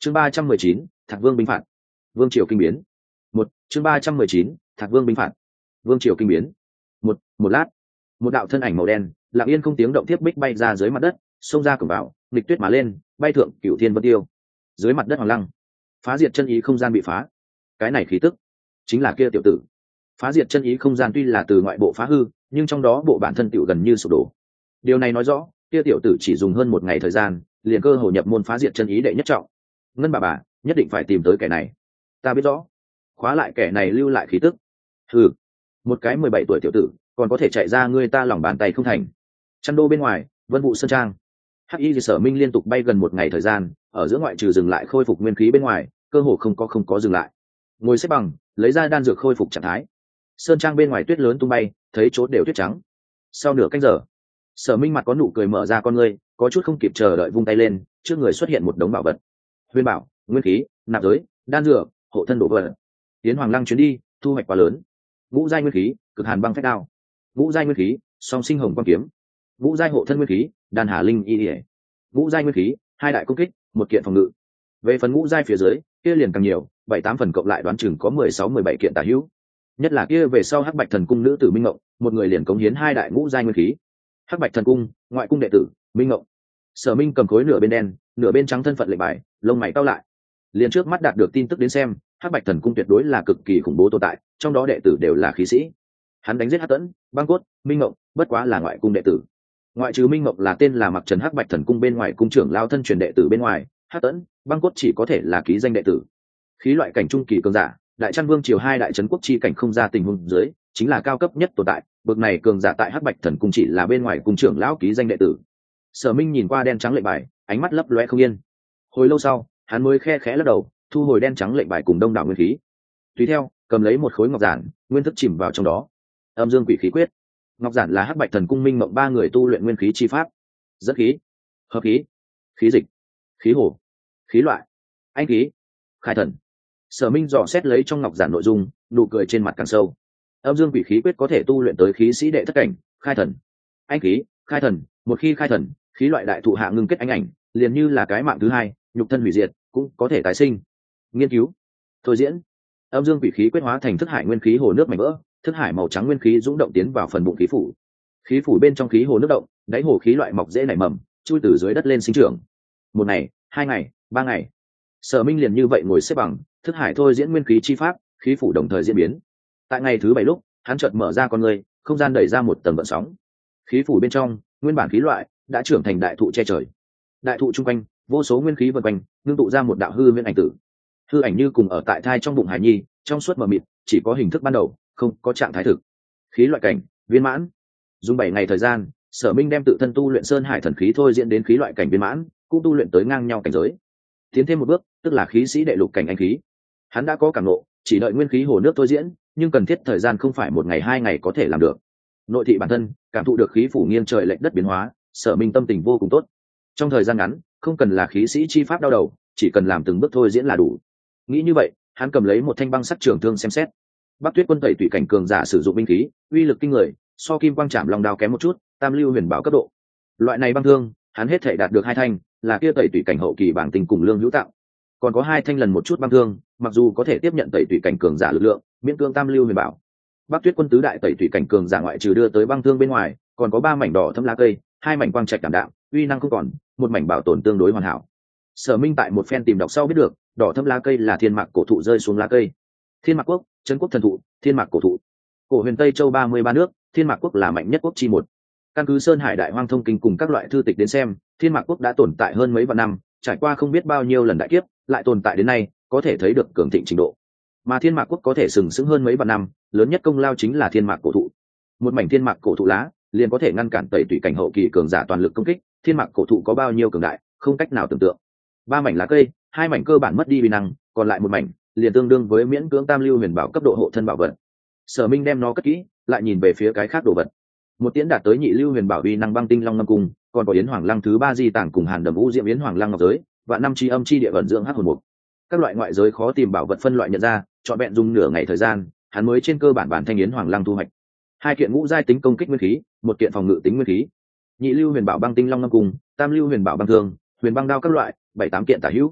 Chương 319, Thạc Vương binh phạt. Vương triều kinh biến. Chương 319, Thạc Vương binh phạt. Vương triều kinh biến. Một lát, một đạo thân ảnh màu đen, lặng yên không tiếng động tiếp bích bay ra dưới mặt đất, xông ra cổng vào, nghịch tuyết mà lên, bay thượng Cửu Thiên Vân Tiêu. Dưới mặt đất hoàng lăng, phá diệt chân ý không gian bị phá. Cái này khí tức, chính là kia tiểu tử. Phá diệt chân ý không gian tuy là từ ngoại bộ phá hư, nhưng trong đó bộ bản thân tiểu gần như sụp đổ. Điều này nói rõ, kia tiểu tử chỉ dùng hơn một ngày thời gian, liền cơ hội nhập môn phá diệt chân ý đệ nhất trọng. Ngân bà nhất định phải tìm tới kẻ này. Ta biết rõ. Khóa lại kẻ này lưu lại khí tức. Hừ, một cái 17 tuổi tiểu tử, còn có thể chạy ra ngươi ta lòng bàn tay không thành. Chăn đô bên ngoài, Vân Vũ sơn trang. Hắc Y Sở Minh liên tục bay gần một ngày thời gian, ở giữa ngoại trừ dừng lại khôi phục nguyên khí bên ngoài, cơ hồ không có dừng lại. Ngồi xếp bằng, lấy ra đan dược khôi phục trạng thái. Sơn trang bên ngoài tuyết lớn tung bay, thấy chỗ đều tuyết trắng. Sau nửa canh giờ, Sở Minh mặt có nụ cười mở ra con ngươi, có chút không kịp chờ đợi vung tay lên, trước người xuất hiện một đống bảo vật. Huyền bảo, nguyên khí, nạp giới, đan dược, hộ thân đồ vật. Tiến Hoàng Lăng chuyến đi, thu hoạch quá lớn. Ngũ giai nguyên khí, Cực Hàn băng phách đao. Ngũ giai nguyên khí, Song Sinh Hồng quang kiếm. Ngũ giai hộ thân nguyên khí, Đan Hà Linh y liễu. Ngũ giai nguyên khí, 2 đại công kích, 1 kiện phòng ngự. Về phần ngũ giai phía dưới, kia liền càng nhiều, 7-8 phần cộng lại đoán chừng có 16-17 kiện tả hữu. Nhất là kia về sau Hắc Bạch Thần Cung nữ tử Minh Ngộng, một người liền cống hiến 2 đại ngũ giai nguyên khí. Hắc Bạch Thần Cung, ngoại cung đệ tử, Minh Ngộng. Sở Minh cầm khối nửa bên đen, nửa bên trắng thân phận lệnh bài, lông mày cau lại. Liền trước mắt đạt được tin tức đến xem, Hắc Bạch Thần Cung tuyệt đối là cực kỳ khủng bố tồn tại, trong đó đệ tử đều là khí sĩ. Hắn đánh giết Hắc Tẫn, Băng Cốt, Minh Ngộng, bất quá là ngoại cung đệ tử. Ngoại trừ Minh Ngộng là tên là Mặc Trần Hắc Bạch Thần Cung bên ngoài cung trưởng lao thân truyền đệ tử bên ngoài, Hắc Tẫn, Băng Cốt chỉ có thể là ký danh đệ tử. Khí loại cảnh trung kỳ cường giả, Đại Trăn Vương triều 2 đại trấn quốc chi cảnh không ra tình huống dưới, chính là cao cấp nhất tồn tại, bậc này cường giả tại Hắc Bạch Thần Cung chỉ là bên ngoài cung trưởng lão ký danh đệ tử. Sở Minh nhìn qua đen trắng lệnh bài, ánh mắt lấp loé không yên. Hồi lâu sau, hắn mới khe khẽ lắc đầu, thu hồi đen trắng lệnh bài cùng đông đảo nguyên khí. Tùy theo, cầm lấy một khối ngọc giản, nguyên thức chìm vào trong đó. Âm Dương Quỷ Khí Quyết. Ngọc giản là Hắc Bạch Thần Cung Minh Mộng 3 người tu luyện nguyên khí chi pháp. Dẫn khí, hợp khí, khí dịch, khí hồ, khí loại, anh khí, khai thần. Sở Minh dò xét lấy trong ngọc giản nội dung, nụ cười trên mặt càng sâu. Âm Dương Quỷ Khí Quyết có thể tu luyện tới khí sĩ đệ thất cảnh, khai thần, anh khí, khai thần. Một khi khai thần, khí loại đại thụ hạ ngưng kết ánh ảnh, liền như là cái mạng thứ hai, nhục thân hủy diệt, cũng có thể tái sinh. Nghiên cứu, thôi diễn. Âm Dương Quỷ Khí Quyết hóa thành thức hải nguyên khí hồ nước mảnh vỡ, thức hải màu trắng nguyên khí dũng động tiến vào phần bụng khí phủ. Khí phủ bên trong khí hồ nước động, đáy hồ khí loại mọc dễ nảy mầm, chui từ dưới đất lên sinh trưởng. 1 ngày, 2 ngày, 3 ngày. Sở Minh liền như vậy ngồi xếp bằng, thức hải thôi diễn nguyên khí chi pháp, khí phủ đồng thời diễn biến. Tại ngày thứ 7 lúc, hắn chợt mở ra con người, không gian đẩy ra một tầng gợn sóng. Khí phủ bên trong, nguyên bản khí loại đã trưởng thành đại thụ che trời. Đại thụ trung quanh, vô số nguyên khí vần quanh, ngưng tụ ra một đạo hư nguyên ảnh tử. Hư ảnh như cùng ở tại thai trong bụng hải nhi, trong suốt mờ mịt, chỉ có hình thức ban đầu, không có trạng thái thực. Khí loại cảnh viên mãn. Dùng 7 ngày thời gian, Sở Minh đem tự thân tu luyện Sơn Hải thần khí thôi diễn đến khí loại cảnh viên mãn, cũng tu luyện tới ngang nhau cảnh giới. Tiến thêm một bước, tức là khí sĩ đệ lục cảnh anh khí. Hắn đã có cảm ngộ, chỉ đợi nguyên khí hồ nước thôi diễn, nhưng cần thiết thời gian không phải 1 ngày 2 ngày có thể làm được. Nội thị bản thân, cảm thụ được khí phủ nghiêng trời lệch đất biến hóa, Sở Minh tâm tình vô cùng tốt. Trong thời gian ngắn, không cần là khí sĩ chi pháp đau đầu, chỉ cần làm từng bước thôi diễn là đủ. Nghĩ như vậy, hắn cầm lấy một thanh băng sắc trường thương xem xét. Bắc Tuyết Quân tẩy tùy cảnh cường giả sử dụng binh khí, uy lực kinh người, so kim quang trảm long đao kém một chút, tam lưu huyền bảo cấp độ. Loại này băng thương, hắn hết thể đạt được 2 thanh, là kia tẩy tùy cảnh hậu kỳ bảng tình cùng lương hữu tạo. Còn có 2 thanh lần một chút băng thương, mặc dù có thể tiếp nhận tẩy tùy cảnh cường giả lực lượng, miễn cưỡng tam lưu huyền bảo. Bắc Tuyết Quân tứ đại tẩy tùy cảnh cường giả ngoại trừ đưa tới băng thương bên ngoài, còn có 3 mảnh đỏ thâm lá cây, 2 mảnh quang trạch đảm đạm, uy năng không còn, 1 mảnh bảo tồn tương đối hoàn hảo. Sở Minh tại một phen tìm đọc sau biết được, đỏ thâm lá cây là thiên mạc cổ thụ rơi xuống lá cây. Thiên Mạc Quốc, trấn quốc thần thụ, thiên mạc cổ thụ. Cổ huyền Tây Châu 33 nước, thiên mạc quốc là mạnh nhất quốc chi một. Căn cứ Sơn Hải Đại Hoang thông kinh cùng các loại thư tịch đến xem, thiên mạc quốc đã tồn tại hơn mấy vạn năm, trải qua không biết bao nhiêu lần đại kiếp, lại tồn tại đến nay, có thể thấy được cường thịnh trình độ. Mà thiên mạc quốc có thể sừng sững hơn mấy vạn năm, lớn nhất công lao chính là thiên mạc cổ thụ. Một mảnh thiên mạc cổ thụ lá, liền có thể ngăn cản tẩy tùy cảnh hậu kỳ cường giả toàn lực công kích. Thiên mạc cổ thụ có bao nhiêu cường đại, không cách nào tưởng tượng. 3 mảnh lá cây, 2 mảnh cơ bản mất đi uy năng, còn lại 1 mảnh liền tương đương với miễn cưỡng tam lưu huyền bảo cấp độ hộ thân bảo vật. Sở Minh đem nó cất kỹ, lại nhìn về phía cái khác đồ vật. Một tiễn đạt tới nhị lưu huyền bảo uy năng băng tinh long ngâm cung, còn có yến hoàng lăng thứ 3 di tản cùng hàn đầm u diệm yến hoàng lăng ngọc giới, và 5 chi âm chi địa vận dưỡng hắc hồn mục. Các loại ngoại giới khó tìm bảo vật phân loại nhận ra, chọn vẹn dùng nửa ngày thời gian, hắn mới trên cơ bản bản thanh yến hoàng lăng thu hoạch. 2 kiện ngũ giai tính công kích nguyên khí, 1 kiện phòng ngự tính nguyên khí. Nhị lưu huyền bảo băng tinh long ngâm cung, tam lưu huyền bảo băng thương, huyền băng đao các loại, 7-8 kiện tả hữu.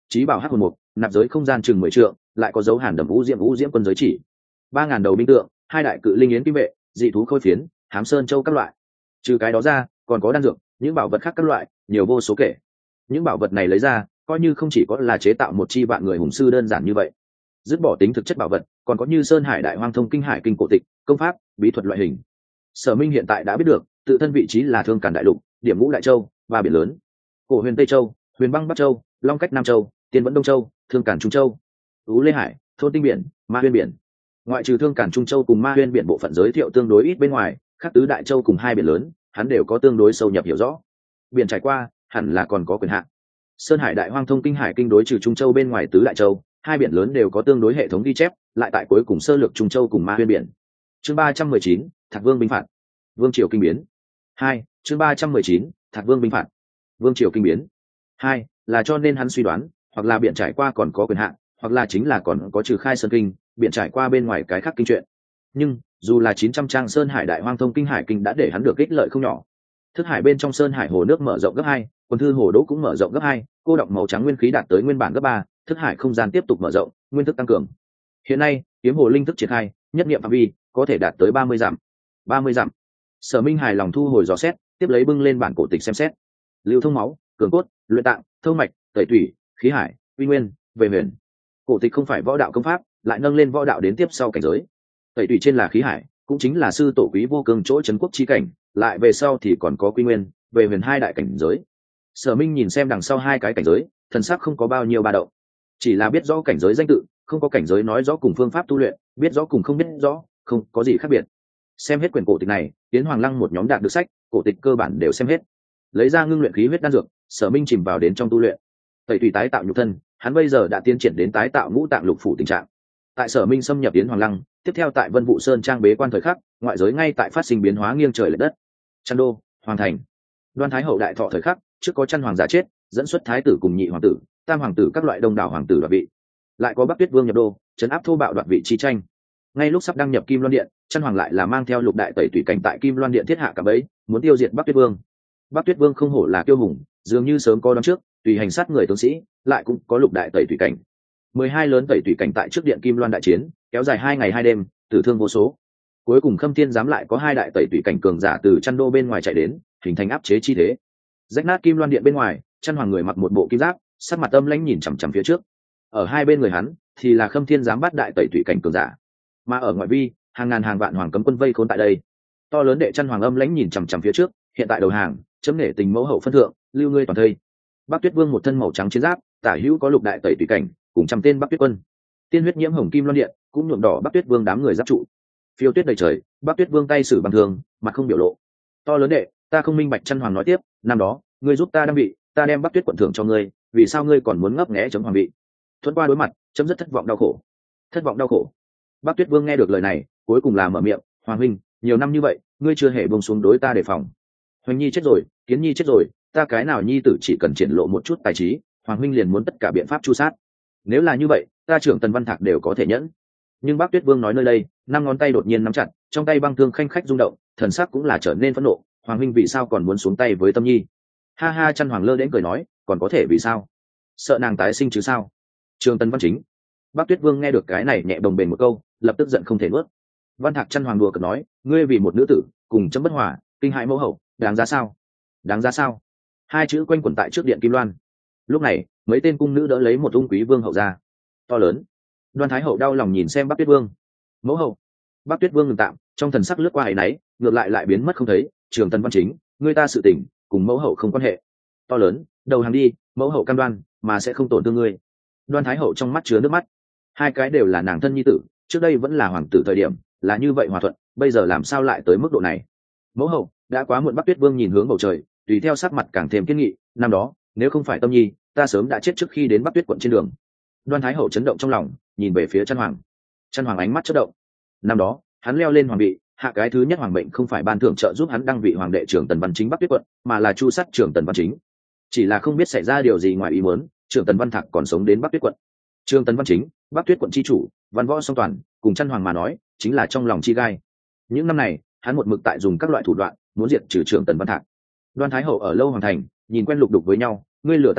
Chí bảo hắc hồn mục, nạp giới không gian chừng 10 trượng, lại có dấu hàn đầm vũ diễm quân giới chỉ. 3000 đầu binh tượng, hai đại cự linh yến kim vệ, dị thú khôi phiến, hám sơn châu các loại. Trừ cái đó ra, còn có đan dược, những bảo vật khác các loại, nhiều vô số kể. Những bảo vật này lấy ra, coi như không chỉ có là chế tạo một chi vạn người hùng sư đơn giản như vậy. Dứt bỏ tính thực chất bảo vật, còn có như Sơn Hải Đại Hoang Thông Kinh Hải Kinh cổ tịch, công pháp, bí thuật loại hình. Sở Minh hiện tại đã biết được, tự thân vị trí là Thương Càn Đại Lục, Điểm Ngũ Đại Châu và biển lớn. Cổ Huyền Tây Châu, Huyền Băng Bắc Châu, Long Cách Nam Châu, Tiên Vẫn Đông Châu, Thương Càn Trung Châu, Ú Lê Hải, Thôn Tinh Biển, Ma Huyên Biển. Ngoại trừ Thương Càn Trung Châu cùng Ma Huyên Biển bộ phận giới thiệu tương đối ít bên ngoài, khác tứ đại châu cùng hai biển lớn, hắn đều có tương đối sâu nhập hiểu rõ. Biển trải qua, hẳn là còn có quyền hạn. Sơn Hải Đại Hoang Thông Kinh Hải Kinh đối trừ Trung Châu bên ngoài tứ đại châu, hai biển lớn đều có tương đối hệ thống ghi chép, lại tại cuối cùng sơ lược Trung Châu cùng Ma Huyên Biển. Chương 319, Thạc Vương binh phạt. Vương triều kinh biến. 2, chương 319, Thạc Vương binh phạt. Vương triều kinh biến. 2, là cho nên hắn suy đoán, hoặc là biển trải qua còn có quyền hạn, hoặc là chính là còn có trừ khai sơn kinh, biển trải qua bên ngoài cái khác kinh chuyện. Nhưng, dù là 900 trang Sơn Hải Đại Hoang Thông Kinh Hải Kinh đã để hắn được ích lợi không nhỏ. Thức hải bên trong Sơn Hải hồ nước mở rộng gấp 2, quần thư hồ đỗ cũng mở rộng gấp 2, cô đọng màu trắng nguyên khí đạt tới nguyên bản gấp 3, thức hải không gian tiếp tục mở rộng, nguyên thức tăng cường. Hiện nay, kiếm hồ linh thức triển khai, nhất niệm phạm vi có thể đạt tới 30 dặm. 30 dặm. Sở Minh hài lòng thu hồi dò xét, tiếp lấy bưng lên bản cổ tịch xem xét. Lưu thông máu, cường cốt, luyện tạng, thâu mạch, tẩy thủy, khí hải, uy nguyên, về huyền. Cổ tịch không phải võ đạo công pháp, lại nâng lên võ đạo đến tiếp sau cảnh giới. Tẩy thủy trên là khí hải, cũng chính là sư tổ quý vô cường chỗ trấn quốc chi cảnh, lại về sau thì còn có quy nguyên, về huyền hai đại cảnh giới. Sở Minh nhìn xem đằng sau hai cái cảnh giới, thần sắc không có bao nhiêu ba động, chỉ là biết rõ cảnh giới danh tự, không có cảnh giới nói rõ cùng phương pháp tu luyện, biết rõ cùng không biết rõ, không có gì khác biệt. Xem hết quyển cổ tịch này, Tiến Hoàng Lăng một nhóm đạt được sách, cổ tịch cơ bản đều xem hết. Lấy ra ngưng luyện khí huyết đan dược, Sở Minh chìm vào đến trong tu luyện. Tẩy tùy tái tạo nhục thân, hắn bây giờ đã tiến triển đến tái tạo ngũ tạng lục phủ tình trạng. Tại Sở Minh xâm nhập Tiến Hoàng Lăng, tiếp theo tại Vân Vũ Sơn trang bế quan thời khắc, ngoại giới ngay tại phát sinh biến hóa nghiêng trời lệch đất. Trăn Đô, Hoàng thành. Đoan Thái hậu đại thọ thời khắc, trước có Trăn Hoàng giả chết, dẫn xuất thái tử cùng nhị hoàng tử, tam hoàng tử các loại đông đảo hoàng tử đoạt vị. Lại có Bắc Tuyết Vương nhập đô, trấn áp thô bạo đoạt vị chi tranh. Ngay lúc sắp đăng nhập Kim Loan Điện, Trăn Hoàng lại là mang theo lục đại tẩy tùy cảnh tại Kim Loan Điện thiết hạ cả bẫy, muốn tiêu diệt Bắc Tuyết Vương. Bắc Tuyết Vương không hổ là kiêu hùng, dường như sớm có đón trước, tùy hành sát người tướng sĩ, lại cũng có lục đại tẩy tùy cảnh. 12 lớn tẩy tùy cảnh tại trước điện Kim Loan đại chiến, kéo dài 2 ngày 2 đêm, tử thương vô số. Cuối cùng Khâm Thiên giám lại có 2 đại tẩy tùy cảnh cường giả từ Trăn Đô bên ngoài chạy đến, hình thành áp chế chi thế. Rách nát Kim Loan Điện bên ngoài, Trăn Hoàng người mặc một bộ kim giáp, sắc mặt âm lãnh nhìn chằm chằm phía trước. Ở hai bên người hắn thì là Khâm Thiên giám bắt đại tẩy tùy cảnh cường giả, mà ở ngoại vi, hàng ngàn hàng vạn hoàng cấm quân vây khốn tại đây. To lớn đệ Trăn Hoàng âm lãnh nhìn chằm chằm phía trước, hiện tại đầu hàng, chấm nể tình mẫu hậu phân thượng, lưu ngươi toàn thây. Bắc Tuyết Vương một thân màu trắng chiến giáp, tả hữu có lục đại tẩy tùy cảnh, cùng trăm tên Bắc Tuyết quân. Tiên huyết nhiễm hồng Kim Loan Điện, cũng nhuộm đỏ Bắc Tuyết Vương đám người giáp trụ. Phiêu tuyết đầy trời, Bắc Tuyết Vương tay sử bằng thường, mặt không biểu lộ. To lớn đệ, ta không minh bạch. Trăn Hoàng nói tiếp, năm đó, ngươi giúp ta đang bị, ta đem Bắc Tuyết quận thưởng cho ngươi, vì sao ngươi còn muốn ngấp nghé chấm hoàng vị? Thuận qua đối mặt, chấm rất thất vọng đau khổ. Thất vọng đau khổ. Bắc Tuyết Vương nghe được lời này, cuối cùng là mở miệng, Hoàng huynh, nhiều năm như vậy, ngươi chưa hề buông xuống đối ta đề phòng. Hoành Nhi chết rồi, Kiến Nhi chết rồi, ta cái nào nhi tử chỉ cần triển lộ một chút tài trí, Hoàng huynh liền muốn tất cả biện pháp chu sát. Nếu là như vậy, ta trưởng Tần Văn Thạc đều có thể nhẫn. Nhưng Bắc Tuyết Vương nói nơi đây, 5 ngón tay đột nhiên nắm chặt, trong tay băng thương khanh khách rung động, thần sắc cũng là trở nên phẫn nộ. Hoàng huynh vì sao còn muốn xuống tay với Tâm Nhi? Ha ha, Trăn Hoàng lơ đến cười nói, còn có thể vì sao? Sợ nàng tái sinh chứ sao? Trường Tần Văn Chính. Bắc Tuyết Vương nghe được cái này nhẹ đồng bền một câu, lập tức giận không thể nuốt. Văn Thạc Trăn Hoàng đùa cợt nói, ngươi vì một nữ tử cùng chấm bất hòa, kinh hãi mẫu hậu, đáng giá sao? Đáng giá sao? Hai chữ quanh quẩn tại trước điện Kim Loan. Lúc này, mấy tên cung nữ đỡ lấy một ung quý vương hậu ra. To lớn. Đoan Thái hậu đau lòng nhìn xem Bắc Tuyết Vương. Mẫu hậu. Bắc Tuyết Vương ngừng tạm, trong thần sắc lướt qua ấy nấy, ngược lại biến mất không thấy. Trường Tần Văn Chính, ngươi ta sự tình, cùng mẫu hậu không quan hệ. To lớn, đầu hàng đi, mẫu hậu cam đoan, mà sẽ không tổn thương ngươi. Đoan Thái hậu trong mắt chứa nước mắt. Hai cái đều là nàng thân nhi tử, trước đây vẫn là hoàng tử thời điểm, là như vậy hòa thuận, bây giờ làm sao lại tới mức độ này? Mẫu hậu, đã quá muộn. Bắc Tuyết Vương nhìn hướng bầu trời, tùy theo sắc mặt càng thêm kiên nghị, năm đó, nếu không phải Tâm Nhi, ta sớm đã chết trước khi đến Bắc Tuyết quận trên đường. Đoan Thái hậu chấn động trong lòng, nhìn về phía Trăn Hoàng. Trăn Hoàng ánh mắt chớp động. Năm đó, hắn leo lên hoàng vị, hạ cái thứ nhất hoàng mệnh không phải ban thưởng trợ giúp hắn đăng vị hoàng đệ trưởng Tần Văn Chính Bắc Tuyết quận, mà là chu sát trưởng Tần Văn Chính. Chỉ là không biết xảy ra điều gì ngoài ý muốn, trưởng Tần Văn Thạc còn sống đến Bắc Tuyết quận. Trưởng Tần Văn Chính, Bắc Tuyết quận chi chủ, văn võ song toàn, cùng Trăn Hoàng mà nói, chính là trong lòng chi gai. Những năm này, hắn một mực tại dùng các loại thủ đoạn, muốn diệt trừ trưởng Tần Văn Thạc. Đoan Thái hậu ở lâu hoàng thành, nhìn quen lục đục với nhau, ngươi lừa ta gạt,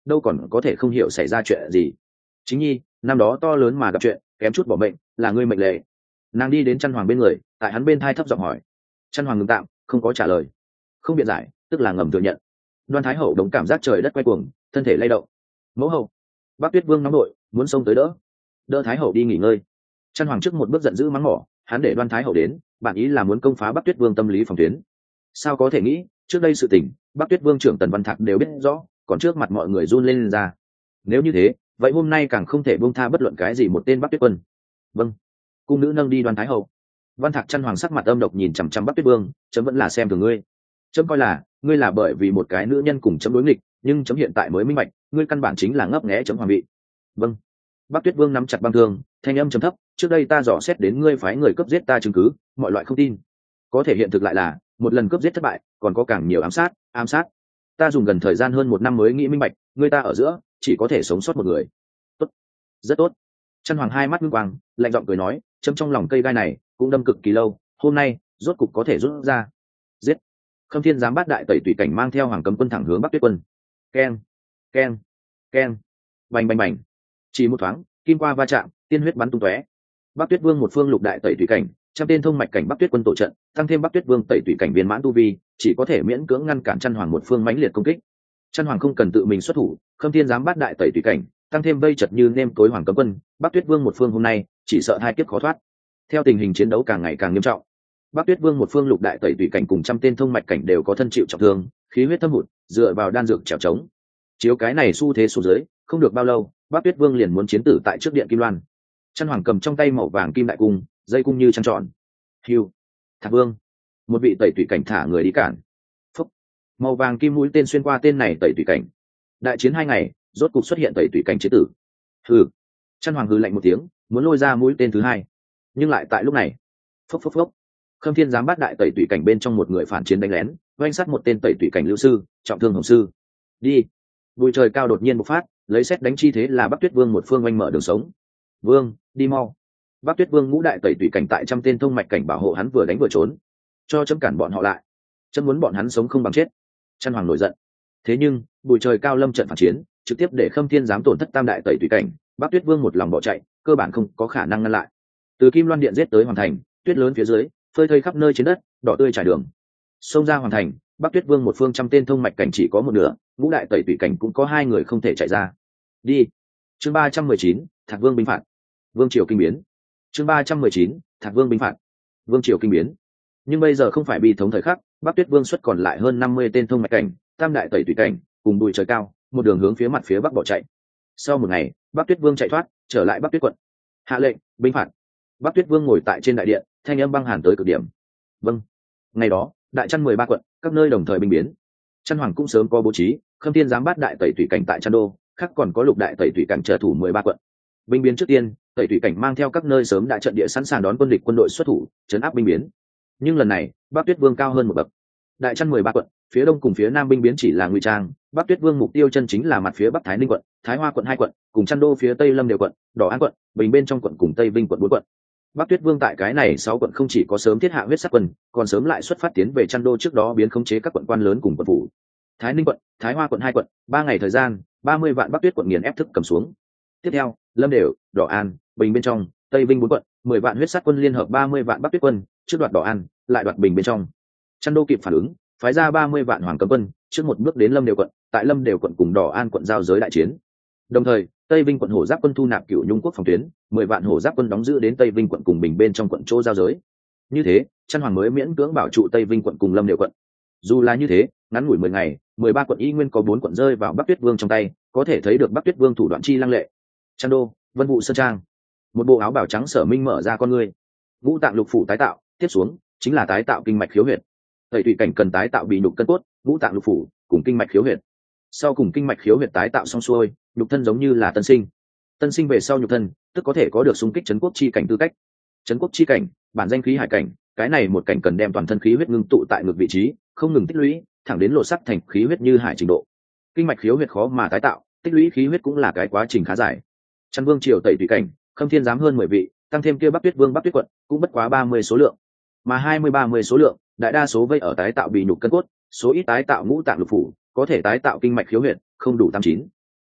đâu còn có thể không hiểu xảy ra chuyện gì. Chính nhi, năm đó to lớn mà gặp chuyện, kém chút bỏ mệnh, là ngươi mệnh lệ. Nàng đi đến Chăn Hoàng bên người, tại hắn bên thai thấp giọng hỏi. Chăn Hoàng ngừng tạm, không có trả lời, không biện giải, tức là ngầm thừa nhận. Đoan Thái Hậu đống cảm giác trời đất quay cuồng, thân thể lay động. Mẫu hậu, Bắc Tuyết Vương nóng nội, muốn xông tới đỡ Thái Hậu đi nghỉ ngơi. Chăn Hoàng trước một bước giận dữ mắng mỏ, hắn để Đoan Thái Hậu đến, bản ý là muốn công phá Bắc Tuyết Vương tâm lý phòng tuyến. Sao có thể nghĩ, trước đây sự tình, Bắc Tuyết Vương trưởng Tần Văn Thạc đều biết rõ, còn trước mặt mọi người run lên ra. Nếu như thế, vậy hôm nay càng không thể buông tha bất luận cái gì một tên Bắc Tuyết Quân. Vâng. Cung nữ nâng đi Đoan Thái Hậu. Văn Thạc Chăn Hoàng sắc mặt âm độc nhìn chằm chằm Bắc Tuyết Vương, chấm vẫn là xem thường ngươi. Chấm coi là ngươi là bởi vì một cái nữ nhân cùng chấm đối nghịch, nhưng chấm hiện tại mới minh bạch, ngươi căn bản chính là ngấp nghé chấm hoàng vị. Vâng. Bắc Tuyết Vương nắm chặt băng thương, thanh âm trầm thấp, trước đây ta dò xét đến ngươi phái người cướp giết ta chứng cứ, mọi loại không tin. Có thể hiện thực lại là, một lần cướp giết thất bại, còn có càng nhiều ám sát. Ta dùng gần thời gian hơn 1 năm mới nghĩ minh bạch, ngươi ta ở giữa, chỉ có thể sống sót một người. Tốt, rất tốt. Chăn Hoàng hai mắt ngưng quang, lạnh giọng cười nói, chấm trong lòng cây gai này cũng đâm cực kỳ lâu, hôm nay rốt cục có thể rút ra. Giết. Khâm Thiên giám bát đại tẩy tùy cảnh mang theo Hoàng Cấm quân thẳng hướng Bắc Tuyết Quân. Keng, keng, keng, bành bành bành. Chỉ một thoáng, kim qua va chạm, tiên huyết bắn tung tóe. Bắc Tuyết Vương một phương lục đại tẩy tùy cảnh, trăm tên thông mạch cảnh Bắc Tuyết Quân tổ trận, tăng thêm Bắc Tuyết Vương tẩy tùy cảnh viên mãn tu vi, chỉ có thể miễn cưỡng ngăn cản Chăn Hoàng một phương mãnh liệt công kích. Chăn Hoàng không cần tự mình xuất thủ, Khâm Thiên giám bát đại tẩy tùy cảnh, tăng thêm vây chật như nêm tối Hoàng Cấm quân, Bắc Tuyết Vương một phương hôm nay chỉ sợ hai kiếp khó thoát. Theo tình hình chiến đấu càng ngày càng nghiêm trọng, Bắc Tuyết Vương một phương lục đại tẩy tùy cảnh cùng trăm tên thông mạch cảnh đều có thân chịu trọng thương, khí huyết thâm hụt, dựa vào đan dược trèo trống. Chiếu cái này xu thế xuống dưới, không được bao lâu, Bắc Tuyết Vương liền muốn chiến tử tại trước điện Kim Loan. Chăn Hoàng cầm trong tay màu vàng kim đại cung, dây cung như trăng tròn. Hiu, Thạc Vương, một vị tẩy tùy cảnh thả người đi cản. Phúc, màu vàng kim mũi tên xuyên qua tên này tẩy tùy cảnh. Đại chiến 2 ngày, rốt cục xuất hiện tẩy tùy cảnh chế tử. Hừ, Chăn Hoàng hừ lạnh một tiếng, muốn lôi ra mũi tên thứ hai, nhưng lại tại lúc này, phốc. Khâm Thiên giám bát đại tẩy tùy cảnh bên trong một người phản chiến đánh lén, oanh sát một tên tẩy tùy cảnh lưu sư, trọng thương hồng sư. Đi. Bùi trời cao đột nhiên bộc phát, lấy xét đánh chi thế là Bắc Tuyết Vương một phương oanh mở đường sống. Vương, đi mau. Bắc Tuyết Vương ngũ đại tẩy tùy cảnh tại trăm tên thông mạch cảnh bảo hộ hắn vừa đánh vừa trốn, cho chấm cản bọn họ lại. Chấm muốn bọn hắn sống không bằng chết. Chăn Hoàng nổi giận. Thế nhưng, bùi trời cao lâm trận phản chiến, trực tiếp để Khâm Thiên giám tổn thất tam đại tẩy tùy cảnh, Bắc Tuyết Vương một lòng bỏ chạy, cơ bản không có khả năng ngăn lại. Từ Kim Loan điện giết tới Hoàng thành, tuyết lớn phía dưới, phơi thây khắp nơi trên đất, đỏ tươi trải đường. Xông ra Hoàng thành, Bắc Tuyết Vương một phương trăm tên thông mạch cảnh chỉ có một nửa, ngũ đại tẩy tùy cảnh cũng có 2 người không thể chạy ra. Đi. Chương 319, Thạc Vương binh phạt. Vương triều kinh biến. Chương 319, Thạc Vương binh phạt. Vương triều kinh biến. Nhưng bây giờ không phải bi thống thời khắc, Bắc Tuyết Vương xuất còn lại hơn 50 tên thông mạch cảnh, tam đại tẩy tùy cảnh, cùng bùi trời cao, một đường hướng phía mặt phía bắc bỏ chạy. Sau một ngày, Bắc Tuyết Vương chạy thoát, trở lại Bắc Tuyết quận. Hạ lệnh, binh phạt. Bắc Tuyết Vương ngồi tại trên đại điện, thanh âm băng hàn tới cực điểm. Vâng. Ngày đó, đại Chăn 13 quận, các nơi đồng thời binh biến. Chăn Hoàng cũng sớm có bố trí, Khâm Thiên giám bát đại tẩy tùy cảnh tại Chăn đô, khác còn có lục đại tẩy tùy cảnh trợ thủ 13 quận. Binh biến trước tiên, tẩy tùy cảnh mang theo các nơi sớm đã trận địa sẵn sàng đón quân địch quân đội xuất thủ, trấn áp binh biến. Nhưng lần này, Bắc Tuyết Vương cao hơn một bậc. Đại Chăn 13 quận, phía đông cùng phía nam binh biến chỉ là ngụy trang, Bắc Tuyết Vương mục tiêu chân chính là mặt phía bắc Thái Ninh quận, Thái Hoa quận 2 quận, cùng Chăn đô phía tây Lâm Đều quận, Đỏ An quận, Bình bên trong quận cùng Tây Vinh quận 4 quận. Bắc Tuyết Vương tại cái này 6 quận không chỉ có sớm thiết hạ huyết sắc quân, còn sớm lại xuất phát tiến về Chăn đô trước đó biến khống chế các quận quan lớn cùng quận phủ. Thái Ninh quận, Thái Hoa quận 2 quận, 3 ngày thời gian, 30 vạn Bắc Tuyết quận nghiền ép thức cầm xuống. Tiếp theo, Lâm Đều, Đỏ An, Bình bên trong, Tây Vinh 4 quận, 10 vạn huyết sắc quân liên hợp 30 vạn Bắc Tuyết quân, trước đoạt Đỏ An, lại đoạt Bình bên trong. Chăn đô kịp phản ứng, phái ra 30 vạn Hoàng Cấm quân, trước một bước đến Lâm Đều quận, tại Lâm Đều quận cùng Đỏ An quận giao giới đại chiến. Đồng thời, Tây Vinh quận Hổ Giáp quân thu nạp Cửu Nhung quốc phòng tuyến, 10 vạn Hổ Giáp quân đóng giữ đến Tây Vinh quận cùng Bình bên trong quận chỗ giao giới. Như thế, Chăn Hoàng mới miễn cưỡng bảo trụ Tây Vinh quận cùng Lâm Đều quận. Dù là như thế, ngắn ngủi 10 ngày, 13 quận y nguyên có 4 quận rơi vào Bắc Tuyết Vương trong tay, có thể thấy được Bắc Tuyết Vương thủ đoạn chi lăng lệ. Chăn đô, Vân Vũ sơn trang. Một bộ áo bào trắng Sở Minh mở ra con ngươi. Ngũ tạng lục phủ tái tạo, tiếp xuống chính là tái tạo kinh mạch khiếu huyệt. Tẩy tùy cảnh cần tái tạo bì nhục cân cốt, ngũ tạng lục phủ cùng kinh mạch khiếu huyệt. Sau cùng kinh mạch khiếu huyệt tái tạo xong xuôi, nhục thân giống như là tân sinh. Tân sinh về sau nhục thân, tức có thể có được xung kích trấn quốc chi cảnh tư cách. Trấn quốc chi cảnh, bản danh khí hải cảnh, cái này một cảnh cần đem toàn thân khí huyết ngưng tụ tại ngực vị trí, không ngừng tích lũy, thẳng đến lộ sắc thành khí huyết như hải trình độ. Kinh mạch khiếu huyệt khó mà tái tạo, tích lũy khí huyết cũng là cái quá trình khá dài. Chăn Vương triều tẩy tùy cảnh, Khâm Thiên giám hơn 10 vị, tăng thêm kia Bắc Tuyết Vương Bắc Tuyết quận, cũng bất quá 30 số lượng. Mà 20-30 số lượng, đại đa số vây ở tái tạo bì nhục cân cốt, số ít tái tạo ngũ tạng lục phủ, có thể tái tạo kinh mạch khiếu huyệt, không đủ 89.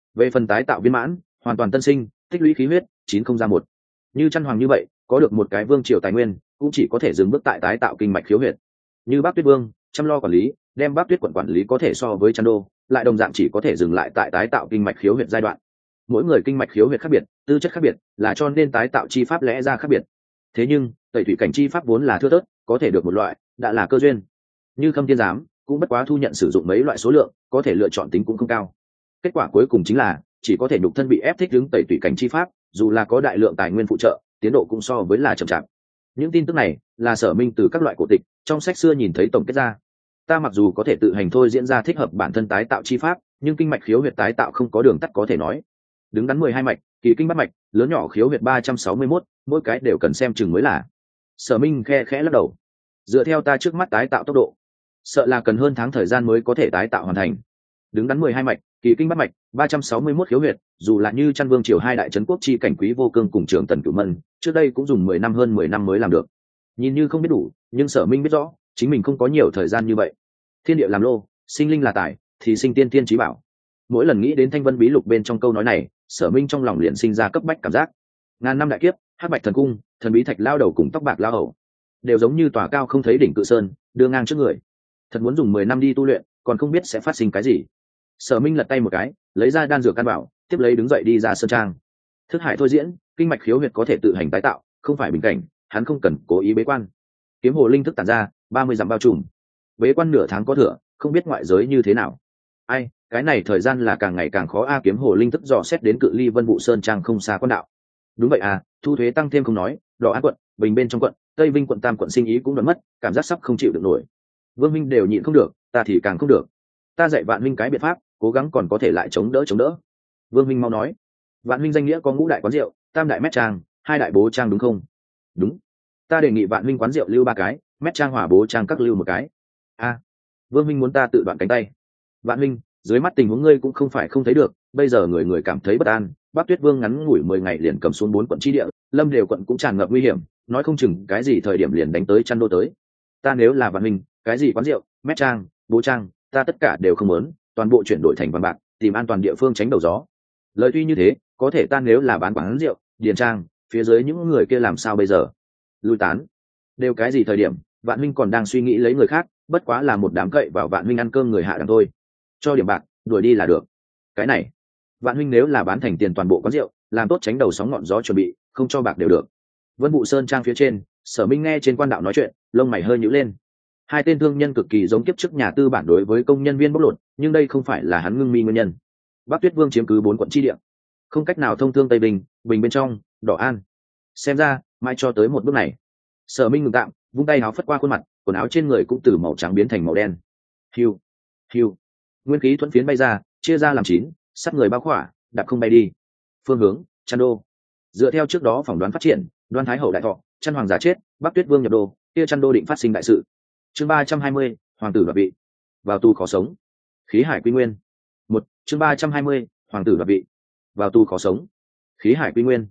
Về phần tái tạo viên mãn, hoàn toàn tân sinh, tích lũy khí huyết, chín không ra một. Như Chân Hoàng như vậy, có được một cái vương triều tài nguyên, cũng chỉ có thể dừng bước tại tái tạo kinh mạch khiếu huyệt. Như Bắc Tuyết Vương, chăm lo quản lý, đem Bắc Tuyết quận quản lý có thể so với Chân Đô, lại đồng dạng chỉ có thể dừng lại tại tái tạo kinh mạch khiếu huyệt giai đoạn. Mỗi người kinh mạch khiếu huyệt khác biệt, tư chất khác biệt, là cho nên tái tạo chi pháp lẽ ra khác biệt. Thế nhưng, tẩy thủy cảnh chi pháp vốn là thưa thớt, có thể được một loại, đã là cơ duyên. Như Khâm Thiên Giám, cũng bất quá thu nhận sử dụng mấy loại số lượng, có thể lựa chọn tính cũng không cao. Kết quả cuối cùng chính là chỉ có thể nhục thân bị ép thích ứng tẩy thủy cảnh chi pháp, dù là có đại lượng tài nguyên phụ trợ, tiến độ cũng so với là chậm chạp. Những tin tức này là Sở Minh từ các loại cổ tịch trong sách xưa nhìn thấy tổng kết ra. Ta mặc dù có thể tự hành thôi diễn ra thích hợp bản thân tái tạo chi pháp, nhưng kinh mạch khiếu huyệt tái tạo không có đường tắt có thể nói. Đứng đắn 12 mạch, kỳ kinh bát mạch, lớn nhỏ khiếu huyệt 361, mỗi cái đều cần xem chừng mới là. Sở Minh khe khẽ lắc đầu. Dựa theo ta trước mắt tái tạo tốc độ, sợ là cần hơn tháng thời gian mới có thể tái tạo hoàn thành. Đứng đắn 12 mạch, kỳ kinh bát mạch, 361 khiếu huyệt, dù là như Chân Vương triều hai đại trấn quốc chi cảnh Quý Vô Cương cùng Trường Tần Cửu Mân, trước đây cũng dùng 10 năm hơn 10 năm mới làm được. Nhìn như không biết đủ, nhưng Sở Minh biết rõ, chính mình không có nhiều thời gian như vậy. Thiên địa làm lô, sinh linh là tài, thì sinh tiên tiên chí bảo. Mỗi lần nghĩ đến Thanh Vân Bí Lục bên trong câu nói này, Sở Minh trong lòng liền sinh ra cấp bách cảm giác. Ngàn năm đại kiếp, Hắc Bạch thần cung, thần bí thạch lao đầu cùng tóc bạc lao hầu, đều giống như tòa cao không thấy đỉnh cự sơn, đưa ngang trước người. Thật muốn dùng 10 năm đi tu luyện, còn không biết sẽ phát sinh cái gì. Sở Minh lật tay một cái, lấy ra đan dược căn bảo, tiếp lấy đứng dậy đi ra sơn trang. Thức hải thôi diễn, kinh mạch khiếu huyệt có thể tự hành tái tạo, không phải bình cảnh, hắn không cần cố ý bế quan. Kiếm hồ linh thức tản ra, 30 dặm bao trùm. Bế quan nửa tháng có thừa, không biết ngoại giới như thế nào. Ai, cái này thời gian là càng ngày càng khó a. Kiếm hồ linh thức dò xét đến cự ly Vân Vũ Sơn trang không xa quan đạo. Đúng vậy à, thu thuế tăng thêm không nói, Đỏ An quận, Bình bên trong quận, Tây Vinh quận, Tam quận sinh ý cũng đoạn mất, cảm giác sắp không chịu được nổi. Vương minh đều nhịn không được, ta thì càng không được. Ta dạy Vạn Minh cái biện pháp, cố gắng còn có thể lại chống đỡ. Vương minh mau nói. Vạn Minh danh nghĩa có ngũ đại quán rượu, tam đại mét trang, hai đại bố trang đúng không? Đúng. Ta đề nghị Vạn Minh quán rượu lưu 3 cái, mét trang hỏa bố trang các lưu 1 cái. A, Vương minh muốn ta tự đoạn cánh tay. Vạn Minh, dưới mắt tình huống ngươi cũng không phải không thấy được, bây giờ người người cảm thấy bất an. Bắc Tuyết Vương ngắn ngủi 10 ngày liền cầm xuống 4 quận chi địa, Lâm Đều quận cũng tràn ngập nguy hiểm, nói không chừng cái gì thời điểm liền đánh tới Chân Đô tới. Ta nếu là Vạn Minh, cái gì quán rượu, mét trang, bố trang, ta tất cả đều không muốn, toàn bộ chuyển đổi thành vàng bạc, tìm an toàn địa phương tránh đầu gió. Lời tuy như thế, có thể ta nếu là bán quán rượu, điền trang, phía dưới những người kia làm sao bây giờ? Lui tán. Đều cái gì thời điểm, Vạn Minh còn đang suy nghĩ lấy người khác, bất quá là một đám cậy vào Vạn Minh ăn cơm người hạ đẳng thôi. Cho điểm bạc, đuổi đi là được. Cái này, Vạn Minh nếu là bán thành tiền toàn bộ quán rượu, làm tốt tránh đầu sóng ngọn gió chuẩn bị, không cho bạc đều được. Vân Vũ Sơn trang phía trên, Sở Minh nghe trên quan đạo nói chuyện, lông mày hơi nhíu lên. Hai tên thương nhân cực kỳ giống kiếp trước nhà tư bản đối với công nhân viên bóc lột, nhưng đây không phải là hắn ngưng mi nguyên nhân. Bắc Tuyết Vương chiếm cứ 4 quận chi địa, không cách nào thông thương Tây Bình, Bình bên trong, Đỏ An. Xem ra, mai cho tới một bước này. Sở Minh ngừng tạm, vung tay áo phất qua khuôn mặt, quần áo trên người cũng từ màu trắng biến thành màu đen. Hiu, hiu, nguyên khí thuẫn phiến bay ra, chia ra làm 9, sắt người bao khỏa, đạp không bay đi. Phương hướng, Chân Đô. Dựa theo trước đó phỏng đoán phát triển, Đoan Thái hậu đại thọ, Chân Hoàng giả chết, Bắc Tuyết Vương nhập đô, kia Chân Đô định phát sinh đại sự. Chương 320, hoàng tử đoạt vị. Vào tù khó sống. Khí hải quy nguyên. Chương 320, hoàng tử đoạt vị. Vào tù khó sống. Khí hải quy nguyên.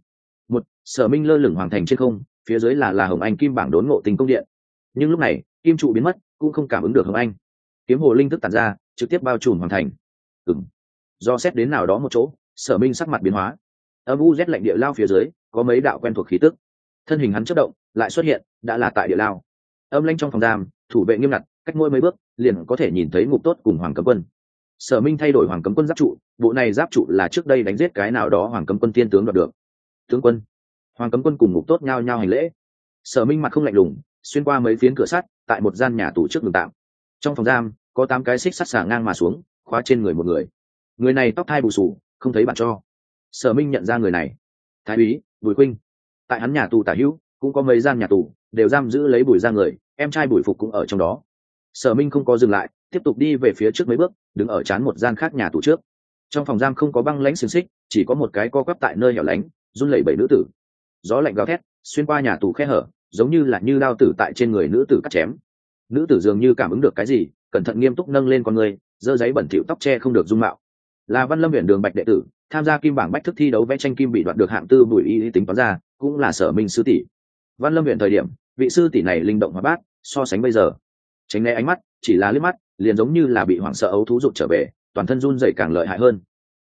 Sở Minh lơ lửng hoàng thành trên không, phía dưới là Hồng Anh kim bảng đốn ngộ tình công điện. Nhưng lúc này, kim trụ biến mất, cũng không cảm ứng được Hồng Anh. Kiếm hồ linh thức tản ra, trực tiếp bao trùm hoàng thành. Do xét đến nào đó một chỗ, Sở Minh sắc mặt biến hóa. Âm u rét lạnh địa lao phía dưới, có mấy đạo quen thuộc khí tức. Thân hình hắn chớp động, lại xuất hiện, đã là tại địa lao. Âm lãnh trong phòng giam, thủ vệ nghiêm ngặt, cách mỗi mấy bước liền có thể nhìn thấy Ngục Tốt cùng Hoàng Cấm Quân. Sở Minh thay đổi Hoàng Cấm Quân giáp trụ, bộ này giáp trụ là trước đây đánh giết cái nào đó Hoàng Cấm Quân tiên tướng đoạt được. Tướng quân. Hoàng Cấm Quân cùng Ngục Tốt nhao nhao hành lễ. Sở Minh mặt không lạnh lùng, xuyên qua mấy phiến cửa sắt, tại một gian nhà tù trước đường tạm. Trong phòng giam có 8 cái xích sắt xả ngang mà xuống, khóa trên người một người. Người này tóc thai bù xù, không thấy bản cho. Sở Minh nhận ra người này, Thái úy Bùi Khuynh. Tại hắn nhà tù tả hữu cũng có mấy gian nhà tù, đều giam giữ lấy Bùi ra người, em trai Bùi Phục cũng ở trong đó. Sở Minh không có dừng lại, tiếp tục đi về phía trước mấy bước, đứng ở trán một gian khác nhà tù trước. Trong phòng giam không có băng lãnh xiềng xích, chỉ có một cái co quắp tại nơi hẻo lánh, run lẩy bẩy nữ tử. Gió lạnh gào thét, xuyên qua nhà tù khe hở, giống như là như đao tử tại trên người nữ tử cắt chém. Nữ tử dường như cảm ứng được cái gì, cẩn thận nghiêm túc nâng lên con người, giơ giấy bẩn thỉu tóc che không được dung mạo. Là Văn Lâm huyện Đường Bạch đệ tử, tham gia kim bảng bách thức thi đấu vẽ tranh kim bị đoạt được hạng tư Bùi Y tính toán ra, cũng là Sở Minh sư tỷ. Văn Lâm huyện thời điểm, vị sư tỷ này linh động hoạt bát, so sánh bây giờ, tránh né ánh mắt, chỉ là liếc mắt, liền giống như là bị hoảng sợ ấu thú rụt trở về, toàn thân run rẩy càng lợi hại hơn.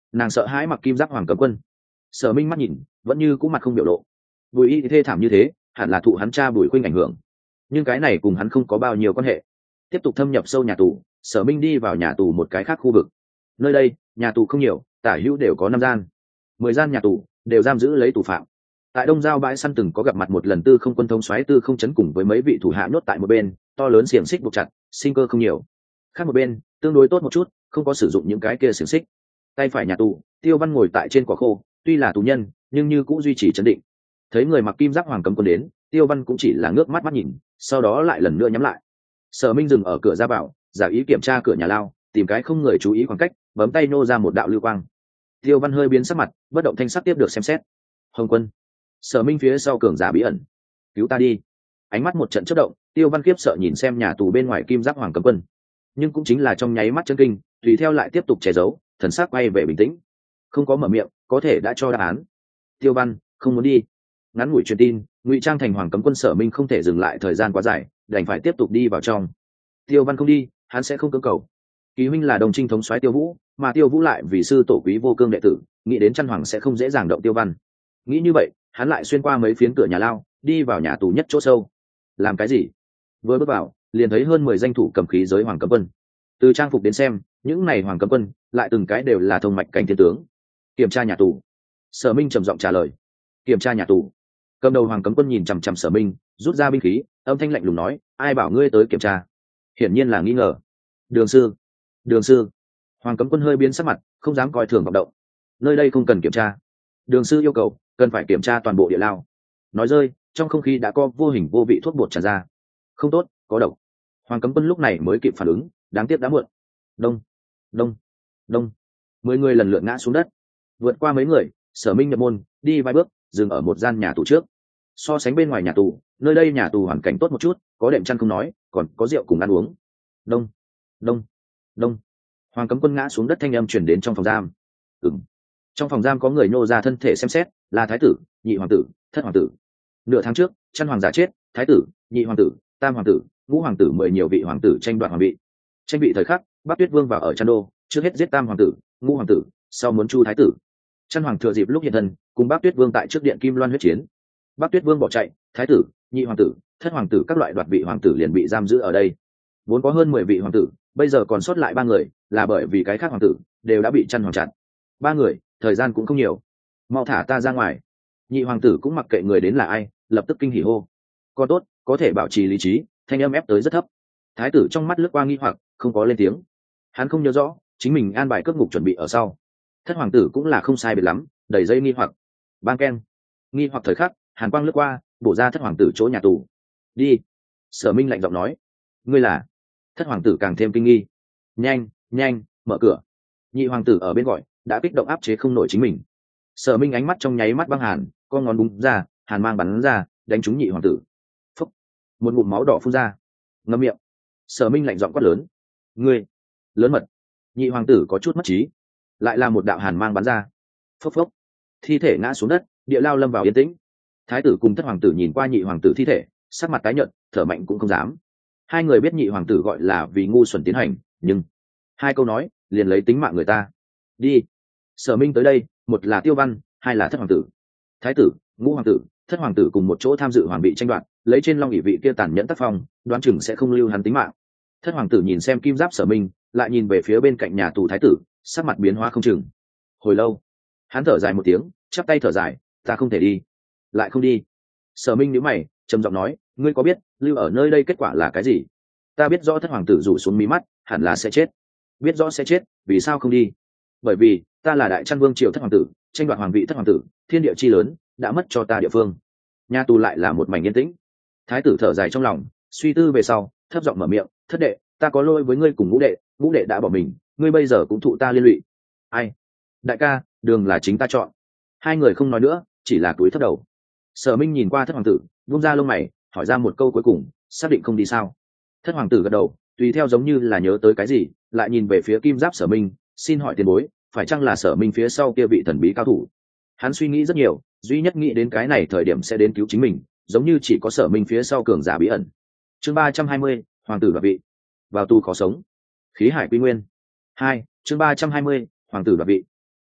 nàng sợ hãi mặc kim giáp hoàng cấm quân. Sở Minh mắt nhìn vẫn như cũng mặt không biểu lộ. Bùi y thê thảm như thế hẳn là thụ hắn cha Bùi Khuynh ảnh hưởng, nhưng cái này cùng hắn không có bao nhiêu quan hệ. Tiếp tục thâm nhập sâu nhà tù, Sở Minh đi vào nhà tù một cái khác khu vực. Nơi đây nhà tù không nhiều, tả hữu đều có 5 gian, 10 gian nhà tù đều giam giữ lấy tù phạm. Tại Đông Giao bãi săn từng có gặp mặt một lần Tư Không quân thống soái Tư Không chấn cùng với mấy vị thủ hạ nhốt tại một bên, to lớn xiềng xích buộc chặt, sinh cơ không nhiều. Khác một bên tương đối tốt một chút, không có sử dụng những cái kia xiềng xích. Tay phải nhà tù, Tiêu Văn ngồi tại trên quả khô, tuy là tù nhân nhưng như cũng duy trì trấn định. Thấy người mặc kim giáp hoàng cấm quân đến, Tiêu Văn cũng chỉ là ngước mắt mắt nhìn, sau đó lại lần nữa nhắm lại. Sở Minh dừng ở cửa ra vào, giả ý kiểm tra cửa nhà lao, tìm cái không người chú ý khoảng cách, bấm tay nô ra một đạo lưu quang. Tiêu Văn hơi biến sắc mặt, bất động thanh sắc tiếp được xem xét. Hồng Quân. Sở Minh phía sau cường giả bí ẩn. Cứu ta đi. Ánh mắt một trận chớp động, Tiêu Văn khiếp sợ nhìn xem nhà tù bên ngoài kim giáp hoàng cấm quân, nhưng cũng chính là trong nháy mắt chân kinh, tùy theo lại tiếp tục che giấu, thần sắc quay về bình tĩnh, không có mở miệng, có thể đã cho đáp án. Tiêu Văn không muốn đi. Ngắn ngủi truyền tin, ngụy trang thành hoàng cấm quân Sở Minh không thể dừng lại thời gian quá dài, đành phải tiếp tục đi vào trong. Tiêu Văn không đi, hắn sẽ không cưỡng cầu. Kỳ huynh là đồng trinh thống soái Tiêu Vũ, mà Tiêu Vũ lại vì sư tổ quý vô cương đệ tử, nghĩ đến Chân Hoàng sẽ không dễ dàng động Tiêu Văn. Nghĩ như vậy, hắn lại xuyên qua mấy phiến cửa nhà lao, đi vào nhà tù nhất chỗ sâu. Làm cái gì? Vừa bước vào, liền thấy hơn 10 danh thủ cầm khí giới hoàng cấm quân. Từ trang phục đến xem, những này hoàng cấm quân lại từng cái đều là thông mạch cảnh thiên tướng. Kiểm tra nhà tù. Sở Minh trầm giọng trả lời. Kiểm tra nhà tù. Cầm đầu hoàng cấm quân nhìn chằm chằm Sở Minh, rút ra binh khí, âm thanh lạnh lùng nói, ai bảo ngươi tới kiểm tra? Hiển nhiên là nghi ngờ. Đường sư. Đường sư. Hoàng cấm quân hơi biến sắc mặt, không dám coi thường vọng động. Nơi đây không cần kiểm tra. Đường sư yêu cầu, cần phải kiểm tra toàn bộ địa lao. Nói rơi, trong không khí đã có vô hình vô vị thuốc bột tràn ra. Không tốt, có độc. Hoàng cấm quân lúc này mới kịp phản ứng, đáng tiếc đã muộn. Đông, đông, đông. 10 người lần lượt ngã xuống đất. Vượt qua mấy người, Sở Minh nhập môn, đi vài bước, dừng ở một gian nhà tù trước. So sánh bên ngoài nhà tù, nơi đây nhà tù hoàn cảnh tốt một chút, có đệm chăn không nói, còn có rượu cùng ăn uống. Đông, đông, đông. Hoàng cấm quân ngã xuống đất, thanh âm truyền đến trong phòng giam. Trong phòng giam có người nô ra thân thể xem xét, là thái tử, nhị hoàng tử, thất hoàng tử. Nửa tháng trước, Chân Hoàng giả chết, thái tử, nhị hoàng tử, tam hoàng tử, ngũ hoàng tử 10 nhiều vị hoàng tử tranh đoạt hoàng vị. Tranh vị thời khắc, Bắc Tuyết Vương vào ở Chân Đô, trước hết giết tam hoàng tử, ngũ hoàng tử, sau muốn chu thái tử. Chân Hoàng thừa dịp lúc hiện thân, cùng Bắc Tuyết Vương tại trước điện Kim Loan huyết chiến. Bắc Tuyết Vương bỏ chạy, thái tử, nhị hoàng tử, thất hoàng tử các loại đoạt vị hoàng tử liền bị giam giữ ở đây. Vốn có hơn 10 vị hoàng tử, bây giờ còn sót lại 3 người, là bởi vì cái khác hoàng tử đều đã bị Chân Hoàng chặn. 3 người, thời gian cũng không nhiều. Mau thả ta ra ngoài. Nhị hoàng tử cũng mặc kệ người đến là ai, lập tức kinh hỉ hô. Con tốt, có thể bảo trì lý trí, thanh âm ép tới rất thấp. Thái tử trong mắt lướt qua nghi hoặc, không có lên tiếng. Hắn không nhớ rõ, chính mình an bài cướp ngục chuẩn bị ở sau. Thất hoàng tử cũng là không sai biệt lắm, đầy dây nghi hoặc. Bang ken. Nghi hoặc thời khắc, hàn quang lướt qua, bổ ra thất hoàng tử chỗ nhà tù. Đi. Sở Minh lạnh giọng nói. Ngươi là? Thất hoàng tử càng thêm kinh nghi. Nhanh, nhanh, mở cửa. Nhị hoàng tử ở bên gọi, đã kích động áp chế không nổi chính mình. Sở Minh ánh mắt trong nháy mắt băng hàn, con ngón búng ra, hàn mang bắn ra, đánh trúng nhị hoàng tử. Phúc. Một ngụm máu đỏ phun ra. Ngậm miệng. Sở Minh lạnh giọng quát lớn. Ngươi. Lớn mật. Nhị hoàng tử có chút mất trí. Lại là một đạo hàn mang bắn ra. Phốc phốc. Thi thể ngã xuống đất, địa lao lâm vào yên tĩnh. Thái tử cùng thất hoàng tử nhìn qua nhị hoàng tử thi thể, sắc mặt tái nhợt, thở mạnh cũng không dám. Hai người biết nhị hoàng tử gọi là vì ngu xuẩn tiến hành, nhưng 2 câu nói liền lấy tính mạng người ta. Đi. Sở Minh tới đây, một là Tiêu Văn, 2 là thất hoàng tử. Thái tử, ngũ hoàng tử, thất hoàng tử cùng một chỗ tham dự hoàng vị tranh đoạt, lấy trên long ỷ vị kia tàn nhẫn tác phong, đoán chừng sẽ không lưu hắn tính mạng. Thất hoàng tử nhìn xem kim giáp Sở Minh, lại nhìn về phía bên cạnh nhà tù thái tử, sắc mặt biến hóa không chừng. Hồi lâu, hắn thở dài một tiếng, chắp tay thở dài, ta không thể đi. Lại không đi. Sở Minh nhíu mày, trầm giọng nói, ngươi có biết lưu ở nơi đây kết quả là cái gì? Ta biết rõ thất hoàng tử rủ xuống mí mắt, hẳn là sẽ chết. Biết rõ sẽ chết, vì sao không đi? Bởi vì ta là đại Trăn Vương triều thất hoàng tử, tranh đoạt hoàng vị thất hoàng tử, thiên địa chi lớn, đã mất cho ta địa phương. Nhà tù lại là một mảnh yên tĩnh. Thái tử thở dài trong lòng, suy tư về sau, thấp giọng mở miệng, thất đệ, ta có lỗi với ngươi cùng ngũ đệ đã bỏ mình, ngươi bây giờ cũng thụ ta liên lụy. Ai? Đại ca, đường là chính ta chọn. 2 người không nói nữa, chỉ là cúi thấp đầu. Sở Minh nhìn qua thất hoàng tử, vung ra lông mày, hỏi ra một câu cuối cùng, xác định không đi sao? Thất hoàng tử gật đầu, tùy theo giống như là nhớ tới cái gì, lại nhìn về phía kim giáp Sở Minh, xin hỏi tiền bối, phải chăng là Sở Minh phía sau kia vị thần bí cao thủ? Hắn suy nghĩ rất nhiều, duy nhất nghĩ đến cái này thời điểm sẽ đến cứu chính mình, giống như chỉ có Sở Minh phía sau cường giả bí ẩn. Chương 320, hoàng tử đoạt vị. Vào tù khó sống. Khí hải quy nguyên. 2, chương 320, hoàng tử đoạt vị.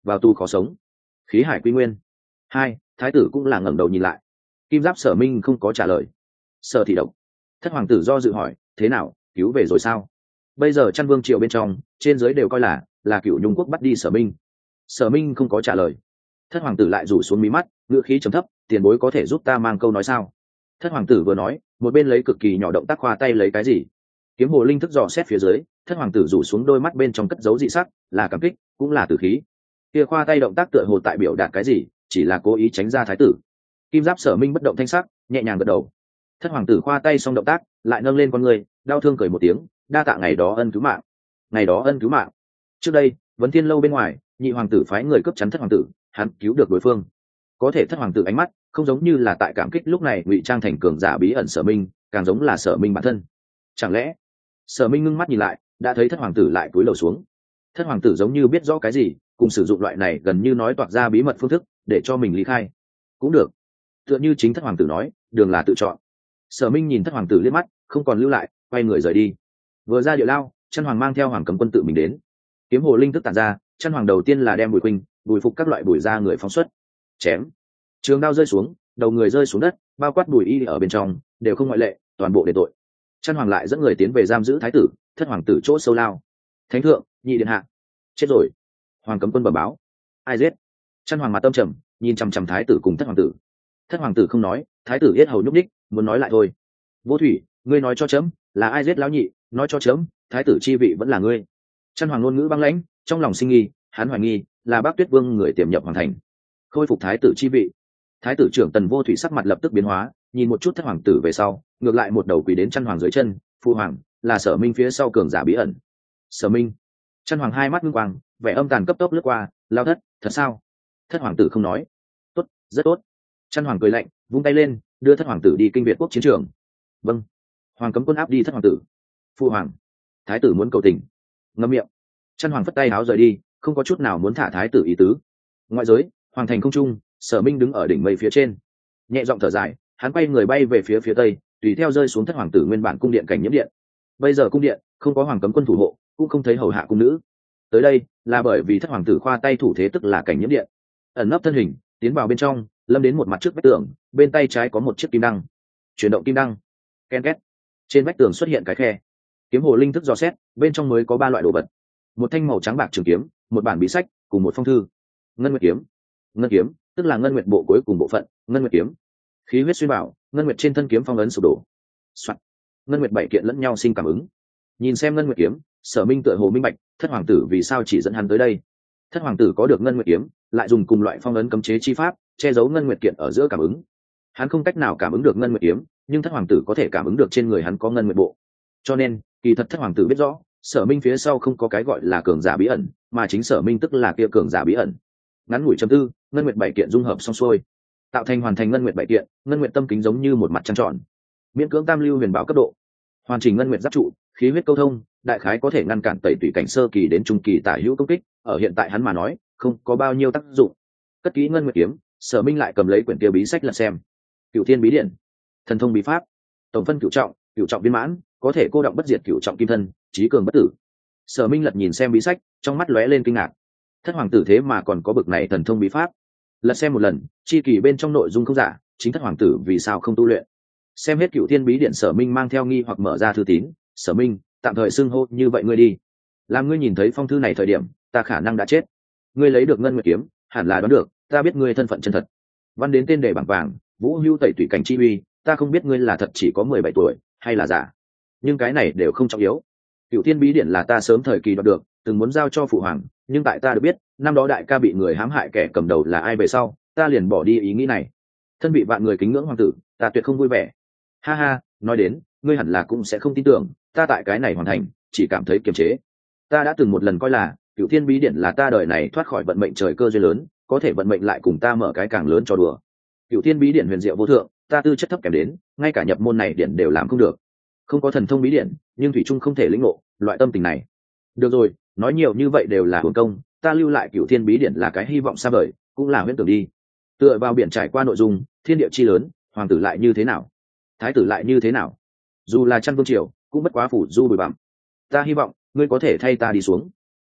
vào tù khó sống. Khí hải quy nguyên. Hai, thái tử cũng là ngẩng đầu nhìn lại. Kim giáp Sở Minh không có trả lời. Sở thị độc. Thất hoàng tử do dự hỏi, thế nào, cứu về rồi sao? Bây giờ Chăn Vương triều bên trong, trên dưới đều coi là Cửu Nhung quốc bắt đi Sở Minh. Sở Minh không có trả lời. Thất hoàng tử lại rủ xuống mí mắt, ngữ khí trầm thấp, tiền bối có thể giúp ta mang câu nói sao? Thất hoàng tử vừa nói, một bên lấy cực kỳ nhỏ động tác khoa tay lấy cái gì. Kiếm hồ linh thức dò xét phía dưới, thất hoàng tử rủ xuống đôi mắt bên trong cất dấu dị sắc, là cảm kích, cũng là tử khí. Kia khoa tay động tác tựa hồ tại biểu đạt cái gì, chỉ là cố ý tránh ra thái tử. Kim giáp Sở Minh bất động thanh sắc, nhẹ nhàng gật đầu. Thất hoàng tử khoa tay xong động tác, lại nâng lên con người, đau thương cười một tiếng, đa tạ ngày đó ân cứu mạng. Ngày đó ân cứu mạng. Trước đây, Vấn Thiên lâu bên ngoài, nhị hoàng tử phái người cướp chắn thất hoàng tử, hắn cứu được đối phương. Có thể thất hoàng tử ánh mắt không giống như là tại cảm kích lúc này ngụy trang thành cường giả bí ẩn Sở Minh, càng giống là Sở Minh bản thân. Chẳng lẽ Sở Minh ngưng mắt nhìn lại, đã thấy thất hoàng tử lại cúi đầu xuống. Thất hoàng tử giống như biết rõ cái gì, cùng sử dụng loại này gần như nói toạc ra bí mật phương thức để cho mình ly khai. Cũng được, tựa như chính thất hoàng tử nói, đường là tự chọn. Sở Minh nhìn thất hoàng tử liếc mắt, không còn lưu lại, quay người rời đi. Vừa ra địa lao, Chân Hoàng mang theo Hoàng Cấm Quân tự mình đến. Kiếm hồ linh thức tản ra, Chân Hoàng đầu tiên là đem bùi khuynh, bùi phục các loại bùi ra người phóng xuất, chém. Trường đao rơi xuống, đầu người rơi xuống đất, bao quát bùi y ở bên trong, đều không ngoại lệ, toàn bộ đền tội. Chân Hoàng lại dẫn người tiến về giam giữ thái tử, thất hoàng tử chỗ sâu lao. Thánh thượng, nhị điện hạ, chết rồi. Hoàng Cấm Quân bẩm báo. Ai giết? Chân Hoàng mặt tâm trầm, nhìn chằm chằm thái tử cùng thất hoàng tử. Thất hoàng tử không nói, thái tử yết hầu nhúc ních, muốn nói lại thôi. Vô Thủy, ngươi nói cho chấm, là ai giết lão nhị, nói cho chấm, thái tử chi vị vẫn là ngươi. Chân Hoàng ngôn ngữ băng lãnh, trong lòng sinh nghi, hắn hoài nghi là Bắc Tuyết Vương người tiềm nhập hoàng thành, khôi phục thái tử chi vị. Thái tử trưởng Tần Vô Thủy sắc mặt lập tức biến hóa, nhìn một chút thất hoàng tử về sau, ngược lại một đầu quỳ đến Chân Hoàng dưới chân, phụ hoàng, là Sở Minh phía sau cường giả bí ẩn. Sở Minh. Chân Hoàng hai mắt ngưng quang, vẻ âm tàn cấp tốc lướt qua, lao thất, thật sao? Thất hoàng tử không nói. Tốt, rất tốt. Chân Hoàng cười lạnh, vung tay lên, đưa thất hoàng tử đi kinh Việt quốc chiến trường. Vâng. Hoàng Cấm Quân áp đi thất hoàng tử. Phụ hoàng, thái tử muốn cầu tình. Ngậm miệng. Chân Hoàng phất tay áo rời đi, không có chút nào muốn thả thái tử ý tứ. Ngoại giới, hoàng thành không trung, Sở Minh đứng ở đỉnh mây phía trên, nhẹ giọng thở dài, hắn quay người bay về phía tây, tùy theo rơi xuống thất hoàng tử nguyên bản cung điện cảnh nhiễm điện. Bây giờ cung điện không có Hoàng Cấm Quân thủ hộ, cũng không thấy hầu hạ cung nữ. Tới đây là bởi vì thất hoàng tử khoa tay thủ thế, tức là cảnh nhiễm điện. Ẩn nấp thân hình tiến vào bên trong, lâm đến một mặt trước vách tường, bên tay trái có một chiếc kim đăng. Chuyển động kim đăng, ken két, trên vách tường xuất hiện cái khe. Kiếm hồ linh thức dò xét, bên trong mới có 3 loại đồ vật: một thanh màu trắng bạc trường kiếm, một bản bí sách, cùng một phong thư. Ngân Nguyệt kiếm. Ngân kiếm tức là Ngân Nguyệt bộ cuối cùng bộ phận, Ngân Nguyệt kiếm. Khí huyết xuyên bảo, Ngân Nguyệt trên thân kiếm phong ấn sụp đổ. Soạn. Ngân Nguyệt 7 kiện lẫn nhau sinh cảm ứng. Nhìn xem Ngân Nguyệt kiếm, Sở Minh tựa hồ minh bạch, thất hoàng tử vì sao chỉ dẫn hắn tới đây. Thất hoàng tử có được Ngân Nguyệt kiếm, lại dùng cùng loại phong ấn cấm chế chi pháp che giấu Ngân Nguyệt kiện ở giữa cảm ứng. Hắn không cách nào cảm ứng được Ngân Nguyệt kiếm, nhưng thất hoàng tử có thể cảm ứng được trên người hắn có Ngân Nguyệt bộ. Cho nên, kỳ thật thất hoàng tử biết rõ, Sở Minh phía sau không có cái gọi là cường giả bí ẩn, mà chính Sở Minh tức là kia cường giả bí ẩn. Ngắn ngủi chấm tư, Ngân Nguyệt 7 kiện dung hợp xong xuôi, tạo thành hoàn thành Ngân Nguyệt 7 kiện. Ngân Nguyệt tâm kính giống như một mặt trăng tròn, miễn cưỡng tam lưu huyền bảo cấp độ, hoàn chỉnh Ngân Nguyệt giáp trụ, khí huyết câu thông, đại khái có thể ngăn cản tẩy tủy cảnh sơ kỳ đến trung kỳ tả hữu công kích. Ở hiện tại hắn mà nói, không có bao nhiêu tác dụng. Cất kỹ Ngân Nguyệt kiếm, Sở Minh lại cầm lấy quyển kia bí sách lật xem. Cửu Thiên bí điển, thần thông bí pháp, tổng phân cửu trọng viên mãn, có thể cô động bất diệt cửu trọng kim thân, trí cường bất tử. Sở Minh lật nhìn xem bí sách, trong mắt lóe lên kinh ngạc. Thất hoàng tử thế mà còn có bực này thần thông bí pháp. Lật xem một lần, chi kỳ bên trong nội dung không giả, chính thất hoàng tử vì sao không tu luyện. Xem hết Cửu Thiên bí điển, Sở Minh mang theo nghi hoặc mở ra thư tín. Sở Minh, tạm thời xưng hô như vậy ngươi đi. Làm ngươi nhìn thấy phong thư này thời điểm, ta khả năng đã chết. Ngươi lấy được Ngân Nguyệt kiếm, hẳn là đoán được, ta biết ngươi thân phận chân thật. Văn đến tên đề bảng vàng, Vũ Hưu tẩy tủy cảnh chi uy, ta không biết ngươi là thật chỉ có 17 tuổi, hay là giả. Nhưng cái này đều không trọng yếu. Cửu Thiên bí điển là ta sớm thời kỳ đoạt được, từng muốn giao cho phụ hoàng, nhưng tại ta được biết, năm đó đại ca bị người hãm hại, kẻ cầm đầu là ai về sau, ta liền bỏ đi ý nghĩ này. Thân bị vạn người kính ngưỡng hoàng tử, ta tuyệt không vui vẻ. Ha ha, nói đến, ngươi hẳn là cũng sẽ không tin tưởng, ta tại cái này hoàn thành, chỉ cảm thấy kiềm chế. Ta đã từng một lần coi là Cửu Thiên bí điển là ta đời này thoát khỏi vận mệnh trời cơ duyên lớn, có thể vận mệnh lại cùng ta mở cái càng lớn cho đùa. Cửu Thiên bí điển huyền diệu vô thượng, ta tư chất thấp kém đến, ngay cả nhập môn này điển đều làm không được. Không có thần thông bí điển, nhưng thủy trung không thể lĩnh ngộ loại tâm tình này. Được rồi, nói nhiều như vậy đều là hưởng công, ta lưu lại Cửu Thiên bí điển là cái hy vọng xa vời, cũng là huyễn tưởng đi. Tựa vào biển trải qua nội dung, thiên địa chi lớn, hoàng tử lại như thế nào, thái tử lại như thế nào, dù là Chân Vương triều cũng bất quá phủ du bụi bặm. Ta hy vọng ngươi có thể thay ta đi xuống.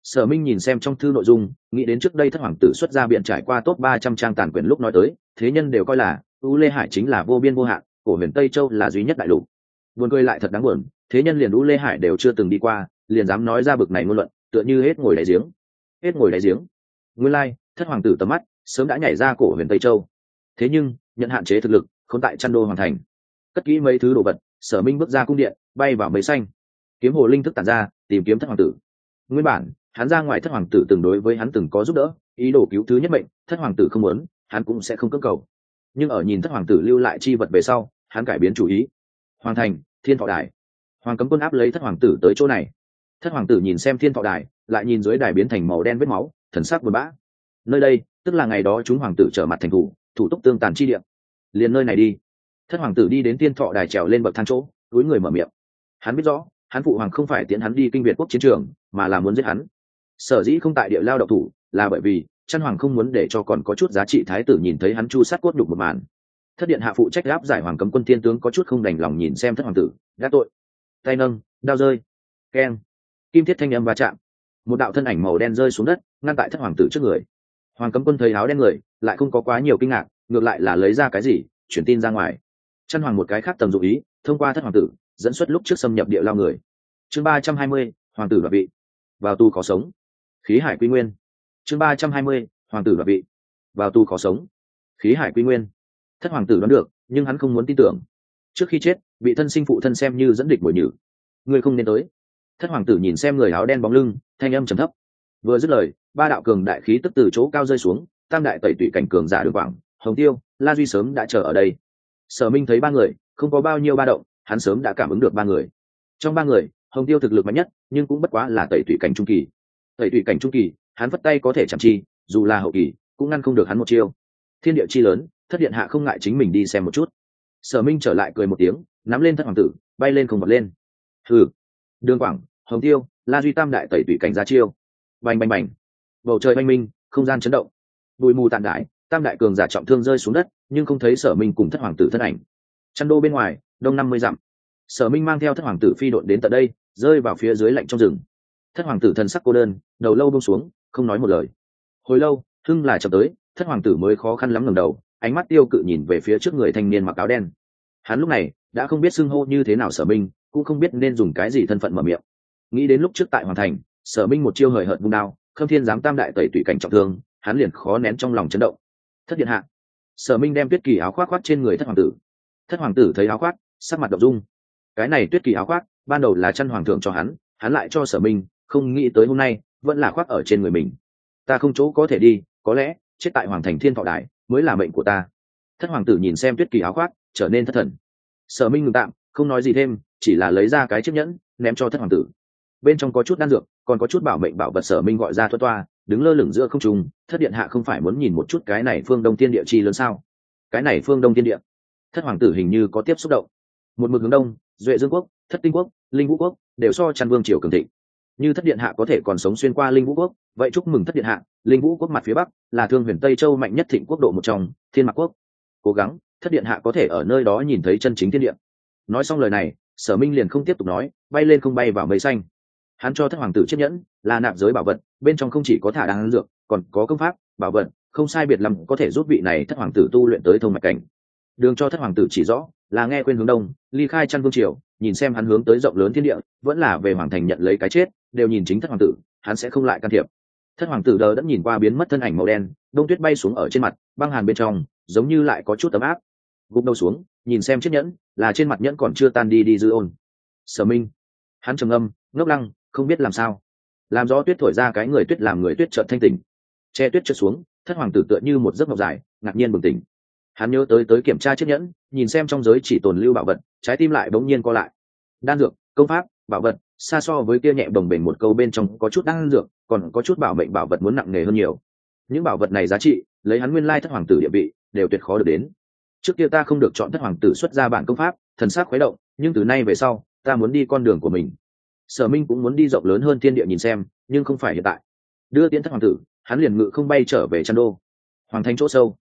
Sở Minh nhìn xem trong thư nội dung, nghĩ đến trước đây thất hoàng tử xuất ra biện trải qua top 300 trang tàn quyển lúc nói tới, thế nhân đều coi là U Lê Hải chính là vô biên vô hạn, cổ huyền Tây Châu là duy nhất đại lục. Buồn cười lại thật đáng buồn, thế nhân liền U Lê Hải đều chưa từng đi qua, liền dám nói ra bực này ngôn luận, tựa như hết ngồi đáy giếng. Hết ngồi đáy giếng. Nguyên lai, thất hoàng tử tầm mắt sớm đã nhảy ra cổ huyền Tây Châu. Thế nhưng, nhận hạn chế thực lực, không tại Chăn Đô hoàn thành. Cất kỹ mấy thứ đồ vật, Sở Minh bước ra cung điện, bay vào mây xanh. Kiếm hồ linh thức tản ra, tìm kiếm thất hoàng tử. Nguyên bản, hắn ra ngoài thất hoàng tử từng đối với hắn từng có giúp đỡ, ý đồ cứu thứ nhất mệnh, thất hoàng tử không muốn, hắn cũng sẽ không cưỡng cầu. Nhưng ở nhìn thất hoàng tử lưu lại chi vật về sau, hắn cải biến chủ ý. Hoàng thành, Thiên Thọ Đài. Hoàng cấm quân áp lấy thất hoàng tử tới chỗ này. Thất hoàng tử nhìn xem Thiên Thọ Đài, lại nhìn dưới đài biến thành màu đen vết máu, thần sắc buồn bã. Nơi đây, tức là ngày đó chúng hoàng tử trở mặt thành thủ, thủ túc tương tàn chi địa. Liền nơi này đi. Thất hoàng tử đi đến Thiên Thọ Đài trèo lên bậc thang chỗ, cúi người mở miệng. Hắn biết rõ, hắn phụ hoàng không phải tiễn hắn đi kinh Việt quốc chiến trường, mà là muốn giết hắn. Sở dĩ không tại địa lao độc thủ, là bởi vì Chân Hoàng không muốn để cho còn có chút giá trị thái tử nhìn thấy hắn chu sát cốt nhục một màn. Thất điện hạ phụ trách áp giải hoàng cấm quân thiên tướng có chút không đành lòng nhìn xem thất hoàng tử, gác tội. Tay nâng, đao rơi, keng, kim thiết thanh âm va chạm, một đạo thân ảnh màu đen rơi xuống đất, ngăn tại thất hoàng tử trước người. Hoàng cấm quân thấy áo đen người, lại không có quá nhiều kinh ngạc, ngược lại là lấy ra cái gì, chuyển tin ra ngoài. Chân Hoàng một cái khác tầm dụng ý, thông qua thất hoàng tử, dẫn xuất lúc trước xâm nhập địa lao người. Chương 320, hoàng tử đoạt vị, vào tù khó sống. Khí hải quy nguyên. Chương 320, hoàng tử đoạt vị, vào tù khó sống. Khí hải quy nguyên. Thất hoàng tử đoán được, nhưng hắn không muốn tin tưởng. Trước khi chết, bị thân sinh phụ thân xem như dẫn địch bồi nhử. Ngươi không nên tới. Thất hoàng tử nhìn xem người áo đen bóng lưng, thanh âm trầm thấp. Vừa dứt lời, ba đạo cường đại khí tức từ chỗ cao rơi xuống, tam đại tẩy tụy cảnh cường giả Đường Quảng, Hồng Tiêu, La Duy sớm đã chờ ở đây. Sở Minh thấy ba người, không có bao nhiêu ba động, hắn sớm đã cảm ứng được ba người. Trong ba người, Hồng Tiêu thực lực mạnh nhất, nhưng cũng bất quá là tẩy tụy cảnh trung kỳ. Tẩy tụy cảnh trung kỳ, hắn vất tay có thể chạm chi, dù là hậu kỳ, cũng ngăn không được hắn một chiêu. Thiên địa chi lớn, thất điện hạ không ngại chính mình đi xem một chút. Sở Minh trở lại cười một tiếng, nắm lên thất hoàng tử, bay lên không bật lên. Hừ. Đường Quảng, Hồng Tiêu, La Duy tam đại tẩy tụy cảnh ra chiêu. Bành bành bành. Bầu trời oanh minh, không gian chấn động. Bụi mù tàn đãi, tam đại cường giả trọng thương rơi xuống đất, nhưng không thấy Sở Minh cùng thất hoàng tử thân ảnh. Chăn đô bên ngoài, đông 50 dặm. Sở Minh mang theo thất hoàng tử phi độn đến tận đây, rơi vào phía dưới lạnh trong rừng. Thất hoàng tử thần sắc cô đơn, đầu lâu buông xuống, không nói một lời. Hồi lâu, hưng là chậm tới, thất hoàng tử mới khó khăn lắm ngẩng đầu, ánh mắt tiêu cự nhìn về phía trước người thanh niên mặc áo đen. Hắn lúc này đã không biết xưng hô như thế nào Sở Minh, cũng không biết nên dùng cái gì thân phận mở miệng. Nghĩ đến lúc trước tại hoàng thành, Sở Minh một chiêu hời hợt vung đao, Khâm Thiên giám tam đại tẩy tụy cảnh trọng thương, hắn liền khó nén trong lòng chấn động. Thất điện hạ. Sở Minh đem tuyết kỳ áo khoác khoác trên người thất hoàng tử. Thất hoàng tử thấy áo khoác, sắc mặt động dung. Cái này tuyết kỳ áo khoác, ban đầu là Chân Hoàng thượng cho hắn lại cho Sở Minh, không nghĩ tới hôm nay vẫn là khoác ở trên người mình. Ta không chỗ có thể đi, có lẽ chết tại hoàng thành Thiên Thọ Đài mới là mệnh của ta. Thất hoàng tử nhìn xem tuyết kỳ áo khoác, trở nên thất thần. Sở Minh ngừng tạm, không nói gì thêm, chỉ là lấy ra cái chiếc nhẫn ném cho thất hoàng tử. Bên trong có chút đan dược, còn có chút bảo mệnh bảo vật. Sở Minh gọi ra thoát toa, đứng lơ lửng giữa không trung. Thất điện hạ không phải muốn nhìn một chút cái này phương đông thiên địa chi lớn sao? Cái này phương đông thiên địa. Thất hoàng tử hình như có tiếp xúc động. Một mực hướng đông, Duệ Dương quốc, Thất Tinh quốc, Linh Vũ quốc đều so Trăn Vương triều cường thịnh. Như thất điện hạ có thể còn sống xuyên qua Linh Vũ quốc, vậy chúc mừng thất điện hạ. Linh Vũ quốc mặt phía bắc là Thương Huyền Tây Châu mạnh nhất thịnh quốc độ một trong, Thiên Mạc quốc. Cố gắng, thất điện hạ có thể ở nơi đó nhìn thấy chân chính thiên địa. Nói xong lời này, Sở Minh liền không tiếp tục nói, bay lên không bay vào mây xanh. Hắn cho thất hoàng tử chiếc nhẫn là nạp giới bảo vật, bên trong không chỉ có thả đan dược, còn có công pháp bảo vật, không sai biệt lắm có thể giúp vị này thất hoàng tử tu luyện tới thông mạch cảnh. Đường cho thất hoàng tử chỉ rõ là nghe quên hướng đông, ly khai Trăn Vương triều, nhìn xem hắn hướng tới rộng lớn thiên địa, vẫn là về hoàng thành nhận lấy cái chết, đều nhìn chính thất hoàng tử, hắn sẽ không lại can thiệp. Thất hoàng tử đờ đẫn nhìn qua biến mất thân ảnh màu đen, đông tuyết bay xuống ở trên mặt, băng hàn bên trong giống như lại có chút ấm áp. Gục đầu xuống, nhìn xem chiếc nhẫn, là trên mặt nhẫn còn chưa tan đi dư ôn. Sở Minh, hắn trầm ngâm, ngốc lăng, không biết làm sao. Làm gió tuyết thổi ra cái người tuyết làm người tuyết chợt thanh tỉnh. Che tuyết trượt xuống, thất hoàng tử tựa như một giấc mộng dài, ngạc nhiên bừng tỉnh. Hắn nhớ tới kiểm tra chiếc nhẫn, nhìn xem trong giới chỉ tồn lưu bảo vật, trái tim lại bỗng nhiên co lại. Đan dược, công pháp, bảo vật, xa so với kia nhẹ bồng bềnh một câu bên trong có chút đan dược, còn có chút bảo mệnh bảo vật muốn nặng nề hơn nhiều. Những bảo vật này giá trị, lấy hắn nguyên lai thất hoàng tử địa vị, đều tuyệt khó được đến. Trước kia ta không được chọn thất hoàng tử xuất ra bản công pháp, thần sắc khuấy động, nhưng từ nay về sau, ta muốn đi con đường của mình. Sở Minh cũng muốn đi rộng lớn hơn thiên địa nhìn xem, nhưng không phải hiện tại. Đưa tiễn thất hoàng tử, hắn liền ngự không bay trở về Trăn Đô. Hoàng thành chỗ sâu.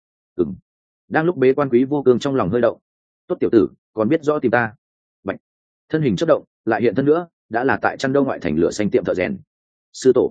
Đang lúc bế quan Quý Vô Cương trong lòng hơi động. Tốt tiểu tử, còn biết rõ tìm ta. Bạch. Thân hình chớp động, lại hiện thân nữa, đã là tại Trăn Đô ngoại thành lửa xanh tiệm thợ rèn. Sư tổ.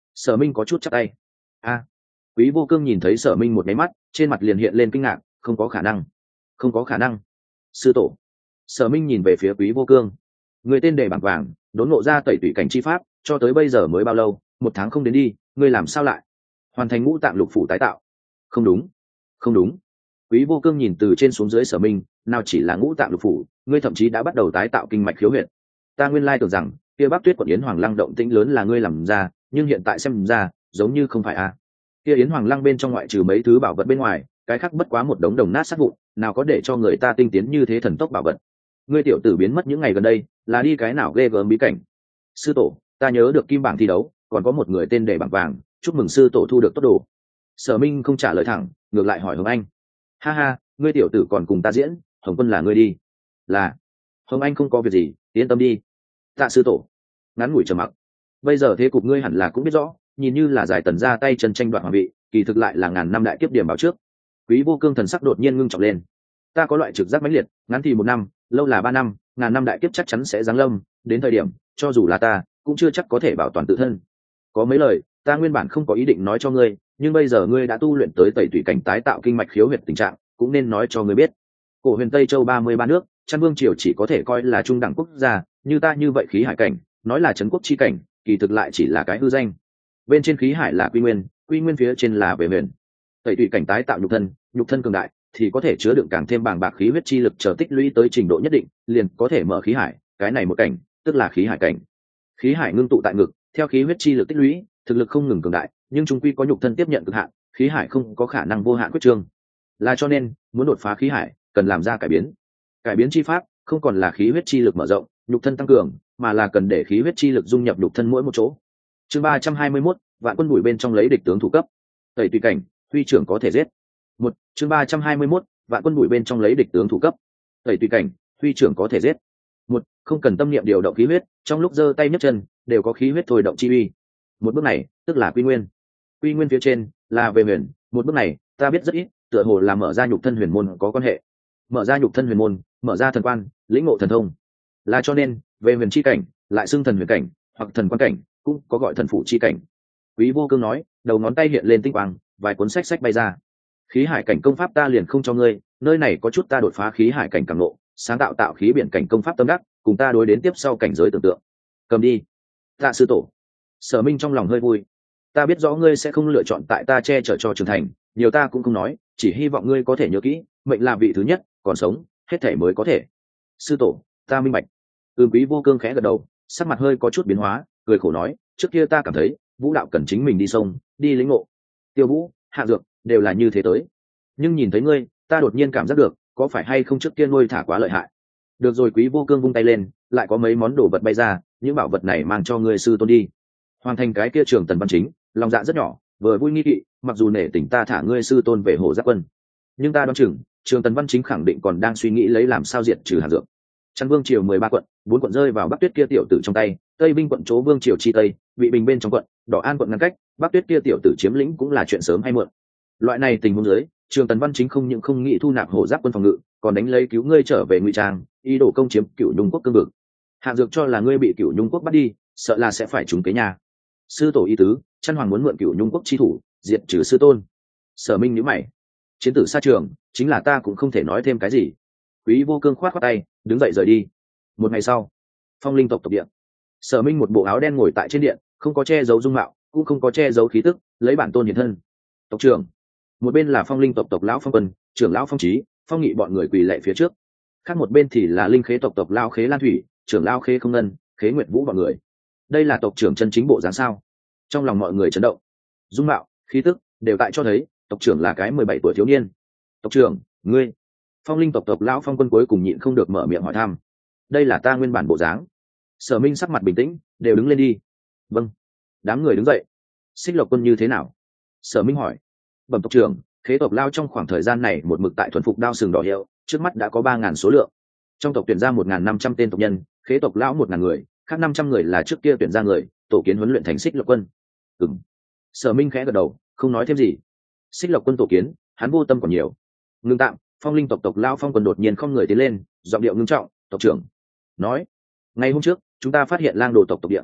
Sở Minh có chút chắp tay. A. Quý Vô Cương nhìn thấy Sở Minh một cái mắt, trên mặt liền hiện lên kinh ngạc, không có khả năng. Không có khả năng. Sư tổ. Sở Minh nhìn về phía Quý Vô Cương. Người tên Đề Bảng Vàng, đốn ngộ ra tẩy tủy cảnh chi pháp, cho tới bây giờ mới bao lâu, 1 tháng không đến đi, ngươi làm sao lại hoàn thành ngũ tạng lục phủ tái tạo? Không đúng, không đúng. Quý Vô Cương nhìn từ trên xuống dưới Sở Minh, nào chỉ là ngũ tạng lục phủ, ngươi thậm chí đã bắt đầu tái tạo kinh mạch khiếu huyệt. Ta nguyên lai tưởng rằng kia Bắc Tuyết quận Yến Hoàng Lăng động tĩnh lớn là ngươi làm ra, nhưng hiện tại xem ra giống như không phải a. Kia Yến Hoàng Lăng bên trong ngoại trừ mấy thứ bảo vật bên ngoài, cái khác bất quá một đống đồng nát sát vụn, nào có để cho người ta tinh tiến như thế thần tốc bảo vật. Ngươi tiểu tử biến mất những ngày gần đây, là đi cái nào ghê gớm bí cảnh? Sư tổ, ta nhớ được kim bảng thi đấu, còn có một người tên Đề Bảng Vàng, chúc mừng sư tổ thu được tốt đồ. Sở Minh không trả lời thẳng, ngược lại hỏi Hồng Anh. Ha ha, ngươi tiểu tử còn cùng ta diễn, Hồng Quân là ngươi đi. Là. Hồng Anh không có việc gì, yên tâm đi. Tạ sư tổ. Ngắn ngủi trầm mặc. Bây giờ thế cục ngươi hẳn là cũng biết rõ, nhìn như là giải tần ra tay chân tranh đoạt hoàng vị, kỳ thực lại là ngàn năm đại kiếp điểm báo trước. Quý Vô Cương thần sắc đột nhiên ngưng trọng lên. Ta có loại trực giác mãnh liệt, ngắn thì 1 năm, lâu là 3 năm, ngàn năm đại kiếp chắc chắn sẽ giáng lâm, đến thời điểm, cho dù là ta, cũng chưa chắc có thể bảo toàn tự thân. Có mấy lời, ta nguyên bản không có ý định nói cho ngươi, nhưng bây giờ ngươi đã tu luyện tới tẩy tủy cảnh tái tạo kinh mạch khiếu huyệt tình trạng, cũng nên nói cho ngươi biết. Cổ huyền Tây Châu 33 nước, Trăn Vương triều chỉ có thể coi là trung đẳng quốc gia, như ta như vậy khí hải cảnh, nói là trấn quốc chi cảnh, kỳ thực lại chỉ là cái hư danh. Bên trên khí hải là quy nguyên phía trên là về huyền. Tẩy tủy cảnh tái tạo nhục thân cường đại, thì có thể chứa đựng càng thêm bàng bạc khí huyết chi lực chờ tích lũy tới trình độ nhất định, liền có thể mở khí hải, cái này một cảnh, tức là khí hải cảnh. Khí hải ngưng tụ tại ngực, theo khí huyết chi lực tích lũy, thực lực không ngừng cường đại, nhưng trung quy có nhục thân tiếp nhận cực hạn, khí hải không có khả năng vô hạn quyết trương. Là cho nên, muốn đột phá khí hải, cần làm ra cải biến. Cải biến chi pháp, không còn là khí huyết chi lực mở rộng, nhục thân tăng cường, mà là cần để khí huyết chi lực dung nhập nhục thân mỗi một chỗ. Chương 321, vạn quân bùi bên trong lấy địch tướng thủ cấp. Tẩy tùy cảnh, huy trưởng có thể giết. Chương 321, vạn quân bùi bên trong lấy địch tướng thủ cấp. Tẩy tùy cảnh, huy trưởng có thể giết. Không cần tâm niệm điều động khí huyết, trong lúc giơ tay nhấc chân, đều có khí huyết thôi động chi uy. Một bước này, tức là quy nguyên. Quy nguyên phía trên là về huyền, một bước này, ta biết rất ít, tựa hồ là mở ra nhục thân huyền môn có quan hệ. Mở ra nhục thân huyền môn, mở ra thần quan, lĩnh ngộ thần thông. Là cho nên, về huyền chi cảnh, lại xưng thần huyền cảnh, hoặc thần quan cảnh, cũng có gọi thần phụ chi cảnh. Quý Vô Cương nói, đầu ngón tay hiện lên tinh quang, vài cuốn sách bay ra. Khí hải cảnh công pháp ta liền không cho ngươi, nơi này có chút ta đột phá khí hải cảnh càng ngộ, sáng tạo khí biển cảnh công pháp tâm đắc, cùng ta đối đến tiếp sau cảnh giới tưởng tượng. Cầm đi. Tạ sư tổ. Sở Minh trong lòng hơi vui. Ta biết rõ ngươi sẽ không lựa chọn tại ta che chở cho trưởng thành, nhiều ta cũng không nói, chỉ hy vọng ngươi có thể nhớ kỹ, mệnh là vị thứ nhất, còn sống, hết thể mới có thể. Sư tổ, ta minh bạch. Quý Vô Cương khẽ gật đầu, sắc mặt hơi có chút biến hóa, cười khổ nói, trước kia ta cảm thấy, vũ đạo cần chính mình đi sông, đi lĩnh ngộ. Tiêu Vũ, Hạ Dược, đều là như thế tới. Nhưng nhìn thấy ngươi, ta đột nhiên cảm giác được, có phải hay không trước kia nuôi thả quá lợi hại. Được rồi, Quý Vô Cương vung tay lên, lại có mấy món đồ vật bay ra, những bảo vật này mang cho ngươi sư tôn đi. Hoàn thành cái kia Trường Tần Văn Chính, lòng dạ rất nhỏ, vừa vui nghi kỵ, mặc dù nể tình ta thả ngươi sư tôn về Hồ Giác Quân, nhưng ta đoán chừng Trường Tần Văn Chính khẳng định còn đang suy nghĩ lấy làm sao diệt trừ Hàn Dược. Trăn Vương triều 13 quận, 4 quận rơi vào Bắc Tuyết kia tiểu tử trong tay, Tây Vinh quận chỗ Vương triều chi tây, bị bình bên trong quận, Đỏ An quận ngăn cách, Bắc Tuyết kia tiểu tử chiếm lĩnh cũng là chuyện sớm hay muộn. Loại này tình huống dưới, Trường Tần Văn Chính không những không nghĩ thu nạp Hồ Giáp quân phòng ngự, còn đánh lấy cứu ngươi trở về Ngụy Trang, ý đồ công chiếm Cửu Nhung quốc cương vực. Hạng Dược cho là ngươi bị Cửu Nhung quốc bắt đi, sợ là sẽ phải trúng kế nhà. Sư tổ ý tứ, Chân Hoàng muốn mượn Cửu Nhung quốc chi thủ, diệt trừ sư tôn. Sở Minh nhíu mày. Chiến tử xa trường, chính là ta cũng không thể nói thêm cái gì. Quý Vô Cương khoát khoát tay, đứng dậy rời đi. Một ngày sau, Phong Linh tộc điện. Sở Minh một bộ áo đen ngồi tại trên điện, không có che giấu dung mạo, cũng không có che giấu khí tức, lấy bản tôn hiện thân. Tộc trưởng. Một bên là Phong Linh tộc tộc lão Phong Quân, trưởng lão Phong Chí, Phong Nghị bọn người quỳ lạy phía trước. Khác một bên thì là Linh Khế tộc tộc lão Khế Lan Thủy, trưởng lão Khế Không Ngân, Khế Nguyệt Vũ bọn người. Đây là tộc trưởng chân chính bộ dáng sao? Trong lòng mọi người chấn động. Dung mạo, khí tức đều tại cho thấy, tộc trưởng là cái 17 tuổi thiếu niên. Tộc trưởng, ngươi? Phong Linh tộc tộc lão Phong Quân cuối cùng nhịn không được mở miệng hỏi thăm. Đây là ta nguyên bản bộ dáng. Sở Minh sắc mặt bình tĩnh, đều đứng lên đi. Vâng. Đám người đứng dậy. Xích Lộc Quân như thế nào? Sở Minh hỏi. Bẩm tộc trưởng, Khế tộc lao trong khoảng thời gian này một mực tại thuần phục đao sừng đỏ hiệu, trước mắt đã có 3.000 số lượng. Trong tộc tuyển ra 1.500 tên tộc nhân, Khế tộc lão 1.000 người, khác 500 người là trước kia tuyển ra người, tổ kiến huấn luyện thành Xích Lộc Quân. Ừm. Sở Minh khẽ gật đầu, không nói thêm gì. Xích Lộc Quân tổ kiến, hắn vô tâm còn nhiều. Ngưng tạm, Phong Linh tộc tộc lão Phong Quân đột nhiên không người tiến lên, giọng điệu ngưng trọng, tộc trưởng nói, ngày hôm trước chúng ta phát hiện lang đồ tộc địa.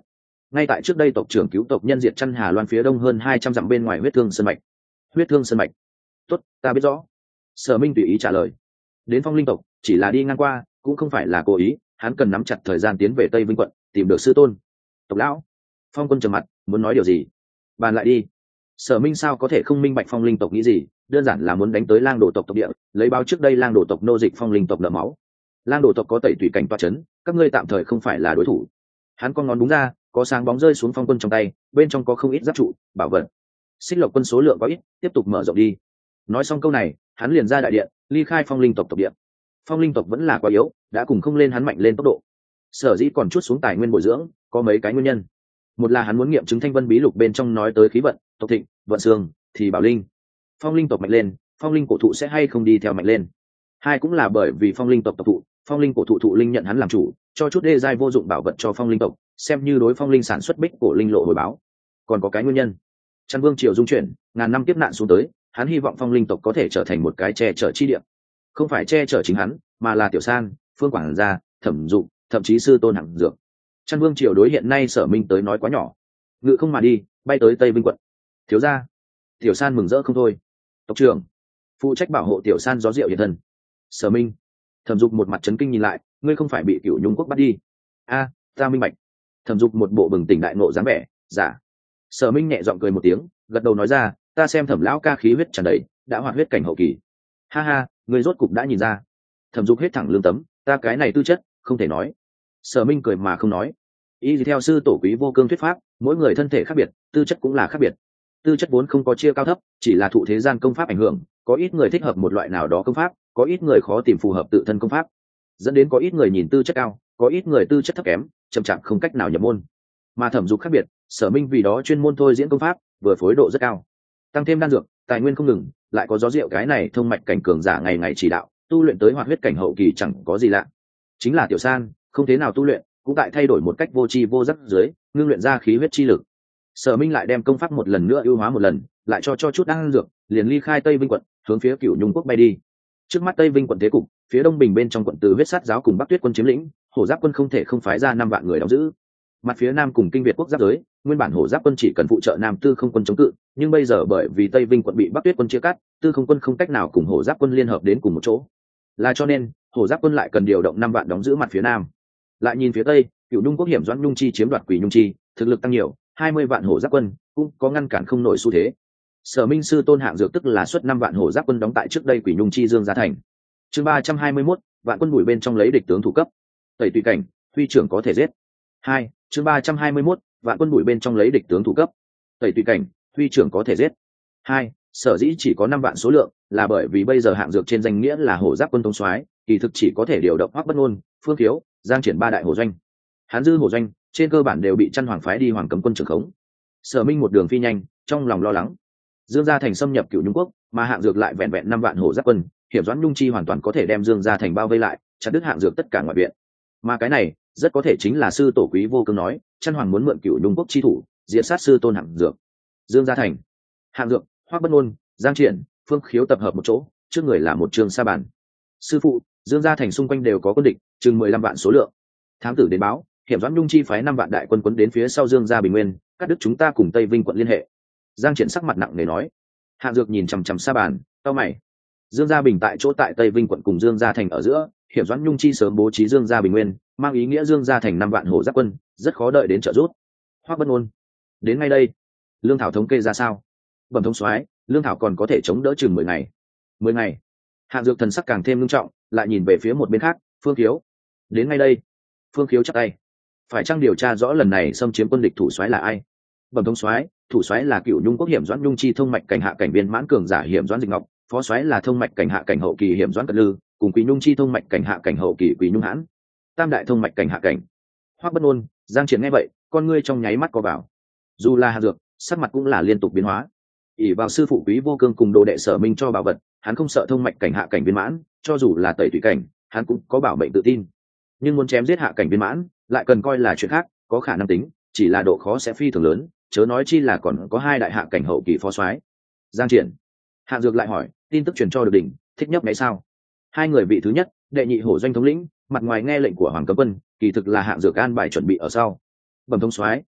ngay tại trước đây tộc trưởng cứu tộc nhân diệt chăn Hà Loan phía đông hơn 200 dặm bên ngoài huyết thương sơn mạch. Huyết thương sơn mạch. Tốt, ta biết rõ. Sở Minh tùy ý trả lời. Đến Phong Linh tộc chỉ là đi ngang qua, cũng không phải là cố ý, hắn cần nắm chặt thời gian tiến về Tây Vinh quận tìm được sư tôn. Tộc lão. Phong Quân trầm mặt, muốn nói điều gì? Bàn lại đi. Sở Minh sao có thể không minh bạch Phong Linh tộc nghĩ gì, đơn giản là muốn đánh tới Lang Đồ tộc tộc địa, lấy báo trước đây Lang Đồ tộc nô dịch Phong Linh tộc nợ máu. Lang Đồ tộc có tẩy tùy cảnh toa chấn, các ngươi tạm thời không phải là đối thủ. Hắn con ngón đúng ra, có sáng bóng rơi xuống Phong Quân trong tay, bên trong có không ít giáp trụ, bảo vật. Xích Lộc quân số lượng có ít, tiếp tục mở rộng đi. Nói xong câu này, hắn liền ra đại điện, ly khai Phong Linh tộc tộc địa. Phong Linh tộc vẫn là quá yếu, đã cùng không lên hắn mạnh lên tốc độ. Sở dĩ còn chút xuống tài nguyên bồi dưỡng, có mấy cái nguyên nhân. Một là hắn muốn nghiệm chứng Thanh Vân bí lục bên trong nói tới khí vận, tộc thịnh, vận xương, thì bảo linh. Phong Linh tộc mạnh lên, Phong Linh cổ thụ sẽ hay không đi theo mạnh lên. Hai cũng là bởi vì Phong Linh tộc tộc thụ, Phong Linh cổ thụ thụ linh nhận hắn làm chủ, cho chút đê giai vô dụng bảo vật cho Phong Linh tộc, xem như đối Phong Linh sản xuất bích cổ linh lộ hồi báo. Còn có cái nguyên nhân, Trăn Vương triều dung chuyển, ngàn năm kiếp nạn xuống tới, hắn hy vọng Phong Linh tộc có thể trở thành một cái che chở chi địa, không phải che chở chính hắn, mà là Tiểu San, Phương Quảng gia, Thẩm Dụng, thậm chí sư tôn Hạng Dược. Trăn Vương triều đối hiện nay Sở Minh tới nói quá nhỏ, ngự không mà đi, bay tới Tây Vinh quận. Thiếu gia. Tiểu San mừng rỡ không thôi. Tộc trưởng, phụ trách bảo hộ Tiểu San gió rượu hiện thân. Sở Minh. Thẩm Dục một mặt chấn kinh nhìn lại, ngươi không phải bị Cửu Nhung quốc bắt đi? A, ta minh bạch. Thẩm Dục một bộ bừng tỉnh đại ngộ dáng vẻ, giả. Sở Minh nhẹ giọng cười một tiếng, gật đầu nói ra, ta xem Thẩm lão ca khí huyết tràn đầy, đã hoạt huyết cảnh hậu kỳ. Ha ha, ngươi rốt cục đã nhìn ra. Thẩm Dục hết thẳng lương tấm, ta cái này tư chất, không thể nói. Sở Minh cười mà không nói. Y theo sư tổ quý vô cương thuyết pháp, mỗi người thân thể khác biệt, tư chất cũng là khác biệt. Tư chất vốn không có chia cao thấp, chỉ là thụ thế gian công pháp ảnh hưởng, có ít người thích hợp một loại nào đó công pháp, có ít người khó tìm phù hợp tự thân công pháp, dẫn đến có ít người nhìn tư chất cao, có ít người tư chất thấp kém, chậm chạp không cách nào nhập môn. Mà Thẩm Dục khác biệt, Sở Minh vì đó chuyên môn thôi diễn công pháp, vừa phối độ rất cao, tăng thêm đan dược, tài nguyên không ngừng, lại có gió rượu cái này thông mạch cảnh cường giả ngày ngày chỉ đạo, tu luyện tới hoạt huyết cảnh hậu kỳ chẳng có gì lạ. Chính là Tiểu San, không thế nào tu luyện, cũng tại thay đổi một cách vô tri vô giác dưới, ngưng luyện ra khí huyết chi lực. Sở Minh lại đem công pháp một lần nữa ưu hóa một lần, lại cho chút đan dược, liền ly khai Tây Vinh quận, hướng phía Cửu Nhung quốc bay đi. Trước mắt Tây Vinh quận thế cục, phía đông bình bên trong quận từ huyết sát giáo cùng Bắc Tuyết quân chiếm lĩnh, Hổ Giáp quân không thể không phái ra 5 vạn người đóng giữ. Mặt phía nam cùng Kinh Việt quốc giáp giới, nguyên bản Hổ Giáp quân chỉ cần phụ trợ Nam Tư Không quân chống cự, nhưng bây giờ bởi vì Tây Vinh quận bị Bắc Tuyết quân chia cắt, Tư Không quân không cách nào cùng Hổ Giáp quân liên hợp đến cùng một chỗ. Là cho nên, Hổ Giáp quân lại cần điều động 5 vạn đóng giữ mặt phía nam. Lại nhìn phía tây, Cửu Nhung quốc hiểm Doãn Nhung Chi chiếm đoạt Quỷ Nhung Chi, thực lực tăng nhiều, 20 vạn Hổ Giáp quân cũng có ngăn cản không nổi xu thế. Sở Minh sư tôn Hạng Dược tức là xuất 5 vạn Hổ Giáp quân đóng tại trước đây Quỷ Nhung Chi Dương Gia thành. Chương 321, vạn quân bùi bên trong lấy địch tướng thủ cấp. Tẩy tùy cảnh, huy trưởng có thể giết. 2, chương 321, vạn quân bùi bên trong lấy địch tướng thủ cấp. Tẩy tùy cảnh, huy trưởng có thể giết. 2, sở dĩ chỉ có 5 vạn số lượng, là bởi vì bây giờ Hạng Dược trên danh nghĩa là Hổ Giáp quân thống soái, kỳ thực chỉ có thể điều động Hoắc Bất Nôn, Phương Khiếu, Giang Triển 3 đại hổ doanh. Hán dư hổ doanh, trên cơ bản đều bị Chân Hoàng phái đi Hoàng Cấm quân trưởng khống. Sở Minh một đường phi nhanh, trong lòng lo lắng. Dương Gia thành xâm nhập Cửu Nhung quốc, mà Hạng Dược lại vẹn vẹn 5 vạn Hổ Giáp quân, Hiểm Doãn Nhung Chi hoàn toàn có thể đem Dương Gia thành bao vây lại, chặt đứt Hạng Dược tất cả ngoại viện. Mà cái này, rất có thể chính là sư tổ quý vô cương nói, Chân Hoàng muốn mượn Cửu Nhung quốc chi thủ, diệt sát sư tôn Hạng Dược. Dương Gia thành, Hạng Dược, Hoắc Bất Nôn, Giang Triển, Phương Khiếu tập hợp một chỗ, trước người là một trường sa bàn. Sư phụ, Dương Gia thành xung quanh đều có quân địch, chừng 15 vạn số lượng. Thám tử đến báo, Hiểm Doãn Nhung Chi phái 5 vạn đại quân quấn đến phía sau Dương Gia Bình Nguyên, cắt đứt chúng ta cùng Tây Vinh quận liên hệ. Giang Triển sắc mặt nặng nề nói. Hạng Dược nhìn chằm chằm sa bàn, cau mày. Dương Gia Bình tại chỗ tại Tây Vinh quận cùng Dương Gia thành ở giữa, Hiểm Doãn Nhung Chi sớm bố trí Dương Gia Bình Nguyên, mang ý nghĩa Dương Gia thành 5 vạn Hổ Giáp quân, rất khó đợi đến trợ giúp. Hoắc Bất Nôn, đến ngay đây. Lương thảo thống kê ra sao? Bẩm thống soái, lương thảo còn có thể chống đỡ chừng 10 ngày. 10 ngày? Hạng Dược thần sắc càng thêm nghiêm trọng, lại nhìn về phía một bên khác, Phương Khiếu. Đến ngay đây. Phương Khiếu chắp tay. Phải chăng điều tra rõ lần này xâm chiếm quân địch thủ soái là ai? Bẩm thống soái, thủ soái là Cửu Nhung quốc Hiểm Doãn Nhung Chi thông mạch cảnh hạ cảnh viên mãn cường giả Hiểm Doãn Dịch Ngọc, phó soái là thông mạch cảnh hạ cảnh hậu kỳ Hiểm Doãn Cật Lư, cùng Quỷ Nhung Chi thông mạch cảnh hạ cảnh hậu kỳ Quỷ Nhung Hãn. Tam đại thông mạch cảnh hạ cảnh. Hoắc Bất Nôn, Giang Triển nghe vậy, con ngươi trong nháy mắt co vào. Dù là Hạng Dược, sắc mặt cũng là liên tục biến hóa. ỷ vào sư phụ quý vô cương cùng đồ đệ Sở Minh cho bảo vật, hắn không sợ thông mạch cảnh hạ cảnh viên mãn, cho dù là tẩy thủy cảnh, hắn cũng có bảo mệnh tự tin. Nhưng muốn chém giết hạ cảnh viên mãn, lại cần coi là chuyện khác, có khả năng tính, chỉ là độ khó sẽ phi thường lớn, chớ nói chi là còn có 2 đại hạ cảnh hậu kỳ phó soái. Giang Triển. Hạng Dược lại hỏi, tin tức truyền cho được đỉnh, thích nhấp nháy sao? 2 người vị thứ nhất, đệ nhị hổ doanh thống lĩnh, mặt ngoài nghe lệnh của Hoàng Cấm quân, kỳ thực là Hạng Dược an bài chuẩn bị ở sau. Bẩm thống soái,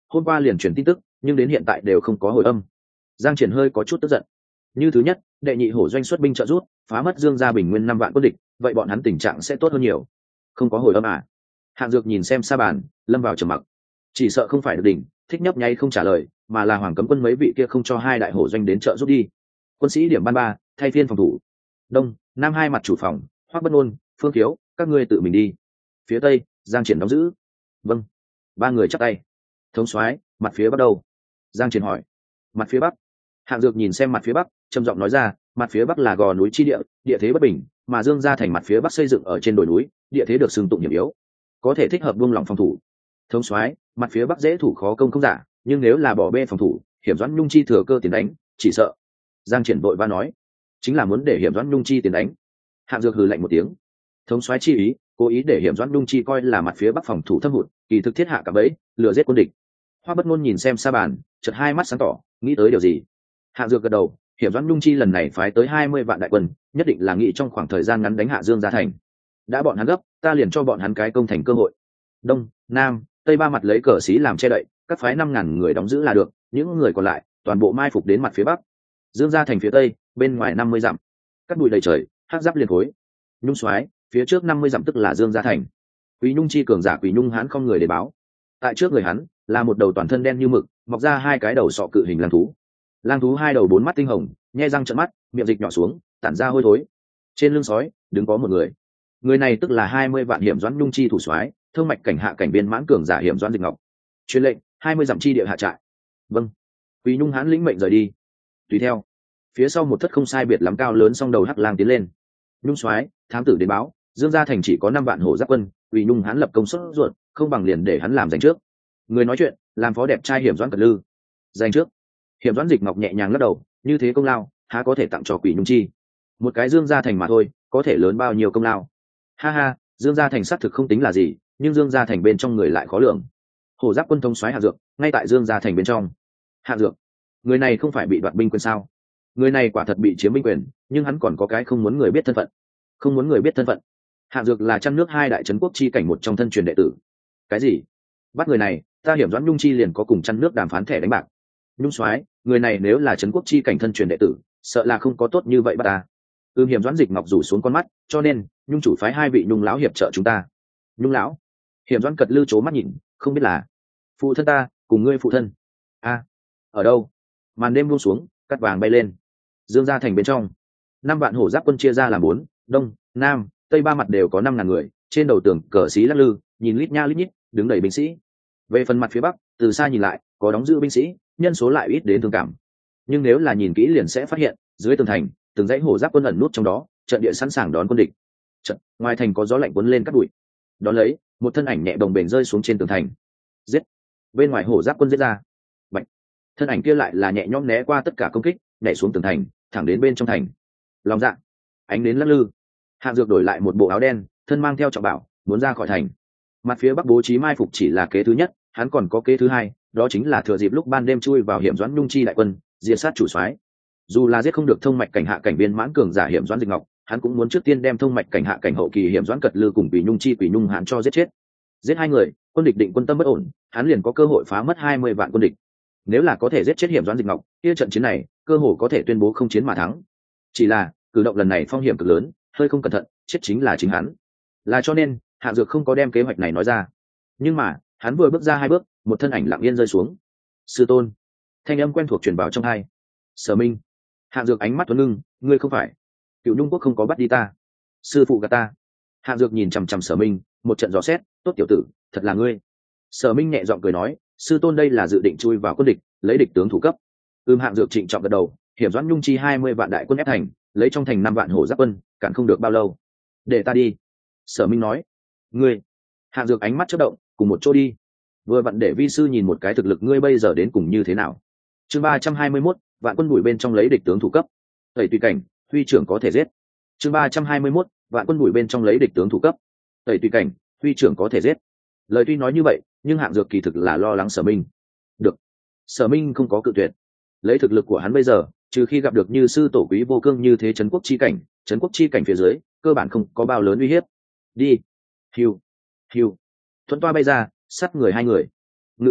hôm qua liền truyền tin tức nhưng đến hiện tại đều không có hồi âm. Giang Triển hơi có chút tức giận. Như thứ nhất, đệ nhị hổ doanh xuất binh trợ rút, phá mất Dương gia bình nguyên 5 vạn quân địch, vậy bọn hắn tình trạng sẽ tốt hơn nhiều. Không có hồi âm à? Hạng Dược nhìn xem sa bàn, lâm vào trầm mặc. Chỉ sợ không phải được đỉnh, thích nhấp nháy không trả lời, mà là Hoàng Cấm Quân mấy vị kia không cho hai đại hổ doanh đến trợ rút đi. Quân sĩ điểm ban 3, thay phiên phòng thủ. Đông, Nam hai mặt chủ phòng, Hoắc Bất Nôn, Phương Khiếu, các ngươi tự mình đi. Phía Tây, Giang Triển đóng giữ. Vâng. Ba người chắp tay. Thống soái, mặt phía bắc đâu? Giang Triển hỏi. Mặt phía bắc. Hạng Dược nhìn xem mặt phía bắc, trầm giọng nói ra, mặt phía bắc là gò núi chi địa, địa thế bất bình, mà Dương gia thành mặt phía bắc xây dựng ở trên đồi núi, địa thế được xưng tụng hiểm yếu, có thể thích hợp buông lỏng phòng thủ. Thống soái, mặt phía bắc dễ thủ khó công không giả, nhưng nếu là bỏ bê phòng thủ, Hiểm Doãn Nhung chi thừa cơ tiền đánh, chỉ sợ. Giang Triển vội vã nói, chính là muốn để Hiểm Doãn Nhung chi tiền đánh. Hạng Dược hừ lạnh một tiếng. Thống soái chi ý, cố ý để Hiểm Doãn Nhung chi coi là mặt phía bắc phòng thủ thâm hụt, kỳ thực thiết hạ cả bẫy, lừa giết quân địch. Hoa Bất Nôn nhìn xem sa bàn, chợt hai mắt sáng tỏ, nghĩ tới điều gì. Hạng Dược gật đầu, Hiểm Doãn Nhung chi lần này phái tới 20 vạn đại quân, nhất định là nghĩ trong khoảng thời gian ngắn đánh hạ Dương gia thành. Đã bọn hắn gấp, ta liền cho bọn hắn cái công thành cơ hội. Đông, Nam, Tây ba mặt lấy cờ xí làm che đậy, các phái 5.000 người đóng giữ là được, những người còn lại toàn bộ mai phục đến mặt phía bắc. Dương gia thành phía tây, bên ngoài 50 dặm. Cắt bụi đầy trời, hắc giáp liền khối. Nhung soái, phía trước 50 dặm tức là Dương gia thành. Quý Nhung chi cường giả Quý Nhung hãn không người để báo. Tại trước người hắn là một đầu toàn thân đen như mực, mọc ra hai cái đầu sọ cự hình lang thú. Lang thú hai đầu bốn mắt tinh hồng, nhe răng trợn mắt, miệng dịch nhỏ xuống, tản ra hôi thối. Trên lưng sói đứng có một người. Người này tức là 20 vạn Hiểm Doãn Nhung chi thủ soái, thương mạch cảnh hạ cảnh biên mãn cường giả Hiểm Doãn Dịch Ngọc. Truyền lệnh, 20 dặm chi địa hạ trại. Vâng. Quý Nhung hãn lĩnh mệnh rời đi. Tùy theo, phía sau một thất không sai biệt lắm cao lớn song đầu hắc lang tiến lên. Nhung soái, thám tử đến báo, Dương gia thành chỉ có 5 vạn hổ giáp quân, Quý Nhung hãn lập công suất ruột, không bằng liền để hắn làm giành trước. Người nói chuyện, làm phó đẹp trai Hiểm Doãn Cật Lư. Giành trước. Hiểm Doãn Dịch Ngọc nhẹ nhàng lắc đầu, như thế công lao, há có thể tặng cho Quý Nhung chi. Một cái Dương gia thành mà thôi, có thể lớn bao nhiêu công lao. Ha ha, Dương gia thành xác thực không tính là gì, nhưng Dương gia thành bên trong người lại khó lường. Hổ giáp quân thống soái Hạ Dược, ngay tại Dương gia thành bên trong. Hạ Dược, người này không phải bị đoạt binh quyền sao? Người này quả thật bị chiếm binh quyền, nhưng hắn còn có cái không muốn người biết thân phận. Không muốn người biết thân phận. Hạ Dược là trăm nước hai đại trấn quốc chi cảnh một trong thân truyền đệ tử. Cái gì? Bắt người này, ta Hiểm Doãn Nhung chi liền có cùng trăm nước đàm phán thẻ đánh bạc. Nhung soái, người này nếu là trấn quốc chi cảnh thân truyền đệ tử, sợ là không có tốt như vậy bắt ta. Hiểm Doãn Dịch Ngọc rủ xuống con mắt, cho nên Nhung chủ phái hai vị Nhung lão hiệp trợ chúng ta. Nhung lão? Hiểm Doãn Cật Lư chố mắt nhìn, không biết là phụ thân ta cùng ngươi phụ thân. A, ở đâu? Màn đêm buông xuống, cắt vàng bay lên. Dương gia thành bên trong, 5 vạn hổ giáp quân chia ra làm 4, đông, nam, tây ba mặt đều có 5.000 người, trên đầu tường cờ xí lắc lư, nhìn lít nha lít nhít, đứng đầy binh sĩ. Về phần mặt phía bắc, từ xa nhìn lại, có đóng giữ binh sĩ, nhân số lại ít đến thương cảm. Nhưng nếu là nhìn kỹ liền sẽ phát hiện, dưới tường thành, từng dãy hổ giáp quân ẩn nút trong đó, trận địa sẵn sàng đón quân địch. Trận, ngoài thành có gió lạnh cuốn lên cát bụi. Đón lấy, một thân ảnh nhẹ đồng bền rơi xuống trên tường thành. Giết! Bên ngoài hổ giáp quân giết ra. Bạch! Thân ảnh kia lại là nhẹ nhõm né qua tất cả công kích, nhảy xuống tường thành, thẳng đến bên trong thành. Lòng dạ, ánh đến lắc lư. Hạng Dược đổi lại một bộ áo đen, thân mang theo trọng bảo, muốn ra khỏi thành. Mặt phía bắc bố trí mai phục chỉ là kế thứ nhất, hắn còn có kế thứ hai, đó chính là thừa dịp lúc ban đêm chui vào Hiểm Doãn Nhung chi đại quân, diệt sát chủ soái. Dù là giết không được thông mạch cảnh hạ cảnh viên mãn cường giả Hiểm Doãn Dịch Ngọc, hắn cũng muốn trước tiên đem thông mạch cảnh hạ cảnh hậu kỳ Hiểm Doãn Cật Lư cùng Quỷ Nhung chi Quỷ Nhung hạn cho giết chết. Giết hai người, quân địch định quân tâm bất ổn, hắn liền có cơ hội phá mất 20 vạn quân địch. Nếu là có thể giết chết Hiểm Doãn Dịch Ngọc, kia trận chiến này, cơ hội có thể tuyên bố không chiến mà thắng. Chỉ là, cử động lần này phong hiểm cực lớn, hơi không cẩn thận, chết chính là chính hắn. Là cho nên, Hạng Dược không có đem kế hoạch này nói ra. Nhưng mà, hắn vừa bước ra 2 bước, một thân ảnh lặng yên rơi xuống. Sư tôn. Thanh âm quen thuộc truyền vào trong tai. Sở Minh. Hạng Dược ánh mắt tuấn ngưng, ngươi không phải Cựu Nhung quốc không có bắt đi ta, sư phụ gạt ta. Hạng Dược nhìn chằm chằm Sở Minh, một trận dò xét, tốt tiểu tử, thật là ngươi. Sở Minh nhẹ giọng cười nói, sư tôn đây là dự định chui vào quân địch, lấy địch tướng thủ cấp. Hạng Dược trịnh trọng gật đầu, Hiểm Doãn Nhung chi 20 vạn đại quân ép thành, lấy trong thành 5 vạn hổ giáp quân, cản không được bao lâu. Để ta đi. Sở Minh nói. Ngươi. Hạng Dược ánh mắt chớp động, cùng một chỗ đi. Vừa vặn để vi sư nhìn một cái thực lực ngươi bây giờ đến cùng như thế nào. Chương 321, vạn quân bùi bên trong lấy địch tướng thủ cấp. Tẩy tùy cảnh, huy trưởng có thể giết. Chương 321, vạn quân bùi bên trong lấy địch tướng thủ cấp. Tẩy tùy cảnh, huy trưởng có thể giết. Lời tuy nói như vậy, nhưng Hạng Dược kỳ thực là lo lắng Sở Minh. Được. Sở Minh không có cự tuyệt. Lấy thực lực của hắn bây giờ, trừ khi gặp được như sư tổ Quý Vô Cương như thế trấn quốc chi cảnh phía dưới, cơ bản không có bao lớn uy hiếp. Đi. Hiu. Hiu. Thuận toa bay ra, sát người hai người. Ngự không,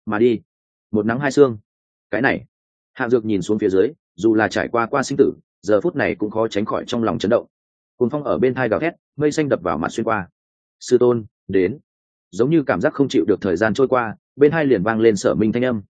mà đi. Một nắng hai sương. Cái này, Hạng Dược nhìn xuống phía dưới, dù là trải qua sinh tử, giờ phút này cũng khó tránh khỏi trong lòng chấn động. Cuồng phong ở bên thai gào thét, mây xanh đập vào mặt xuyên qua. Sư tôn, đến. Giống như cảm giác không chịu được thời gian trôi qua, bên hai liền vang lên Sở Minh thanh âm.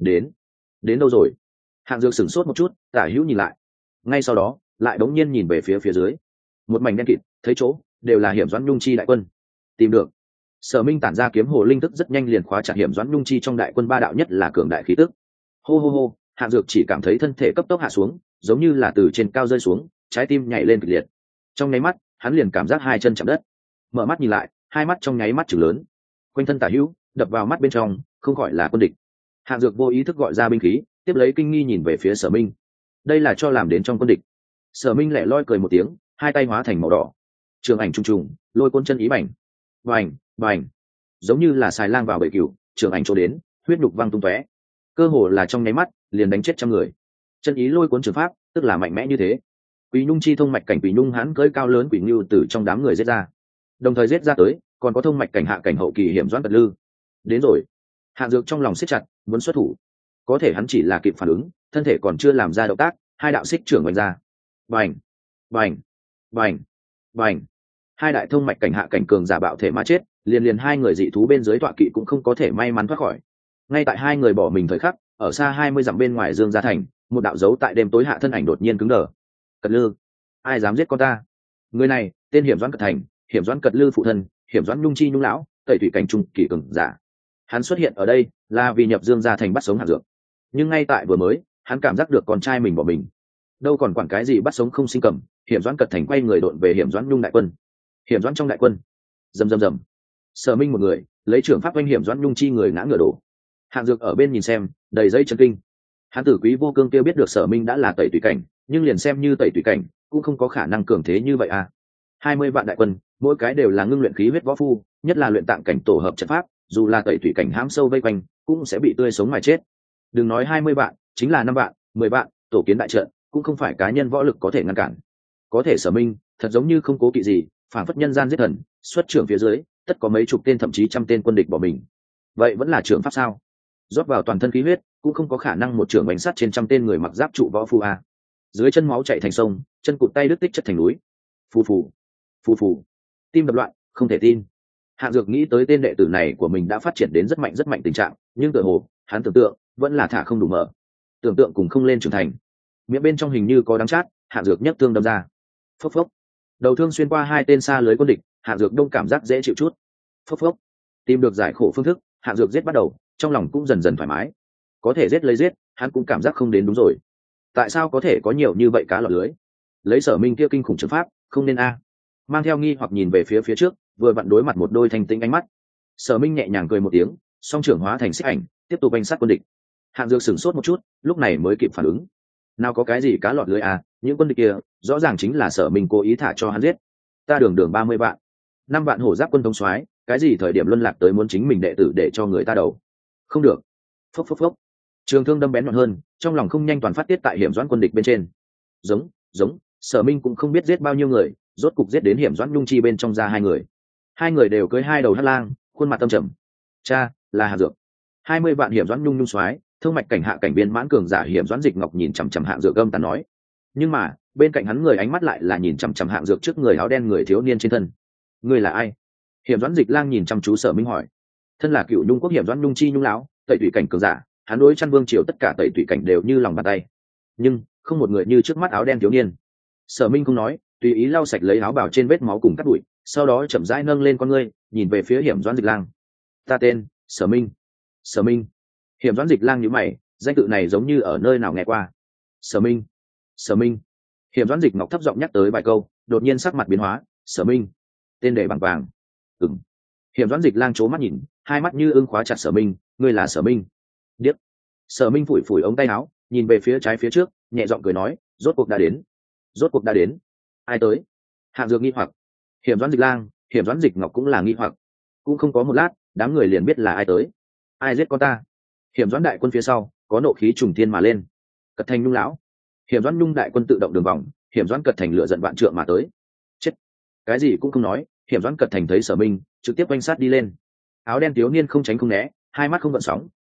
Đến đâu rồi? Hạng Dược sửng sốt một chút, tả hữu nhìn lại. Ngay sau đó, lại bỗng nhiên nhìn về phía dưới. Một mảnh đen kịt, thấy chỗ đều là Hiểm Doãn Nhung Chi đại quân. Tìm được. Sở Minh tản ra kiếm hồ linh thức rất nhanh liền khóa chặt Hiểm Doãn Nhung Chi trong đại quân ba đạo nhất là cường đại khí tức. Hô hô hô, Hạng Dược chỉ cảm thấy thân thể cấp tốc hạ xuống, giống như là từ trên cao rơi xuống, trái tim nhảy lên kịch liệt. Trong nháy mắt, hắn liền cảm giác hai chân chạm đất. Mở mắt nhìn lại, hai mắt trong nháy mắt trừng lớn. Quanh thân tả hữu, đập vào mắt bên trong, không gọi là quân địch. Hạng Dược vô ý thức gọi ra binh khí, tiếp lấy kinh nghi nhìn về phía Sở Minh. Đây là cho làm đến trong quân địch. Sở Minh lẻ loi cười một tiếng, hai tay hóa thành màu đỏ. Trường ảnh trùng trùng, lôi côn chân ý bành. Bành, bành. Giống như là xài lang vào bể cừu, trường ảnh chỗ đến, huyết nhục văng tung tóe. Cơ hồ là trong nháy mắt, liền đánh chết trăm người. Chân ý lôi cuốn trường pháp, tức là mạnh mẽ như thế. Quỷ Nhung Chi thông mạch cảnh Quỷ Nhung hãn cưỡi cao lớn quỷ ngưu từ trong đám người giết ra. Đồng thời giết ra tới, còn có thông mạch cảnh hạ cảnh hậu kỳ Hiểm Doãn Cật Lư. Đến rồi. Hạng Dược trong lòng siết chặt, muốn xuất thủ. Có thể hắn chỉ là kịp phản ứng, thân thể còn chưa làm ra động tác, hai đạo xích trưởng vành ra. Bành, bành, bành, bành. Hai đại thông mạch cảnh hạ cảnh cường giả bạo thể mà chết, liền hai người dị thú bên dưới tọa kỵ cũng không có thể may mắn thoát khỏi. Ngay tại hai người bỏ mình thời khắc, ở xa 20 dặm bên ngoài Dương Gia Thành, một đạo dấu tại đêm tối hạ thân ảnh đột nhiên cứng đờ. Cật Lư, ai dám giết con ta? Người này tên Hiểm Doãn Cật Thành, Hiểm Doãn Cật Lư phụ thân, Hiểm Doãn Nhung Chi Nhung lão, tẩy thủy cảnh trung kỳ cường giả. Hắn xuất hiện ở đây là vì nhập Dương Gia Thành bắt sống Hạng Dược. Nhưng ngay tại vừa mới, hắn cảm giác được con trai mình bỏ mình. Đâu còn quản cái gì bắt sống không sinh cầm, Hiểm Doãn Cật Thành quay người độn về Hiểm Doãn Nhung đại quân. Hiểm Doãn trong đại quân, rầm rầm rầm. Sở Minh một người, lấy trưởng pháp oanh Hiểm Doãn Nhung Chi người ngã ngửa đổ. Hạng Dược ở bên nhìn xem, đầy dây chấn kinh. Hắn Tử Quý Vô Cương kia biết được Sở Minh đã là tẩy tùy cảnh, nhưng liền xem như tẩy tùy cảnh, cũng không có khả năng cường thế như vậy à. 20 vạn đại quân, mỗi cái đều là ngưng luyện khí huyết võ phu, nhất là luyện tạng cảnh tổ hợp trận pháp, dù là tẩy tùy cảnh hãm sâu vây quanh, cũng sẽ bị tươi sống mà chết. Đừng nói 20 vạn, chính là 5 vạn, 10 vạn, tổ kiến đại trận, cũng không phải cá nhân võ lực có thể ngăn cản. Có thể Sở Minh, thật giống như không cố kỵ gì, phản phất nhân gian giết thần, xuất trưởng phía dưới, tất có mấy chục tên thậm chí trăm tên quân địch bỏ mình. Vậy vẫn là trưởng pháp sao? Rót vào toàn thân khí huyết, cũng không có khả năng một trưởng bánh sắt trên trăm tên người mặc giáp trụ võ phu a. Dưới chân máu chảy thành sông, chân cụt tay đứt tích chất thành núi. Phù phù, phù phù. Tim đập loạn, không thể tin. Hạng Dược nghĩ tới tên đệ tử này của mình đã phát triển đến rất mạnh tình trạng, nhưng tựa hồ, hắn tưởng tượng, vẫn là thả không đủ mở. Tưởng tượng cùng không lên trưởng thành. Miệng bên trong hình như có đắng chát, Hạng Dược nhấc thương đâm ra. Phốc phốc. Đầu thương xuyên qua hai tên xa lưới quân địch, Hạng Dược đông cảm giác dễ chịu chút. Phốc phốc. Tìm được giải khổ phương thức, Hạng Dược giết bắt đầu, trong lòng cũng dần dần thoải mái. Có thể giết lấy giết, hắn cũng cảm giác không đến đúng rồi. Tại sao có thể có nhiều như vậy cá lọt lưới? Lấy Sở Minh kia kinh khủng trường pháp, không nên a. Mang theo nghi hoặc nhìn về phía trước, vừa vặn đối mặt một đôi thanh tĩnh ánh mắt. Sở Minh nhẹ nhàng cười một tiếng, song trưởng hóa thành xích ảnh, tiếp tục bánh sát quân địch. Hạng Dược sửng sốt một chút, lúc này mới kịp phản ứng. Nào có cái gì cá lọt lưới à, những quân địch kia, rõ ràng chính là Sở Minh cố ý thả cho hắn giết. Ta đường 30 vạn, 5 vạn hổ giáp quân thống soái, cái gì thời điểm luân lạc tới muốn chính mình đệ tử để cho người ta đầu. Không được. Phốc phốc phốc. Trường thương đâm bén nhọn hơn, trong lòng không nhanh toàn phát tiết tại Hiểm Doãn quân địch bên trên. Giống, Sở Minh cũng không biết giết bao nhiêu người, rốt cục giết đến Hiểm Doãn Nhung Chi bên trong ra hai người. Hai người đều cưỡi hai đầu hắc lang, khuôn mặt tâm trầm. Cha, là Hạng Dược. 20 vạn Hiểm Doãn Nhung soái, thương mạch cảnh hạ cảnh biên mãn cường giả Hiểm Doãn Dịch Ngọc nhìn chằm chằm Hạng Dược gầm tàn nói. Nhưng mà, bên cạnh hắn người ánh mắt lại là nhìn chằm chằm Hạng Dược trước người áo đen người thiếu niên trên thân. Người là ai? Hiểm Doãn Dịch Lang nhìn chăm chú Sở Minh hỏi. Thân là Cựu Nhung quốc Hiểm Doãn Nhung Chi Nhung lão, tẩy thủy cảnh cường giả, hắn đối Chăn Vương triều tất cả tẩy thủy cảnh đều như lòng bàn tay. Nhưng, không một người như trước mắt áo đen thiếu niên. Sở Minh không nói, tùy ý lau sạch lấy áo bào trên vết máu cùng cắt bụi, sau đó chậm rãi nâng lên con ngươi, nhìn về phía Hiểm Doãn Dịch Lang. Ta tên Sở Minh. Sở Minh. Hiểm Doãn Dịch Lang nhíu mày, danh tự này giống như ở nơi nào nghe qua. Sở Minh. Sở Minh. Hiểm Doãn Dịch Ngọc thấp giọng nhắc tới vài câu, đột nhiên sắc mặt biến hóa. Sở Minh. Tên để bằng vàng. Ừm. Hiểm Doãn Dịch Lang trố mắt nhìn, hai mắt như ưng khóa chặt Sở Minh. Ngươi là Sở Minh? Điếc. Sở Minh phủi phủi ống tay áo, nhìn về phía trái phía trước, nhẹ giọng cười nói, rốt cuộc đã đến. Rốt cuộc đã đến. Ai tới? Hạng Dược nghi hoặc. Hiểm Doãn Dịch Lang, Hiểm Doãn Dịch Ngọc cũng là nghi hoặc. Cũng không có một lát, đám người liền biết là ai tới. Ai giết con ta? Hiểm Doãn đại quân phía sau có nộ khí trùng thiên mà lên. Cật Thành Nhung lão. Hiểm Doãn Nhung đại quân tự động đường vòng, Hiểm Doãn Cật Thành lửa giận vạn trượng mà tới. Chết. Cái gì cũng không nói, Hiểm Doãn Cật Thành thấy Sở Minh, trực tiếp quanh sát đi lên. Áo đen thiếu niên không tránh không né, hai mắt không gợn sóng,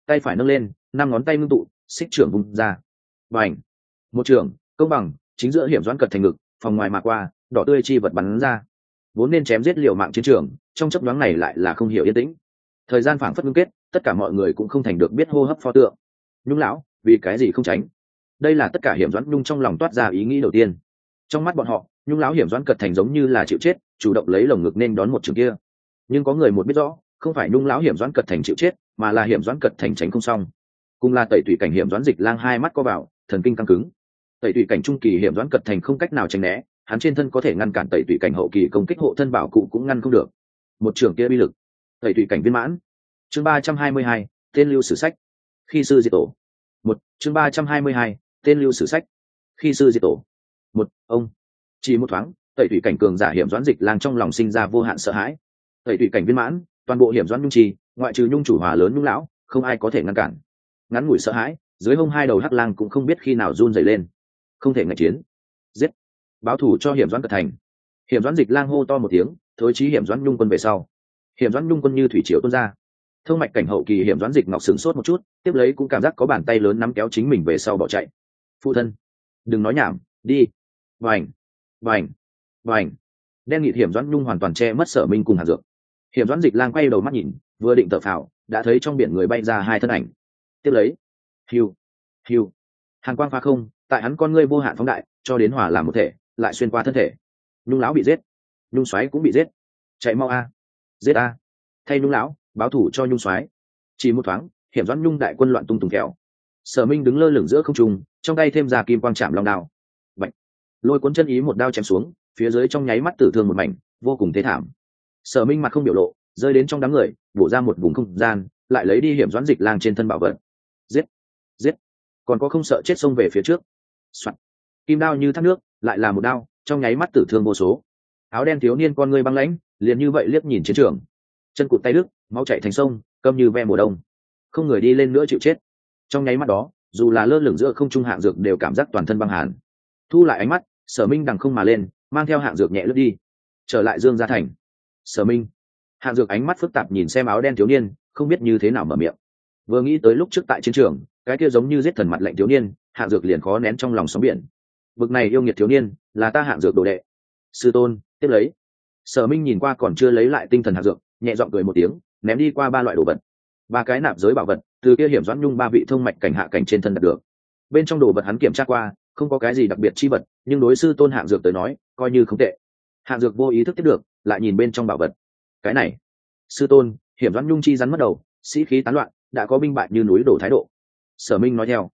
tay phải nâng lên, 5 ngón tay ngưng tụ, xích trưởng vung ra. Bành! Một trưởng, công bằng, chính giữa Hiểm Doãn Cật Thành ngực, phòng ngoài mà qua, đỏ tươi chi vật bắn ra. Vốn nên chém giết liều mạng chiến trường, trong chốc nhoáng này lại là không hiểu yên tĩnh. Thời gian phảng phất ngưng kết, tất cả mọi người cũng không thành được biết hô hấp pho tượng. Nhung lão, vì cái gì không tránh? Đây là tất cả Hiểm Doãn Nhung trong lòng toát ra ý nghĩ đầu tiên. Trong mắt bọn họ, Nhung lão Hiểm Doãn Cật Thành giống như là chịu chết, chủ động lấy lồng ngực nên đón một trường kia. Nhưng có người một biết rõ, không phải Nhung lão Hiểm Doãn Cật Thành chịu chết, mà là Hiểm Doãn Cật Thành tránh không xong. Cùng là Tẩy Tủy cảnh Hiểm Doãn Dịch Lang hai mắt co vào, thần kinh căng cứng. Tẩy Tủy cảnh trung kỳ Hiểm Doãn Cật Thành không cách nào tránh né, hắn trên thân có thể ngăn cản Tẩy Tủy cảnh hậu kỳ công kích hộ thân bảo cụ cũng ngăn không được. Một trường kia uy lực, Tẩy Tủy cảnh viên mãn. Chương 322, tên lưu sử sách. Khi sư diệt tổ. Chương 322, tên lưu sử sách. Khi sư diệt tổ. Ông. Chỉ một thoáng, Tẩy Tủy cảnh cường giả Hiểm Doãn Dịch Lang trong lòng sinh ra vô hạn sợ hãi. Tẩy Tủy cảnh viên mãn, toàn bộ Hiểm Doãn Nhung trì, ngoại trừ Nhung chủ hòa lớn Nhung lão, không ai có thể ngăn cản. Ngắn ngủi sợ hãi, dưới hông hai đầu hắc lang cũng không biết khi nào run rẩy lên. Không thể ngạch chiến. Giết! Báo thù cho Hiểm Doãn Cật Thành. Hiểm Doãn Dịch Lang hô to một tiếng, thối chí Hiểm Doãn Nhung quân về sau. Hiểm Doãn Nhung quân như thủy triều tuôn ra. Thông mạch cảnh hậu kỳ Hiểm Doãn Dịch Ngọc sửng sốt một chút, tiếp lấy cũng cảm giác có bàn tay lớn nắm kéo chính mình về sau bỏ chạy. Phụ thân, đừng nói nhảm, đi. Vành, vành, vành. Đen nghịt Hiểm Doãn Nhung hoàn toàn che mất Sở Minh cùng Hàn Dược. Hiểm Doãn Dịch Lang quay đầu mắt nhìn, vừa định thở phào, đã thấy trong biển người bay ra hai thân ảnh. Tiếp lấy, hiu, hiu, hàn quang phá không, tại hắn con ngươi vô hạn phóng đại, cho đến hòa làm một thể, lại xuyên qua thân thể. Nhung lão bị giết, Nhung soái cũng bị giết. Chạy mau a, giết a, thay Nhung lão báo thủ cho Nhung soái. Chỉ một thoáng, Hiểm Doãn Nhung đại quân loạn tung tùng kẹo. Sở Minh đứng lơ lửng giữa không trung, trong tay thêm ra kim quang chạm long đao. Bạch, lôi cuốn chân ý một đao chém xuống, phía dưới trong nháy mắt tử thương một mảnh, vô cùng thế thảm. Sở Minh mặt không biểu lộ, rơi đến trong đám người, bổ ra một vùng không gian, lại lấy đi Hiểm Doãn Dịch Lang trên thân bảo vật. Giết, giết, còn có không sợ chết xông về phía trước. Soạn. Kim đao như thác nước, lại là một đao, trong nháy mắt tử thương vô số. Áo đen thiếu niên con ngươi băng lãnh, liền như vậy liếc nhìn chiến trường. Chân cụt tay đứt, máu chảy thành sông, câm như ve mùa đông. Không người đi lên nữa chịu chết. Trong nháy mắt đó, dù là lơ lửng giữa không trung Hạng Dược đều cảm giác toàn thân băng hàn. Thu lại ánh mắt, Sở Minh đằng không mà lên, mang theo Hạng Dược nhẹ lướt đi, trở lại Dương Gia thành. Sở Minh. Hạng Dược ánh mắt phức tạp nhìn xem áo đen thiếu niên, không biết như thế nào mở miệng. Vừa nghĩ tới lúc trước tại chiến trường, cái kia giống như giết thần mặt lạnh thiếu niên, Hạng Dược liền khó nén trong lòng sóng biển. Vực này yêu nghiệt thiếu niên, là ta Hạng Dược đồ đệ. Sư tôn, tiếp lấy. Sở Minh nhìn qua còn chưa lấy lại tinh thần Hạng Dược, nhẹ giọng cười một tiếng, ném đi qua ba loại đồ vật. Ba cái nạp giới bảo vật, từ kia Hiểm Doãn Nhung ba vị thông mạch cảnh hạ cảnh trên thân đạt được. Bên trong đồ vật hắn kiểm tra qua, không có cái gì đặc biệt chi vật, nhưng đối sư tôn Hạng Dược tới nói, coi như không tệ. Hạng Dược vô ý thức tiếp được, lại nhìn bên trong bảo vật. Cái này, sư tôn, Hiểm Doãn Nhung chi rắn mất đầu, sĩ khí tán loạn, đã có binh bại như núi đổ thái độ. Sở Minh nói theo.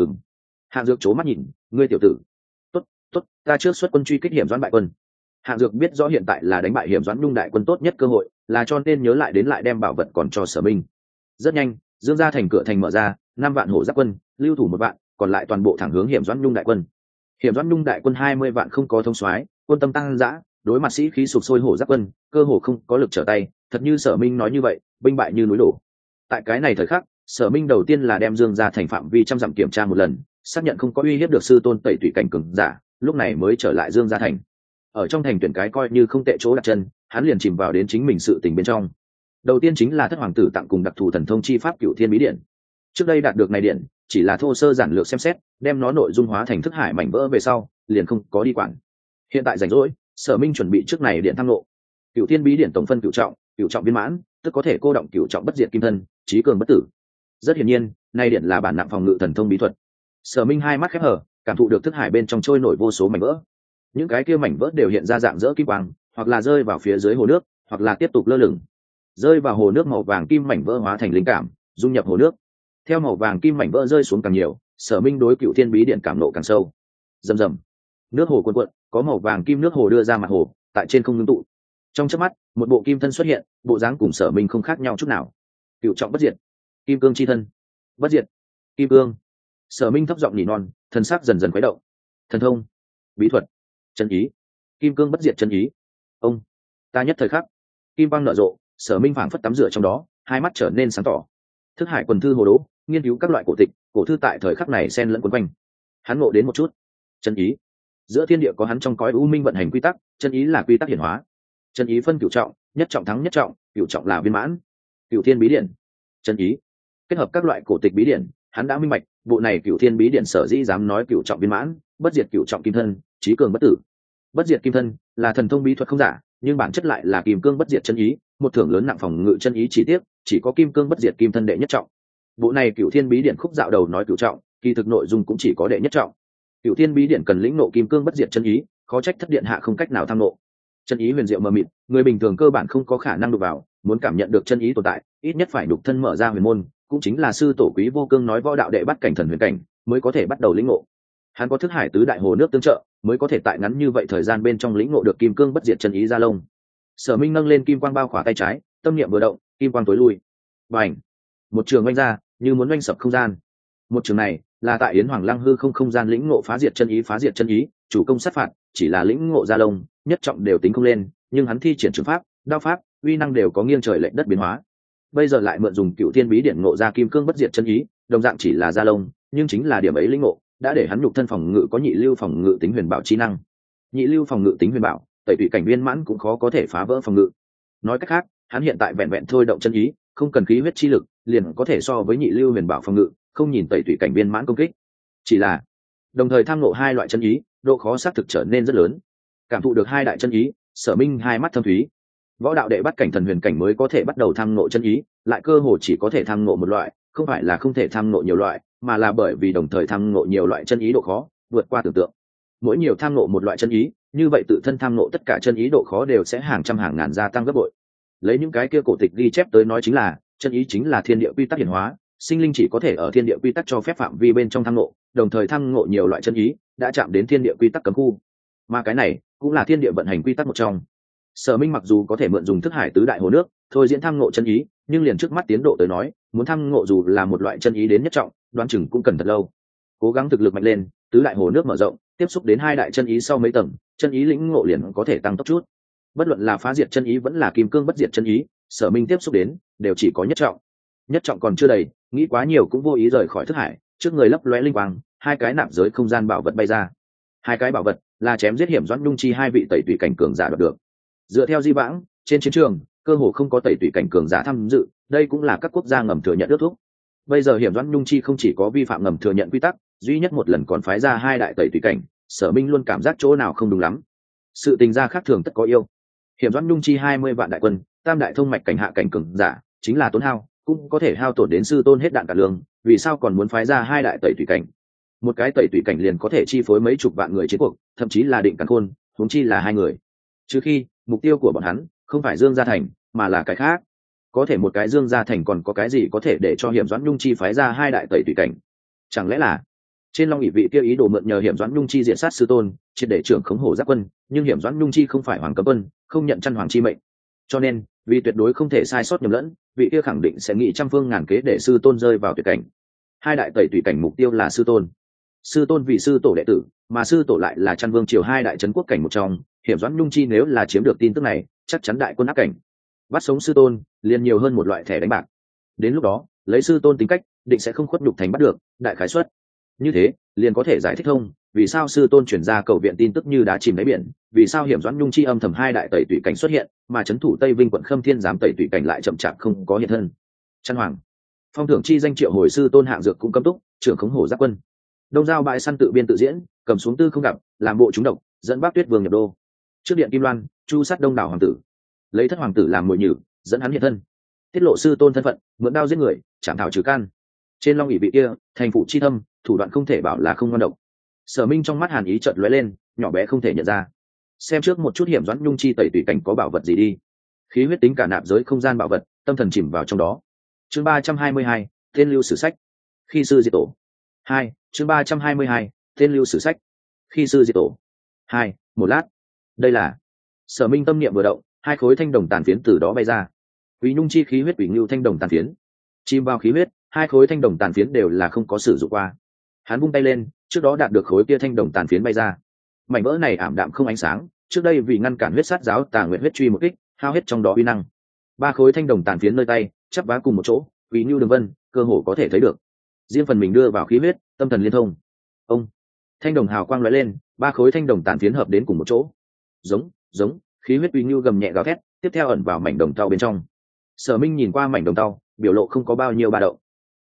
Hạng Dược chố mắt nhìn, ngươi tiểu tử. Tốt, ta trước xuất quân truy kích Hiểm Doãn bại quân. Hạng Dược biết rõ hiện tại là đánh bại Hiểm Doãn Nhung đại quân tốt nhất cơ hội, là cho nên nhớ lại đến lại đem bảo vật còn cho Sở Minh. Rất nhanh, Dương Gia thành cửa thành mở ra, 5 vạn hổ giáp quân, lưu thủ 1 vạn, còn lại toàn bộ thẳng hướng Hiểm Doãn Nhung đại quân. Hiểm Doãn Nhung đại quân 20 vạn không có thông soái, quân tâm tăng dã, đối mặt sĩ khí sụp sôi hổ giáp quân, cơ hồ không có lực trở tay, thật như Sở Minh nói như vậy, binh bại như núi đổ. Tại cái này thời khắc, Sở Minh đầu tiên là đem Dương Gia thành phạm vi trăm dặm kiểm tra một lần, xác nhận không có uy hiếp được sư tôn Tẩy Tủy cảnh cường giả, lúc này mới trở lại Dương Gia thành. Ở trong thành tuyển cái coi như không tệ chỗ đặt chân, hắn liền chìm vào đến chính mình sự tình bên trong. Đầu tiên chính là thất hoàng tử tặng cùng đặc thù thần thông chi pháp Cửu Thiên Bí Điện. Trước đây đạt được này điện, chỉ là thô sơ giản lược xem xét, đem nó nội dung hóa thành thức hải mảnh vỡ về sau, liền không có đi quản. Hiện tại rảnh rỗi, Sở Minh chuẩn bị trước này điện thăng lộ. Cửu Thiên Bí Điện tổng phân cửu trọng viên mãn, tức có thể cô động cửu trọng bất diệt kim thân, trí cường bất tử. Rất hiển nhiên, này điện là bản nặng phòng ngự thần thông bí thuật. Sở Minh hai mắt khép hờ, cảm thụ được thức hải bên trong trôi nổi vô số mảnh vỡ. Những cái kia mảnh vỡ đều hiện ra dạng dỡ kim quang, hoặc là rơi vào phía dưới hồ nước, hoặc là tiếp tục lơ lửng. Rơi vào hồ nước màu vàng kim mảnh vỡ hóa thành linh cảm, dung nhập hồ nước. Theo màu vàng kim mảnh vỡ rơi xuống càng nhiều, Sở Minh đối Cửu Thiên Bí Điện cảm nộ càng sâu. Rầm rầm, nước hồ cuồn cuộn, có màu vàng kim nước hồ đưa ra mặt hồ, tại trên không ngưng tụ. Trong chớp mắt, một bộ kim thân xuất hiện, bộ dáng cùng Sở Minh không khác nhau chút nào. Cửu trọng bất diệt, kim cương chi thân. Bất diệt, kim cương. Sở Minh thấp giọng nỉ non, thần sắc dần dần khuấy động. Thần thông, bí thuật, chân ý, kim cương bất diệt chân ý. Ông, ta nhất thời khắc, kim quang nở rộ, Sở Minh phảng phất tắm rửa trong đó, hai mắt trở nên sáng tỏ. Thức hải quần thư hồ đố, nghiên cứu các loại cổ tịch, cổ thư tại thời khắc này xen lẫn quấn quanh. Hắn ngộ đến một chút, chân ý. Giữa thiên địa có hắn trong cõi u minh vận hành quy tắc, chân ý là quy tắc hiển hóa. Chân ý phân cửu trọng, nhất trọng thắng nhất trọng, cửu trọng là viên mãn. Cửu Thiên Bí Điện, chân ý. kết hợp các loại cổ tịch bí điển, hắn đã minh bạch bộ này Cửu Thiên bí điển sở dĩ dám nói cửu trọng viên mãn, bất diệt cửu trọng kim thân, trí cường bất tử. Bất diệt kim thân là thần thông bí thuật không giả, nhưng bản chất lại là kim cương bất diệt chân ý, một thưởng lớn nặng phòng ngự chân ý chỉ tiếc, chỉ có kim cương bất diệt kim thân đệ nhất trọng. Bộ này Cửu Thiên bí điển khúc dạo đầu nói cửu trọng, kỳ thực nội dung cũng chỉ có đệ nhất trọng. Cửu Thiên bí điển cần lĩnh ngộ kim cương bất diệt chân ý, khó trách thất điện hạ không cách nào tham ngộ. Chân ý huyền diệu mờ mịt, người bình thường cơ bản không có khả năng đụng vào, muốn cảm nhận được chân ý tồn tại, ít nhất phải đục thân mở ra huyền môn, cũng chính là sư tổ Quý Vô Cương nói võ đạo đệ bắt cảnh thần huyền cảnh, mới có thể bắt đầu lĩnh ngộ. Hắn có thức hải tứ đại hồ nước tương trợ, mới có thể tại ngắn như vậy thời gian bên trong lĩnh ngộ được kim cương bất diệt chân ý ra lông. Sở Minh nâng lên kim quang bao khỏa tay trái, tâm niệm vừa động, kim quang tối lui. Bành! Một trường oanh ra, như muốn oanh sập không gian. Một trường này là tại Yến Hoàng Lăng hư không gian lĩnh ngộ phá diệt chân ý, chủ công sát phạt, chỉ là lĩnh ngộ ra lông, nhất trọng đều tính không lên, nhưng hắn thi triển trường pháp, đao pháp, uy năng đều có nghiêng trời lệch đất biến hóa. Bây giờ lại mượn dùng Cửu Thiên bí điển ngộ ra kim cương bất diệt chân ý, đồng dạng chỉ là ra lông, nhưng chính là điểm ấy lĩnh ngộ, đã để hắn nhục thân phòng ngự có nhị lưu phòng ngự tính huyền bảo chi năng. Nhị lưu phòng ngự tính huyền bảo, tẩy tùy cảnh viên mãn cũng khó có thể phá vỡ phòng ngự. Nói cách khác, hắn hiện tại vẹn vẹn thôi động chân ý, không cần khí huyết chi lực, liền có thể so với nhị lưu huyền bảo phòng ngự, không nhìn tẩy tùy cảnh viên mãn công kích. Chỉ là đồng thời tham ngộ hai loại chân ý, độ khó xác thực trở nên rất lớn. Cảm thụ được hai đại chân ý, Sở Minh hai mắt thâm thúy. Võ đạo đệ bắt cảnh thần huyền cảnh mới có thể bắt đầu tham ngộ chân ý, lại cơ hồ chỉ có thể tham ngộ một loại, không phải là không thể tham ngộ nhiều loại, mà là bởi vì đồng thời tham ngộ nhiều loại chân ý độ khó vượt qua tưởng tượng. Mỗi nhiều tham ngộ một loại chân ý, như vậy tự thân tham ngộ tất cả chân ý độ khó đều sẽ hàng trăm hàng ngàn gia tăng gấp bội. Lấy những cái kia cổ tịch ghi chép tới nói chính là, chân ý chính là thiên địa quy tắc hiển hóa, sinh linh chỉ có thể ở thiên địa quy tắc cho phép phạm vi bên trong tham ngộ, đồng thời tham ngộ nhiều loại chân ý, đã chạm đến thiên địa quy tắc cấm khu. Mà cái này cũng là thiên địa vận hành quy tắc một trong. Sở Minh mặc dù có thể mượn dùng thức hải tứ đại hồ nước, thôi diễn tham ngộ chân ý, nhưng liền trước mắt tiến độ tới nói, muốn tham ngộ dù là một loại chân ý đến nhất trọng, đoán chừng cũng cần thật lâu. Cố gắng thực lực mạnh lên, tứ đại hồ nước mở rộng, tiếp xúc đến hai đại chân ý sau mấy tầng, chân ý lĩnh ngộ liền có thể tăng tốc chút. Bất luận là phá diệt chân ý vẫn là kim cương bất diệt chân ý, Sở Minh tiếp xúc đến đều chỉ có nhất trọng. Nhất trọng còn chưa đầy, nghĩ quá nhiều cũng vô ý rời khỏi thức hải, trước người lấp lóe linh quang, hai cái nạp giới không gian bảo vật bay ra. Hai cái bảo vật là chém giết hiểm doãn nhung chi hai vị tẩy tùy cảnh cường giả đoạt được. Dựa theo di vãng, trên chiến trường cơ hồ không có tẩy tùy cảnh cường giả tham dự, đây cũng là các quốc gia ngầm thừa nhận ước thúc. Bây giờ hiểm doãn nhung chi không chỉ có vi phạm ngầm thừa nhận quy tắc, duy nhất một lần còn phái ra hai đại tẩy tùy cảnh, Sở Minh luôn cảm giác chỗ nào không đúng lắm. Sự tình gia khác thường tất có yêu. Hiểm doãn nhung chi 20 vạn đại quân, tam đại thông mạch cảnh hạ cảnh cường giả, chính là tốn hao, cũng có thể hao tổn đến sư tôn hết đạn cả lương, vì sao còn muốn phái ra hai đại tẩy tùy cảnh? Một cái tẩy tùy cảnh liền có thể chi phối mấy chục vạn người chiến cuộc, thậm chí là định càn khôn, huống chi là hai người. Trừ khi mục tiêu của bọn hắn không phải Dương Gia Thành, mà là cái khác. Có thể một cái Dương Gia Thành còn có cái gì có thể để cho hiểm doãn nhung chi phái ra hai đại tẩy tùy cảnh? Chẳng lẽ là trên Long ỷ vị kia ý đồ mượn nhờ hiểm doãn nhung chi diện sát sư tôn, triệt để trưởng khống hổ giáp quân, nhưng hiểm doãn nhung chi không phải hoàng cấm quân, không nhận chân hoàng chi mệnh, cho nên vì tuyệt đối không thể sai sót nhầm lẫn, vị kia khẳng định sẽ nghĩ trăm phương ngàn kế để sư tôn rơi vào tuyệt cảnh. Hai đại tẩy tùy cảnh mục tiêu là sư tôn. Sư tôn vì sư tổ đệ tử, mà sư tổ lại là Chân Vương triều hai đại trấn quốc cảnh một trong, hiểm doãn nhung chi nếu là chiếm được tin tức này, chắc chắn đại quân áp cảnh. Bắt sống sư tôn, liền nhiều hơn một loại thẻ đánh bạc. Đến lúc đó, lấy sư tôn tính cách, định sẽ không khuất nhục thành bắt được, đại khái suất. Như thế, liền có thể giải thích thông, vì sao sư tôn chuyển ra cầu viện tin tức như đá chìm đáy biển, vì sao hiểm doãn nhung chi âm thầm hai đại tẩy tùy cảnh xuất hiện, mà trấn thủ Tây Vinh quận Khâm Thiên giám tẩy tùy cảnh lại chậm chạp không có hiện thân. Chân hoàng, phong thưởng chi danh triệu hồi sư tôn hạng dược cũng cấm túc, trưởng khống hổ giáp quân. Đông giao bãi săn tự biên tự diễn, cầm xuống tư không gặp, làm bộ trúng độc, dẫn Bắc Tuyết Vương nhập đô. Trước điện Kim Loan, chu sát đông đảo hoàng tử, lấy thất hoàng tử làm mồi nhử, dẫn hắn hiện thân, tiết lộ sư tôn thân phận, mượn đao giết người, chạm thảo trừ can. Trên Long ỷ vị kia, thành phụ chi thâm, thủ đoạn không thể bảo là không ngon độc. Sở Minh trong mắt hàn ý chợt lóe lên, nhỏ bé không thể nhận ra. Xem trước một chút hiểm doãn nhung chi tẩy tùy cảnh có bảo vật gì đi. Khí huyết tính cả nạp giới không gian bảo vật, tâm thần chìm vào trong đó. Chương 322, tên lưu sử sách. Khi sư diệt tổ. 2, chương 322, tên lưu sử sách. Khi sư diệt tổ. 2, một lát. Đây là. Sở Minh tâm niệm vừa động, hai khối thanh đồng tàn phiến từ đó bay ra. Quý nhung chi khí huyết ủy lưu thanh đồng tàn phiến. Chìm vào khí huyết, hai khối thanh đồng tàn phiến đều là không có sử dụng qua. Hắn vung tay lên, trước đó đạt được khối kia thanh đồng tàn phiến bay ra. Mảnh vỡ này ảm đạm không ánh sáng, trước đây vì ngăn cản huyết sát giáo Tà Nguyệt huyết truy một kích, hao hết trong đó uy năng. Ba khối thanh đồng tàn phiến nơi tay, chắp vá cùng một chỗ, vì như đường vân, cơ hồ có thể thấy được. Riêng phần mình đưa vào khí huyết, tâm thần liên thông. Ông, thanh đồng hào quang lóe lên, ba khối thanh đồng tàn phiến hợp đến cùng một chỗ. Giống, khí huyết uy như gầm nhẹ gào thét, tiếp theo ẩn vào mảnh đồng tàu bên trong. Sở Minh nhìn qua mảnh đồng tàu, biểu lộ không có bao nhiêu ba động.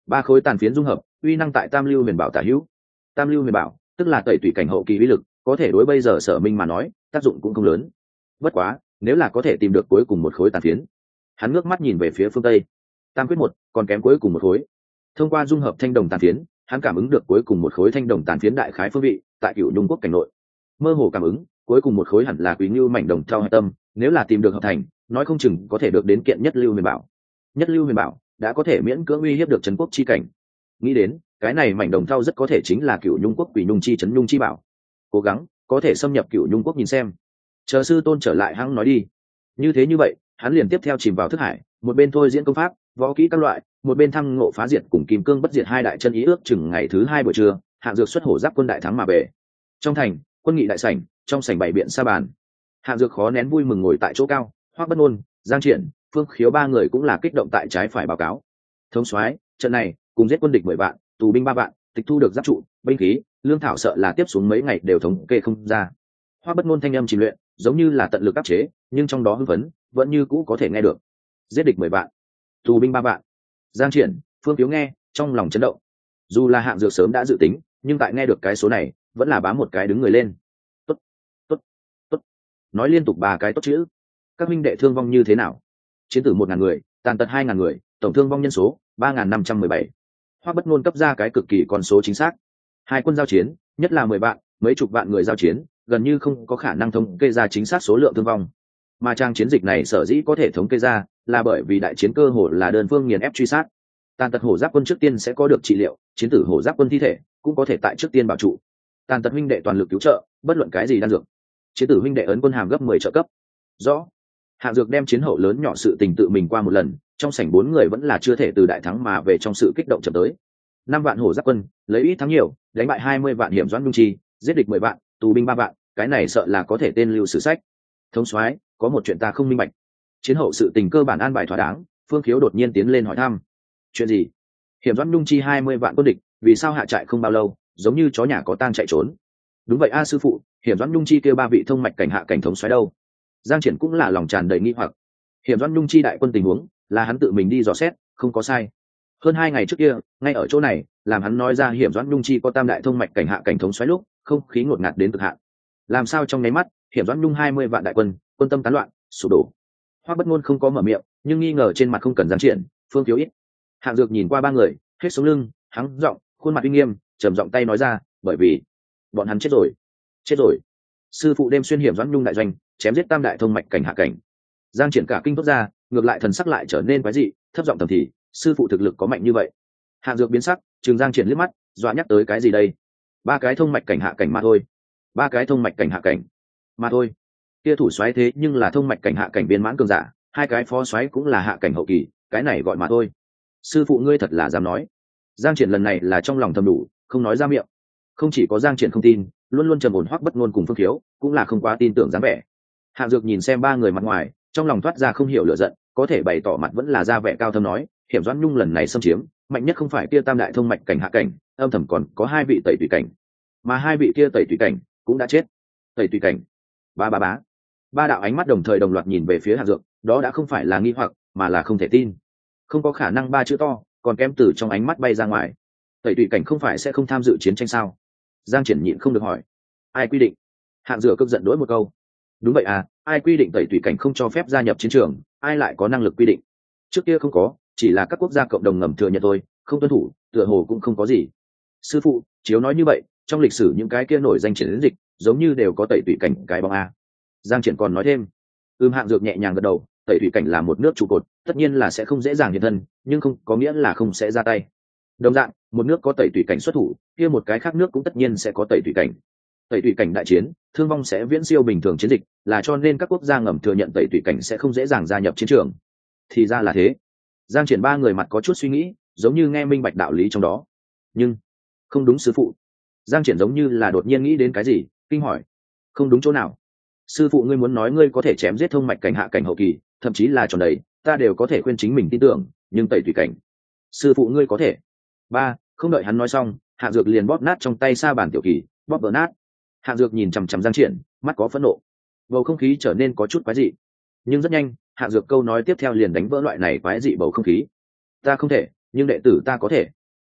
Ba khối tàn phiến dung hợp, uy năng tại tam lưu huyền bảo tả hữu. Tam lưu huyền bảo tức là tẩy tủy cảnh hậu kỳ uy lực, có thể đối bây giờ Sở Minh mà nói tác dụng cũng không lớn. Bất quá nếu là có thể tìm được cuối cùng một khối tàn phiến, hắn ngước mắt nhìn về phía phương tây. Tam quyết một còn kém cuối cùng một khối. Thông qua dung hợp thanh đồng tàn phiến, hắn cảm ứng được cuối cùng một khối thanh đồng tàn phiến đại khái phương vị tại Cửu Nhung quốc cảnh nội. Mơ hồ cảm ứng cuối cùng một khối hẳn là Quý Ngưu mảnh đồng theo hạch tâm, nếu là tìm được hợp thành, nói không chừng có thể được đến kiện nhất lưu huyền bảo. Nhất lưu huyền bảo đã có thể miễn cưỡng uy hiếp được trấn quốc chi cảnh. Nghĩ đến cái này mảnh đồng thau rất có thể chính là Cửu Nhung quốc Quỷ Nhung chi trấn Nhung chi bảo. Cố gắng có thể xâm nhập Cửu Nhung quốc nhìn xem. Chờ sư tôn trở lại hắn nói đi. Như thế như vậy, hắn liền tiếp theo chìm vào thức hải, một bên thôi diễn công pháp, võ kỹ các loại, một bên thăng ngộ phá diệt cùng kim cương bất diệt hai đại chân ý. Ước chừng ngày thứ 2 buổi trưa, Hạng Dược xuất hổ giáp quân đại thắng mà về. Trong thành, quân nghị đại sảnh, trong sảnh bày biện sa bàn. Hạng Dược khó nén vui mừng ngồi tại chỗ cao, Hoắc Bất Nôn, Giang Triển, Phương Khiếu ba người cũng là kích động tại trái phải báo cáo. Thống soái, trận này cùng giết quân địch 10 vạn, tù binh 3 vạn, tịch thu được giáp trụ, binh khí, lương thảo sợ là tiếp xuống mấy ngày đều thống kê không ra. Hoắc Bất Nôn thanh âm trì luyện, giống như là tận lực áp chế, nhưng trong đó hưng phấn vẫn như cũ có thể nghe được. Giết địch 10 vạn, tù binh 3 vạn. Giang Triển, Phương Khiếu nghe, trong lòng chấn động. Dù là Hạng Dược sớm đã dự tính, nhưng tại nghe được cái số này, vẫn là bám một cái đứng người lên. Tốt, tốt, tốt. Nói liên tục 3 cái tốt chữ. Các huynh đệ thương vong như thế nào? Chiến tử 1000 người, tàn tật 2000 người, tổng thương vong nhân số 3517. Hoắc Bất Nôn cấp ra cái cực kỳ con số chính xác. Hai quân giao chiến, nhất là 10 vạn, mấy chục vạn người giao chiến, gần như không có khả năng thống kê ra chính xác số lượng thương vong. Mà trang chiến dịch này sở dĩ có thể thống kê ra, là bởi vì đại chiến cơ hội là đơn phương nghiền ép truy sát. Tàn tật hổ giáp quân trước tiên sẽ có được trị liệu, chiến tử hổ giáp quân thi thể cũng có thể tại trước tiên bảo trụ. Tàn tật huynh đệ toàn lực cứu trợ, bất luận cái gì đan dược. Chiến tử huynh đệ ấn quân hàm gấp 10 trợ cấp. Rõ. Hạng Dược đem chiến hậu lớn nhỏ sự tình tự mình qua một lần, trong sảnh 4 người vẫn là chưa thể từ đại thắng mà về trong sự kích động chậm tới. 5 vạn hổ giáp quân, lấy ít thắng nhiều, đánh bại 20 vạn hiểm doãn nhung chi, giết địch 10 vạn, tù binh 3 vạn, cái này sợ là có thể tên lưu sử sách. Thống soái, có một chuyện ta không minh bạch. Chiến hậu sự tình cơ bản an bài thỏa đáng, Phương Khiếu đột nhiên tiến lên hỏi thăm. Chuyện gì? Hiểm doãn nhung chi 20 vạn quân địch, vì sao hạ trại không bao lâu, giống như chó nhà có tang chạy trốn. Đúng vậy a sư phụ, hiểm doãn nhung chi kêu 3 vị thông mạch cảnh hạ cảnh thống soái đâu? Giang Triển cũng là lòng tràn đầy nghi hoặc. Hiểm doãn nhung chi đại quân tình huống là hắn tự mình đi dò xét, không có sai. Hơn 2 ngày trước kia, ngay ở chỗ này, làm hắn nói ra hiểm doãn nhung chi có tam đại thông mạch cảnh hạ cảnh thống xoáy lúc, không khí ngột ngạt đến cực hạn. Làm sao trong nháy mắt, hiểm doãn nhung 20 vạn đại quân, quân tâm tán loạn, sụp đổ. Hoắc Bất Nôn không có mở miệng, nhưng nghi ngờ trên mặt không cần Giang Triển, Phương Khiếu ít. Hạng Dược nhìn qua 3 người, hết sống lưng, hắng giọng, khuôn mặt uy nghiêm, trầm giọng tay nói ra, bởi vì bọn hắn chết rồi. Chết rồi. Sư phụ đêm xuyên hiểm doãn nhung đại doanh, chém giết tam đại thông mạch cảnh hạ cảnh. Giang Triển cả kinh tốt ra, ngược lại thần sắc lại trở nên quái dị, thấp giọng thầm thì, sư phụ thực lực có mạnh như vậy? Hạng Dược biến sắc, trừng Giang Triển liếc mắt, dọa nhắc tới cái gì đây? 3 cái thông mạch cảnh hạ cảnh mà thôi. 3 cái thông mạch cảnh hạ cảnh mà thôi. Kia thủ soái thế nhưng là thông mạch cảnh hạ cảnh viên mãn cường giả, 2 cái phó soái cũng là hạ cảnh hậu kỳ, cái này gọi mà thôi. Sư phụ ngươi thật là dám nói. Giang Triển lần này là trong lòng thầm đủ, không nói ra miệng. Không chỉ có Giang Triển không tin, luôn luôn trầm ổn Hoắc Bất Nôn cùng Phương Khiếu cũng là không quá tin tưởng dáng vẻ. Hạng Dược nhìn xem 3 người mặt ngoài, trong lòng thoát ra không hiểu lửa giận, có thể bày tỏ mặt vẫn là ra vẻ cao thâm nói, hiểm doãn nhung lần này xâm chiếm, mạnh nhất không phải kia tam đại thông mạch cảnh hạ cảnh, âm thầm còn có 2 vị tẩy tùy cảnh, mà 2 vị kia tẩy tùy cảnh cũng đã chết. Tẩy tùy cảnh? Ba đạo ánh mắt đồng thời đồng loạt nhìn về phía Hạng Dược, đó đã không phải là nghi hoặc, mà là không thể tin. Không có khả năng 3 chữ to, còn kém từ trong ánh mắt bay ra ngoài. Tẩy tùy cảnh không phải sẽ không tham dự chiến tranh sao? Giang Triển nhịn không được hỏi. Ai quy định? Hạng Dược cất giận đối một câu. Đúng vậy à, ai quy định tẩy tùy cảnh không cho phép gia nhập chiến trường, ai lại có năng lực quy định? Trước kia không có, chỉ là các quốc gia cộng đồng ngầm thừa nhận thôi, không tuân thủ, tựa hồ cũng không có gì. Sư phụ, chiếu nói như vậy, trong lịch sử những cái kia nổi danh chiến dịch, giống như đều có tẩy tùy cảnh cái bóng a. Giang Triển còn nói thêm. Hạng Dược nhẹ nhàng gật đầu, tẩy tùy cảnh là một nước trụ cột, tất nhiên là sẽ không dễ dàng hiện thân, nhưng không có nghĩa là không sẽ ra tay. Đồng dạng, một nước có tẩy tùy cảnh xuất thủ, kia một cái khác nước cũng tất nhiên sẽ có tẩy tùy cảnh. Tẩy tùy cảnh đại chiến, thương vong sẽ viễn siêu bình thường chiến dịch, là cho nên các quốc gia ngầm thừa nhận tẩy tùy cảnh sẽ không dễ dàng gia nhập chiến trường. Thì ra là thế. Giang Triển 3 người mặt có chút suy nghĩ, giống như nghe minh bạch đạo lý trong đó. Nhưng không đúng sư phụ. Giang Triển giống như là đột nhiên nghĩ đến cái gì, kinh hỏi. Không đúng chỗ nào? Sư phụ ngươi muốn nói ngươi có thể chém giết thông mạch cảnh hạ cảnh hậu kỳ, thậm chí là tròn đấy, ta đều có thể khuyên chính mình tin tưởng, nhưng tẩy tùy cảnh, sư phụ ngươi có thể. Không đợi hắn nói xong, Hạng Dược liền bóp nát trong tay sa bàn tiểu kỳ, bóp vỡ nát. Hạng Dược nhìn chằm chằm Giang Triển, mắt có phẫn nộ. Bầu không khí trở nên có chút quái dị. Nhưng rất nhanh, Hạng Dược câu nói tiếp theo liền đánh vỡ loại này quái dị bầu không khí. Ta không thể, nhưng đệ tử ta có thể.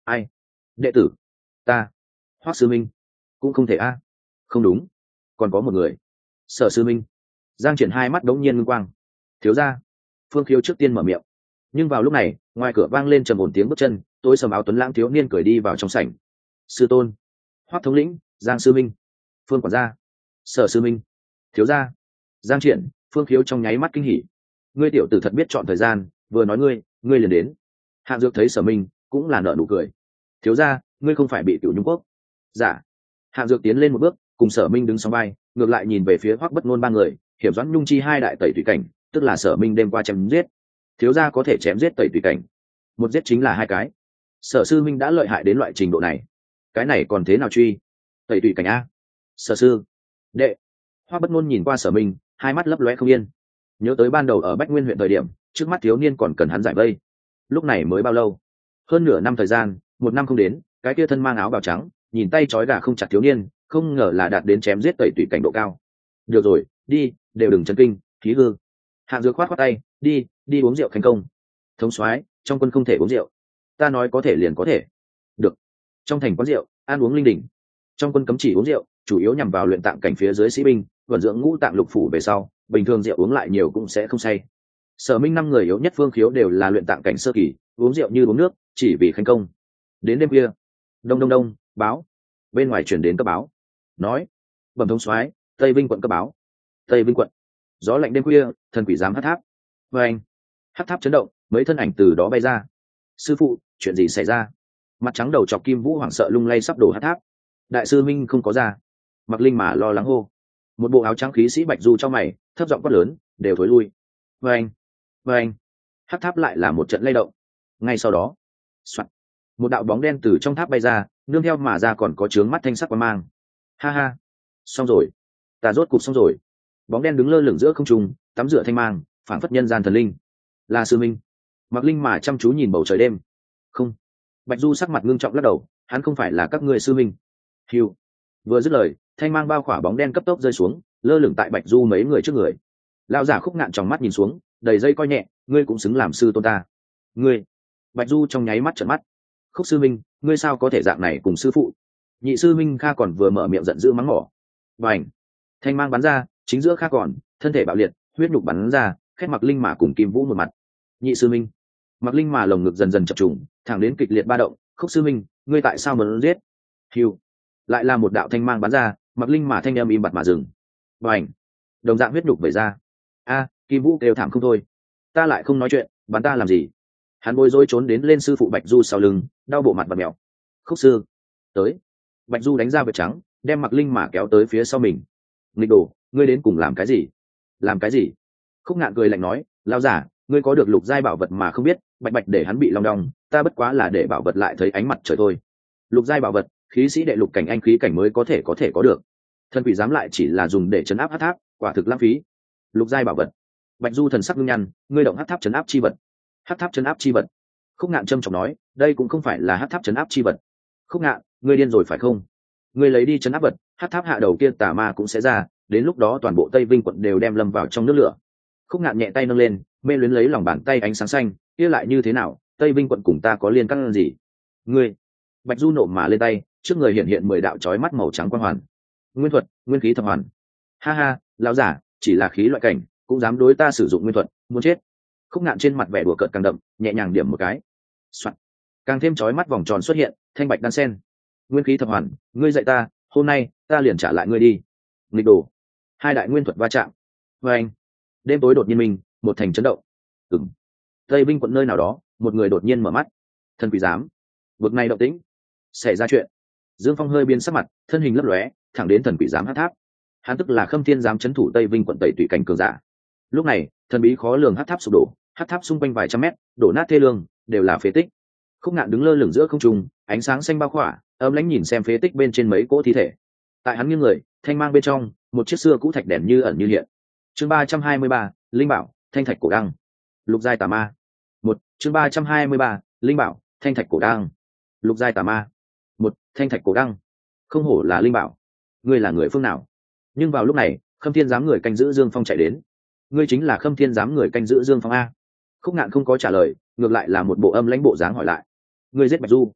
Ai? Đệ tử? Ta? Hoắc sư minh? Cũng không thể a. Không đúng, còn có một người. Sở sư minh. Giang Triển hai mắt đống nhiên ngưng quang. Thiếu gia. Phương Khiếu trước tiên mở miệng. Nhưng vào lúc này, ngoài cửa vang lên trầm ổn tiếng bước chân, tối sầm áo tuấn lãng thiếu niên cười đi vào trong sảnh. Sư tôn. Hoắc thống lĩnh, Giang sư minh. Phương quản gia. Sở sư minh. Thiếu gia. Giang Triển, Phương Khiếu trong nháy mắt kinh hỉ. Ngươi tiểu tử thật biết chọn thời gian, vừa nói ngươi liền đến. Hạng Dược thấy Sở Minh, cũng là nở nụ cười. Thiếu gia, ngươi không phải bị Cửu Nhung Quốc? Dạ. Hạng Dược tiến lên một bước, cùng Sở Minh đứng song vai, ngược lại nhìn về phía Hoắc Bất Nôn ba người, Hiểm Doãn Nhung chi hai đại tẩy tùy cảnh, tức là Sở Minh đêm qua chém giết. Thiếu gia có thể chém giết tẩy tùy cảnh, một giết chính là hai cái. Sở sư minh đã lợi hại đến loại trình độ này, cái này còn thế nào truy? Tẩy tùy cảnh a? Sở sư đệ. Hoắc Bất Nôn nhìn qua Sở Minh, hai mắt lấp lóe không yên. Nhớ tới ban đầu ở Bách Nguyên huyện thời điểm, trước mắt thiếu niên còn cần hắn giải vây. Lúc này mới bao lâu? Hơn nửa năm thời gian, một năm không đến, cái kia thân mang áo bào trắng, nhìn tay trói gà không chặt thiếu niên, không ngờ là đạt đến chém giết tẩy tùy cảnh độ cao. Được rồi, đi, đều đừng chấn kinh, khí hư. Hạng Dược khoát tay, đi uống rượu thành công. Thống soái, trong quân không thể uống rượu. Ta nói có thể liền có thể. Được. Trong thành quán rượu, ăn uống linh đình. Trong quân cấm chỉ uống rượu, chủ yếu nhằm vào luyện tạng cảnh phía dưới sĩ binh, vận dưỡng ngũ tạng lục phủ về sau, bình thường rượu uống lại nhiều cũng sẽ không say. Sở Minh năm người yếu nhất Phương Khiếu đều là luyện tạng cảnh sơ kỳ, uống rượu như uống nước, chỉ vì khánh công. Đến đêm khuya, đông, báo. Bên ngoài chuyển đến cấp báo. Nói, bẩm thống soái, Tây Vinh quận cấp báo. Tây Vinh quận. Gió lạnh đêm khuya, thần quỷ giám hắc tháp. Và anh, hắc tháp chấn động, mấy thân ảnh từ đó bay ra. Sư phụ, chuyện gì xảy ra? Mặt trắng đầu chọc Kim Vũ hoảng sợ lung lay sắp đổ hắc tháp. Đại sư Minh không có ra. Mặc Linh mà lo lắng hô. Một bộ áo trắng khí sĩ Bạch Du trong mày, thấp giọng quát lớn, đều thối lui. Và anh, hắc tháp lại là một trận lay động. Ngay sau đó, soạt, một đạo bóng đen từ trong tháp bay ra, nương theo mà ra còn có chướng mắt thanh sắc quang mang. Ha ha, xong rồi, ta rốt cục xong rồi. Bóng đen đứng lơ lửng giữa không trung, tắm rửa thanh mang, phảng phất nhân gian thần linh. Là sư minh. Mặc Linh mà chăm chú nhìn bầu trời đêm. Không. Bạch Du sắc mặt ngưng trọng lắc đầu, hắn không phải là các ngươi sư minh. Hiu. Vừa dứt lời, thanh mang bao khỏa bóng đen cấp tốc rơi xuống, lơ lửng tại Bạch Du mấy người trước người. Lão giả Khúc Ngạn trong mắt nhìn xuống, đầy dây coi nhẹ, ngươi cũng xứng làm sư tôn ta. Ngươi. Bạch Du trong nháy mắt trợn mắt. Khúc sư minh, ngươi sao có thể dạng này cùng sư phụ? Nhị sư minh Kha còn vừa mở miệng giận dữ mắng mỏ. Bành. Thanh mang bắn ra, chính giữa Kha còn, thân thể bạo liệt, huyết nhục bắn ra, khét Mặc Linh mà cùng Kim Vũ một mặt. Nhị sư minh. Mặc Linh mà lồng ngực dần dần chập trùng, thẳng đến kịch liệt ba động. Khúc sư minh, ngươi tại sao muốn giết? Hiu. Lại là một đạo thanh mang bắn ra, Mặc Linh mà thanh âm im bặt mà dừng. Bành. Đồng dạng huyết nhục vẩy ra. A, Kim Vũ kêu thảm không thôi. Ta lại không nói chuyện, bắn ta làm gì? Hắn bối rối trốn đến lên sư phụ Bạch Du sau lưng, đau bộ mặt và mèo. Khúc sư. Tới. Bạch Du đánh ra vệt trắng, đem Mặc Linh mà kéo tới phía sau mình. Nghịch đồ, ngươi đến cùng làm cái gì? Làm cái gì? Khúc Ngạn cười lạnh nói, lão giả, ngươi có được lục giai bảo vật mà không biết, bạch bạch để hắn bị long đong, ta bất quá là để bảo vật lại thấy ánh mặt trời thôi. Lục giai bảo vật, khí sĩ đệ lục cảnh anh khí cảnh mới có thể có được. Thân quỷ dám lại chỉ là dùng để chấn áp hắc tháp, quả thực lãng phí. Lục giai bảo vật. Bạch Du thần sắc ngưng nhăn, ngươi động hắc tháp chấn áp chi vật. Hắc tháp chấn áp chi vật. Khúc Ngạn trầm trọng nói, đây cũng không phải là hắc tháp chấn áp chi vật. Khúc Ngạn, ngươi điên rồi phải không? Ngươi lấy đi chấn áp vật, hắc tháp hạ đầu kia tà ma cũng sẽ ra, đến lúc đó toàn bộ Tây Vinh quận đều đem lâm vào trong nước lửa. Khúc Ngạn nhẹ tay nâng lên, mê luyến lấy lòng bàn tay ánh sáng xanh, kia lại như thế nào, Tây Vinh quận cùng ta có liên căn gì? Ngươi. Bạch Du nộ mà lên tay, trước người hiện 10 đạo chói mắt màu trắng quang hoàn. Nguyên thuật, nguyên khí thập hoàn. Ha ha, lão giả, chỉ là khí loại cảnh, cũng dám đối ta sử dụng nguyên thuật, muốn chết. Khúc Ngạn trên mặt vẻ đùa cợt càng đậm, nhẹ nhàng điểm một cái. Soạn. Càng thêm chói mắt vòng tròn xuất hiện, thanh bạch đan sen. Nguyên khí thập hoàn, ngươi dạy ta, hôm nay ta liền trả lại ngươi đi. Nghịch đồ. Hai đại nguyên thuật va chạm. Và anh. Đêm tối đột nhiên mình, một thành chấn động. Ừm. Tây Vinh quận nơi nào đó, một người đột nhiên mở mắt. Thần quỷ giám. Vực này động tĩnh. Xảy ra chuyện. Dương Phong hơi biến sắc mặt, thân hình lấp lóe, thẳng đến thần quỷ giám hắc tháp. Hắn tức là Khâm Thiên giám trấn thủ Tây Vinh quận tẩy tùy cảnh cường giả. Lúc này, thần bí khó lường hắc tháp sụp đổ, hắc tháp xung quanh vài trăm mét, đổ nát thê lương, đều là phế tích. Khúc Ngạn đứng lơ lửng giữa không trung, ánh sáng xanh bao khỏa, ấm lãnh nhìn xem phế tích bên trên mấy cỗ thi thể. Tại hắn nghiêng người, thanh mang bên trong, một chiếc xưa cũ thạch đèn như ẩn như hiện. Chương 323, Linh bảo, thanh thạch cổ đăng. Lục giai tà ma. Một, chương 323, Linh bảo, thanh thạch cổ đăng. Lục giai tà ma. Một, thanh thạch cổ đăng. Không hổ là linh bảo. Ngươi là người phương nào? Nhưng vào lúc này, Khâm Thiên giám người canh giữ Dương Phong chạy đến. Ngươi chính là Khâm Thiên giám người canh giữ Dương Phong a? Khúc Ngạn không có trả lời, ngược lại là một bộ âm lãnh bộ dáng hỏi lại. Ngươi giết Bạch Du?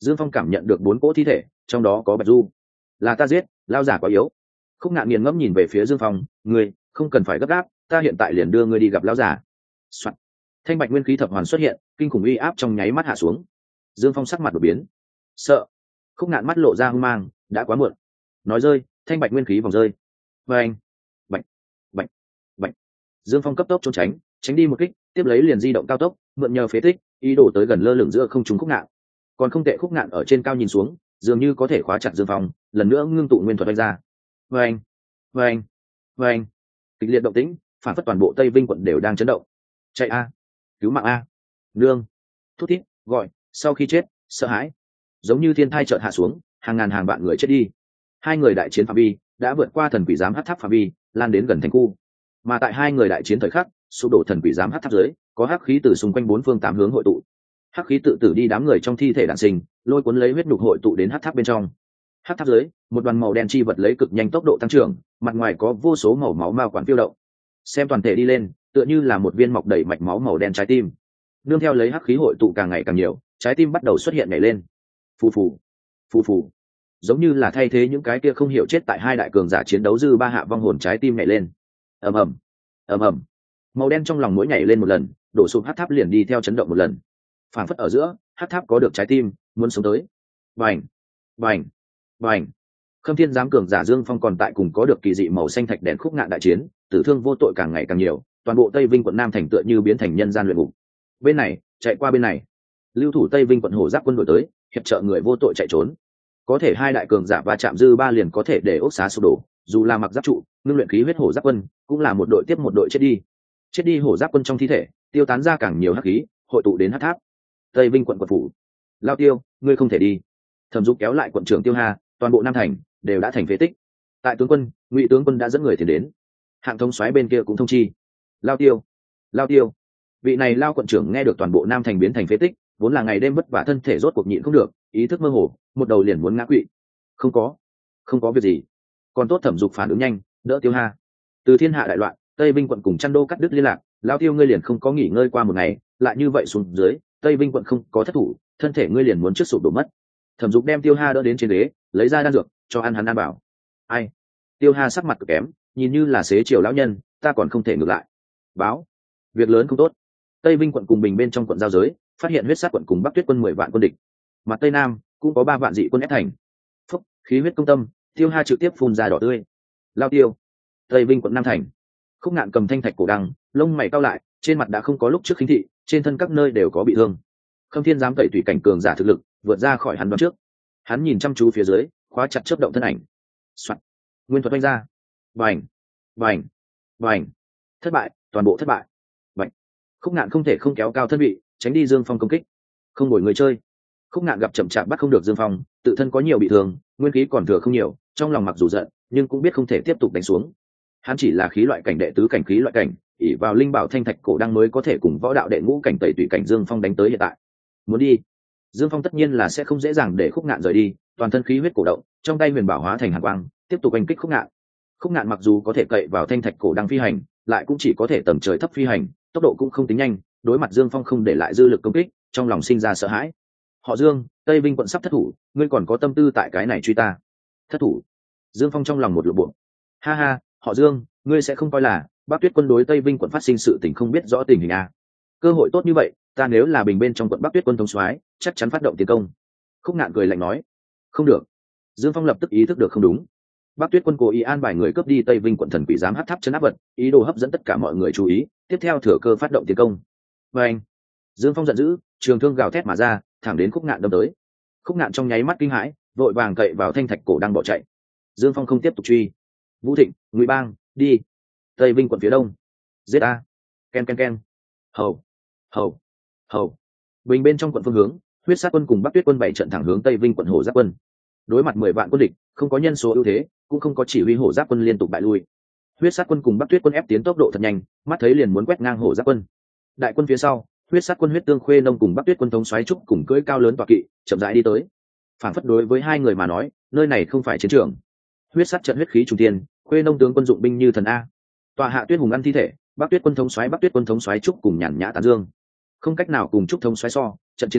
Dương Phong cảm nhận được 4 cỗ thi thể, trong đó có Bạch Du. Là ta giết, lao giả quá yếu. Khúc Ngạn nghiền ngẫm nhìn về phía Dương Phong, ngươi không cần phải gấp gáp, ta hiện tại liền đưa ngươi đi gặp lão giả. Soạn. Thanh bạch nguyên khí thập hoàn xuất hiện, kinh khủng uy áp trong nháy mắt hạ xuống. Dương Phong sắc mặt đổi biến, sợ. Khúc Ngạn mắt lộ ra hung mang, đã quá muộn. Nói rơi, thanh bạch nguyên khí vòng rơi. Và anh, bạch, bạch, bạch. Dương Phong cấp tốc trốn tránh, tránh đi một kích, tiếp lấy liền di động cao tốc, mượn nhờ phế tích, ý đồ tới gần lơ lửng giữa không trung Khúc Ngạn. Còn không tệ, Khúc Ngạn ở trên cao nhìn xuống, dường như có thể khóa chặt Dương Phong, lần nữa ngưng tụ nguyên thuật đánh ra. Và anh, và anh, và anh. Kịch liệt động tĩnh, phản phất toàn bộ Tây Vinh quận đều đang chấn động. Chạy a, cứu mạng a, nương, thút thít, gọi. Sau khi chết, sợ hãi, giống như thiên thai chợt hạ xuống, hàng ngàn hàng vạn người chết đi. Hai người đại chiến phạm vi đã vượt qua thần quỷ giám hắc tháp phạm vi, lan đến gần thành khu. Mà tại hai người đại chiến thời khắc, sụp đổ thần quỷ giám hắc tháp dưới, có hắc khí từ xung quanh 4 phương 8 hướng hội tụ. Hắc khí tự tử đi đám người trong thi thể đản sinh, lôi cuốn lấy huyết nhục hội tụ đến hắc tháp bên trong. Hắc tháp dưới, một đoàn màu đen chi vật lấy cực nhanh tốc độ tăng trưởng, mặt ngoài có vô số màu máu mao quản phiêu động. Xem toàn thể đi lên, tựa như là một viên mọc đầy mạch máu màu đen trái tim. Nương theo lấy hắc khí hội tụ càng ngày càng nhiều, trái tim bắt đầu xuất hiện nhảy lên. Phù phù, phù phù, giống như là thay thế những cái kia không hiểu chết tại hai đại cường giả chiến đấu dư ba hạ vong hồn trái tim nhảy lên. Ầm ầm, ầm ầm. Màu đen trong lòng mỗi nhảy lên một lần, đổ sụp hắc tháp liền đi theo chấn động một lần. Phảng phất ở giữa, hắc tháp có được trái tim, muốn sống tới. Bành, bành, bành. Khâm Thiên giám cường giả Dương Phong còn tại cùng có được kỳ dị màu xanh thạch đèn Khúc Ngạn đại chiến, tử thương vô tội càng ngày càng nhiều, toàn bộ Tây Vinh quận Nam thành tựa như biến thành nhân gian luyện ngục. Bên này, chạy qua bên này. Lưu thủ Tây Vinh quận hổ giáp quân đội tới, hiệp trợ người vô tội chạy trốn. Có thể hai đại cường giả va chạm dư ba liền có thể để ốc xá sụp đổ, dù là mặc giáp trụ, ngưng luyện khí huyết hổ giáp quân, cũng là một đội tiếp một đội chết đi. Chết đi hổ giáp quân trong thi thể, tiêu tán ra càng nhiều hắc khí, hội tụ đến hắc tháp. Tây Vinh quận quận phủ. Lao Tiêu, ngươi không thể đi. Thẩm Dục kéo lại quận trưởng Tiêu Hà, toàn bộ Nam thành đều đã thành phế tích. Tại tướng quân, Ngụy tướng quân đã dẫn người tiền đến. Hạng thống soái bên kia cũng thông chi. Lao Tiêu, Lao Tiêu. Vị này Lao quận trưởng nghe được toàn bộ Nam thành biến thành phế tích, vốn là ngày đêm vất vả thân thể rốt cuộc nhịn không được, ý thức mơ hồ, một đầu liền muốn ngã quỵ. Không có việc gì. Còn tốt Thẩm Dục phản ứng nhanh, đỡ Tiêu Hà. Từ thiên hạ đại loạn, Tây Vinh quận cùng Chăn Đô cắt đứt liên lạc, Lao Tiêu ngươi liền không có nghỉ ngơi qua một ngày, lại như vậy xuống dưới, Tây Vinh quận không có thất thủ, thân thể ngươi liền muốn trước sụp đổ mất. Thẩm Dục đem Tiêu Hà đỡ đến trên ghế, lấy ra đan dược cho ăn, hắn ăn bảo. Ai? Tiêu Hà sắc mặt cực kém, nhìn như là xế chiều lão nhân, ta còn không thể ngược lại. Báo, việc lớn không tốt. Tây Vinh quận cùng Bình bên trong quận giao giới, phát hiện huyết sát quận cùng Bắc Tuyết quân 10 vạn quân địch. Mặt Tây Nam cũng có 3 vạn dị quân ép thành. Phúc, khí huyết công tâm, Tiêu Hà trực tiếp phun ra đỏ tươi. Lao Tiêu. Tây Vinh quận Nam thành. Khúc Ngạn cầm thanh thạch cổ đăng, lông mày cau lại, trên mặt đã không có lúc trước khinh thị, trên thân các nơi đều có bị thương. Khâm Thiên dám tẩy tùy cảnh cường giả thực lực, vượt ra khỏi hắn đoán trước. Hắn nhìn chăm chú phía dưới, khóa chặt chớp động thân ảnh. Soạt. Nguyên thuật đánh ra. Bành, bành, bành. Thất bại, toàn bộ thất bại. Bành. Khúc Ngạn không thể không kéo cao thân vị, tránh đi Dương Phong công kích. Không ngồi người chơi. Khúc Ngạn gặp chậm chạp bắt không được Dương Phong, tự thân có nhiều bị thương, nguyên khí còn thừa không nhiều, trong lòng mặc dù giận, nhưng cũng biết không thể tiếp tục đánh xuống. Hắn chỉ là khí loại cảnh đệ tứ cảnh khí loại cảnh, ỷ vào linh bảo thanh thạch cổ đăng mới có thể cùng võ đạo đệ ngũ cảnh tẩy tùy cảnh Dương Phong đánh tới hiện tại. Muốn đi, Dương Phong tất nhiên là sẽ không dễ dàng để Khúc Ngạn rời đi, toàn thân khí huyết cổ động, trong tay huyền bảo hóa thành hàn quang, tiếp tục đánh kích Khúc Ngạn. Khúc Ngạn mặc dù có thể cậy vào thanh thạch cổ đăng phi hành, lại cũng chỉ có thể tầm trời thấp phi hành, tốc độ cũng không tính nhanh, đối mặt Dương Phong không để lại dư lực công kích, trong lòng sinh ra sợ hãi. Họ Dương, Tây Vinh quận sắp thất thủ, ngươi còn có tâm tư tại cái này truy ta? Thất thủ? Dương Phong trong lòng một lục bộ. Ha ha, họ Dương, ngươi sẽ không coi là Bắc Tuyết quân đối Tây Vinh quận phát sinh sự tình không biết rõ tình hình à? Cơ hội tốt như vậy, ta nếu là Bình bên trong quận Bắc Tuyết quân thống soái, chắc chắn phát động tiến công. Khúc Ngạn cười lạnh nói. Không được. Dương Phong lập tức ý thức được không đúng. Bắc Tuyết quân cố ý an bài người cướp đi Tây Vinh quận thần quỷ giám hắc tháp trấn áp vật, ý đồ hấp dẫn tất cả mọi người chú ý, tiếp theo thừa cơ phát động tiến công. Và anh. Dương Phong giận dữ, trường thương gào thét mà ra, thẳng đến Khúc Ngạn đâm tới. Khúc Ngạn trong nháy mắt kinh hãi, vội vàng cậy vào thanh thạch cổ đang bỏ chạy. Dương Phong không tiếp tục truy. Vũ Thịnh, Ngụy Bang, đi. Tây Vinh quận phía đông. Giết a. Ken ken ken. Hầu, hầu, hầu. Bình bên trong quận phương hướng, huyết sát quân cùng Bắc Tuyết quân bảy trận thẳng hướng Tây Vinh quận hổ giáp quân. Đối mặt 10 vạn quân địch, không có nhân số ưu thế, cũng không có chỉ huy hổ giáp quân liên tục bại lui. Huyết sát quân cùng Bắc Tuyết quân ép tiến tốc độ thật nhanh, mắt thấy liền muốn quét ngang hổ giáp quân. Đại quân phía sau, huyết sát quân huyết tương khuê nông cùng Bắc Tuyết quân thống soái trúc cùng cưỡi cao lớn tọa kỵ, chậm rãi đi tới. Phản phất đối với hai người mà nói, nơi này không phải chiến trường. Huyết sát trận huyết khí trùng thiên, khuê nông tướng quân dụng binh như thần a. Tọa hạ Tuyết hùng ăn thi thể, Bắc Tuyết quân thống soái trúc cùng nhàn nhã tán dương. Không cách nào cùng trúc thống soái so, trận chiến này,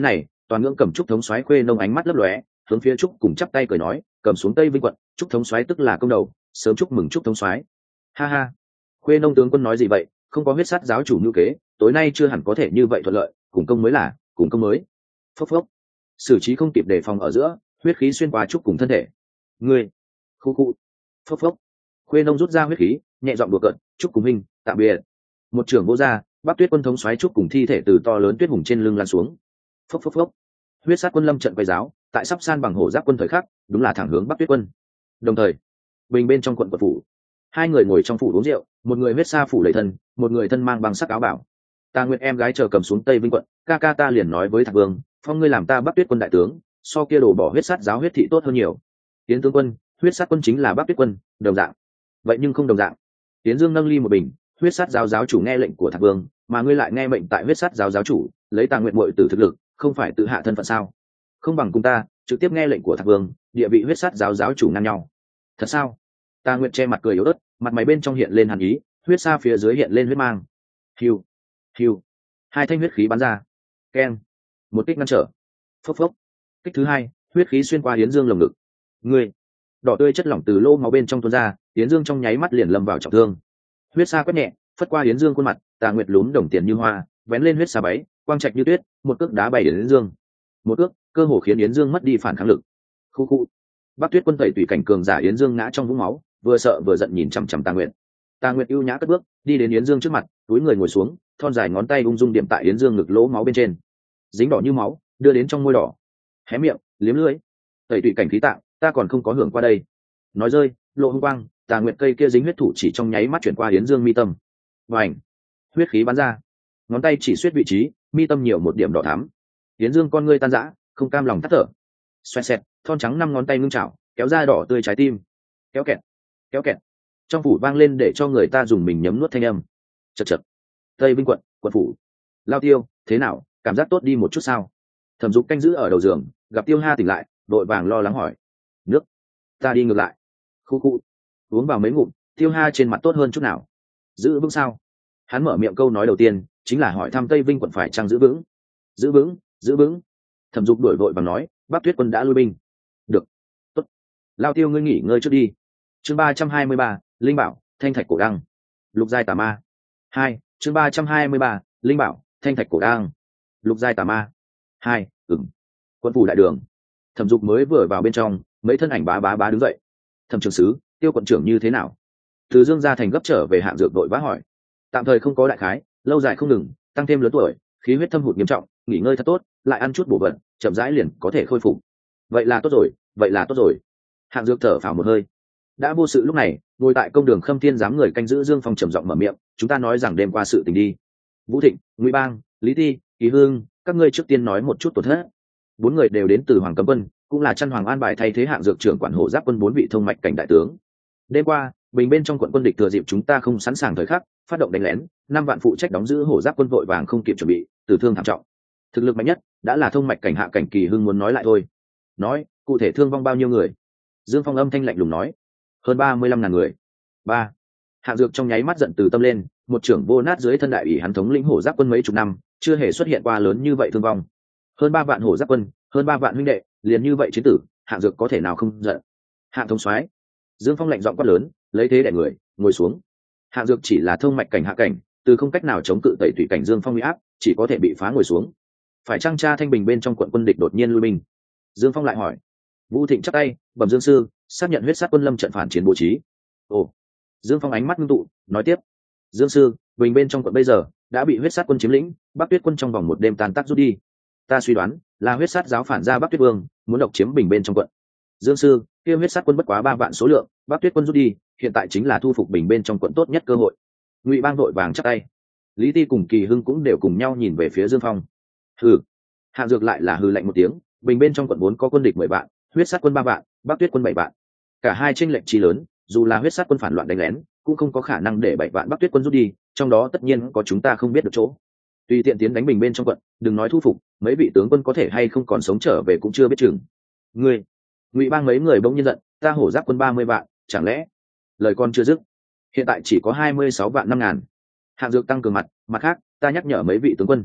toàn ngưỡng cầm trúc thống soái Khuê Nông ánh mắt lấp lóe, hướng phía trúc cùng chắp tay cười nói, cầm xuống Tây Vinh quận, trúc thống soái tức là công đầu, sớm chúc mừng trúc thống soái. Ha ha, Khuê Nông tướng quân nói gì vậy, không có huyết sát giáo chủ như kế, tối nay chưa hẳn có thể như vậy thuận lợi, cùng công mới là cùng công mới. Phốc phốc, xử trí không kịp đề phòng ở giữa, huyết khí xuyên qua trúc cùng thân thể. Ngươi, khu khu, phốc phốc. Khuê Nông rút ra huyết khí, nhẹ giọng đùa cợt, trúc cùng huynh, tạm biệt. Một trưởng vô ra, Bắc Tuyết quân thống xoáy trúc cùng thi thể từ to lớn tuyết hùng trên lưng lan xuống. Phốc phốc phốc. Huyết sát quân lâm trận quay giáo, tại sắp san bằng hổ giáp quân thời khắc, đúng là thẳng hướng Bắc Tuyết quân. Đồng thời, bình bên trong quận quận phủ, hai người ngồi trong phủ uống rượu, một người huyết sa phủ đầy thân, một người thân mang bằng sắc áo bảo. Ta Nguyệt em gái chờ cầm xuống Tây Vinh quận, ca ca ta liền nói với Thạc Vương, phong ngươi làm ta Bắc Tuyết quân đại tướng, so kia đổ bỏ huyết sát giáo huyết thị tốt hơn nhiều. Tiến tướng quân, huyết sát quân chính là Bắc Tuyết quân, đồng dạng. Vậy nhưng không đồng dạng. Tiến Dương nâng ly một bình, huyết sát giáo giáo chủ nghe lệnh của Thạc Vương, mà ngươi lại nghe mệnh tại huyết sát giáo giáo chủ, lấy Ta Nguyệt muội tử thực lực, không phải tự hạ thân phận sao? Không bằng cùng ta, trực tiếp nghe lệnh của Thạc Vương, địa vị huyết sát giáo giáo chủ ngang nhau. Thật sao? Ta Nguyệt che mặt cười yếu ớt, mặt mày bên trong hiện lên hàn ý, huyết sa phía dưới hiện lên huyết mang. Hiu, hiu, hai thanh huyết khí bắn ra. Keng, một kích ngăn trở. Phốc phốc, kích thứ hai, huyết khí xuyên qua Yến Dương lồng ngực. Ngươi, đỏ tươi chất lỏng từ lô máu bên trong tuôn ra, Yến Dương trong nháy mắt liền lâm vào trọng thương. Huyết sa quét nhẹ, phất qua Yến Dương khuôn mặt, Tà Nguyệt lúm đồng tiền như hoa, vén lên huyết sa váy, quang trạch như tuyết, một cước đá bay Yến Dương. Một cước, cơ hồ khiến Yến Dương mất đi phản kháng lực. Khu khu. Bắc Tuyết quân tẩy tùy cảnh cường giả Yến Dương ngã trong vũng máu, vừa sợ vừa giận nhìn chằm chằm Tà Nguyệt. Tà Nguyệt ưu nhã cất bước, đi đến Yến Dương trước mặt, túi người ngồi xuống, thon dài ngón tay ung dung điểm tại Yến Dương ngực lỗ máu bên trên, dính đỏ như máu, đưa đến trong môi đỏ. Hé miệng, liếm lưỡi. Tẩy tùy cảnh khí tạng, ta còn không có hưởng qua đây. Nói rơi, lộ hung quang, Tà Nguyệt cây kia dính huyết thủ chỉ trong nháy mắt chuyển qua Yến Dương mi tâm. Vành, huyết khí bắn ra, ngón tay chỉ xuyết vị trí, mi tâm nhiều một điểm đỏ thắm. Yến Dương con ngươi tan rã, không cam lòng tắt thở. Xoẹt xẹt, thon trắng năm ngón tay ngưng chảo, kéo ra đỏ tươi trái tim. Kéo kẹt, kéo kẹt. Trong phủ vang lên để cho người ta dùng mình nhấm nuốt thanh âm. Chật chật. Tây Vinh quận, quận phủ. Lao Tiêu, thế nào, cảm giác tốt đi một chút sao? Thẩm Dục canh giữ ở đầu giường, gặp Tiêu Ha tỉnh lại, đội vàng lo lắng hỏi. Nước, ta đi ngược lại. Khu khu. Uống vào mấy ngụm, Tiêu Ha trên mặt tốt hơn chút nào. Giữ vững sao? Hắn mở miệng câu nói đầu tiên chính là hỏi thăm Tây Vinh quận phải chăng giữ vững. Giữ vững, giữ vững. Thẩm Dục đổi vội và nói, Bắc Tuyết quân đã lui binh. Được, tốt. Lao Tiêu ngươi nghỉ ngơi trước đi. Chương 323, Linh Bảo, Thanh Thạch Cổ Đăng. Lục giai tà ma. 2, chương 323, Linh Bảo, Thanh Thạch Cổ Đăng. Lục giai tà ma. 2, Quân phủ đại đường. Thẩm Dục mới vừa vào bên trong, mấy thân ảnh bá bá bá đứng dậy. Thẩm trưởng sứ, Tiêu quận trưởng như thế nào? Từ Dương gia thành gấp trở về Hạng Dược đội vã hỏi. Tạm thời không có đại khái, lâu dài không ngừng, tăng thêm lớn tuổi, khí huyết thâm hụt nghiêm trọng, nghỉ ngơi thật tốt, lại ăn chút bổ vận, chậm rãi liền có thể khôi phục. Vậy là tốt rồi, vậy là tốt rồi. Hạng Dược thở phào một hơi. Đã vô sự lúc này, ngồi tại công đường Khâm Thiên giám người canh giữ Dương Phong trầm giọng mở miệng, chúng ta nói rằng đêm qua sự tình đi. Vũ Thịnh, Ngụy Bang, Lý Ti, Kỳ Hương, các ngươi trước tiên nói một chút tổn thất. Bốn người đều đến từ Hoàng Cấm Quân, cũng là Chân Hoàng an bài thay thế Hạng Dược trưởng quản hộ giáp quân bốn vị thông mạch cảnh đại tướng. Đêm qua, bình bên trong quận quân địch thừa dịp chúng ta không sẵn sàng thời khắc, phát động đánh lén, 5 vạn phụ trách đóng giữ hổ giáp quân vội vàng không kịp chuẩn bị, tử thương thảm trọng. Thực lực mạnh nhất đã là thông mạch cảnh hạ cảnh. Kỳ Hưng muốn nói lại thôi. Nói, cụ thể thương vong bao nhiêu người? Dương Phong âm thanh lạnh lùng nói, hơn 35.000 người. Ba. Hạng Dược trong nháy mắt giận từ tâm lên, một trưởng vô nát dưới thân đại ủy hắn thống lĩnh hổ giáp quân mấy chục năm, chưa hề xuất hiện qua lớn như vậy thương vong. Hơn 3 vạn hổ giáp quân, hơn 3 vạn huynh đệ, liền như vậy chiến tử, Hạng Dược có thể nào không giận? Hạng thống soái. Dương Phong lạnh giọng quát lớn, lấy thế đè người, ngồi xuống. Hạng Dược chỉ là thông mạch cảnh hạ cảnh, từ không cách nào chống cự tẩy thủy cảnh Dương Phong uy áp, chỉ có thể bị phá ngồi xuống. Phải chăng cha Thanh Bình bên trong quận quân địch đột nhiên lui binh? Dương Phong lại hỏi. Vũ Thịnh chắp tay, bẩm Dương sư, xác nhận huyết sát quân lâm trận phản chiến bố trí. Ồ. Dương Phong ánh mắt ngưng tụ, nói tiếp. Dương sư, bình bên trong quận bây giờ đã bị huyết sát quân chiếm lĩnh, Bắc Tuyết quân trong vòng một đêm tan tác rút đi. Ta suy đoán là huyết sát giáo phản ra Bắc Tuyết vương, muốn độc chiếm bình bên trong quận. Dương sư, kia huyết sát quân bất quá 3 vạn số lượng, Bắc Tuyết quân rút đi, hiện tại chính là thu phục bình bên trong quận tốt nhất cơ hội. Ngụy Bang vội vàng chắp tay. Lý Ti cùng Kỳ Hưng cũng đều cùng nhau nhìn về phía Dương Phong. Hừ. Hạng Dược lại là hừ lạnh một tiếng, bình bên trong quận 4 có quân địch 10 vạn, huyết sát quân 3 vạn, Bắc Tuyết quân 7 vạn. Cả hai chênh lệch chi lớn, dù là huyết sát quân phản loạn đánh lén, cũng không có khả năng để 7 vạn Bắc Tuyết quân rút đi, trong đó tất nhiên có chúng ta không biết được chỗ. Tùy tiện tiến đánh bình bên trong quận, đừng nói thu phục, mấy vị tướng quân có thể hay không còn sống trở về cũng chưa biết chừng. Ngươi, Ngụy Bang mấy người bỗng nhiên giận, ta hổ giáp quân 30 vạn, chẳng lẽ? Lời con chưa dứt, hiện tại chỉ có 26 vạn 5 ngàn. Hạng Dược tăng cường mặt khác, ta nhắc nhở mấy vị tướng quân,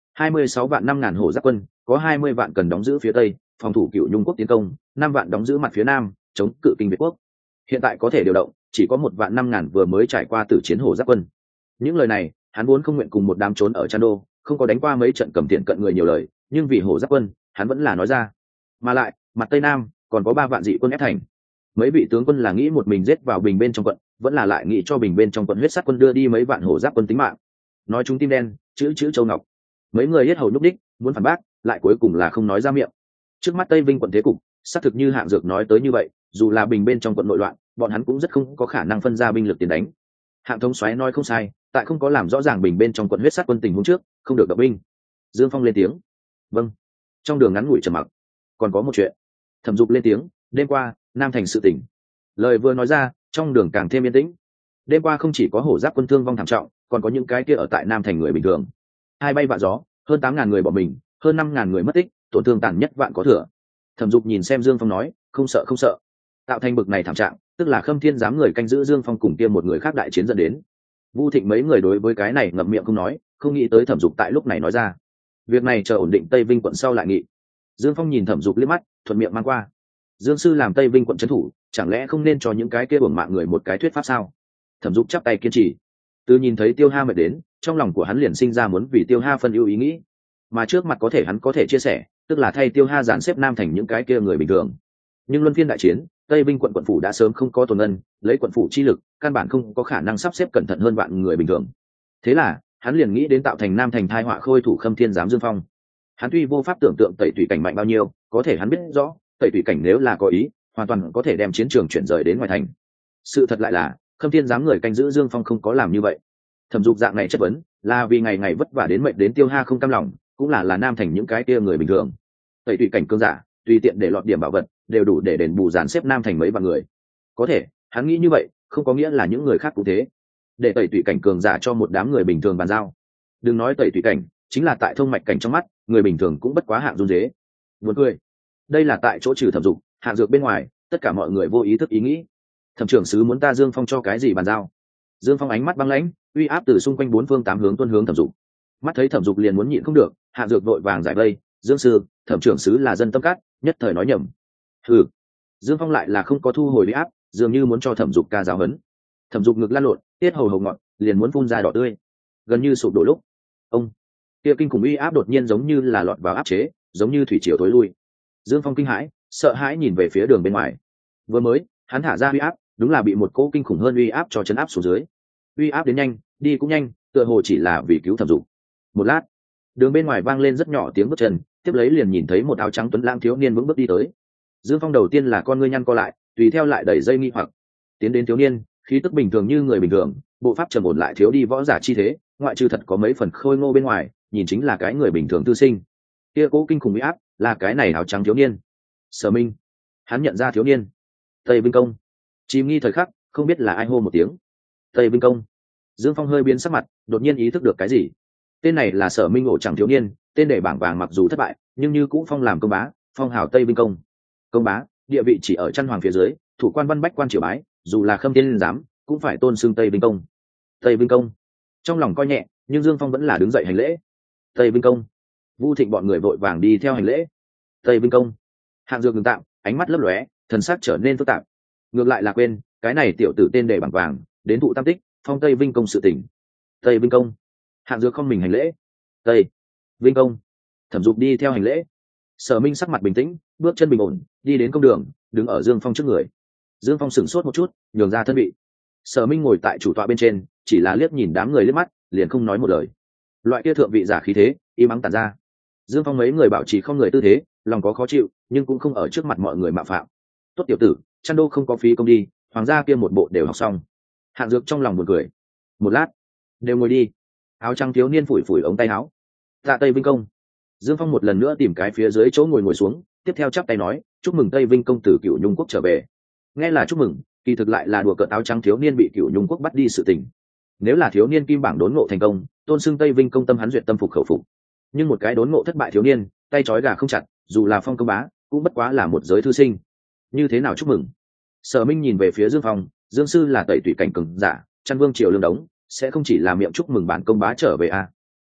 26 vạn 5.000 hổ giáp quân, có 20 vạn cần đóng giữ phía tây, phòng thủ Cửu Nhung quốc tiến công, 5 vạn đóng giữ mặt phía nam, chống cự Kinh Việt quốc. Hiện tại có thể điều động, chỉ có 1 vạn 5.000 vừa mới trải qua tử chiến hổ giáp quân. Những lời này, hắn vốn không nguyện cùng một đám trốn ở Chan Đô, không có đánh qua mấy trận cầm tiền cận người nhiều lời, nhưng vì hổ giáp quân, hắn vẫn là nói ra. Mà lại, mặt tây nam còn có 3 vạn dị quân ép thành. Mấy vị tướng quân là nghĩ một mình giết vào Bình bên trong quận, vẫn là lại nghĩ cho Bình bên trong quận huyết sát quân đưa đi mấy vạn hổ giáp quân tính mạng. Nói chúng tim đen, chữ Châu Ngọc. Mấy người hết hầu nhúc đích, muốn phản bác, lại cuối cùng là không nói ra miệng. Trước mắt Tây Vinh quận thế cục, xác thực như Hạng Dược nói tới như vậy, dù là Bình bên trong quận nội loạn, bọn hắn cũng rất không có khả năng phân ra binh lực tiến đánh. Hạng thống soái nói không sai, tại không có làm rõ ràng Bình bên trong quận huyết sát quân tình huống trước, không được động binh. Dương Phong lên tiếng. Vâng. Trong đường ngắn ngủi trầm mặc. Còn có một chuyện. Thẩm Dục lên tiếng. Đêm qua, Nam thành sự tỉnh. Lời vừa nói ra, trong đường càng thêm yên tĩnh. Đêm qua không chỉ có hổ giáp quân thương vong thảm trọng, còn có những cái kia ở tại Nam thành người bình thường. Hai bay vạ gió, hơn 8.000 người bỏ mình, hơn 5.000 người mất tích, tổn thương tàn nhất vạn có thừa. Thẩm Dục nhìn xem Dương Phong nói, không sợ không sợ. Tạo thành bực này thảm trạng, tức là Khâm Thiên giám người canh giữ Dương Phong cùng kia một người khác đại chiến dẫn đến. Vu Thịnh mấy người đối với cái này ngậm miệng không nói, không nghĩ tới Thẩm Dục tại lúc này nói ra. Việc này chờ ổn định Tây Vinh quận sau lại nghị. Dương Phong nhìn Thẩm Dục liếc mắt, thuận miệng mang qua. Dương sư làm Tây Vinh quận trấn thủ, chẳng lẽ không nên cho những cái kia uổng mạng người một cái thuyết pháp sao? Thẩm Dục chắp tay kiên trì. Từ nhìn thấy Tiêu Ha mệt đến, trong lòng của hắn liền sinh ra muốn vì Tiêu Ha phân ưu ý nghĩ, mà trước mặt có thể hắn có thể chia sẻ, tức là thay Tiêu Ha dàn xếp Nam thành những cái kia người bình thường. Nhưng luân phiên đại chiến, Tây Vinh quận phủ đã sớm không có tồn ngân, lấy quận phủ chi lực, căn bản không có khả năng sắp xếp cẩn thận hơn vạn người bình thường. Thế là, hắn liền nghĩ đến tạo thành Nam thành thai họa khôi thủ Khâm Thiên giám Dương Phong. Hắn tuy vô pháp tưởng tượng Tẩy Tùy cảnh mạnh bao nhiêu, có thể hắn biết rõ, Tẩy Tùy cảnh nếu là có ý, hoàn toàn có thể đem chiến trường chuyển rời đến ngoài thành. Sự thật lại là, Khâm Thiên giám người canh giữ Dương Phong không có làm như vậy. Thẩm Dục dạng này chất vấn, là vì ngày ngày vất vả đến mệnh đến Tiêu Ha không cam lòng, cũng là Nam thành những cái kia người bình thường. Tẩy Tùy cảnh cương giả, tùy tiện để lọt điểm bảo vật, đều đủ để đền bù dàn xếp Nam thành mấy vạn người. Có thể, hắn nghĩ như vậy, không có nghĩa là những người khác cũng thế. Để Tẩy Tùy cảnh cường giả cho một đám người bình thường bàn giao. Đừng nói Tẩy Tùy cảnh, chính là tại thông mạch cảnh trong mắt, người bình thường cũng bất quá hạng run rế. Buồn cười. Đây là tại chỗ trừ Thẩm Dục, Hạng Dược bên ngoài, tất cả mọi người vô ý thức ý nghĩ. Thẩm trưởng sứ muốn ta Dương Phong cho cái gì bàn giao? Dương Phong ánh mắt băng lãnh, uy áp từ xung quanh 4 phương 8 hướng tuôn hướng Thẩm Dục. Mắt thấy Thẩm Dục liền muốn nhịn không được, Hạng Dược vội vàng giải vây, Dương sư, Thẩm trưởng sứ là dân tâm cát, nhất thời nói nhầm. Hừ. Dương Phong lại là không có thu hồi uy áp, dường như muốn cho Thẩm Dục ca giáo huấn. Thẩm Dục ngực lăn lộn, tiết hầu hầu ngọn, liền muốn phun ra đỏ tươi, gần như sụp đổ lúc. Ông, kia kinh khủng uy áp đột nhiên giống như là lọt vào áp chế, giống như thủy triều tối lui. Dương Phong kinh hãi, sợ hãi nhìn về phía đường bên ngoài. Vừa mới, hắn thả ra uy áp, đúng là bị một cỗ kinh khủng hơn uy áp cho chấn áp xuống dưới. Uy áp đến nhanh, đi cũng nhanh, tựa hồ chỉ là vì cứu Thẩm Dục. Một lát, đường bên ngoài vang lên rất nhỏ tiếng bước chân, tiếp lấy liền nhìn thấy một áo trắng tuấn lãng thiếu niên vững bước đi tới. Dương Phong đầu tiên là con ngươi nhăn co lại, tùy theo lại đẩy dây nghi hoặc. Tiến đến thiếu niên, khí tức bình thường như người bình thường, bộ pháp trầm ổn lại thiếu đi võ giả chi thế, ngoại trừ thật có mấy phần khôi ngô bên ngoài, nhìn chính là cái người bình thường tư sinh. Kia cố kinh khủng uy áp, là cái này áo trắng thiếu niên. Sở Minh, hắn nhận ra thiếu niên. Tây Vinh công. Chìm nghi thời khắc, không biết là ai hô một tiếng. Tây Vinh công. Dương Phong hơi biến sắc mặt, đột nhiên ý thức được cái gì. Tên này là Sở Minh ổ chẳng thiếu niên, tên để bảng vàng mặc dù thất bại, nhưng như cũng phong làm công bá, phong hào Tây Vinh công. Công bá, địa vị chỉ ở chân hoàng phía dưới, thủ quan văn bách quan triều bái, dù là Khâm Thiên giám, cũng phải tôn xưng Tây Vinh công. Tây Vinh công. Trong lòng coi nhẹ, nhưng Dương Phong vẫn là đứng dậy hành lễ. Tây Vinh công. Vu Thịnh bọn người vội vàng đi theo hành lễ. Tây Vinh công. Hạng Dược ngừng tạm, ánh mắt lấp lóe, thần sắc trở nên phức tạp. Ngược lại là quên, cái này tiểu tử tên để bảng vàng, đến thụ tam tích, phong Tây Vinh công sự tỉnh. Tây Vinh công. Hạng Dược không mình hành lễ. Tây Vinh công. Thẩm Dục đi theo hành lễ. Sở Minh sắc mặt bình tĩnh, bước chân bình ổn, đi đến công đường, đứng ở Dương Phong trước người. Dương Phong sửng sốt một chút, nhường ra thân vị. Sở Minh ngồi tại chủ tọa bên trên, chỉ là liếc nhìn đám người liếc mắt, liền không nói một lời. Loại kia thượng vị giả khí thế, im ắng tản ra. Dương Phong mấy người bảo trì không người tư thế, lòng có khó chịu, nhưng cũng không ở trước mặt mọi người mạo phạm. Tốt tiểu tử, Chăn Đô không có phí công đi, hoàng gia kia một bộ đều học xong. Hạng Dược trong lòng buồn cười. Một lát, đều ngồi đi. Áo trắng thiếu niên phủi phủi ống tay áo. Tạ Tây Vinh công. Dương Phong một lần nữa tìm cái phía dưới chỗ ngồi xuống, tiếp theo chắp tay nói, chúc mừng Tây Vinh công tử Cửu Nhung quốc trở về. Nghe là chúc mừng, kỳ thực lại là đùa cợt áo trắng thiếu niên bị Cửu Nhung quốc bắt đi sự tình. Nếu là thiếu niên kim bảng đốn ngộ thành công, tôn xưng Tây Vinh công tâm hắn duyệt tâm phục khẩu phục. Nhưng một cái đốn ngộ thất bại thiếu niên, tay trói gà không chặt, dù là phong công bá, cũng bất quá là một giới thư sinh. Như thế nào chúc mừng? Sở Minh nhìn về phía Dương Phong, Dương sư là Tẩy Tùy cảnh cường giả, Chăn Vương triều lương đống, sẽ không chỉ là miệng chúc mừng bản công bá trở về a.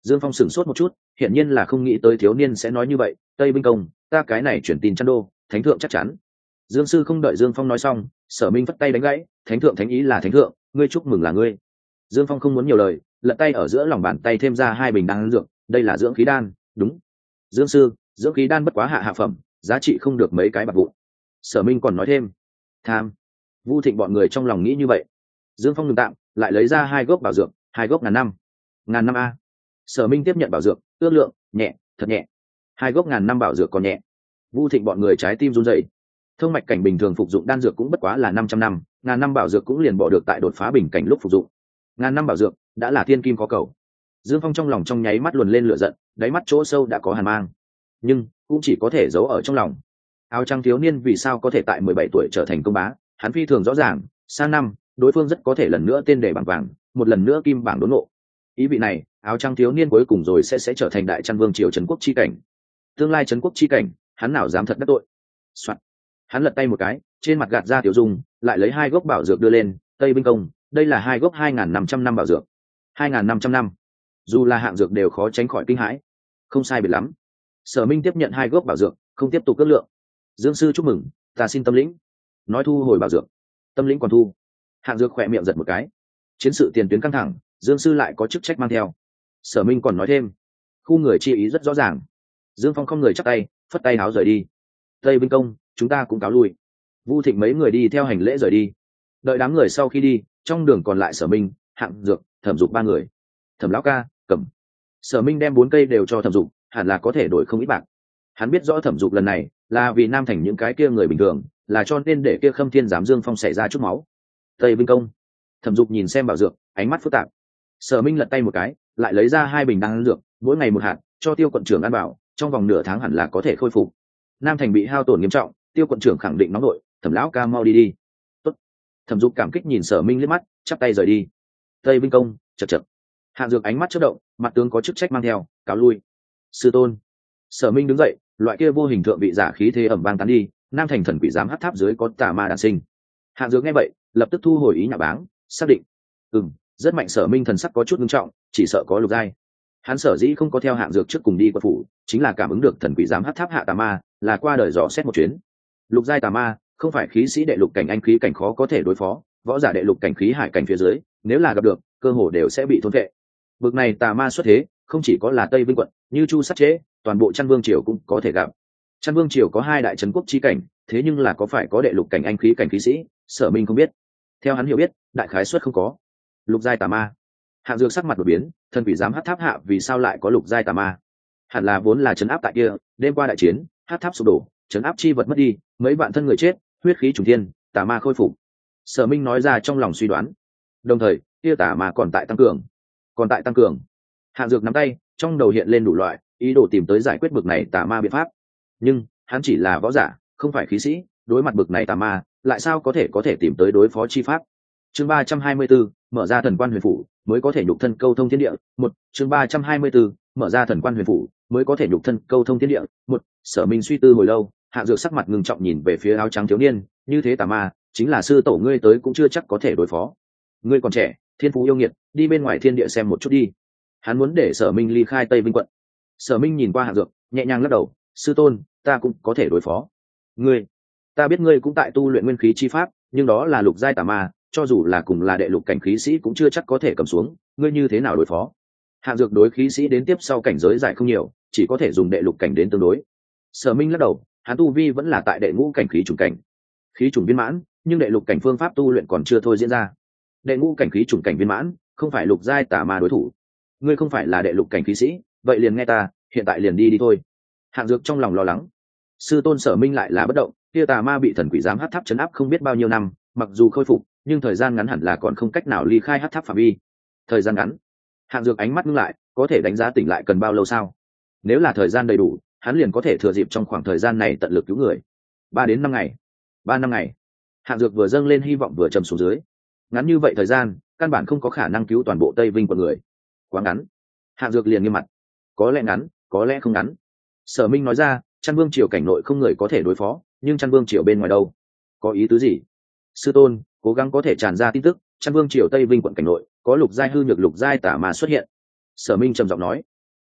Dương Phong sửng sốt một chút, hiển nhiên là không nghĩ tới thiếu niên sẽ nói như vậy. Tây binh công, ta cái này chuyển tin chăn đô, thánh thượng chắc chắn. Dương sư không đợi Dương Phong nói xong, Sở Minh vất tay đánh gãy, thánh thượng thánh ý là thánh thượng, ngươi chúc mừng là ngươi. Dương Phong không muốn nhiều lời, lật tay ở giữa lòng bàn tay thêm ra 2 bình đan dược, đây là dưỡng khí đan, đúng. Dương sư, dưỡng khí đan bất quá hạ phẩm, giá trị không được mấy cái bạc vụn. Sở Minh còn nói thêm, tham. Vu Thịnh bọn người trong lòng nghĩ như vậy. Dương Phong ngừng tạm, lại lấy ra 2 gốc bảo dược, 2 gốc ngàn năm a. Sở Minh tiếp nhận bảo dược, ước lượng, nhẹ, thật nhẹ. 2 gốc ngàn năm bảo dược còn nhẹ. Vu Thịnh bọn người trái tim run rẩy. Thông mạch cảnh bình thường phục dụng đan dược cũng bất quá là 500 năm, ngàn năm bảo dược cũng liền bỏ được tại đột phá bình cảnh lúc phục dụng. Ngàn năm bảo dược đã là thiên kim có cầu. Dương Phong trong lòng trong nháy mắt luồn lên lửa giận, đáy mắt chỗ sâu đã có hàn mang, nhưng cũng chỉ có thể giấu ở trong lòng. Áo trắng thiếu niên vì sao có thể tại 17 tuổi trở thành công bá, hắn phi thường rõ ràng, sang năm đối phương rất có thể lần nữa tên đề bảng vàng, một lần nữa kim bảng đốn ngộ. Ý vị này, áo trắng thiếu niên cuối cùng rồi sẽ trở thành đại Trăn Vương triều trấn quốc chi cảnh. Tương lai trấn quốc chi cảnh, hắn nào dám thật đắc tội. Soạn. Hắn lật tay một cái, trên mặt gạt ra tiểu dung, lại lấy 2 gốc bảo dược đưa lên, Tây binh công, đây là 2 gốc 2500 năm bảo dược. 2500 năm. Dù là hạng dược đều khó tránh khỏi kinh hãi. Không sai biệt lắm. Sở Minh tiếp nhận 2 gốc bảo dược, không tiếp tục cất lượng. Dương sư chúc mừng, ta xin tâm lĩnh. Nói thu hồi bảo dược. Tâm lĩnh còn thu. Hạng dược khỏe miệng giật một cái. Chiến sự tiền tuyến căng thẳng, Dương sư lại có chức trách mang theo. Sở Minh còn nói thêm, khu người chi ý rất rõ ràng. Dương Phong không người chắp tay, phất tay áo rời đi. Tây binh công, chúng ta cũng cáo lui. Vu Thịnh mấy người đi theo hành lễ rời đi. Đợi đám người sau khi đi, trong đường còn lại Sở Minh, Hạng Dược, Thẩm Dục 3 người. Thẩm lão ca, cầm. Sở Minh đem 4 cây đều cho Thẩm Dục, hẳn là có thể đổi không ít bạc. Hắn biết rõ Thẩm Dục lần này là vì Nam Thành những cái kia người bình thường, là cho nên để kia Khâm Thiên giám Dương Phong xảy ra chút máu. Tây binh công. Thẩm Dục nhìn xem bảo dược, ánh mắt phức tạp. Sở Minh lật tay một cái, lại lấy ra 2 bình đan dược, mỗi ngày 1 hạt, cho Tiêu quận trưởng ăn bảo, trong vòng nửa tháng hẳn là có thể khôi phục. Nam Thành bị hao tổn nghiêm trọng, Tiêu quận trưởng khẳng định nóng nội, Thẩm lão ca mau đi đi. Tốt. Thẩm Dục cảm kích nhìn Sở Minh liếc mắt, chắp tay rời đi. Tây binh công, chậc chậc. Hạng Dược ánh mắt chớp động, mặt tướng có chức trách mang theo, cáo lui. Sư tôn. Sở Minh đứng dậy, loại kia vô hình thượng vị giả khí thế ẩm vang tán đi, Nam Thành thần quỷ giám hắc tháp dưới có tà ma đản sinh. Hạng Dược nghe vậy, lập tức thu hồi ý nhạ báng, xác định. Rất mạnh. Sở Minh thần sắc có chút nghiêm trọng, chỉ sợ có lục giai. Hắn sở dĩ không có theo Hạng Dược trước cùng đi qua phủ, chính là cảm ứng được thần quỷ giám hắc tháp hạ tà ma, là qua đời dò xét một chuyến. Lục giai tà ma, không phải khí sĩ đệ lục cảnh anh khí cảnh khó có thể đối phó, võ giả đệ lục cảnh khí hải cảnh phía dưới, nếu là gặp được, cơ hồ đều sẽ bị thôn vệ. Bực này tà ma xuất thế, không chỉ có là Tây Vinh quận, như Chu Sát Chế, toàn bộ Trăn Vương triều cũng có thể gặp. Trăn Vương triều có 2 đại trấn quốc chi cảnh, thế nhưng là có phải có đệ lục cảnh anh khí cảnh khí sĩ, Sở Minh không biết. Theo hắn hiểu biết, đại khái suất không có. Lục giai tà ma. Hạng Dược sắc mặt đột biến, thần quỷ giám hắc tháp hạ vì sao lại có lục giai tà ma? Hẳn là vốn là trấn áp tại kia, đêm qua đại chiến, hắc tháp sụp đổ, trấn áp chi vật mất đi, mấy vạn thân người chết, huyết khí trùng thiên, tà ma khôi phục. Sở Minh nói ra trong lòng suy đoán. Đồng thời, kia tà ma còn tại tăng cường. Hạng Dược nắm tay, trong đầu hiện lên đủ loại ý đồ tìm tới giải quyết bực này tà ma biện pháp. Nhưng hắn chỉ là võ giả, không phải khí sĩ, đối mặt bực này tà ma, lại sao có thể tìm tới đối phó chi pháp. Chương 324, mở ra thần quan huyền phủ, mới có thể nhục thân câu thông thiên địa. Chương 324, mở ra thần quan huyền phủ, mới có thể nhục thân câu thông thiên địa. Sở Minh suy tư hồi lâu, Hạng Dược sắc mặt ngưng trọng nhìn về phía áo trắng thiếu niên, như thế tà ma, chính là sư tổ ngươi tới cũng chưa chắc có thể đối phó. Ngươi còn trẻ, thiên phú yêu nghiệt, đi bên ngoài thiên địa xem một chút đi. Hắn muốn để Sở Minh ly khai Tây Vinh quận. Sở Minh nhìn qua Hạng Dược, nhẹ nhàng lắc đầu, sư tôn, ta cũng có thể đối phó. Ta biết ngươi cũng tại tu luyện nguyên khí chi pháp, nhưng đó là lục giai tà ma, cho dù là cùng là đệ lục cảnh khí sĩ cũng chưa chắc có thể cầm xuống, ngươi như thế nào đối phó? Hạng Dược đối khí sĩ đến tiếp sau cảnh giới giải không nhiều, chỉ có thể dùng đệ lục cảnh đến tương đối. Sở Minh lắc đầu, hắn tu vi vẫn là tại đệ ngũ cảnh khí trùng cảnh, khí trùng viên mãn, nhưng đệ lục cảnh phương pháp tu luyện còn chưa thôi diễn ra. Đệ ngũ cảnh khí trùng cảnh viên mãn, không phải lục giai tà ma đối thủ. Ngươi không phải là đệ lục cảnh khí sĩ, vậy liền nghe ta, hiện tại liền đi thôi. Hạng Dược trong lòng lo lắng. Sư tôn Sở Minh lại là bất động, kia tà ma bị thần quỷ giám hắc tháp trấn áp không biết bao nhiêu năm, mặc dù khôi phục, nhưng thời gian ngắn hẳn là còn không cách nào ly khai hắc tháp phạm vi. Thời gian ngắn. Hạng Dược ánh mắt ngưng lại, có thể đánh giá tỉnh lại cần bao lâu sao? Nếu là thời gian đầy đủ, hắn liền có thể thừa dịp trong khoảng thời gian này tận lực cứu người. 3 đến 5 ngày. 3 năm ngày. Hạng Dược vừa dâng lên hy vọng vừa trầm xuống dưới. Ngắn như vậy thời gian, căn bản không có khả năng cứu toàn bộ Tây Vinh quận người. Quá ngắn. Hạng Dược liền nghiêm mặt. Có lẽ ngắn, có lẽ không ngắn. Sở Minh nói ra, Trăn Vương triều cảnh nội không người có thể đối phó, nhưng Trăn Vương triều bên ngoài đâu? Có ý tứ gì? Sư tôn, cố gắng có thể tràn ra tin tức, Trăn Vương triều Tây Vinh quận cảnh nội có lục giai hư nhược lục giai tà ma xuất hiện. Sở Minh trầm giọng nói,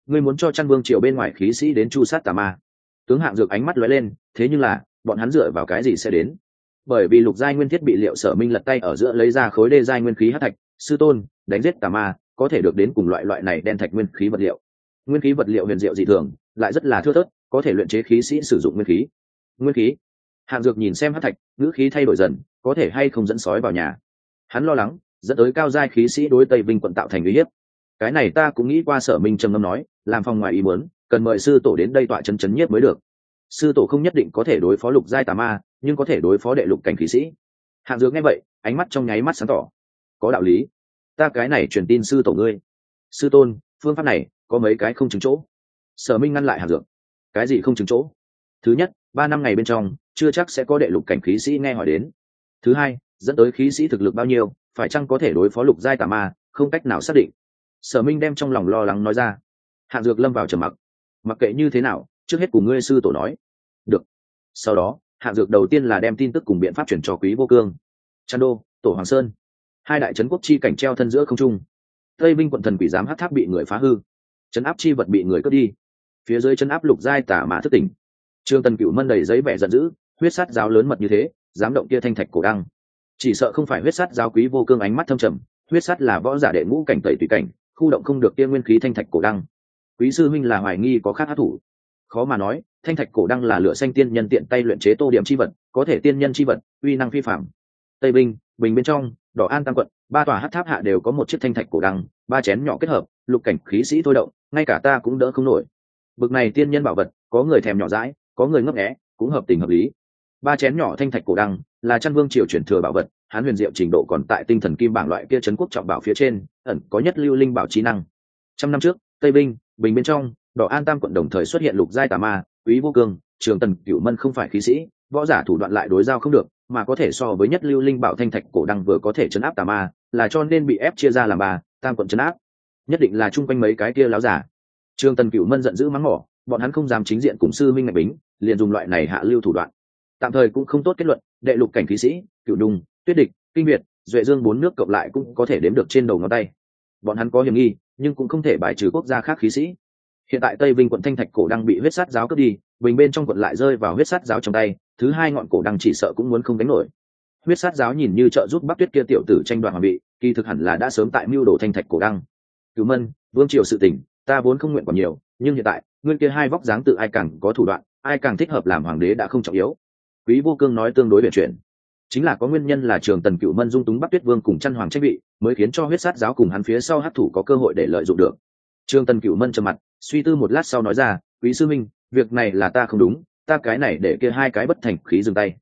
ngươi muốn cho Chăn Vương triều bên ngoài khí sĩ đến chu sát tà ma. Tướng Hạng Dược ánh mắt lóe lên, thế nhưng là bọn hắn dựa vào cái gì sẽ đến? Bởi vì lục giai nguyên thiết bị liệu Sở Minh lật tay ở giữa lấy ra khối đê giai nguyên khí hắc thạch, sư tôn, đánh giết tà ma có thể được đến cùng loại này đen thạch nguyên khí vật liệu. Nguyên khí vật liệu huyền diệu dị thường, lại rất là thưa thớt, có thể luyện chế khí sĩ sử dụng nguyên khí. Nguyên khí? Hạng Dược nhìn xem hắc thạch, ngữ khí thay đổi dần, có thể hay không dẫn sói vào nhà. Hắn lo lắng, dẫn tới cao giai khí sĩ đối Tây Vinh quận tạo thành uy hiếp. Cái này ta cũng nghĩ qua. Sở Minh trầm ngâm nói, làm phòng ngoài ý muốn, cần mời sư tổ đến đây tọa chấn chấn nhiếp mới được. Sư tổ không nhất định có thể đối phó lục giai tà ma, nhưng có thể đối phó đệ lục cảnh khí sĩ. Hạng Dược nghe vậy, ánh mắt trong nháy mắt sáng tỏ. Có đạo lý, ta cái này truyền tin sư tổ ngươi. Sư tôn, phương pháp này có mấy cái không chứng chỗ. Sở Minh ngăn lại Hạng Dược. Cái gì không chứng chỗ? Thứ nhất, 3 năm ngày bên trong chưa chắc sẽ có đệ lục cảnh khí sĩ nghe hỏi đến. Thứ hai, dẫn tới khí sĩ thực lực bao nhiêu, phải chăng có thể đối phó lục giai tà ma, không cách nào xác định. Sở Minh đem trong lòng lo lắng nói ra. Hạng Dược lâm vào trầm mặc. Mặc kệ như thế nào, trước hết cùng ngươi sư tổ nói. Được. Sau đó, Hạng Dược đầu tiên là đem tin tức cùng biện pháp chuyển cho Quý Vô Cương. Trăn Đô, Tổ Hoàng Sơn, hai đại trấn quốc chi cảnh treo thân giữa không trung. Tây Vinh quận thần quỷ giám hắc tháp bị người phá hư, trấn áp chi vật bị người cướp đi, phía dưới trấn áp lục giai tà ma thức tỉnh. Trương Tần Cửu Mân đầy giấy vẻ giận dữ, huyết sát giáo lớn mật như thế, dám động kia thanh thạch cổ đăng. Chỉ sợ không phải huyết sát giáo. Quý Vô Cương ánh mắt thâm trầm, huyết sát là võ giả đệ ngũ cảnh tẩy tùy cảnh, khu động không được kia nguyên khí thanh thạch cổ đăng. Quý sư huynh là hoài nghi có khác hắc thủ. Khó mà nói, thanh thạch cổ đăng là lửa xanh tiên nhân tiện tay luyện chế tô điểm chi vật, có thể tiên nhân chi vật, uy năng phi phàm. Tây Vinh, Bình bên trong, Đỏ An Tam quận, 3 tòa hắc tháp hạ đều có một chiếc thanh thạch cổ đăng, 3 chén nhỏ kết hợp, lục cảnh khí sĩ thôi động, ngay cả ta cũng đỡ không nổi. Bực này tiên nhân bảo vật, có người thèm nhỏ dãi, có người ngấp nghé, cũng hợp tình hợp lý. 3 chén nhỏ thanh thạch cổ đăng là Chăn Vương triều truyền thừa bảo vật, hắn huyền diệu trình độ còn tại tinh thần kim bảng loại kia trấn quốc trọng bảo phía trên, ẩn có nhất lưu linh bảo trí năng. 100 năm trước, Tây Vinh, Bình bên trong, Đỏ An Tam quận đồng thời xuất hiện lục giai tà ma. Quý Vô Cương, Trường Tần Cửu Mân không phải khí sĩ, võ giả thủ đoạn lại đối giao không được, mà có thể so với nhất lưu linh bảo thanh thạch cổ đăng vừa có thể trấn áp tà ma, là cho nên bị ép chia ra làm 3, Tam quận trấn áp. Nhất định là chung quanh mấy cái kia láo giả. Trường Tần Cửu Mân giận dữ mắng mỏ, bọn hắn không dám chính diện cùng sư minh ngạch bính, liền dùng loại này hạ lưu thủ đoạn. Tạm thời cũng không tốt kết luận, đệ lục cảnh khí sĩ, Cửu Đùng, Tuyết Địch, Kinh Việt, Duệ Dương 4 nước cộng lại cũng có thể đếm được trên đầu ngón tay. Bọn hắn có hiểm nghi, nhưng cũng không thể bài trừ quốc gia khác khí sĩ. Hiện tại Tây Vinh quận thanh thạch cổ đăng bị huyết sát giáo cướp đi, Bình bên trong quận lại rơi vào huyết sát giáo trong tay, thứ hai ngọn cổ đăng chỉ sợ cũng muốn không đánh nổi. Huyết sát giáo nhìn như trợ giúp Bắc Tuyết kia tiểu tử tranh đoạt hoàng vị, kỳ thực hẳn là đã sớm tại mưu đồ thanh thạch cổ đăng. Cửu Mân, Vương triều sự tình, ta vốn không nguyện còn nhiều, nhưng hiện tại, ngươi kia hai vóc dáng tự ai càng có thủ đoạn, ai càng thích hợp làm hoàng đế đã không trọng yếu. Quý Vô Cương nói tương đối huyền chuyển, chính là có nguyên nhân là Trường Tần Cửu Mân dung túng Bắc Tuyết Vương cùng Chăn Hoàng tranh vị, mới khiến cho huyết sát giáo cùng hắn phía sau hắc thủ có cơ hội để lợi dụng được. Trường Tần Cửu Mân trầm mặt, suy tư một lát sau nói ra, quý sư minh, việc này là ta không đúng, ta cái này để kia hai cái bất thành khí dừng tay.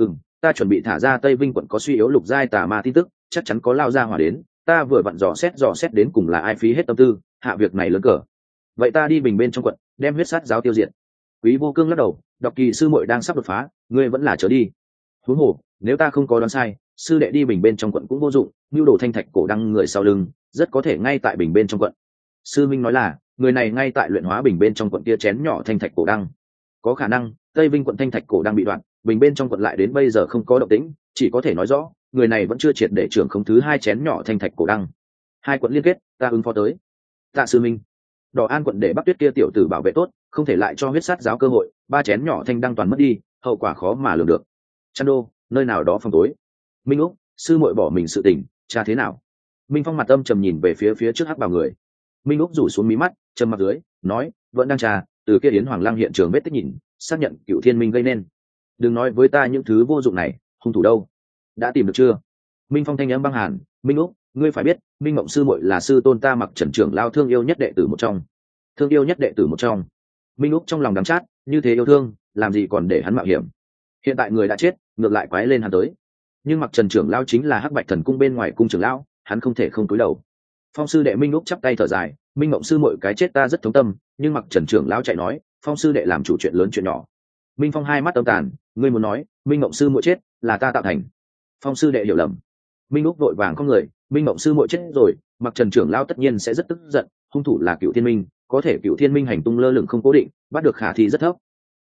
Ta chuẩn bị thả ra Tây Vinh quận có suy yếu lục giai tà ma tin tức, chắc chắn có lao ra hỏa đến, ta vừa vặn dò xét đến cùng là ai phí hết tâm tư hạ việc này lớn cờ. Vậy ta đi Bình bên trong quận, đem huyết sát giáo tiêu diệt. Quý Vô Cương lắc đầu, Đọc Kỳ sư muội đang sắp đột phá, ngươi vẫn là trở đi. Huống hồ, nếu ta không có đoán sai, sư đệ đi Bình bên trong quận cũng vô dụng, nưu đồ thanh thạch cổ đăng người sau lưng, rất có thể ngay tại Bình bên trong quận. Sư minh nói là, người này ngay tại luyện hóa Bình bên trong quận kia chén nhỏ thanh thạch cổ đăng. Có khả năng, Tây Vinh quận thanh thạch cổ đăng bị đoạn, Bình bên trong quận lại đến bây giờ không có động tĩnh, chỉ có thể nói rõ, người này vẫn chưa triệt để trưởng không thứ hai chén nhỏ thanh thạch cổ đăng. Hai quận liên kết, ta ứng phó tới. Tạ sư minh. Đỏ An quận để Bắc Tuyết kia tiểu tử bảo vệ tốt, không thể lại cho huyết sát giáo cơ hội, 3 chén nhỏ thanh đăng toàn mất đi, hậu quả khó mà lường được. Chăn Đô, nơi nào đó phòng tối. Minh Úc, sư muội bỏ mình sự tình, cha thế nào? Minh Phong mặt âm trầm nhìn về phía trước hắc bào người. Minh Úc rủ xuống mí mắt, trầm mặt dưới, nói, vẫn đang trà, từ kia Yến Hoàng Lăng hiện trường vết tích nhìn, xác nhận Cựu Thiên Minh gây nên. Đừng nói với ta những thứ vô dụng này, hung thủ đâu? Đã tìm được chưa? Minh Phong thanh âm băng hàn, Minh Úc, ngươi phải biết, Minh Mộng sư muội là sư tôn ta Mặc Trần trưởng lao thương yêu nhất đệ tử một trong. Thương yêu nhất đệ tử một trong. Minh Úc trong lòng đắng chát, như thế yêu thương, làm gì còn để hắn mạo hiểm. Hiện tại người đã chết, ngược lại quái lên hắn tới. Nhưng Mặc Trần trưởng lao chính là Hắc Bạch Thần cung bên ngoài cung trưởng lão, hắn không thể không cúi đầu. Phong sư đệ Minh Úc chắp tay thở dài, Minh Mộng sư muội cái chết ta rất thống tâm, nhưng Mặc Trần trưởng lão chạy nói, Phong sư đệ làm chủ chuyện lớn chuyện nhỏ. Minh Phong hai mắt âm tàn, ngươi muốn nói, Minh Mộng sư muội chết là ta tạo thành. Phong sư đệ hiểu lầm. Minh Úc vội vàng không người, Minh Mộng sư muội chết rồi, Mặc Trần trưởng lão tất nhiên sẽ rất tức giận, hung thủ là Cựu Thiên Minh, có thể Cựu Thiên Minh hành tung lơ lửng không cố định, bắt được khả thi rất thấp.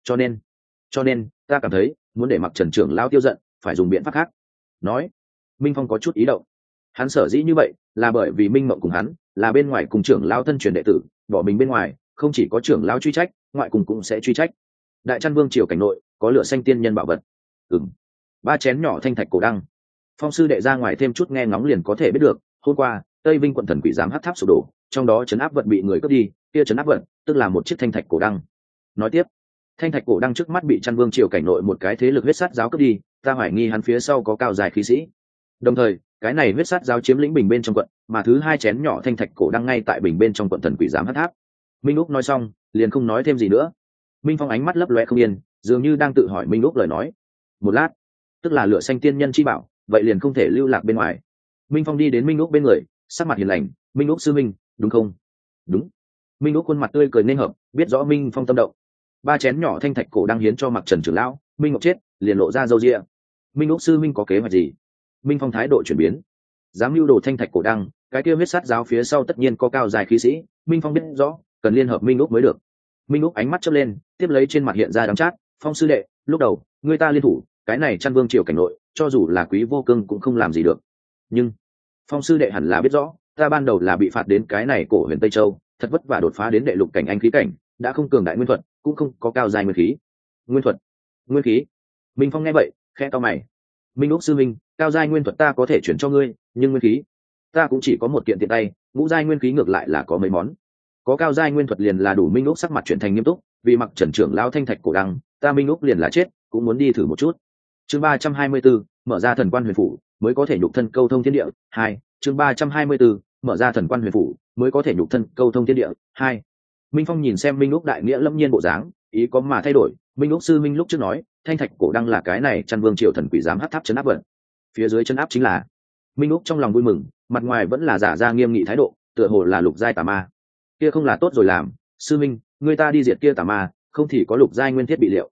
Cho nên, ta cảm thấy, muốn để Mặc Trần trưởng lão tiêu giận, phải dùng biện pháp khác. Nói, Minh Phong có chút ý động. Hắn sở dĩ như vậy, là bởi vì Minh Mộng cùng hắn là bên ngoài cùng trưởng lão thân truyền đệ tử, bỏ mình bên ngoài, không chỉ có trưởng lão truy trách, ngoại cùng cũng sẽ truy trách. Đại Chăn Vương triều cảnh nội có lửa xanh tiên nhân bảo vật. Ba chén nhỏ thanh thạch cổ đăng. Phong sư đệ ra ngoài thêm chút nghe ngóng liền có thể biết được, hôm qua Tây Vinh quận thần quỷ giám hắc tháp sụp đổ, trong đó trấn áp vật bị người cướp đi, kia trấn áp vật tức là một chiếc thanh thạch cổ đăng. Nói tiếp, thanh thạch cổ đăng trước mắt bị Chăn Vương triều cảnh nội một cái thế lực huyết sát giáo cướp đi, ta hoài nghi hắn phía sau có cao dài khí sĩ. Đồng thời cái này huyết sát giáo chiếm lĩnh bình bên trong quận, mà thứ hai chén nhỏ thanh thạch cổ đăng ngay tại bình bên trong quận thần quỷ giám hắc tháp. Minh Úc nói xong liền không nói thêm gì nữa. Minh Phong ánh mắt lấp loe không yên, dường như đang tự hỏi Minh Úc lời nói. Một lát, tức là lửa xanh tiên nhân chi bảo, vậy liền không thể lưu lạc bên ngoài. Minh Phong đi đến Minh Úc bên người, sắc mặt hiền lành. Minh Úc sư minh, đúng không? Đúng. Minh Úc khuôn mặt tươi cười nên hợp, biết rõ Minh Phong tâm động. Ba chén nhỏ thanh thạch cổ đăng hiến cho Mặc Trần trưởng lão, Minh Ngọc chết liền lộ ra râu ria. Minh Úc sư minh có kế hoạch gì? Minh Phong thái độ chuyển biến. Dám lưu đồ thanh thạch cổ đăng, cái kia huyết sát giáo phía sau tất nhiên có cao dài khí sĩ. Minh Phong biết rõ cần liên hợp Minh Úc mới được. Minh Úc ánh mắt chớp lên, tiếp lấy trên mặt hiện ra đắng chát. Phong sư đệ, lúc đầu người ta liên thủ, cái này Chăn Vương triều cảnh nội, cho dù là Quý Vô Cương cũng không làm gì được. Nhưng Phong sư đệ hẳn là biết rõ, ta ban đầu là bị phạt đến cái này cổ huyền Tây Châu, thật vất vả đột phá đến đệ lục cảnh anh khí cảnh, đã không cường đại nguyên thuật, cũng không có cao dài nguyên khí. Nguyên thuật, nguyên khí. Minh Phong nghe vậy, khẽ cau mày. Minh Úc sư minh, cao giai nguyên thuật ta có thể chuyển cho ngươi, nhưng nguyên khí ta cũng chỉ có một kiện tiện tay, ngũ giai nguyên khí ngược lại là có mấy món. Có cao giai nguyên thuật liền là đủ. Minh Úc sắc mặt chuyển thành nghiêm túc, vì Mặc Trần trưởng lao thanh thạch cổ đăng, ta Minh Úc liền là chết cũng muốn đi thử một chút. Chương 324, mở ra thần quan huyền phủ mới có thể nhục thân câu thông thiên địa. 2. Chương 324, mở ra thần quan huyền phủ mới có thể nhục thân câu thông thiên địa. 2. Minh Phong nhìn xem Minh Úc đại nghĩa lâm nhiên bộ dáng, ý có mà thay đổi. Minh Úc sư minh lúc trước nói, thanh thạch cổ đăng là cái này Chăn Vương triều thần quỷ giám hắc tháp trấn áp vận. Phía dưới trấn áp chính là. Minh Úc trong lòng vui mừng, mặt ngoài vẫn là giả ra nghiêm nghị thái độ, tựa hồ là lục giai tà ma. Kia không là tốt rồi làm, sư minh, người ta đi diệt kia tà ma, không thì có lục giai nguyên thiết bị liệu.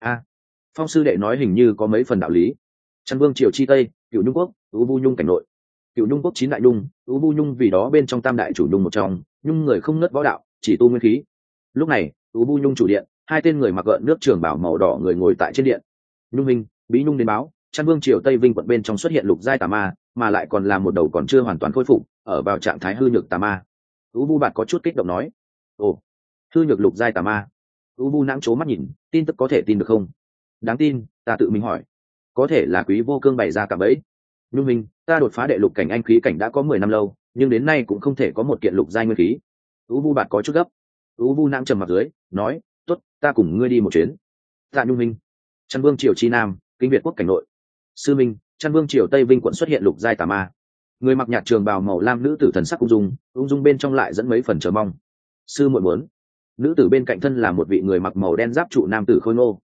Phong sư đệ nói hình như có mấy phần đạo lý. Chăn Vương triều chi tây, Cửu Nhung quốc, U Vu Nhung cảnh nội. Cửu Nhung quốc 9 đại nhung, U Vu Nhung vì đó bên trong tam đại chủ nhung một trong, nhung người không nứt võ đạo, chỉ tu nguyên khí. Lúc này, U Vu Nhung chủ điện, hai tên người mặc gợn nước trường bảo màu đỏ người ngồi tại trên điện. Nhung minh, Bí Nhung đến báo, Chăn Vương triều Tây Vinh quận bên trong xuất hiện lục giai tà ma, mà lại còn là một đầu còn chưa hoàn toàn khôi phục, ở vào trạng thái hư nhược tà ma. U Vu Bạt có chút kích động nói: "Ồ, hư nhược lục giai tà ma." U Vu nãng chố mắt nhìn, tin tức có thể tin được không? Đáng tin, ta tự mình hỏi. Có thể là Quý Vô Cương bày ra cả bẫy. Nhung minh, ta đột phá đệ lục cảnh anh khí cảnh đã có 10 năm lâu, nhưng đến nay cũng không thể có một kiện lục giai nguyên khí. U Vu Bạt có chút gấp. U Vu nãng trầm mặt dưới, nói: "Tốt, ta cùng ngươi đi một chuyến." Tạ Nhung minh. Chăn Vương triều chi nam, Kinh Việt quốc cảnh nội. Sư minh, Chăn Vương triều Tây Vinh quận xuất hiện lục giai tà ma. Người mặc nhạt trường bào màu lam nữ tử thần sắc ung dung bên trong lại dẫn mấy phần chờ mong. Sư muội muốn. Nữ tử bên cạnh thân là một vị người mặc màu đen giáp trụ nam tử khôi ngô.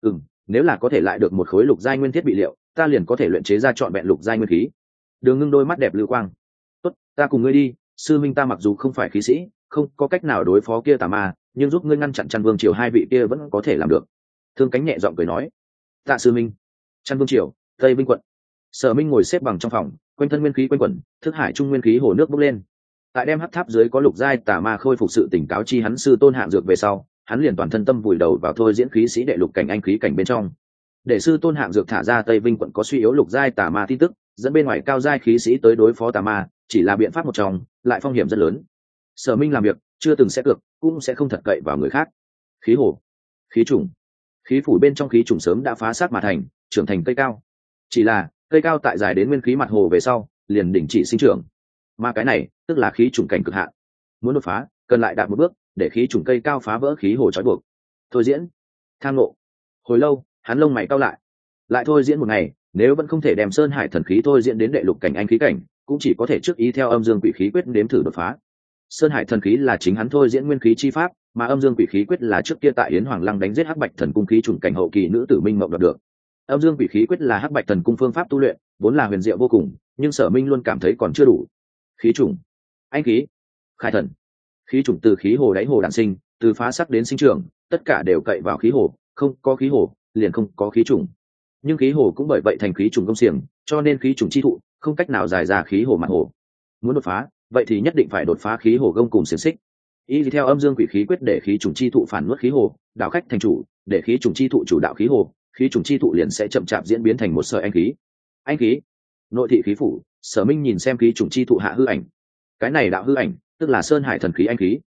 Nếu là có thể lại được một khối lục giai nguyên thiết bị liệu, ta liền có thể luyện chế ra trọn vẹn lục giai nguyên khí. Đường Ngưng đôi mắt đẹp lưu quang. Tốt, ta cùng ngươi đi. Sư minh, ta mặc dù không phải khí sĩ, không có cách nào đối phó kia tà ma, nhưng giúp ngươi ngăn chặn Chăn Vương triều hai vị kia vẫn có thể làm được. Thương Cánh nhẹ giọng cười nói: Tạ sư minh. Chăn Vương triều, Tây Vinh quận. Sở Minh ngồi xếp bằng trong phòng, quanh thân nguyên khí quanh quẩn, thức hải trung nguyên khí hồ nước bốc lên. Tại đem hắc tháp dưới có lục giai tà ma khôi phục sự tỉnh cáo chi hắn sư tôn Hạng Dược về sau, hắn liền toàn thân tâm vùi đầu vào thôi diễn khí sĩ đệ lục cảnh anh khí cảnh bên trong. Để sư tôn Hạng Dược thả ra Tây Vinh quận có suy yếu lục giai tà ma tin tức, dẫn bên ngoài cao giai khí sĩ tới đối phó tà ma, chỉ là biện pháp một trong, lại phong hiểm rất lớn. Sở Minh làm việc chưa từng sẽ cược, cũng sẽ không thật cậy vào người khác. Khí hồ, khí trùng, khí phủ bên trong khí trùng sớm đã phá xác mà thành, trưởng thành cây cao. Chỉ là cây cao tại dài đến nguyên khí mặt hồ về sau, liền đình chỉ sinh trưởng. Mà cái này, tức là khí trùng cảnh cực hạn. Muốn đột phá, cần lại đạt một bước, để khí trùng cây cao phá vỡ khí hồ trói buộc. Thôi diễn, tham ngộ. Hồi lâu, hắn lông mày cau lại thôi diễn một ngày, nếu vẫn không thể đem Sơn Hải thần khí thôi diễn đến đệ lục cảnh anh khí cảnh, cũng chỉ có thể trước ý theo âm dương quỷ khí quyết nếm thử đột phá. Sơn Hải thần khí là chính hắn thôi diễn nguyên khí chi pháp, mà âm dương quỷ khí quyết là trước kia tại Yến Hoàng Lăng đánh giết Hắc Bạch thần cung khí trùng cảnh hậu kỳ nữ tử Minh Mộng đoạt được. Âm dương quỷ khí quyết là Hắc Bạch thần cung phương pháp tu luyện, vốn là huyền diệu vô cùng, nhưng Sở Minh luôn cảm thấy còn chưa đủ. Khí trùng, anh khí, khai thần. Khí trùng từ khí hồ đáy hồ đản sinh, từ phá sắc đến sinh trưởng, tất cả đều cậy vào khí hồ, không có khí hồ, liền không có khí trùng. Nhưng khí hồ cũng bởi vậy thành khí trùng công xiềng, cho nên khí trùng chi thụ không cách nào dài ra khí hồ mặt hồ. Muốn đột phá, vậy thì nhất định phải đột phá khí hồ gông cùng xiềng xích. Y theo âm dương quỷ khí quyết để khí trùng chi thụ phản nuốt khí hồ, đảo khách thành chủ, để khí trùng chi thụ chủ đạo khí hồ, khí trùng chi thụ liền sẽ chậm chạp diễn biến thành một sợi anh khí. Anh khí, nội thị khí phủ. Sở Minh nhìn xem khí trùng chi thụ hạ hư ảnh. Cái này đạo hư ảnh, tức là Sơn Hải thần khí anh khí.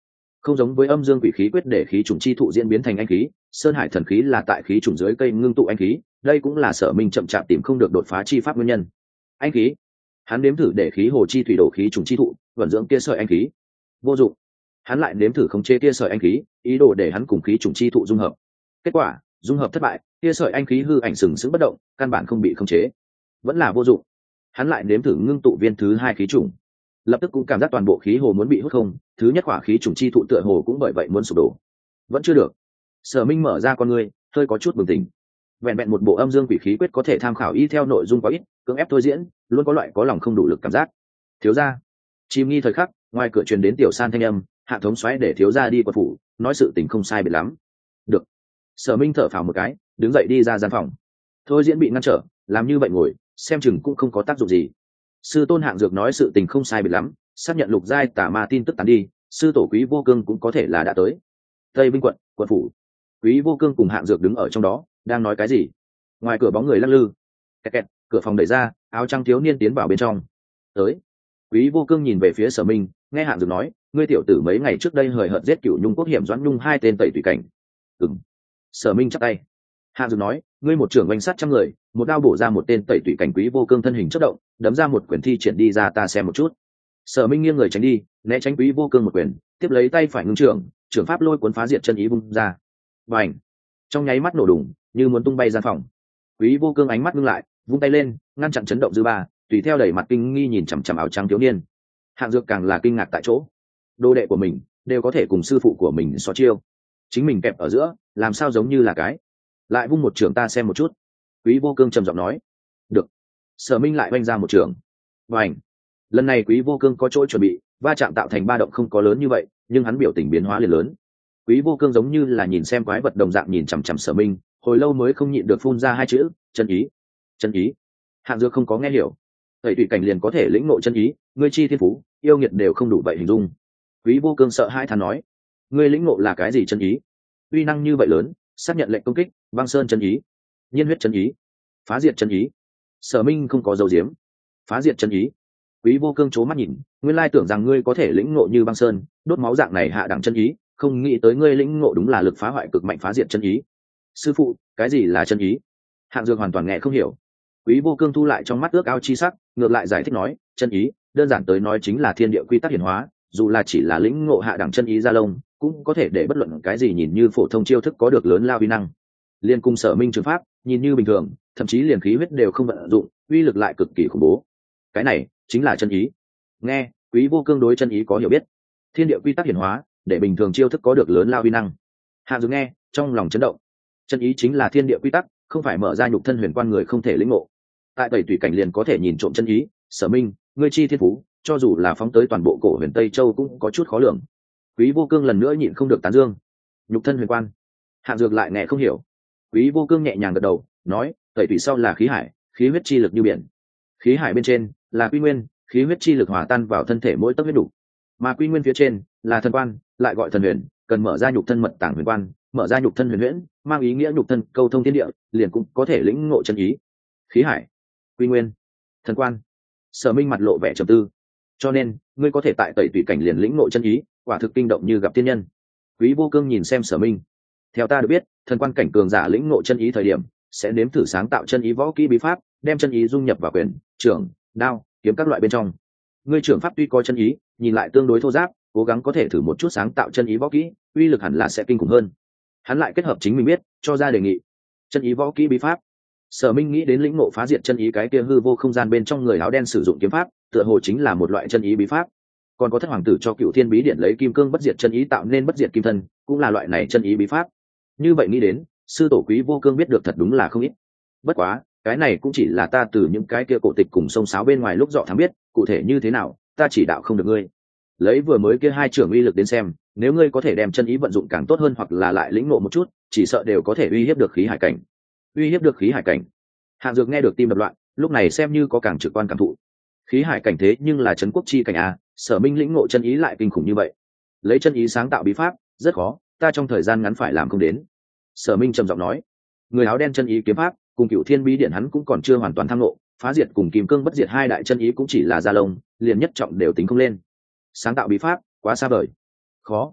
Không giống với âm dương quỷ khí quyết để khí trùng chi thụ diễn biến thành anh khí, sơn hải thần khí là tại khí trùng dưới cây ngưng tụ anh khí, đây cũng là Sở Minh chậm chạp tìm không được đột phá chi pháp nguyên nhân. Anh khí, hắn nếm thử để khí hồ chi thủy đổ khí trùng chi thụ vận dưỡng kia sợi anh khí, vô dụng. Hắn lại nếm thử khống chế kia sợi anh khí, ý đồ để hắn cùng khí trùng chi thụ dung hợp. Kết quả dung hợp thất bại, kia sợi anh khí hư ảnh sừng sững bất động, căn bản không bị khống chế, vẫn là vô dụng. Hắn lại nếm thử ngưng tụ viên thứ hai khí trùng, lập tức cũng cảm giác toàn bộ khí hồ muốn bị hút không, thứ nhất quả khí trùng chi thụ tựa hồ cũng bởi vậy muốn sụp đổ. Vẫn chưa được. Sở Minh mở ra con ngươi, hơi có chút bừng tỉnh. Vẹn vẹn một bộ âm dương quỷ khí quyết có thể tham khảo y theo nội dung quá ít, cưỡng ép thôi diễn, luôn có loại có lòng không đủ lực cảm giác. Thiếu gia. Chìm nghi thời khắc, ngoài cửa truyền đến tiểu san thanh âm, Hạ thống soái để thiếu gia đi qua phủ, nói sự tình không sai biệt lắm. Được. Sở Minh thở phào một cái, đứng dậy đi ra gian phòng. Thôi diễn bị ngăn trở, làm như vậy ngồi, xem chừng cũng không có tác dụng gì. Sư tôn Hạng Dược nói sự tình không sai biệt lắm, xác nhận lục giai tà ma tin tức tán đi, sư tổ Quý Vô Cương cũng có thể là đã tới. Tây Binh quận, quận phủ. Quý Vô Cương cùng Hạng Dược đứng ở trong đó, đang nói cái gì? Ngoài cửa bóng người lắc lư. Kẹt kẹt, cửa phòng đẩy ra, áo trắng thiếu niên tiến vào bên trong. Tới. Quý Vô Cương nhìn về phía Sở Minh, nghe Hạng Dược nói, ngươi tiểu tử mấy ngày trước đây hời hợt giết Cửu Nhung Quốc Hiểm Doãn Nhung hai tên tẩy tùy cảnh. Ừm. Sở Minh chắp tay. Hạng Dược nói, ngươi một trưởng oanh sát trăm người, một đao bổ ra một tên tẩy tùy cảnh. Quý Vô Cương thân hình chớp động, đấm ra một quyển thi triển đi ra, ta xem một chút. Sở Minh nghiêng người tránh đi, né tránh Quý Vô Cương một quyền, tiếp lấy tay phải ngưng trưởng pháp lôi cuốn phá diệt chân ý vung ra. Bành! Trong nháy mắt nổ đùng, như muốn tung bay gian phòng. Quý Vô Cương ánh mắt ngưng lại, vung tay lên, ngăn chặn chấn động dư ba, tùy theo đẩy mặt kinh nghi nhìn chằm chằm áo trắng thiếu niên. Hạng Dược càng là kinh ngạc tại chỗ, đồ đệ của mình đều có thể cùng sư phụ của mình so chiêu, chính mình kẹp ở giữa, làm sao giống như là cái. Lại vung một trường ta xem một chút. Quý Vô Cương trầm giọng nói. Được. Sở Minh lại vung ra một trường. Bành! Lần này Quý Vô Cương có chỗ chuẩn bị, va chạm tạo thành ba động không có lớn như vậy, nhưng hắn biểu tình biến hóa liền lớn. Quý Vô Cương giống như là nhìn xem quái vật đồng dạng nhìn chằm chằm Sở Minh, hồi lâu mới không nhịn được phun ra hai chữ, chân ý. Chân ý. Hạng Dược không có nghe hiểu. Tẩy tùy cảnh liền có thể lĩnh ngộ chân ý, ngươi chi thiên phú, yêu nghiệt đều không đủ vậy hình dung. Quý Vô Cương sợ hai thán nói, ngươi lĩnh ngộ là cái gì chân ý? Uy năng như vậy lớn, xác nhận lệnh công kích, băng sơn chân ý, nhiên huyết chân ý, phá diệt chân ý. Sở Minh không có dấu diếm. Phá diệt chân ý. Quý Vô Cương chố mắt nhìn, nguyên lai tưởng rằng ngươi có thể lĩnh ngộ như băng sơn, đốt máu dạng này hạ đẳng chân ý, không nghĩ tới ngươi lĩnh ngộ đúng là lực phá hoại cực mạnh phá diệt chân ý. Sư phụ, cái gì là chân ý? Hạng Dược hoàn toàn nghe không hiểu. Quý Vô Cương thu lại trong mắt ước ao chi sắc, ngược lại giải thích nói, chân ý, đơn giản tới nói chính là thiên địa quy tắc hiển hóa, dù là chỉ là lĩnh ngộ hạ đẳng chân ý ra lông, cũng có thể để bất luận cái gì nhìn như phổ thông chiêu thức có được lớn lao uy năng. Liên cung Sở Minh trường pháp, nhìn như bình thường, thậm chí liền khí huyết đều không vận dụng, uy lực lại cực kỳ khủng bố. Cái này chính là chân ý. Nghe, Quý Vô Cương đối chân ý có hiểu biết. Thiên địa quy tắc hiển hóa, để bình thường chiêu thức có được lớn lao uy năng. Hạng Dược nghe, trong lòng chấn động. Chân ý chính là thiên địa quy tắc, không phải mở ra nhục thân huyền quan người không thể lĩnh ngộ. Tại tẩy tùy cảnh liền có thể nhìn trộm chân ý, Sở Minh, ngươi chi thiên phú, cho dù là phóng tới toàn bộ cổ huyền Tây Châu cũng có chút khó lường. Quý Vô Cương lần nữa nhịn không được tán dương. Nhục thân huyền quan. Hạng Dược lại nghe không hiểu. Quý Vô Cương nhẹ nhàng gật đầu, nói, tẩy tùy sau là khí hải, khí huyết chi lực như biển. Khí hải bên trên là quy nguyên, khí huyết chi lực hòa tan vào thân thể mỗi tấc huyết đủ. Mà quy nguyên phía trên là thần quan, lại gọi thần huyền, cần mở ra nhục thân mật tàng huyền quan, mở ra nhục thân huyền huyễn, mang ý nghĩa nhục thân câu thông thiên địa, liền cũng có thể lĩnh ngộ chân ý. Khí hải, quy nguyên, thần quan. Sở Minh mặt lộ vẻ trầm tư. Cho nên, ngươi có thể tại tẩy tùy cảnh liền lĩnh ngộ chân ý, quả thực kinh động như gặp thiên nhân. Quý Vô Cương nhìn xem Sở Minh. Theo ta được biết, thần quan cảnh cường giả lĩnh ngộ chân ý thời điểm, sẽ nếm thử sáng tạo chân ý võ kỹ bí pháp, đem chân ý dung nhập vào quyền, trưởng, đao, kiếm các loại bên trong. Ngươi trưởng pháp tuy có chân ý, nhìn lại tương đối thô ráp, cố gắng có thể thử một chút sáng tạo chân ý võ kỹ, uy lực hẳn là sẽ kinh khủng hơn. Hắn lại kết hợp chính mình biết, cho ra đề nghị. Chân ý võ kỹ bí pháp. Sở Minh nghĩ đến lĩnh ngộ phá diệt chân ý cái kia hư vô không gian bên trong người áo đen sử dụng kiếm pháp, tựa hồ chính là một loại chân ý bí pháp. Còn có Thất Hoàng tử cho Cựu Thiên Bí Điện lấy kim cương bất diệt chân ý tạo nên bất diệt kim thân, cũng là loại này chân ý bí pháp. Như vậy nghĩ đến, sư tổ Quý Vô Cương biết được thật đúng là không ít. Bất quá, cái này cũng chỉ là ta từ những cái kia cổ tịch cùng sông sáo bên ngoài lúc dọ thám biết, cụ thể như thế nào, ta chỉ đạo không được ngươi. Lấy vừa mới kia hai trưởng uy lực đến xem, nếu ngươi có thể đem chân ý vận dụng càng tốt hơn hoặc là lại lĩnh ngộ một chút, chỉ sợ đều có thể uy hiếp được khí hải cảnh. Uy hiếp được khí hải cảnh. Hạng Dược nghe được tim đập loạn, lúc này xem như có càng trực quan cảm thụ. Khí hải cảnh thế nhưng là trấn quốc chi cảnh a, Sở Minh lĩnh ngộ chân ý lại kinh khủng như vậy. Lấy chân ý sáng tạo bí pháp, rất khó, ta trong thời gian ngắn phải làm không đến. Sở Minh trầm giọng nói, người áo đen chân ý kiếm pháp, cùng Cựu Thiên Bí Điện hắn cũng còn chưa hoàn toàn tham ngộ, phá diệt cùng kim cương bất diệt hai đại chân ý cũng chỉ là gia lông, liền nhất trọng đều tính không lên. Sáng tạo bí pháp, quá xa vời. Khó.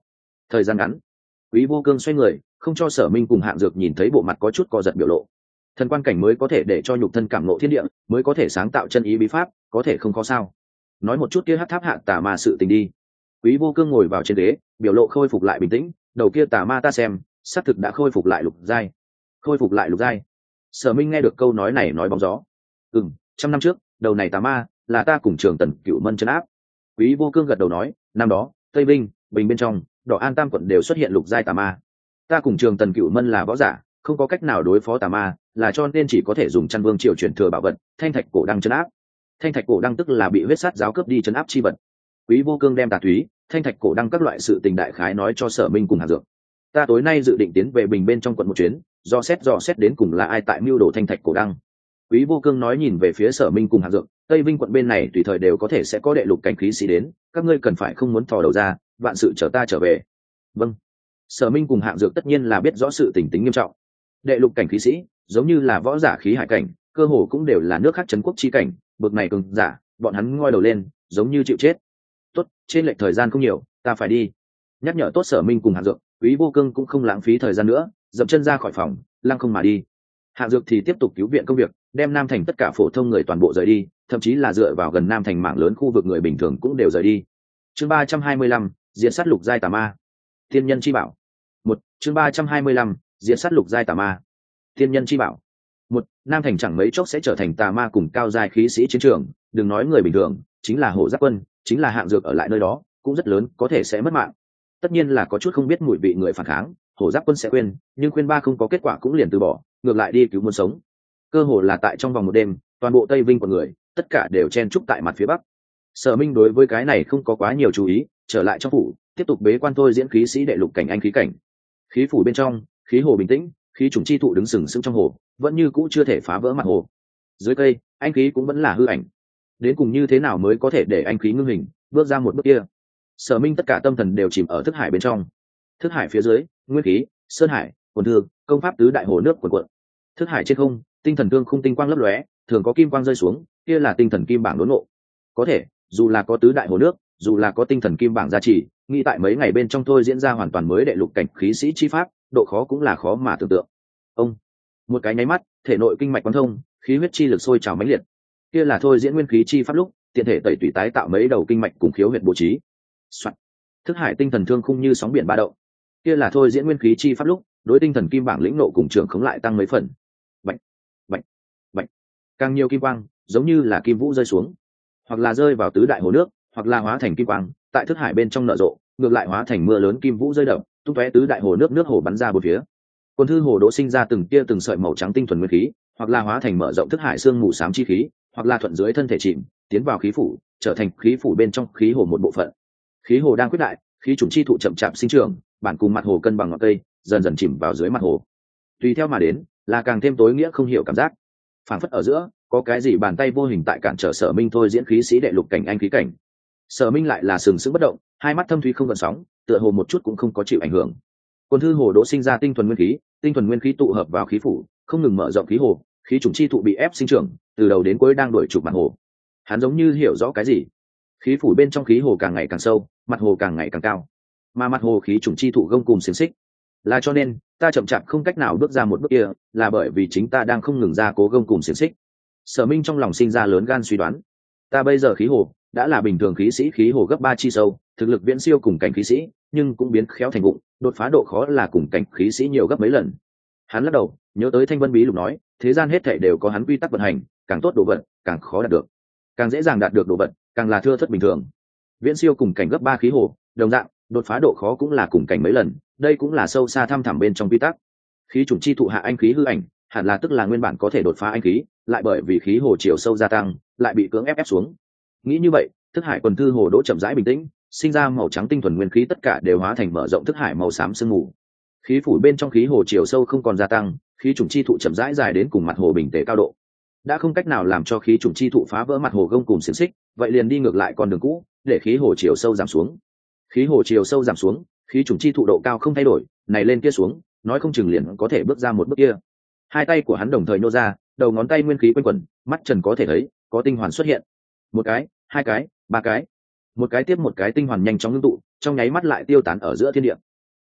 Thời gian ngắn, Quý Vô Cương xoay người, không cho Sở Minh cùng Hạng Dược nhìn thấy bộ mặt có chút co giật biểu lộ. Thần quan cảnh mới có thể để cho nhục thân cảm ngộ thiên địa, mới có thể sáng tạo chân ý bí pháp, có thể không có sao. Nói một chút kia hắc tháp hạ tà ma sự tình đi. Quý Vô Cương ngồi vào trên ghế, biểu lộ khôi phục lại bình tĩnh, đầu kia tà ma ta xem, xác thực đã khôi phục lại lục giai. Khôi phục lại lục giai. Sở Minh nghe được câu nói này nói bóng gió. 100 năm trước, đầu này tà ma là ta cùng Trường Tần Cửu Mân trấn áp. Quý Vô Cương gật đầu nói, năm đó, Tây Vinh, Bình bên trong, Đỏ An Tam quận đều xuất hiện lục giai tà ma. Ta cùng Trường Tần Cửu Mân là võ giả, không có cách nào đối phó tà ma, là cho nên chỉ có thể dùng Chăn Vương Triều truyền thừa bảo vật, Thanh Thạch Cổ Đăng trấn áp. Thanh Thạch Cổ Đăng tức là bị huyết sát giáo cướp đi trấn áp chi vật. Quý Vô Cương đem tà túy, Thanh Thạch Cổ Đăng các loại sự tình đại khái nói cho Sở Minh cùng Hạng Dược. Ta tối nay dự định tiến về Bình bên trong quận một chuyến, do xét đến cùng là ai tại mưu đồ Thanh Thạch Cổ Đăng. Quý Vô Cương nói nhìn về phía Sở Minh cùng Hạng Dược, Tây Vinh quận bên này tùy thời đều có thể sẽ có đệ lục cảnh khí sĩ đến, các ngươi cần phải không muốn thò đầu ra, vạn sự chờ ta trở về. Vâng. Sở Minh cùng Hạng Dược tất nhiên là biết rõ sự tình tính nghiêm trọng. Đệ lục cảnh khí sĩ, giống như là võ giả khí hải cảnh, cơ hồ cũng đều là nước khác trấn quốc chi cảnh, bực này cường giả, bọn hắn ngoi đầu lên, giống như chịu chết. Tốt, trên lệch thời gian không nhiều, ta phải đi. Nhắc nhở tốt Sở Minh cùng Hạng Dược, Quý Vô Cương cũng không lãng phí thời gian nữa, dậm chân ra khỏi phòng, lăng không mà đi. Hạng Dược thì tiếp tục cứu viện công việc, đem Nam Thành tất cả phổ thông người toàn bộ rời đi, thậm chí là dựa vào gần Nam Thành mảng lớn khu vực người bình thường cũng đều rời đi. Chương 325, diện sát lục giai tà ma. Thiên nhân chi bảo. Chương 325, diện sát lục giai tà ma. Thiên nhân chi bảo. Nam Thành chẳng mấy chốc sẽ trở thành tà ma cùng cao giai khí sĩ chiến trường, đừng nói người bình thường, chính là Hổ Giáp Quân, chính là Hạng Dược ở lại nơi đó, cũng rất lớn có thể sẽ mất mạng. Tất nhiên là có chút không biết mùi vị người phản kháng, Hổ Giáp Quân sẽ khuyên, nhưng khuyên ba không có kết quả cũng liền từ bỏ, ngược lại đi cứu muốn sống. Cơ hồ là tại trong vòng một đêm, toàn bộ Tây Vinh của người, tất cả đều chen trúc tại mặt phía bắc. Sở Minh đối với cái này không có quá nhiều chú ý, trở lại trong phủ, tiếp tục bế quan thôi diễn khí sĩ đệ lục cảnh anh khí cảnh. Khí phủ bên trong, khí hồ bình tĩnh, khí trùng chi thụ đứng sừng sững trong hồ, vẫn như cũ chưa thể phá vỡ mặt hồ. Dưới cây, anh khí cũng vẫn là hư ảnh. Đến cùng như thế nào mới có thể để anh khí ngưng hình, bước ra một bước kia? Sở Minh tất cả tâm thần đều chìm ở thức hải bên trong. Thức hải phía dưới, nguyên khí, sơn hải, hồn thương, công pháp tứ đại hồ nước cuộn cuộn. Thức hải trên không, tinh thần thương khung tinh quang lấp lóe, thường có kim quang rơi xuống, kia là tinh thần kim bảng đốn ngộ. Có thể, dù là có tứ đại hồ nước, dù là có tinh thần kim bảng gia trì, nghĩ tại mấy ngày bên trong thôi diễn ra hoàn toàn mới đệ lục cảnh khí sĩ chi pháp, độ khó cũng là khó mà tưởng tượng. Ông, một cái nháy mắt, thể nội kinh mạch quán thông, khí huyết chi lực sôi trào mãnh liệt. Kia là thôi diễn nguyên khí chi pháp lúc, tiện thể tẩy tùy tái tạo mấy đầu kinh mạch cùng khiếu huyệt bố trí. Soạn. Thức hải tinh thần thương khung như sóng biển ba động. Kia là thôi diễn nguyên khí chi pháp lúc, đối tinh thần kim bảng lĩnh nộ cùng trường khống lại tăng mấy phần. Bạch, bạch, bạch. Càng nhiều kim quang, giống như là kim vũ rơi xuống, hoặc là rơi vào tứ đại hồ nước, hoặc là hóa thành kim quang, tại thức hải bên trong nở rộ, ngược lại hóa thành mưa lớn kim vũ rơi đập, tung tóe tứ đại hồ nước hồ bắn ra bốn phía. Quân thư hồ đỗ sinh ra từng tia từng sợi màu trắng tinh thuần nguyên khí, hoặc là hóa thành mở rộng thức hải xương mù xám chi khí, hoặc là thuận dưới thân thể chìm, tiến vào khí phủ, trở thành khí phủ bên trong khí hồ một bộ phận. Khí hồ đang quyết đại, khí chủng chi thụ chậm chạp sinh trưởng, bản cùng mặt hồ cân bằng ngọn cây, dần dần chìm vào dưới mặt hồ. Tùy theo mà đến, là càng thêm tối nghĩa không hiểu cảm giác. Phảng phất ở giữa, có cái gì bàn tay vô hình tại cản trở Sở Minh thôi diễn khí sĩ đệ lục cảnh anh khí cảnh. Sở Minh lại là sừng sững bất động, hai mắt thâm thúy không gợn sóng, tựa hồ một chút cũng không có chịu ảnh hưởng. Quân thư hồ đỗ sinh ra tinh thuần nguyên khí tụ hợp vào khí phủ, không ngừng mở rộng khí hồ, khí chủng chi thụ bị ép sinh trưởng, từ đầu đến cuối đang đuổi trục mặt hồ. Hắn giống như hiểu rõ cái gì. Khí phủ bên trong khí hồ càng ngày càng sâu, mặt hồ càng ngày càng cao, mà mặt hồ khí chủng chi thụ gông cùm xiềng xích. Là cho nên, ta chậm chạp không cách nào bước ra một bước kia, là bởi vì chính ta đang không ngừng ra cố gông cùm xiềng xích. Sở Minh trong lòng sinh ra lớn gan suy đoán, ta bây giờ khí hồ đã là bình thường khí sĩ khí hồ gấp 3 chi sâu, thực lực viễn siêu cùng cảnh khí sĩ, nhưng cũng biến khéo thành vụng, đột phá độ khó là cùng cảnh khí sĩ nhiều gấp mấy lần. Hắn lắc đầu, nhớ tới Thanh Vân Bí Lục nói, thế gian hết thảy đều có hắn quy tắc vận hành, càng tốt đồ vật, càng khó đạt được, càng dễ dàng đạt được đồ vật, càng là thưa thớt bình thường. Viễn siêu cùng cảnh gấp 3 khí hồ, đồng dạng, đột phá độ khó cũng là cùng cảnh mấy lần, đây cũng là sâu xa thăm thẳm bên trong quy tắc. Khí chủng chi thụ hạ anh khí hư ảnh, hẳn là tức là nguyên bản có thể đột phá anh khí, lại bởi vì khí hồ chiều sâu gia tăng, lại bị cưỡng ép xuống. Nghĩ như vậy, thức hải quần thư hồ đỗ chậm rãi bình tĩnh, sinh ra màu trắng tinh thuần nguyên khí tất cả đều hóa thành mở rộng thức hải màu xám sương mù. Khí phủ bên trong khí hồ chiều sâu không còn gia tăng, khí chủng chi thụ chậm rãi dài đến cùng mặt hồ bình tề cao độ. Đã không cách nào làm cho khí chủng chi thụ phá vỡ mặt hồ gông cùm xiềng xích, vậy liền đi ngược lại con đường cũ, để khí hồ chiều sâu giảm xuống. Khí hồ chiều sâu giảm xuống, khí chủng chi thụ độ cao không thay đổi, này lên kia xuống, nói không chừng liền có thể bước ra một bước kia. Hai tay của hắn đồng thời nô ra, đầu ngón tay nguyên khí quanh quẩn, mắt trần có thể thấy, có tinh hoàn xuất hiện. Một cái, hai cái, ba cái, một cái tiếp một cái tinh hoàn nhanh chóng ngưng tụ, trong nháy mắt lại tiêu tán ở giữa thiên địa.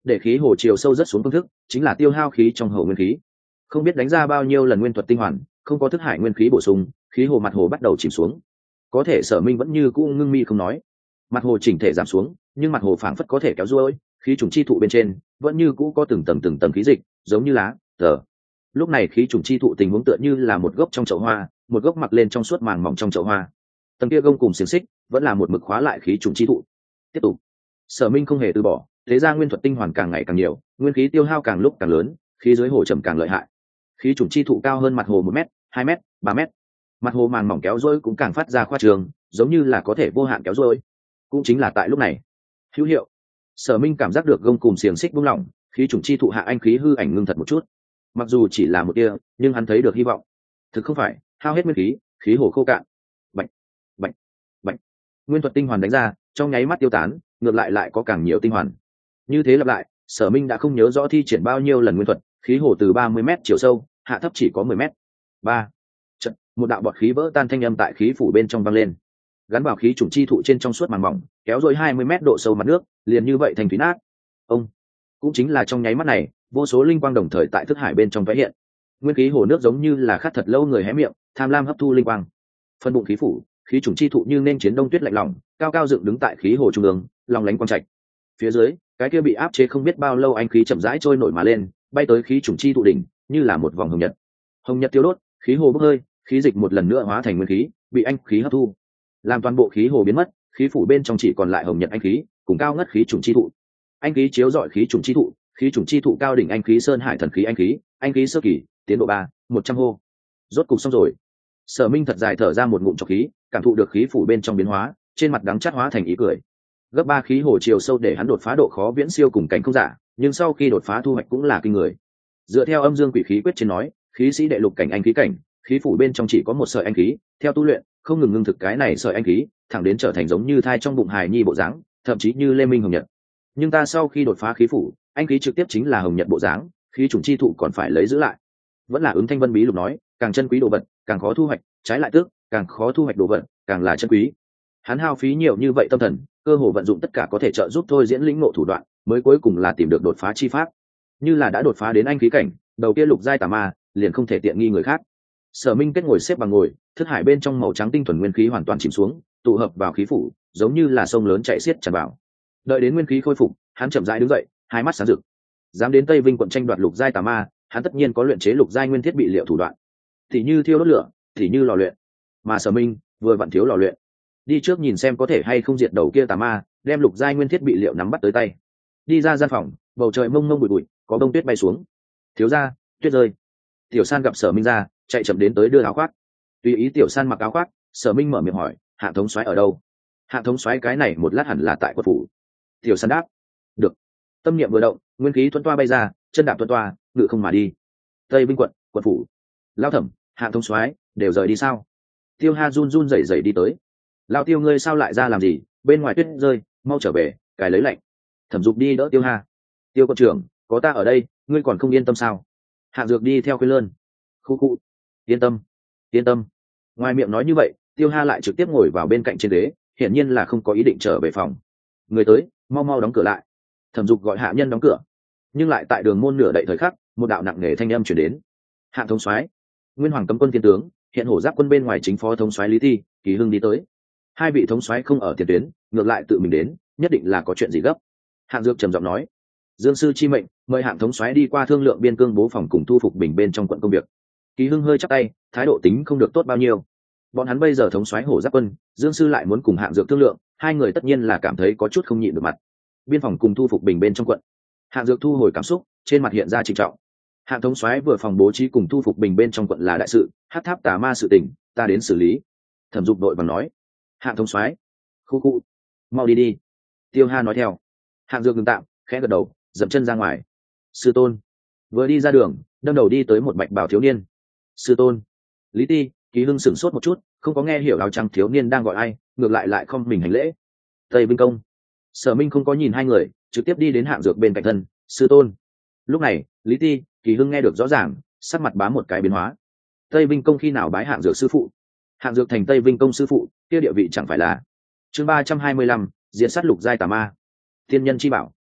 để khí hồ chiều sâu rất xuống phương thức chính là tiêu hao khí trong hồ nguyên khí. Không biết đánh ra bao nhiêu lần nguyên thuật tinh hoàn, không có thức hải nguyên khí bổ sung, khí hồ mặt hồ bắt đầu chìm xuống. Có thể Sở Minh vẫn như cũ ngưng mi không nói. Mặt hồ chỉnh thể giảm xuống, nhưng mặt hồ phảng phất có thể kéo duỗi, khí trùng chi thụ bên trên vẫn như cũ có từng tầng khí dịch, giống như lá tờ. Lúc này khí trùng chi thụ tình huống tựa như là một gốc trong chậu hoa, một gốc mặc lên trong suốt màng mỏng trong chậu hoa. Tầng kia gông cùng xiềng xích vẫn là một mực khóa lại khí trùng chi thụ. Tiếp tục, Sở Minh không hề từ bỏ, thế ra nguyên thuật tinh hoàn càng ngày càng nhiều, nguyên khí tiêu hao càng lúc càng lớn, khí dưới hồ trầm càng lợi hại. Khí trùng chi thụ cao hơn mặt hồ 1 mét, 2 mét, 3 mét. Mặt hồ màng mỏng kéo dôi cũng càng phát ra khoa trường, giống như là có thể vô hạn kéo dôi. Cũng chính là tại lúc này, hữu hiệu, Sở Minh cảm giác được gông cùng xiềng xích buông lỏng, khí trùng chi thụ hạ anh khí hư ảnh ngưng thật một chút. Mặc dù chỉ là một tia, nhưng hắn thấy được hy vọng. Thực không phải, hao hết nguyên khí, khí hồ khô cạn. Bạch, bạch, bạch. Nguyên thuật tinh hoàn đánh ra, trong nháy mắt tiêu tán, ngược lại có càng nhiều tinh hoàn. Như thế lặp lại, Sở Minh đã không nhớ rõ thi triển bao nhiêu lần nguyên thuật, khí hồ từ 30 mét chiều sâu, hạ thấp chỉ có 10 mét. Ba. Chợt, một đạo bọt khí vỡ tan thanh âm tại khí phủ bên trong vang lên. Gắn vào khí trùng chi thụ trên trong suốt màng mỏng, kéo rồi 20 mét độ sâu mặt nước, liền như vậy thành thủy nát. Ông, cũng chính là trong nháy mắt này, vô số linh quang đồng thời tại thức hải bên trong vẽ hiện. Nguyên khí hồ nước giống như là khát thật lâu người hé miệng, tham lam hấp thu linh quang. Phân bụng khí phủ, khí trùng chi thụ như nên chiến đông tuyết lạnh lỏng, cao cao dựng đứng tại khí hồ trung ương, long lánh quang trạch. Phía dưới, cái kia bị áp chế không biết bao lâu anh khí chậm rãi trôi nổi mà lên, bay tới khí trùng chi thụ đỉnh, như là một vòng hồng nhật. Hồng nhật tiêu đốt, khí hồ bốc hơi, khí dịch một lần nữa hóa thành nguyên khí, bị anh khí hấp thu, làm toàn bộ khí hồ biến mất, khí phủ bên trong chỉ còn lại hồng nhật anh khí, cùng cao ngất khí trùng chi thụ. Anh khí chiếu rọi khí trùng chi thụ, khí trùng chi thụ cao đỉnh anh khí sơn hải thần khí anh khí sơ kỳ, tiến độ 3, 100 hô. Rốt cục xong rồi. Sở Minh thật dài thở ra một ngụm trọc khí, cảm thụ được khí phủ bên trong biến hóa, trên mặt đắng chát hóa thành ý cười. Gấp 3 khí hồ chiều sâu để hắn đột phá độ khó viễn siêu cùng cảnh không giả, nhưng sau khi đột phá thu hoạch cũng là kinh người. Dựa theo âm dương quỷ khí quyết trên nói, khí sĩ đệ lục cảnh anh khí cảnh, khí phủ bên trong chỉ có một sợi anh khí, theo tu luyện, không ngừng ngưng thực cái này sợi anh khí, thẳng đến trở thành giống như thai trong bụng hài nhi bộ dáng, thậm chí như Lê Minh hồng nhật. Nhưng ta sau khi đột phá khí phủ, anh khí trực tiếp chính là hồng nhật bộ dáng, khí trùng chi thụ còn phải lấy giữ lại. Vẫn là ứng thanh vân bí lục nói, càng chân quý đồ vật, càng khó thu hoạch, trái lại tước, càng khó thu hoạch đồ vật, càng là chân quý. Hắn hao phí nhiều như vậy tâm thần, cơ hồ vận dụng tất cả có thể trợ giúp thôi diễn lĩnh ngộ thủ đoạn, mới cuối cùng là tìm được đột phá chi pháp. Như là đã đột phá đến anh khí cảnh, đầu kia lục giai tà ma, liền không thể tiện nghi người khác. Sở Minh kết ngồi xếp bằng ngồi, thức hải bên trong màu trắng tinh thuần nguyên khí hoàn toàn chìm xuống, tụ hợp vào khí phủ, giống như là sông lớn chảy xiết tràn vào. Đợi đến nguyên khí khôi phục, hắn chậm rãi đứng dậy, hai mắt sáng rực. Dám đến Tây Vinh quận tranh đoạt lục giai tà ma, hắn tất nhiên có luyện chế lục giai nguyên thiết bị liệu thủ đoạn. Thì như thiêu đốt lửa, thì như lò luyện. Mà Sở Minh vừa vặn thiếu lò luyện. Đi trước nhìn xem có thể hay không diệt đầu kia tà ma, đem lục giai nguyên thiết bị liệu nắm bắt tới tay. Đi ra gian phòng, bầu trời mông mông bụi bụi, có bông tuyết bay xuống. Thiếu gia, tuyết rơi. Tiểu San gặp Sở Minh ra, chạy chậm đến tới đưa áo khoác. Tùy ý Tiểu San mặc áo khoác, Sở Minh mở miệng hỏi, Hạ thống soái ở đâu? Hạ thống soái cái này một lát hẳn là tại quận phủ. Tiểu San đáp, được. Tâm niệm vừa động, nguyên khí tuấn toa bay ra, chân đạp tuấn toa, ngự không mà đi. Tây Vinh quận, quận phủ. Lao Thẩm, Hạ thống soái đều rời đi sao? Tiêu Ha run run rẩy rẩy đi tới. Lao Tiêu ngươi sao lại ra làm gì? Bên ngoài tuyết rơi, mau trở về, cài lấy lạnh. Thẩm Dục đi đỡ Tiêu Ha. Tiêu quận trưởng, có ta ở đây, ngươi còn không yên tâm sao? Hạ Dược đi theo khuyên lơn. Khu khu, yên tâm, yên tâm. Ngoài miệng nói như vậy, Tiêu Ha lại trực tiếp ngồi vào bên cạnh trên ghế, hiển nhiên là không có ý định trở về phòng. Người tới, mau mau đóng cửa lại. Thẩm Dục gọi hạ nhân đóng cửa, nhưng lại tại đường môn nửa đậy thời khắc, một đạo nặng nề thanh âm truyền đến. Hạ thống soái, Nguyên Hoàng cấm quân thiên tướng, hiện hổ giáp quân bên ngoài chính phó thống soái Lý Thi, Kỳ Hưng đi tới. Hai vị thống soái không ở tiền tuyến, ngược lại tự mình đến, nhất định là có chuyện gì gấp. Hạng Dược trầm giọng nói, Dương sư chi mệnh, mời Hạng thống soái đi qua thương lượng biên cương bố phòng cùng thu phục bình bên trong quận công việc. Kỳ Hưng hơi chắp tay, thái độ tính không được tốt bao nhiêu. Bọn hắn bây giờ thống soái hổ giáp quân, Dương sư lại muốn cùng Hạng Dược thương lượng, hai người tất nhiên là cảm thấy có chút không nhịn được mặt. Biên phòng cùng thu phục bình bên trong quận. Hạng Dược thu hồi cảm xúc, trên mặt hiện ra trịnh trọng. Hạng thống soái vừa phòng bố trí cùng thu phục bình bên trong quận là đại sự, hắc tháp tà ma sự tình, ta đến xử lý. Thẩm Dục đội bằng nói. Hạng thống soái, khu khu, mau đi đi. Tiêu Ha nói theo. Hạng Dược ngừng tạm, khẽ gật đầu, dậm chân ra ngoài. Sư tôn. Vừa đi ra đường, đâm đầu đi tới một bạch bào thiếu niên. Sư tôn. Lý Ti, Kỳ Hưng sửng sốt một chút, không có nghe hiểu áo trắng thiếu niên đang gọi ai, ngược lại không mình hành lễ. Tây Vinh công. Sở Minh không có nhìn hai người, trực tiếp đi đến Hạng Dược bên cạnh thân. Sư tôn. Lúc này, Lý Ti, Kỳ Hưng nghe được rõ ràng, sắc mặt bám một cái biến hóa. Tây Vinh công khi nào bái Hạng Dược sư phụ? Hạng Dược thành Tây Vinh công sư phụ, kia địa vị chẳng phải là. Chương 325, diện sát lục giai tà ma. Thiên nhân chi bảo.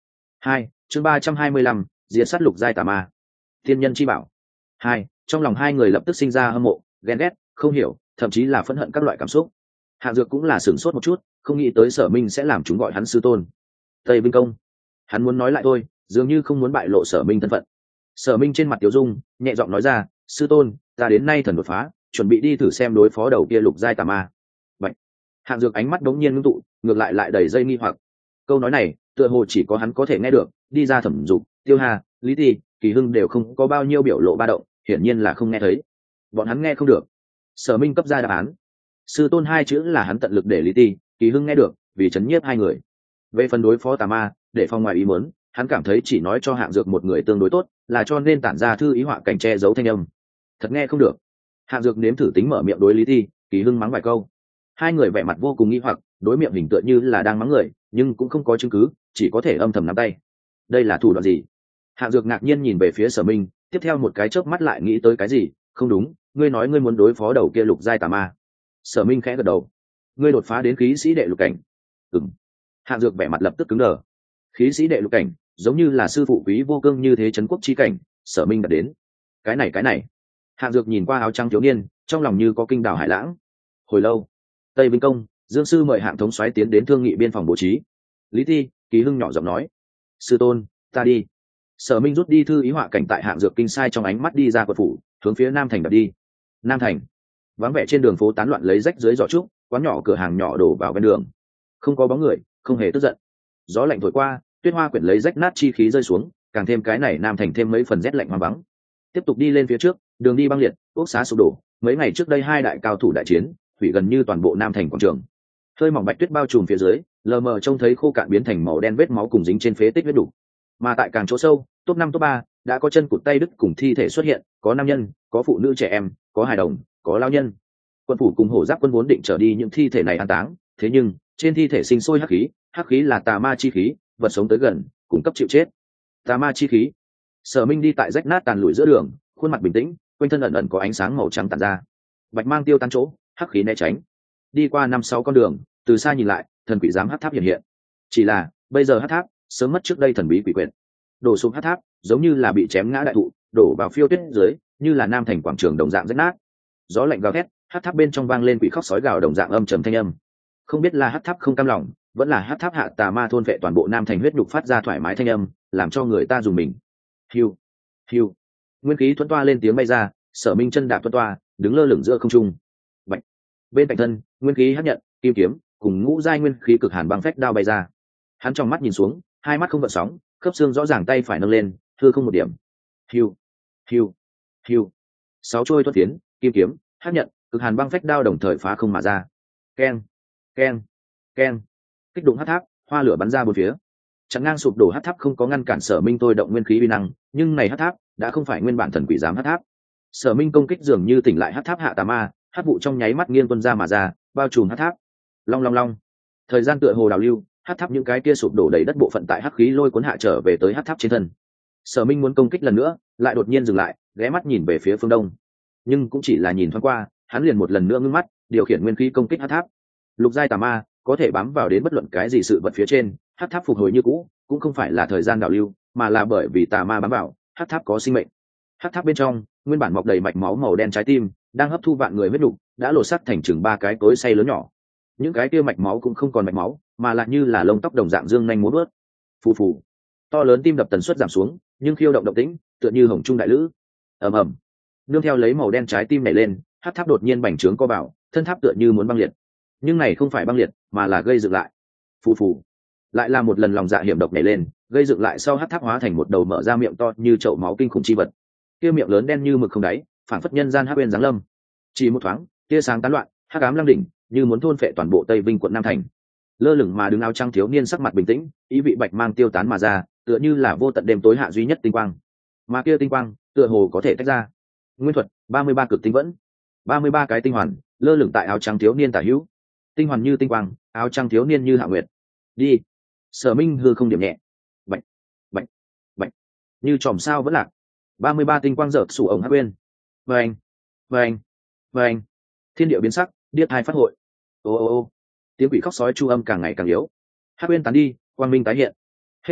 2, chương 325, diệt sát lục giai tà ma. Thiên nhân chi bảo. 2, trong lòng hai người lập tức sinh ra hâm mộ, ghen ghét, không hiểu, thậm chí là phẫn hận các loại cảm xúc. Hạng Dược cũng là sửng sốt một chút, không nghĩ tới Sở Minh sẽ làm chúng gọi hắn sư tôn. Tây Binh Công. Hắn muốn nói lại thôi, dường như không muốn bại lộ Sở Minh thân phận. Sở Minh trên mặt tiểu dung, nhẹ giọng nói ra, sư tôn, ta đến nay thần đột phá, chuẩn bị đi thử xem đối phó đầu kia lục giai tà ma. Vậy. Hạng Dược ánh mắt đống nhiên ngưng tụ, ngược lại đầy dây nghi hoặc. Câu nói này, tựa hồ chỉ có hắn có thể nghe được, đi ra Thẩm Dục, Tiêu Hà, Lý Ti, Kỳ Hưng đều không có bao nhiêu biểu lộ ba động, hiển nhiên là không nghe thấy. Bọn hắn nghe không được. Sở Minh cấp ra đáp án. Sư tôn hai chữ là hắn tận lực để Lý Ti, Kỳ Hưng nghe được, vì chấn nhiếp hai người. Về phần đối phó tà ma, để phòng ngoài ý muốn, hắn cảm thấy chỉ nói cho Hạng Dược một người tương đối tốt, là cho nên tản ra thư ý họa cảnh che giấu thanh âm. Thật nghe không được. Hạng Dược nếm thử tính mở miệng đối Lý Ti, Kỳ Hưng mắng vài câu. Hai người vẻ mặt vô cùng nghi hoặc, đối miệng hình tựa như là đang mắng người, nhưng cũng không có chứng cứ, chỉ có thể âm thầm nắm tay. Đây là thủ đoạn gì? Hạng Dược ngạc nhiên nhìn về phía Sở Minh, tiếp theo một cái chớp mắt lại nghĩ tới cái gì. Không đúng, ngươi nói ngươi muốn đối phó đầu kia lục giai tà ma. Sở Minh khẽ gật đầu. Ngươi đột phá đến khí sĩ đệ lục cảnh. Ừm. Hạng Dược vẻ mặt lập tức cứng đờ. Khí sĩ đệ lục cảnh, giống như là sư phụ Quý Vô Cương như thế trấn quốc chi cảnh, Sở Minh đã đến. Cái này. Hạng Dược nhìn qua áo trắng thiếu niên, trong lòng như có kinh đảo hải lãng. Hồi lâu, Tây Vinh Công, Dương sư mời Hạng thống soái tiến đến thương nghị biên phòng bố trí. Lý Thi, Kỳ Hưng nhỏ giọng nói, sư tôn, ta đi. Sở Minh rút đi thư ý họa cảnh tại Hạng Dược kinh sai trong ánh mắt đi ra quận phủ, hướng phía Nam Thành đặt đi. Nam Thành, vắng vẻ trên đường phố tán loạn lấy rách dưới giỏ trúc, quán nhỏ cửa hàng nhỏ đổ vào ven đường, không có bóng người, không hề tức giận. Gió lạnh thổi qua, tuyết hoa quyển lấy rách nát chi khí rơi xuống, càng thêm cái này Nam Thành thêm mấy phần rét lạnh hoang vắng. Tiếp tục đi lên phía trước, đường đi băng liệt, ốc xá sụp đổ. Mấy ngày trước đây hai đại cao thủ đại chiến, hủy gần như toàn bộ Nam Thành quảng trường. Hơi mỏng bạch tuyết bao trùm phía dưới, lờ mờ trông thấy khô cạn biến thành màu đen vết máu cùng dính trên phế tích huyết đủ. Mà tại càng chỗ sâu, top 5 top 3 đã có chân cụt tay đứt cùng thi thể xuất hiện, có nam nhân, có phụ nữ trẻ em, có hài đồng, có lao nhân. Quân phủ cùng hổ giáp quân vốn định trở đi những thi thể này an táng, thế nhưng trên thi thể sinh sôi hắc khí là tà ma chi khí, vật sống tới gần, cung cấp chịu chết. Tà ma chi khí. Sở Minh đi tại rách nát tàn lụi giữa đường, khuôn mặt bình tĩnh, quanh thân ẩn ẩn có ánh sáng màu trắng tản ra. Bạch mang tiêu tan chỗ, hắc khí né tránh. Đi qua 5-6 con đường, từ xa nhìn lại, thần quỷ giám hắc tháp hiện hiện. Chỉ là, bây giờ hắc tháp sớm mất trước đây thần bí quỷ quyệt. Đổ xuống hắc tháp, giống như là bị chém ngã đại thụ, đổ vào phiêu tuyết dưới, như là Nam Thành quảng trường đồng dạng rách nát. Gió lạnh gào thét, hắc tháp bên trong vang lên quỷ khóc sói gào đồng dạng âm trầm thanh âm. Không biết là hắc tháp không cam lòng, vẫn là hắc tháp hạ tà ma thôn vệ toàn bộ Nam Thành huyết nhục phát ra thoải mái thanh âm, làm cho người ta dùng mình. Hiu, hiu, nguyên khí thuẫn toa lên tiếng bay ra. Sở Minh chân đạp thuẫn toa, đứng lơ lửng giữa không trung. Bạch. Bên cạnh thân, nguyên khí hấp nhận, kim kiếm cùng ngũ giai nguyên khí cực hàn băng phách đao bay ra. Hắn trong mắt nhìn xuống, hai mắt không gợn sóng, khớp xương rõ ràng, tay phải nâng lên, thưa không một điểm. Hiu, hiu, hiu. 6 trôi thuẫn tiến, kim kiếm, hấp nhận, cực hàn băng phách đao đồng thời phá không mà ra. Keng, keng, keng. Kích đụng hắc tháp, hoa lửa bắn ra bốn phía. Chặn ngang sụp đổ hắc tháp không có ngăn cản Sở Minh thôi động nguyên khí uy năng, nhưng này hắc tháp đã không phải nguyên bản thần quỷ giám hắc tháp. Sở Minh công kích dường như tỉnh lại hắc tháp hạ tà ma, hắc vụ trong nháy mắt nghiêng tuôn ra mà ra, bao trùm hắc tháp. Long long long. Thời gian tựa hồ đào lưu, hắc tháp những cái kia sụp đổ đầy đất bộ phận tại hắc khí lôi cuốn hạ trở về tới hắc tháp trên thân. Sở Minh muốn công kích lần nữa, lại đột nhiên dừng lại, ghé mắt nhìn về phía phương đông. Nhưng cũng chỉ là nhìn thoáng qua, hắn liền một lần nữa ngưng mắt, điều khiển nguyên khí công kích hắc tháp. Lục giai tà ma có thể bám vào đến bất luận cái gì sự vật phía trên, hắc tháp phục hồi như cũ, cũng không phải là thời gian đào lưu, mà là bởi vì tà ma bám vào, hắc tháp có sinh mệnh. Hắc tháp bên trong, nguyên bản mọc đầy mạch máu màu đen trái tim, đang hấp thu vạn người huyết nục, đã lột xác thành chừng 3 cái cối xay lớn nhỏ. Những cái kia mạch máu cũng không còn mạch máu, mà lại như là lông tóc đồng dạng dương nhanh múa vớt. Phù phù. To lớn tim đập tần suất giảm xuống, nhưng khiêu động động tĩnh, tựa như hồng trung đại lữ. Ầm ầm. Nương theo lấy màu đen trái tim nảy lên, hắc tháp đột nhiên bành trướng co vào, thân tháp tựa như muốn băng liệt. Nhưng này không phải băng liệt, mà là gây dựng lại. Phù phù. Lại là một lần lòng dạ hiểm độc nảy lên, gây dựng lại sau hắc tháp hóa thành một đầu mở ra miệng to như chậu máu kinh khủng chi vật. Kia miệng lớn đen như mực không đáy, phản phất nhân gian hắc bên giáng lâm. Chỉ một thoáng, tia sáng tán loạn, hắc ám lăng đỉnh, như muốn thôn phệ toàn bộ Tây Vinh quận Nam Thành. Lơ lửng mà đứng áo trắng thiếu niên sắc mặt bình tĩnh, ý vị bạch mang tiêu tán mà ra, tựa như là vô tận đêm tối hạ duy nhất tinh quang. Mà kia tinh quang, tựa hồ có thể tách ra. Nguyên thuật, 33 cực tinh vẫn, 33 cái tinh hoàn, lơ lửng tại áo trắng thiếu niên tả hữu. Tinh hoàn như tinh quang, áo trắng thiếu niên như hạ nguyệt. Đi. Sở Minh hư không điểm nhẹ. Bạch, bạch, bạch. Như chòm sao vẫn lạc. 33 tinh quang dợt sủ ổng hắc quên. Vâng, vâng, vâng. Thiên địa biến sắc, điếc hai phát hội. Ô ô ô. Tiếng quỷ khóc sói chu âm càng ngày càng yếu. Hắc quên tán đi, quang minh tái hiện. Hết thảy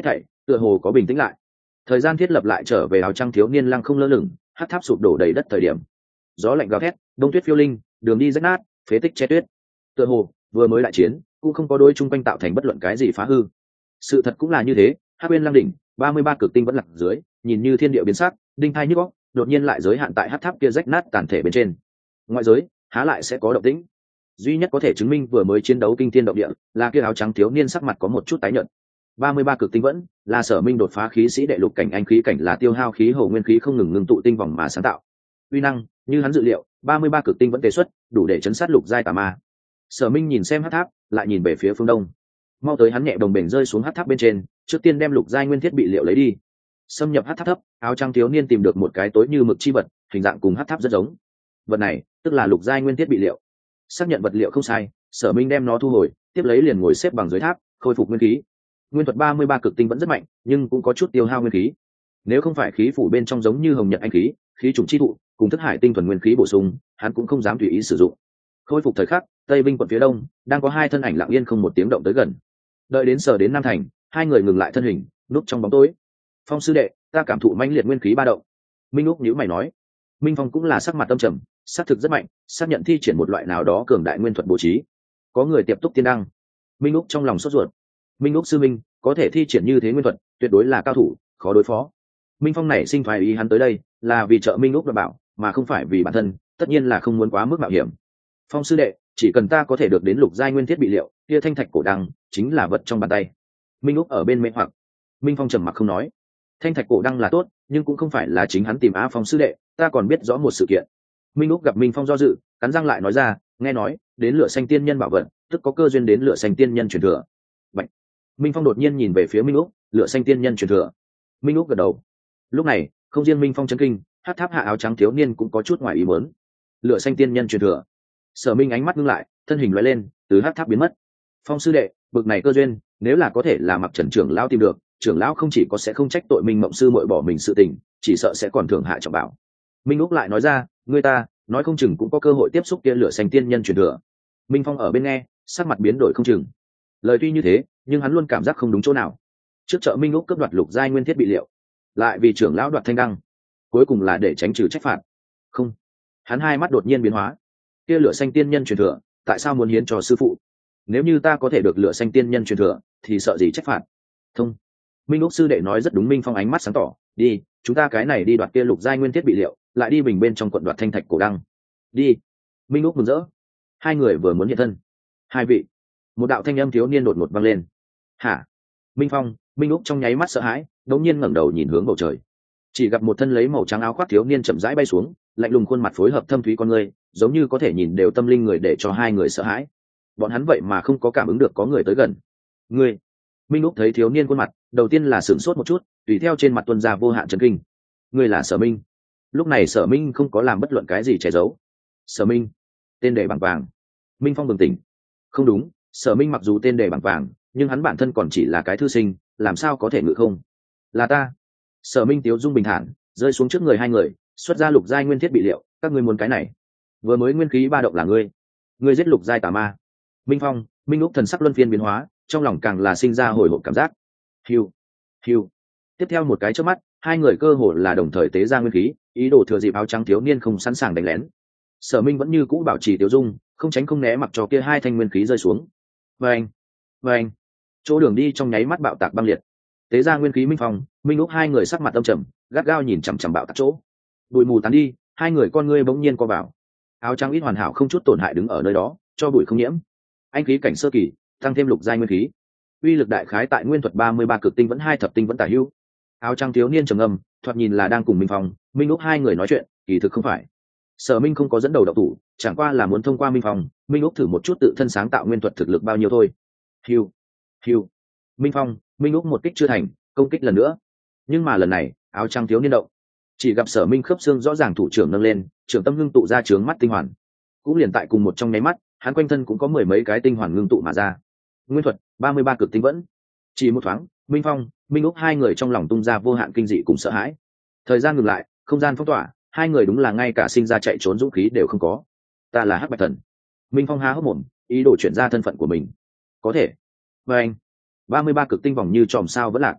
tựa hồ có bình tĩnh lại. Thời gian thiết lập lại trở về áo trắng thiếu niên lăng không lơ lửng, hát tháp sụp đổ đầy đất thời điểm. Gió lạnh gào thét, đông tuyết phiêu linh, đường đi rách nát, phế tích che tuyết. Tựa hồ vừa mới đại chiến cũng không có đôi chung quanh tạo thành bất luận cái gì phá hư. Sự thật cũng là như thế, Hắc Uyên Lăng đỉnh 33 cực tinh vẫn lặng dưới, nhìn như thiên địa biến sắc, đinh thai nhức óc, đột nhiên lại giới hạn tại hắc tháp kia rách nát tàn thể bên trên. Ngoại giới há lại sẽ có động tĩnh. Duy nhất có thể chứng minh vừa mới chiến đấu kinh thiên động địa là kia áo trắng thiếu niên sắc mặt có một chút tái nhợt. 33 cực tinh vẫn là Sở Minh đột phá khí sĩ đệ lục cảnh anh khí cảnh, là tiêu hao khí hồ nguyên khí không ngừng ngưng tụ tinh vòng mà sáng tạo. Uy năng như hắn dự liệu, 33 cực tinh vẫn đề xuất đủ để chấn sát lục giai tà ma. Sở Minh nhìn xem hắc tháp, lại nhìn về phía phương đông. Mau tới, hắn nhẹ đồng bền rơi xuống hắc tháp bên trên, trước tiên đem lục giai nguyên thiết bị liệu lấy đi. Xâm nhập hắc tháp thấp, áo trắng thiếu niên tìm được một cái tối như mực chi vật, hình dạng cùng hắc tháp rất giống. Vật này tức là lục giai nguyên thiết bị liệu. Xác nhận vật liệu không sai, Sở Minh đem nó thu hồi, tiếp lấy liền ngồi xếp bằng dưới tháp, khôi phục nguyên khí. Nguyên thuật 33 cực tinh vẫn rất mạnh, nhưng cũng có chút tiêu hao nguyên khí. Nếu không phải khí phủ bên trong giống như hồng nhật anh khí, khí trùng chi thụ, cùng thức hải tinh thuần nguyên khí bổ sung, hắn cũng không dám tùy ý sử dụng. Khôi phục thời khắc, Tây Vinh quận phía đông đang có hai thân ảnh lặng yên không một tiếng động tới gần. Đợi đến sở đến Nam Thành, hai người ngừng lại thân hình, núp trong bóng tối. Phong sư đệ, ta cảm thụ mãnh liệt nguyên khí ba động. Minh Úc nhíu mày nói. Minh Phong cũng là sắc mặt tâm trầm, xác thực rất mạnh, xác nhận thi triển một loại nào đó cường đại nguyên thuật bố trí. Có người tiếp tục tiên đăng. Minh Úc trong lòng sốt ruột. Minh Úc sư minh có thể thi triển như thế nguyên thuật, tuyệt đối là cao thủ, khó đối phó. Minh Phong này sinh thoái ý hắn tới đây là vì trợ Minh Úc đảm bảo, mà không phải vì bản thân, tất nhiên là không muốn quá mức mạo hiểm. Phong sư đệ, chỉ cần ta có thể được đến lục giai nguyên thiết bị liệu, kia thanh thạch cổ đăng chính là vật trong bàn tay. Minh Úc ở bên mê hoặc. Minh Phong trầm mặc không nói. Thanh thạch cổ đăng là tốt, nhưng cũng không phải là chính hắn tìm. Phong sư đệ, ta còn biết rõ một sự kiện. Minh Úc gặp Minh Phong do dự, cắn răng lại nói ra, nghe nói đến lửa xanh tiên nhân bảo vật, tức có cơ duyên đến lửa xanh tiên nhân truyền thừa. Bạch. Minh Phong đột nhiên nhìn về phía Minh Úc, lửa xanh tiên nhân truyền thừa. Minh Úc gật đầu. Lúc này không riêng Minh Phong chấn kinh, hát tháp hạ áo trắng thiếu niên cũng có chút ngoài ý muốn. Lửa xanh tiên nhân truyền thừa. Sở Minh ánh mắt ngưng lại, thân hình lóe lên, từ hát tháp biến mất. Phong sư đệ, bực này cơ duyên, nếu là có thể là Mặc Trần trưởng lão tìm được, trưởng lão không chỉ có sẽ không trách tội Minh Mộng sư muội bỏ mình sự tình, chỉ sợ sẽ còn thưởng hạ trọng bảo. Minh Úc lại nói ra, người ta nói không chừng cũng có cơ hội tiếp xúc kia lửa xanh tiên nhân truyền thừa. Minh Phong ở bên nghe, sắc mặt biến đổi không chừng. Lời tuy như thế, nhưng hắn luôn cảm giác không đúng chỗ nào. Trước chợ Minh Úc cướp đoạt lục giai nguyên thiết bị liệu, lại vì trưởng lão đoạt thanh đăng, cuối cùng là để tránh trừ trách phạt. Không, hắn hai mắt đột nhiên biến hóa. Kia lửa xanh tiên nhân truyền thừa, tại sao muốn hiến cho sư phụ? Nếu như ta có thể được lửa xanh tiên nhân truyền thừa, thì sợ gì trách phạt? Thông. Minh Úc sư đệ nói rất đúng. Minh Phong ánh mắt sáng tỏ. Đi, chúng ta cái này đi đoạt kia lục giai nguyên thiết bị liệu, lại đi bình bên trong quận đoạt thanh thạch cổ đăng. Đi. Minh Úc mừng rỡ. Hai người vừa muốn hiện thân, hai vị, một đạo thanh âm thiếu niên đột ngột vang lên. Hả? Minh Phong, Minh Úc trong nháy mắt sợ hãi, đột nhiên ngẩng đầu nhìn hướng bầu trời, chỉ gặp một thân lấy màu trắng áo khoác thiếu niên chậm rãi bay xuống, lạnh lùng khuôn mặt phối hợp thâm thúy con người, giống như có thể nhìn đều tâm linh người, để cho hai người sợ hãi. Bọn hắn vậy mà không có cảm ứng được có người tới gần. Ngươi? Minh Úc thấy thiếu niên khuôn mặt, đầu tiên là sửng sốt một chút, tùy theo trên mặt tuôn ra vô hạn chấn kinh. Ngươi là Sở Minh? Lúc này Sở Minh không có làm bất luận cái gì che giấu. Sở Minh, tên đề bảng vàng. Minh Phong bừng tỉnh. Không đúng, Sở Minh mặc dù tên đề bảng vàng, nhưng hắn bản thân còn chỉ là cái thư sinh, làm sao có thể ngự không? Là ta. Sở Minh tiếu dung bình thản, rơi xuống trước người hai người, xuất ra lục giai nguyên thiết bị liệu. Các ngươi muốn cái này? Vừa mới nguyên khí ba động là ngươi giết lục giai tà ma. Minh Phong, Minh Úc thần sắc luân phiên biến hóa, trong lòng càng là sinh ra hồi hộp cảm giác. Hiu, hiu. Tiếp theo một cái chớp mắt, hai người cơ hồ là đồng thời tế ra nguyên khí, ý đồ thừa dịp áo trắng thiếu niên không sẵn sàng đánh lén. Sở Minh vẫn như cũ bảo trì tiêu dung, không tránh không né, mặc cho kia hai thanh nguyên khí rơi xuống. Vâng, vâng. Chỗ đường đi trong nháy mắt bạo tạc băng liệt. Tế ra nguyên khí Minh Phong, Minh Úc hai người sắc mặt âm trầm, gắt gao nhìn chằm chằm bạo tạc chỗ. Bụi mù tán đi, hai người con ngươi bỗng nhiên co vào. Áo trắng ít hoàn hảo không chút tổn hại đứng ở nơi đó, cho bụi không nhiễm. Anh khí cảnh sơ kỳ, tăng thêm lục giai nguyên khí, uy lực đại khái tại nguyên thuật 33 cực tinh vẫn hai thập tinh vẫn tả hữu. Áo trắng thiếu niên trầm ngâm, thoạt nhìn là đang cùng Minh Phong, Minh Úc hai người nói chuyện, kỳ thực không phải. Sở Minh không có dẫn đầu động thủ, chẳng qua là muốn thông qua Minh Phong, Minh Úc thử một chút tự thân sáng tạo nguyên thuật thực lực bao nhiêu thôi. Hiu, hiu. Minh Phong, Minh Úc một kích chưa thành, công kích lần nữa. Nhưng mà lần này, áo trắng thiếu niên động, chỉ gặp Sở Minh khớp xương rõ ràng, thủ trưởng nâng lên, trưởng tâm ngưng tụ ra trướng mắt tinh hoàn. Cũng liền tại cùng một trong nháy mắt, hắn quanh thân cũng có mười mấy cái tinh hoàn ngưng tụ mà ra. Nguyên thuật 33 cực tinh vẫn. Chỉ một thoáng, Minh Phong, Minh Úc hai người trong lòng tung ra vô hạn kinh dị cùng sợ hãi. Thời gian ngừng lại, không gian phong tỏa, hai người đúng là ngay cả sinh ra chạy trốn dũng khí đều không có. Ta là Hắc Bạch Thần. Minh Phong há hốc mồm, ý đồ chuyển ra thân phận của mình. Có thể. Và anh, 33 cực tinh vòng như chòm sao vẫn lạc.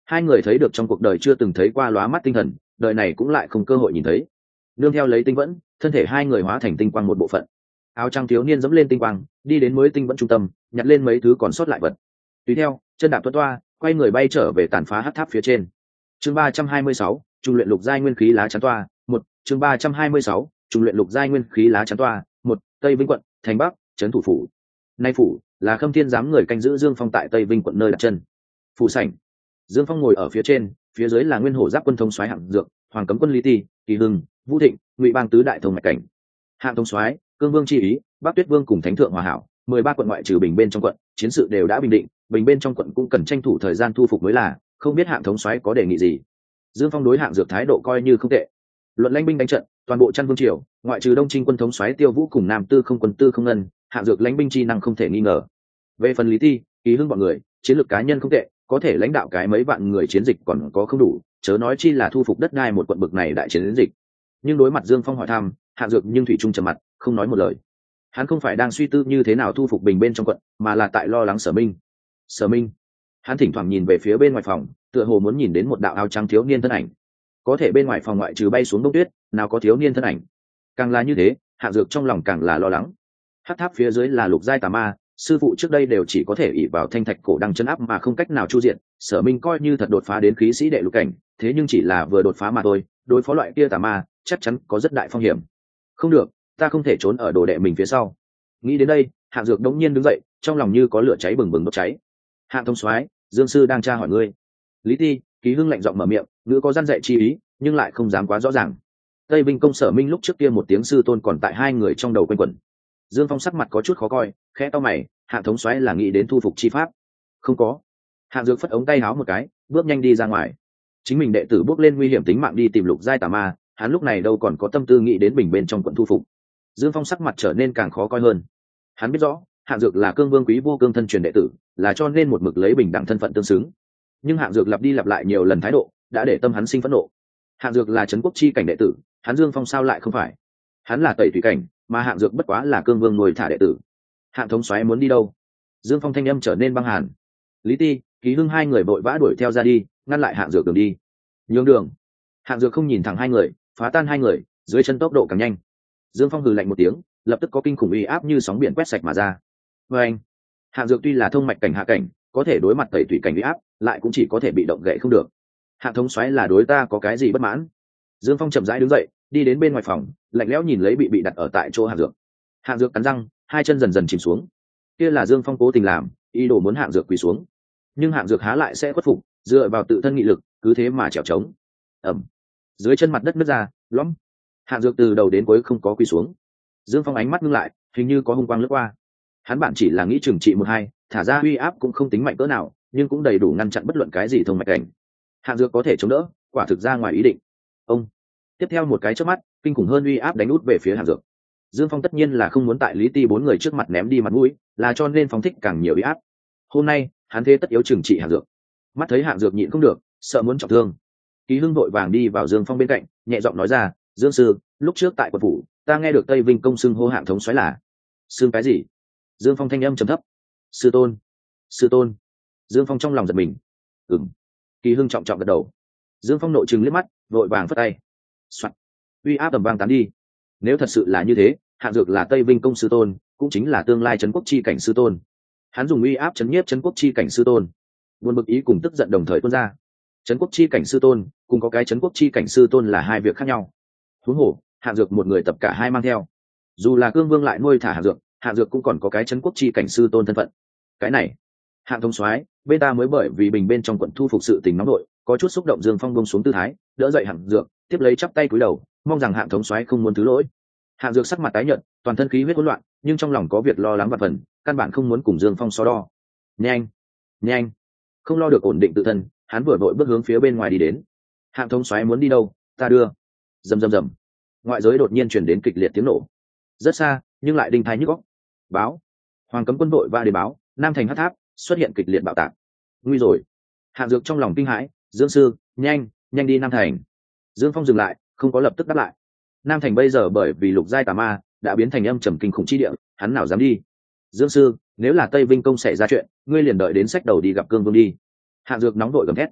Hai người thấy được trong cuộc đời chưa từng thấy qua lóa mắt tinh thần, đời này cũng lại không cơ hội nhìn thấy. Nương theo lấy tinh vẫn, thân thể hai người hóa thành tinh quang một bộ phận. Áo trắng thiếu niên dẫm lên tinh quang, đi đến mới tinh vẫn trung tâm, nhặt lên mấy thứ còn sót lại vật. Tùy theo, chân đạp tuất toa, quay người bay trở về tàn phá hắc tháp phía trên. Chương 326, trung luyện lục giai nguyên khí lá chắn toa. Một, chương 326, trung luyện lục giai nguyên khí lá chắn toa. Một, Tây Vinh quận, thành Bắc, trấn thủ phủ. Nay phủ là Khâm Thiên giám người canh giữ Dương Phong tại Tây Vinh quận nơi đặt chân. Phủ sảnh. Dương Phong ngồi ở phía trên, phía dưới là nguyên hổ giáp quân thống soái Hạng Dược, Hoàng cấm quân Lý Ti, Kỳ Hưng, Vũ Thịnh, Ngụy Bang tứ đại thông mạch cảnh. Hạng thống soái, Cương Vương chi ý, Bắc Tuyết Vương cùng Thánh thượng hòa hảo, 13 quận ngoại trừ Bình bên trong quận, chiến sự đều đã bình định, Bình bên trong quận cũng cần tranh thủ thời gian thu phục mới là, không biết Hạng thống soái có đề nghị gì. Dương Phong đối Hạng Dược thái độ coi như không tệ. Luận lãnh binh đánh trận, toàn bộ Chân Vương triều, ngoại trừ Đông Trinh quân thống soái Tiêu Vũ cùng Nam Tư không quân Tư không ngân, Hạng Dược lãnh binh chi năng không thể nghi ngờ. Về phần Lý Ti, Kỳ Hưng bọn người, chiến lược cá nhân không tệ, có thể lãnh đạo cái mấy vạn người chiến dịch còn có không đủ, chớ nói chi là thu phục đất đai một quận bực này đại chiến dịch. Nhưng đối mặt Dương Phong hỏi thăm, Hạng Dược nhưng thủy chung trầm mặt, không nói một lời. Hắn không phải đang suy tư như thế nào thu phục Bình bên trong quận, mà là tại lo lắng Sở Minh. Sở Minh. Hắn thỉnh thoảng nhìn về phía bên ngoài phòng, tựa hồ muốn nhìn đến một đạo áo trắng thiếu niên thân ảnh. Có thể bên ngoài phòng ngoại trừ bay xuống đông tuyết, nào có thiếu niên thân ảnh. Càng là như thế, Hạng Dược trong lòng càng là lo lắng. Hắc tháp phía dưới là lục giai tà ma, sư phụ trước đây đều chỉ có thể ỷ vào thanh thạch cổ đăng chân áp mà không cách nào chu diện. Sở Minh coi như thật đột phá đến khí sĩ đệ lục cảnh, thế nhưng chỉ là vừa đột phá mà thôi, đối phó loại kia tà ma chắc chắn có rất đại phong hiểm. Không được, ta không thể trốn ở đồ đệ mình phía sau. Nghĩ đến đây, Hạng Dược đống nhiên đứng dậy, trong lòng như có lửa cháy bừng bừng đốt cháy. Hạng thống soái, Dương sư đang tra hỏi ngươi. Lý Ti, Ký Hưng lạnh giọng mở miệng, ngữ có răn dạy chi ý, nhưng lại không dám quá rõ ràng. Tây Vinh công Sở Minh lúc trước kia một tiếng sư tôn còn tại hai người trong đầu quanh quẩn. Dương Phong sắc mặt có chút khó coi, khẽ to mày, Hạng thống soái là nghĩ đến thu phục chi pháp. Không có. Hạng Dược phất ống tay háo một cái, bước nhanh đi ra ngoài. Chính mình đệ tử bước lên nguy hiểm tính mạng đi tìm lục giai tà ma, hắn lúc này đâu còn có tâm tư nghĩ đến Bình bên trong quận thu phục. Dương Phong sắc mặt trở nên càng khó coi hơn. Hắn biết rõ, Hạng Dược là Cương Vương Quý vô cương thân truyền đệ tử, là cho nên một mực lấy bình đẳng thân phận tương xứng. Nhưng Hạng Dược lặp đi lặp lại nhiều lần thái độ, đã để tâm hắn sinh phẫn nộ. Hạng Dược là trấn quốc chi cảnh đệ tử, hắn Dương Phong sao lại không phải? Hắn là Tẩy thủy cảnh, mà Hạng Dược bất quá là Cương Vương nuôi thả đệ tử. Hạng thống soái muốn đi đâu? Dương Phong thanh âm trở nên băng hàn. Lý Ti, Ký Hưng hai người vội vã đuổi theo ra đi, ngăn lại Hạng Dược đường đi. Nhường đường. Hạng Dược không nhìn thẳng hai người, phá tan hai người, dưới chân tốc độ càng nhanh. Dương Phong hừ lạnh một tiếng, lập tức có kinh khủng uy áp như sóng biển quét sạch mà ra. Và anh, Hạng Dược tuy là thông mạch cảnh hạ cảnh, có thể đối mặt Tẩy thủy cảnh uy áp, lại cũng chỉ có thể bị động gậy không được. Hạng thống soái là đối ta có cái gì bất mãn? Dương Phong chậm rãi đứng dậy, đi đến bên ngoài phòng, lạnh lẽo nhìn lấy bị đặt ở tại chỗ Hạng Dược. Hạng Dược cắn răng, hai chân dần dần chìm xuống. Kia là Dương Phong cố tình làm, ý đồ muốn Hạng Dược quỳ xuống. Nhưng Hạng Dược há lại sẽ khuất phục, dựa vào tự thân nghị lực, cứ thế mà trèo trống. Ầm. Dưới chân mặt đất nứt ra, lõm. Hạng Dược từ đầu đến cuối không có quỳ xuống. Dương Phong ánh mắt ngưng lại, hình như có hung quang lướt qua. Hắn bản chỉ là nghĩ trừng trị một hai, thả ra uy áp cũng không tính mạnh cỡ nào, nhưng cũng đầy đủ ngăn chặn bất luận cái gì thông mạch cảnh. Hạng Dược có thể chống đỡ, quả thực ra ngoài ý định. Ông. Tiếp theo một cái chớp mắt, kinh khủng hơn uy áp đánh út về phía Hạng Dược. Dương Phong tất nhiên là không muốn tại Lý Ti bốn người trước mặt ném đi mặt mũi, là cho nên phóng thích càng nhiều uy áp. Hôm nay, hắn thế tất yếu trừng trị Hạng Dược. Mắt thấy Hạng Dược nhịn không được, sợ muốn trọng thương. Ký Hưng vội vàng đi vào Dương Phong bên cạnh, nhẹ giọng nói ra, Dương sư, lúc trước tại quận phủ, ta nghe được Tây Vinh công xưng hô Hạng thống soái là. Xưng cái gì? Dương Phong thanh âm trầm thấp. Sư tôn. Sư tôn. Dương Phong trong lòng giật mình. Ừm. Ký Hưng trọng trọng gật đầu. Dương Phong nội trừng liếc mắt, vội vàng phất tay. Soạn. Uy áp tầm vang tán đi. Nếu thật sự là như thế, Hạng Dược là Tây Vinh công sư tôn, cũng chính là tương lai trấn quốc chi cảnh sư tôn. Hắn dùng uy áp chấn nhiếp trấn quốc chi cảnh sư tôn. Buồn bực ý cùng tức giận đồng thời tuôn ra. Trấn quốc chi cảnh sư tôn, cùng có cái trấn quốc chi cảnh sư tôn là hai việc khác nhau. Huống hồ, Hạng Dược một người tập cả hai mang theo. Dù là Cương Vương lại nuôi thả Hạng Dược cũng còn có cái trấn quốc chi cảnh sư tôn thân phận. Cái này, Hạng thống soái, bên ta mới bởi vì Bình bên trong quận thu phục sự tình nóng nội, có chút xúc động. Dương Phong buông xuống tư thái, đỡ dậy Hạng Dược, tiếp lấy chắp tay cúi đầu, mong rằng Hạng thống soái không muốn thứ lỗi. Hạng Dược sắc mặt tái nhợt, toàn thân khí huyết hỗn loạn, nhưng trong lòng có việc lo lắng vạn phần, căn bản không muốn cùng Dương Phong so đo. Nhanh, nhanh, không lo được ổn định tự thân, hắn vừa vội bước hướng phía bên ngoài đi đến. Hạng thống soái muốn đi đâu, ta đưa. Rầm rầm rầm. Ngoại giới đột nhiên truyền đến kịch liệt tiếng nổ. Rất xa, nhưng lại đinh tai nhức óc. Báo. Hoàng cấm quân đội va đến báo, Nam thành Hắc tháp xuất hiện kịch liệt bạo tạc. Nguy rồi. Hạng Dược trong lòng kinh hãi, Dương sư, nhanh, nhanh đi Nam thành. Dương Phong dừng lại, không có lập tức đáp lại. Nam thành bây giờ bởi vì lục giai tà ma đã biến thành âm trầm kinh khủng chi địa, hắn nào dám đi. Dương sư, nếu là Tây Vinh công xảy ra chuyện, ngươi liền đợi đến sách đầu đi gặp Cương Vương đi. Hạng Dược nóng vội gầm thét.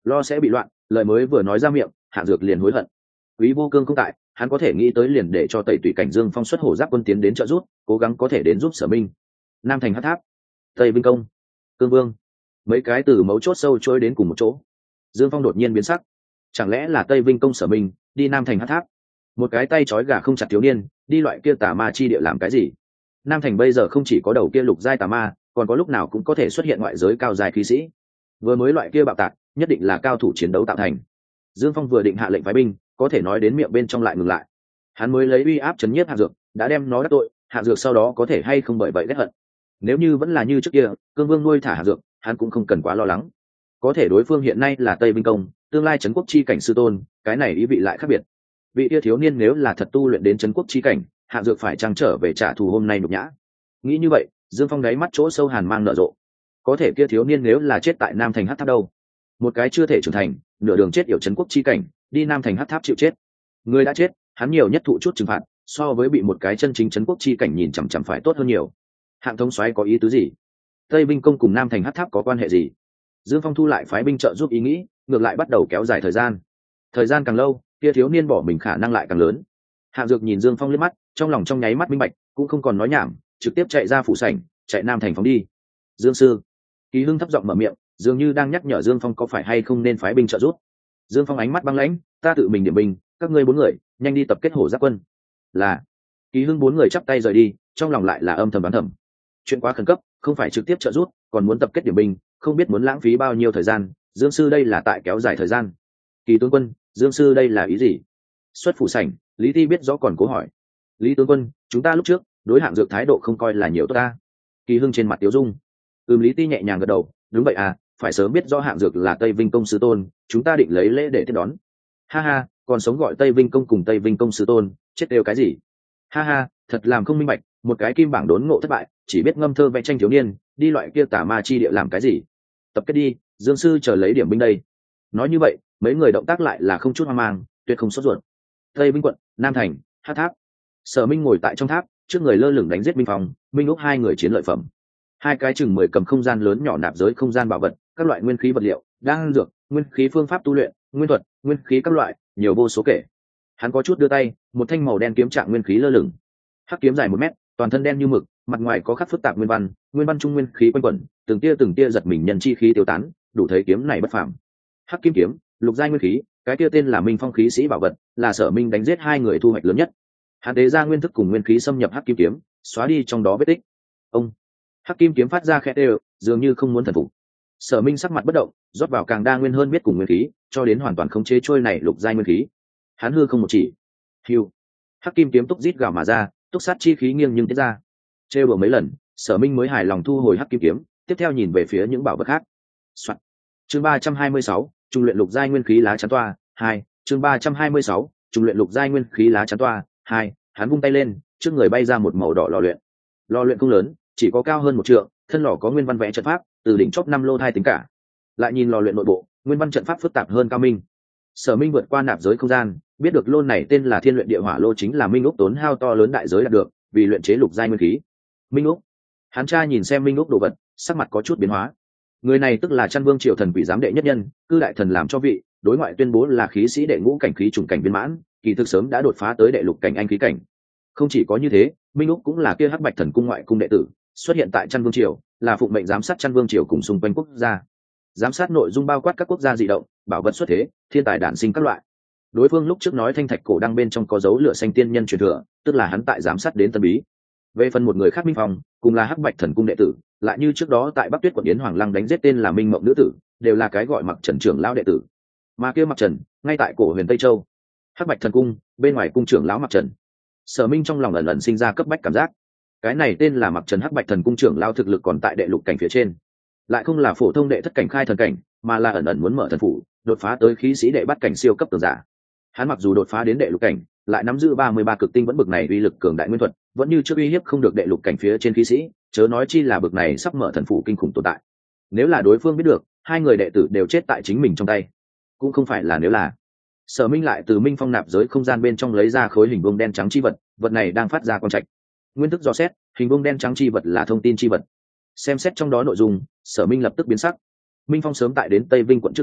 lo sẽ bị loạn, lời mới vừa nói ra miệng, Hạng Dược liền hối hận. Quý Vô Cương không tại, hắn có thể nghĩ tới liền để cho Tẩy Tùy Cảnh Dương Phong xuất hổ giáp quân tiến đến trợ giúp, cố gắng có thể đến giúp Sở Minh. Nam Thành Hắc Tháp, Tây Vinh Công, Cương Vương, mấy cái từ mấu chốt sâu trôi đến cùng một chỗ. Dương Phong đột nhiên biến sắc, chẳng lẽ là Tây Vinh Công Sở Minh đi Nam Thành Hắc Tháp? Một cái tay trói gà không chặt thiếu niên, đi loại kia tà ma chi địa làm cái gì? Nam Thành bây giờ không chỉ có đầu kia lục giai tà ma, còn có lúc nào cũng có thể xuất hiện ngoại giới cao giai khí sĩ. Vừa mới loại kia bạo tạc, nhất định là cao thủ chiến đấu tạo thành. Dương Phong vừa định hạ lệnh phái binh, có thể nói đến miệng bên trong lại ngừng lại. Hắn mới lấy uy áp chấn nhiếp Hạ Dược, đã đem nó đắc tội, Hạ Dược sau đó có thể hay không bởi vậy ghét hận. Nếu như vẫn là như trước kia, Cương Vương nuôi thả Hạ Dược, hắn cũng không cần quá lo lắng. Có thể đối phương hiện nay là Tây Vinh Công, tương lai trấn quốc chi cảnh sư tôn, cái này ý vị lại khác biệt. Vị kia thiếu niên nếu là thật tu luyện đến trấn quốc chi cảnh, Hạ Dược phải trang trở về trả thù hôm nay nhục nhã. Nghĩ như vậy, Dương Phong đáy mắt chỗ sâu hàn mang nở rộ. Có thể kia thiếu niên nếu là chết tại Nam Thành Hắc Tháp đâu? Một cái chưa thể trưởng thành, nửa đường chết yểu trấn quốc chi cảnh, đi Nam Thành Hắc Tháp chịu chết. Người đã chết, hắn nhiều nhất thụ chút trừng phạt, so với bị một cái chân chính trấn quốc chi cảnh nhìn chằm chằm phải tốt hơn nhiều. Hạng thống soái có ý tứ gì? Tây Vinh Công cùng Nam Thành Hắc Tháp có quan hệ gì? Dương Phong thu lại phái binh trợ giúp ý nghĩ, ngược lại bắt đầu kéo dài thời gian. Thời gian càng lâu, kia thiếu niên bỏ mình khả năng lại càng lớn. Hạng Dược nhìn Dương Phong liếc mắt, trong lòng trong nháy mắt minh bạch, cũng không còn nói nhảm, trực tiếp chạy ra phủ sảnh, chạy Nam Thành phóng đi. Dương sư, Kỳ Hưng thấp giọng mở miệng, dường như đang nhắc nhở Dương Phong có phải hay không nên phái binh trợ giúp. Dương Phong ánh mắt băng lãnh, ta tự mình điểm binh, các ngươi 4 người, nhanh đi tập kết hổ giáp quân. Là. Kỳ Hưng 4 người chắp tay rời đi, trong lòng lại là âm thầm đoán thầm. Chuyện quá khẩn cấp, không phải trực tiếp trợ giúp, còn muốn tập kết điểm binh, không biết muốn lãng phí bao nhiêu thời gian, Dương sư đây là tại kéo dài thời gian. Kỳ tướng quân, Dương sư đây là ý gì? Xuất phủ sảnh, Lý Ti biết rõ còn cố hỏi. Lý tướng quân, chúng ta lúc trước đối Hạng Dược thái độ không coi là nhiều tốt ta. Kỳ Hưng trên mặt tiếu dung. Lý Ti nhẹ nhàng gật đầu, đúng vậy à, phải sớm biết rõ Hạng Dược là Tây Vinh Công sư tôn, chúng ta định lấy lễ để tiếp đón. Ha ha, còn sống gọi Tây Vinh Công cùng Tây Vinh Công sư tôn, chết đều cái gì? Ha ha, thật làm không minh bạch, một cái kim bảng đốn ngộ thất bại, chỉ biết ngâm thơ vẽ tranh thiếu niên, đi loại kia tà ma chi địa làm cái gì? Tập kết đi, Dương sư chờ lấy điểm binh đây. Nói như vậy, mấy người động tác lại là không chút hoang mang, tuyệt không sốt ruột. Tây Vinh quận, Nam Thành, Hắc Tháp. Sở Minh ngồi tại trong tháp, trước người lơ lửng đánh giết binh phòng, Minh Úc hai người chiến lợi phẩm. Hai cái chừng 10 cầm không gian lớn nhỏ nạp giới không gian bảo vật, các loại nguyên khí vật liệu, đan dược, nguyên khí phương pháp tu luyện, nguyên thuật, nguyên khí các loại, nhiều vô số kể. Hắn có chút đưa tay, một thanh màu đen kiếm trạng nguyên khí lơ lửng. Hắc kiếm dài 1 mét, toàn thân đen như mực, mặt ngoài có khắc phức tạp nguyên văn trung nguyên khí quanh quẩn, từng tia giật mình nhân chi khí tiêu tán, đủ thấy kiếm này bất phàm. Hắc kim kiếm, lục giai nguyên khí, cái kia tên là Minh Phong khí sĩ bảo vật, là Sở Minh đánh giết 2 người thu hoạch lớn nhất. Hắn tế ra nguyên thức cùng nguyên khí xâm nhập hắc kim kiếm, xóa đi trong đó vết tích. Ông hắc kim kiếm phát ra khẽ đều, dường như không muốn thần phục. Sở Minh sắc mặt bất động, rót vào càng đa nguyên hơn biết cùng nguyên khí, cho đến hoàn toàn khống chế trôi này lục giai nguyên khí. Hắn hư không một chỉ, hưu, hắc kim kiếm túc rít gào mà ra, túc sát chi khí nghiêng nhưng tiết ra. Trêu đùa mấy lần, Sở Minh mới hài lòng thu hồi hắc kim kiếm, tiếp theo nhìn về phía những bảo vật khác. Soạn. Chương 326, trung luyện lục giai nguyên khí lá chắn toa 2. Chương 326, trung luyện lục giai nguyên khí lá chắn toa 2. Hắn vung tay lên, trước người bay ra một màu đỏ lò luyện. Lò luyện không lớn, chỉ có cao hơn 1 trượng, thân lò có nguyên văn vẽ trận pháp, từ đỉnh chóp 5 lô thai tính cả. Lại nhìn lò luyện nội bộ, nguyên văn trận pháp phức tạp hơn cao minh. Sở Minh vượt qua nạp giới không gian, biết được lô này tên là Thiên luyện địa hỏa lô chính là Minh Úc tốn hao to lớn đại giới đạt được, vì luyện chế lục giai nguyên khí. Minh Úc. Hắn tra nhìn xem Minh Úc đồ vật, sắc mặt có chút biến hóa. Người này tức là Chân Vương Triều thần quỷ giám đệ nhất nhân, cư đại thần làm cho vị, đối ngoại tuyên bố là khí sĩ đệ ngũ cảnh khí trùng cảnh viên mãn, kỳ thực sớm đã đột phá tới đệ lục cảnh anh khí cảnh. Không chỉ có như thế, Minh Úc cũng là kia Hắc Bạch Thần cung ngoại cung đệ tử, xuất hiện tại Chân Vương Triều, là phụng mệnh giám sát Chân Vương Triều cùng xung quanh quốc gia. Giám sát nội dung bao quát các quốc gia dị động, bảo vật xuất thế, thiên tài đản sinh các loại. Đối phương lúc trước nói thanh thạch cổ đăng bên trong có dấu lửa xanh tiên nhân truyền thừa, tức là hắn tại giám sát đến Tân Bí. Về phần một người khác Minh Phong, cùng là Hắc Bạch Thần cung đệ tử, lại như trước đó tại Bắc Tuyết quận Yến Hoàng Lăng đánh giết tên là Minh Mộng nữ tử, đều là cái gọi Mặc Trần trưởng lão đệ tử. Mà kia Mặc Trần, ngay tại cổ huyền Tây Châu. Hắc Bạch Thần cung, bên ngoài cung trưởng lão Mặc Trần. Sở Minh trong lòng ẩn ẩn sinh ra cấp bách cảm giác. Cái này tên là Mặc Trần Hắc Bạch Thần cung trưởng lão thực lực còn tại đệ lục cảnh phía trên, lại không là phổ thông đệ thất cảnh khai thần cảnh, mà là ẩn ẩn muốn mở thần phủ, đột phá tới khí sĩ đệ bắt cảnh siêu cấp tường giả. Hắn mặc dù đột phá đến đệ lục cảnh, lại nắm giữ 33 cực tinh vẫn bực này uy lực cường đại nguyên thuật, vẫn như trước uy hiếp không được đệ lục cảnh phía trên khí sĩ, chớ nói chi là bực này sắp mở thần phủ kinh khủng tồn tại. Nếu là đối phương biết được, 2 người đệ tử đều chết tại chính mình trong tay, cũng không phải là nếu là. Sở Minh lại từ Minh Phong nạp giới không gian bên trong lấy ra khối hình vuông đen trắng chi vật, vật này đang phát ra quang trạch. Nguyên thức dò xét, hình vuông đen trắng chi vật là thông tin chi vật. Xem xét trong đó nội dung, Sở Minh lập tức biến sắc. Minh Phong sớm tại đến Tây Vinh quận trước đó,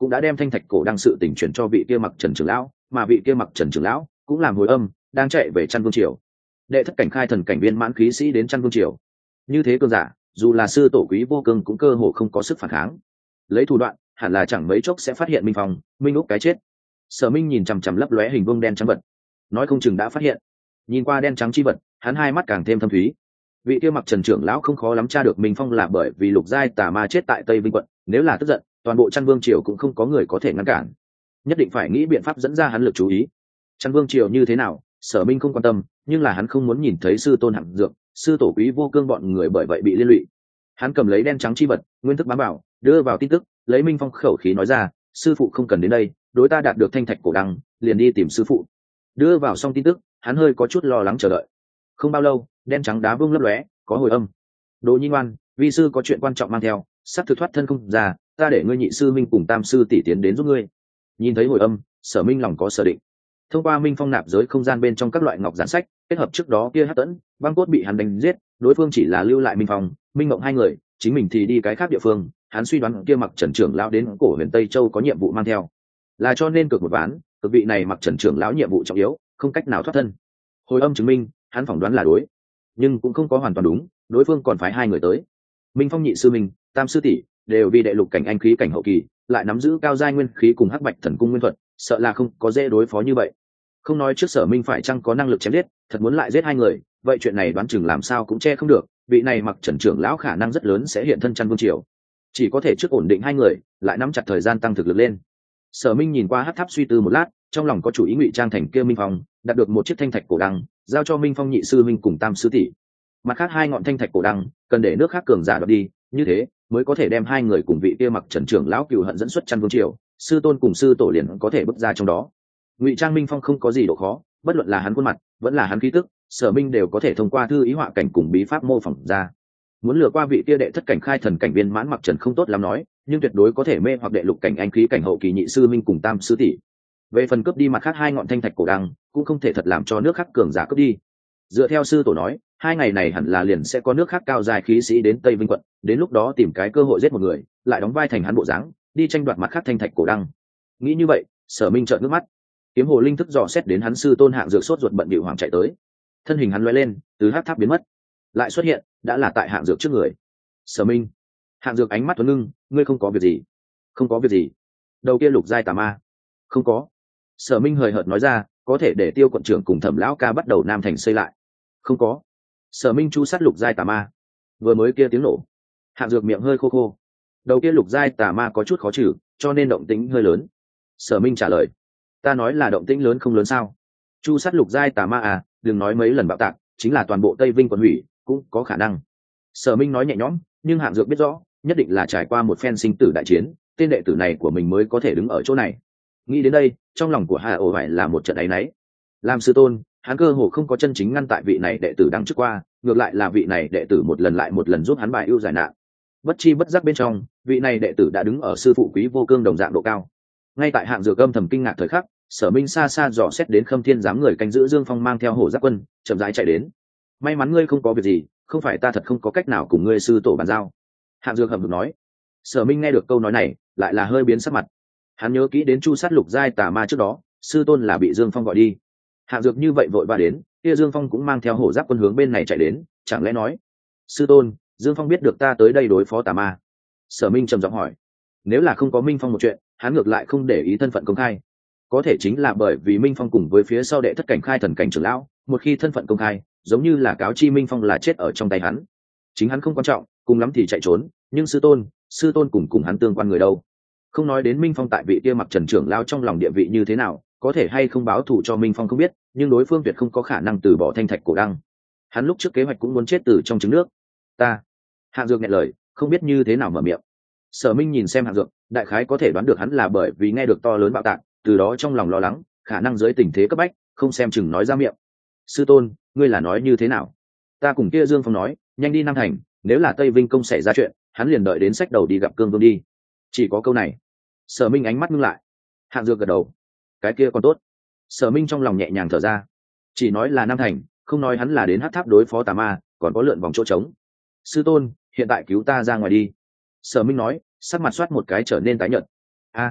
cũng đã đem thanh thạch cổ đăng sự tình chuyển cho vị kia mặc trần trưởng lão, mà vị kia mặc trần trưởng lão cũng làm hồi âm đang chạy về Chăn Vương Triều. Đệ thất cảnh khai thần cảnh viên mãn khí sĩ đến Chăn Vương Triều, như thế cơn giả dù là sư tổ Quý Vô Cương cũng cơ hồ không có sức phản kháng. Lấy thủ đoạn hẳn là chẳng mấy chốc sẽ phát hiện Minh Phong, Minh Úc cái chết. Sở Minh nhìn chằm chằm lấp lóe hình vuông đen trắng vật, nói không chừng đã phát hiện. Nhìn qua đen trắng chi vật, hắn hai mắt càng thêm thâm thúy. Vị kia mặc trần trưởng lão không khó lắm tra được Minh Phong là bởi vì lục giai tà ma chết tại Tây Vinh quận, nếu là tức giận toàn bộ Chăn Vương Triều cũng không có người có thể ngăn cản, nhất định phải nghĩ biện pháp dẫn ra hắn lực chú ý. Chăn Vương Triều như thế nào Sở Minh không quan tâm, nhưng là hắn không muốn nhìn thấy sư tôn Hạng Dược, sư tổ Quý Vô Cương bọn người bởi vậy bị liên lụy. Hắn cầm lấy đen trắng chi vật nguyên thức bám bảo đưa vào tin tức, lấy Minh Phong khẩu khí nói ra, sư phụ không cần đến đây, đối ta đạt được thanh thạch cổ đăng liền đi tìm sư phụ. Đưa vào xong tin tức, hắn hơi có chút lo lắng chờ đợi. Không bao lâu đen trắng đá vương lấp lóe có hồi âm: Đỗ Nhi ngoan, vi sư có chuyện quan trọng mang theo, sắp thực thoát thân không ra, ta để ngươi nhị sư minh cùng tam sư tỷ tiến đến giúp ngươi. Nhìn thấy hồi âm, Sở Minh lòng có sở định. Thông qua Minh Phong nạp giới không gian bên trong các loại ngọc giản sách kết hợp trước đó kia Hắc Tẫn băng cốt bị hắn đánh giết, đối phương chỉ là lưu lại Minh Phong, Minh Mộng hai người, chính mình thì đi cái khác địa phương. Hắn suy đoán kia mặc trần trưởng lão đến cổ huyền Tây Châu có nhiệm vụ mang theo, là cho nên cược một ván, cực vị này mặc trần trưởng lão nhiệm vụ trọng yếu, không cách nào thoát thân. Hồi âm chứng minh hắn phỏng đoán là đối, nhưng cũng không có hoàn toàn đúng, đối phương còn phái hai người tới. Minh Phong nhị sư minh, tam sư tỷ đều vì đệ lục cảnh anh khí cảnh hậu kỳ, lại nắm giữ cao giai nguyên khí cùng hắc bạch thần cung nguyên thuật, sợ là không có dễ đối phó như vậy. Không nói trước Sở Minh phải chăng có năng lực chém giết, thật muốn lại giết hai người, vậy chuyện này đoán chừng làm sao cũng che không được. Vị này mặc trần trưởng lão khả năng rất lớn sẽ hiện thân Chăn Vương Triều, chỉ có thể trước ổn định hai người, lại nắm chặt thời gian tăng thực lực lên. Sở Minh nhìn qua hắc tháp suy tư một lát, trong lòng có chủ ý ngụy trang thành kia Minh Phong, đạt được một chiếc thanh thạch cổ đăng, giao cho Minh Phong nhị sư minh cùng tam sư tỷ. Mặt khác hai ngọn thanh thạch cổ đăng cần để nước khác cường giả đoạt đi, như thế mới có thể đem hai người cùng vị kia mặc trần trưởng lão cừu hận dẫn xuất Chăn Vương Triều, sư tôn cùng sư tổ liền có thể bước ra trong đó. Ngụy trang Minh Phong không có gì độ khó, bất luận là hắn khuôn mặt vẫn là hắn khí tức, Sở Minh đều có thể thông qua thư ý họa cảnh cùng bí pháp mô phỏng ra. Muốn lừa qua vị kia đệ thất cảnh khai thần cảnh viên mãn mặc trần không tốt lắm nói, nhưng tuyệt đối có thể mê hoặc đệ lục cảnh anh khí cảnh hậu kỳ nhị sư minh cùng tam sư tỷ. Về phần cướp đi mặt khác hai ngọn thanh thạch cổ đăng, cũng không thể thật làm cho nước khác cường giả cướp đi. Dựa theo sư tổ nói, hai ngày này hẳn là liền sẽ có nước khác cao dài khí sĩ đến Tây Vinh quận, đến lúc đó tìm cái cơ hội giết một người, lại đóng vai thành hắn bộ dáng, đi tranh đoạt mặt khác thanh thạch cổ đăng. Nghĩ như vậy, Sở Minh trợn nước mắt. Kiếm hồ linh thức dò xét đến hắn sư tôn Hạng Dược sốt ruột bận bịu hoàng chạy tới, thân hình hắn lóe lên, từ hắc tháp biến mất, lại xuất hiện, đã là tại Hạng Dược trước người. Sở Minh. Hạng Dược ánh mắt tuấn ngưng, ngươi không có việc gì? Không có việc gì. Đầu kia lục giai tà ma? Không có. Sở Minh hời hợt nói ra, có thể để Tiêu quận trưởng cùng Thẩm lão ca bắt đầu Nam thành xây lại. Không có. Sở Minh chu sát lục giai tà ma. Vừa mới kia tiếng nổ. Hạng Dược miệng hơi khô khô. Đầu kia lục giai tà ma có chút khó trừ, cho nên động tĩnh hơi lớn. Sở Minh trả lời, ta nói là động tĩnh lớn không lớn sao? Chu sát lục giai tà ma à, đừng nói mấy lần bạo tạc, chính là toàn bộ Tây Vinh quận hủy cũng có khả năng. Sở Minh nói nhẹ nhõm, nhưng Hạng Dược biết rõ, nhất định là trải qua một phen sinh tử đại chiến, tên đệ tử này của mình mới có thể đứng ở chỗ này. Nghĩ đến đây, trong lòng của Hà Ổ Vải là một trận áy náy. Làm sư tôn, hắn cơ hồ không có chân chính ngăn tại vị này đệ tử đang trước qua, ngược lại là vị này đệ tử một lần lại một lần giúp hắn bài ưu giải nạn. Bất chi bất giác bên trong, vị này đệ tử đã đứng ở sư phụ Quý Vô Cương đồng dạng độ cao. Ngay tại Hạng Dược âm thầm kinh ngạc thời khắc, Sở Minh xa xa dò xét đến Khâm Thiên giám người canh giữ Dương Phong mang theo hổ giáp quân chậm rãi chạy đến. May mắn ngươi không có việc gì, không phải ta thật không có cách nào cùng ngươi sư tổ bàn giao. Hạng Dược hậm hực nói. Sở Minh nghe được câu nói này, lại là hơi biến sắc mặt. Hắn nhớ kỹ đến chu sát lục giai tà ma trước đó, sư tôn là bị Dương Phong gọi đi. Hạng Dược như vậy vội vã đến, kia Dương Phong cũng mang theo hổ giáp quân hướng bên này chạy đến, chẳng lẽ nói, sư tôn, Dương Phong biết được ta tới đây đối phó tà ma? Sở Minh trầm giọng hỏi. Nếu là không có Minh Phong một chuyện, hắn ngược lại không để ý thân phận công khai. Có thể chính là bởi vì Minh Phong cùng với phía sau đệ thất cảnh khai thần cảnh trưởng lão, một khi thân phận công khai, giống như là cáo chi Minh Phong là chết ở trong tay hắn. Chính hắn không quan trọng, cùng lắm thì chạy trốn, nhưng sư tôn cùng hắn tương quan người đâu? Không nói đến Minh Phong tại vị kia mặc trần trưởng lão trong lòng địa vị như thế nào, có thể hay không báo thù cho Minh Phong không biết, nhưng đối phương tuyệt không có khả năng từ bỏ thanh thạch cổ đăng. Hắn lúc trước kế hoạch cũng muốn chết từ trong trứng nước. Ta. Hạng Dược nghẹn lời, không biết như thế nào mở miệng. Sở Minh nhìn xem Hạng Dược, đại khái có thể đoán được hắn là bởi vì nghe được to lớn bạo tạc, từ đó trong lòng lo lắng, khả năng dưới tình thế cấp bách, không xem chừng nói ra miệng. Sư tôn, ngươi là nói như thế nào? Ta cùng kia Dương Phong nói, nhanh đi Nam thành, nếu là Tây Vinh công xảy ra chuyện, hắn liền đợi đến sách đầu đi gặp Cương Vương đi. Chỉ có câu này. Sở Minh ánh mắt ngưng lại. Hạng Dược gật đầu. Cái kia còn tốt. Sở Minh trong lòng nhẹ nhàng thở ra. Chỉ nói là Nam thành, không nói hắn là đến Hắc Tháp đối phó tà ma, còn có lượn vòng chỗ trống. Sư tôn, hiện tại cứu ta ra ngoài đi. Sở Minh nói, sắc mặt soát một cái trở nên tái nhợt. A,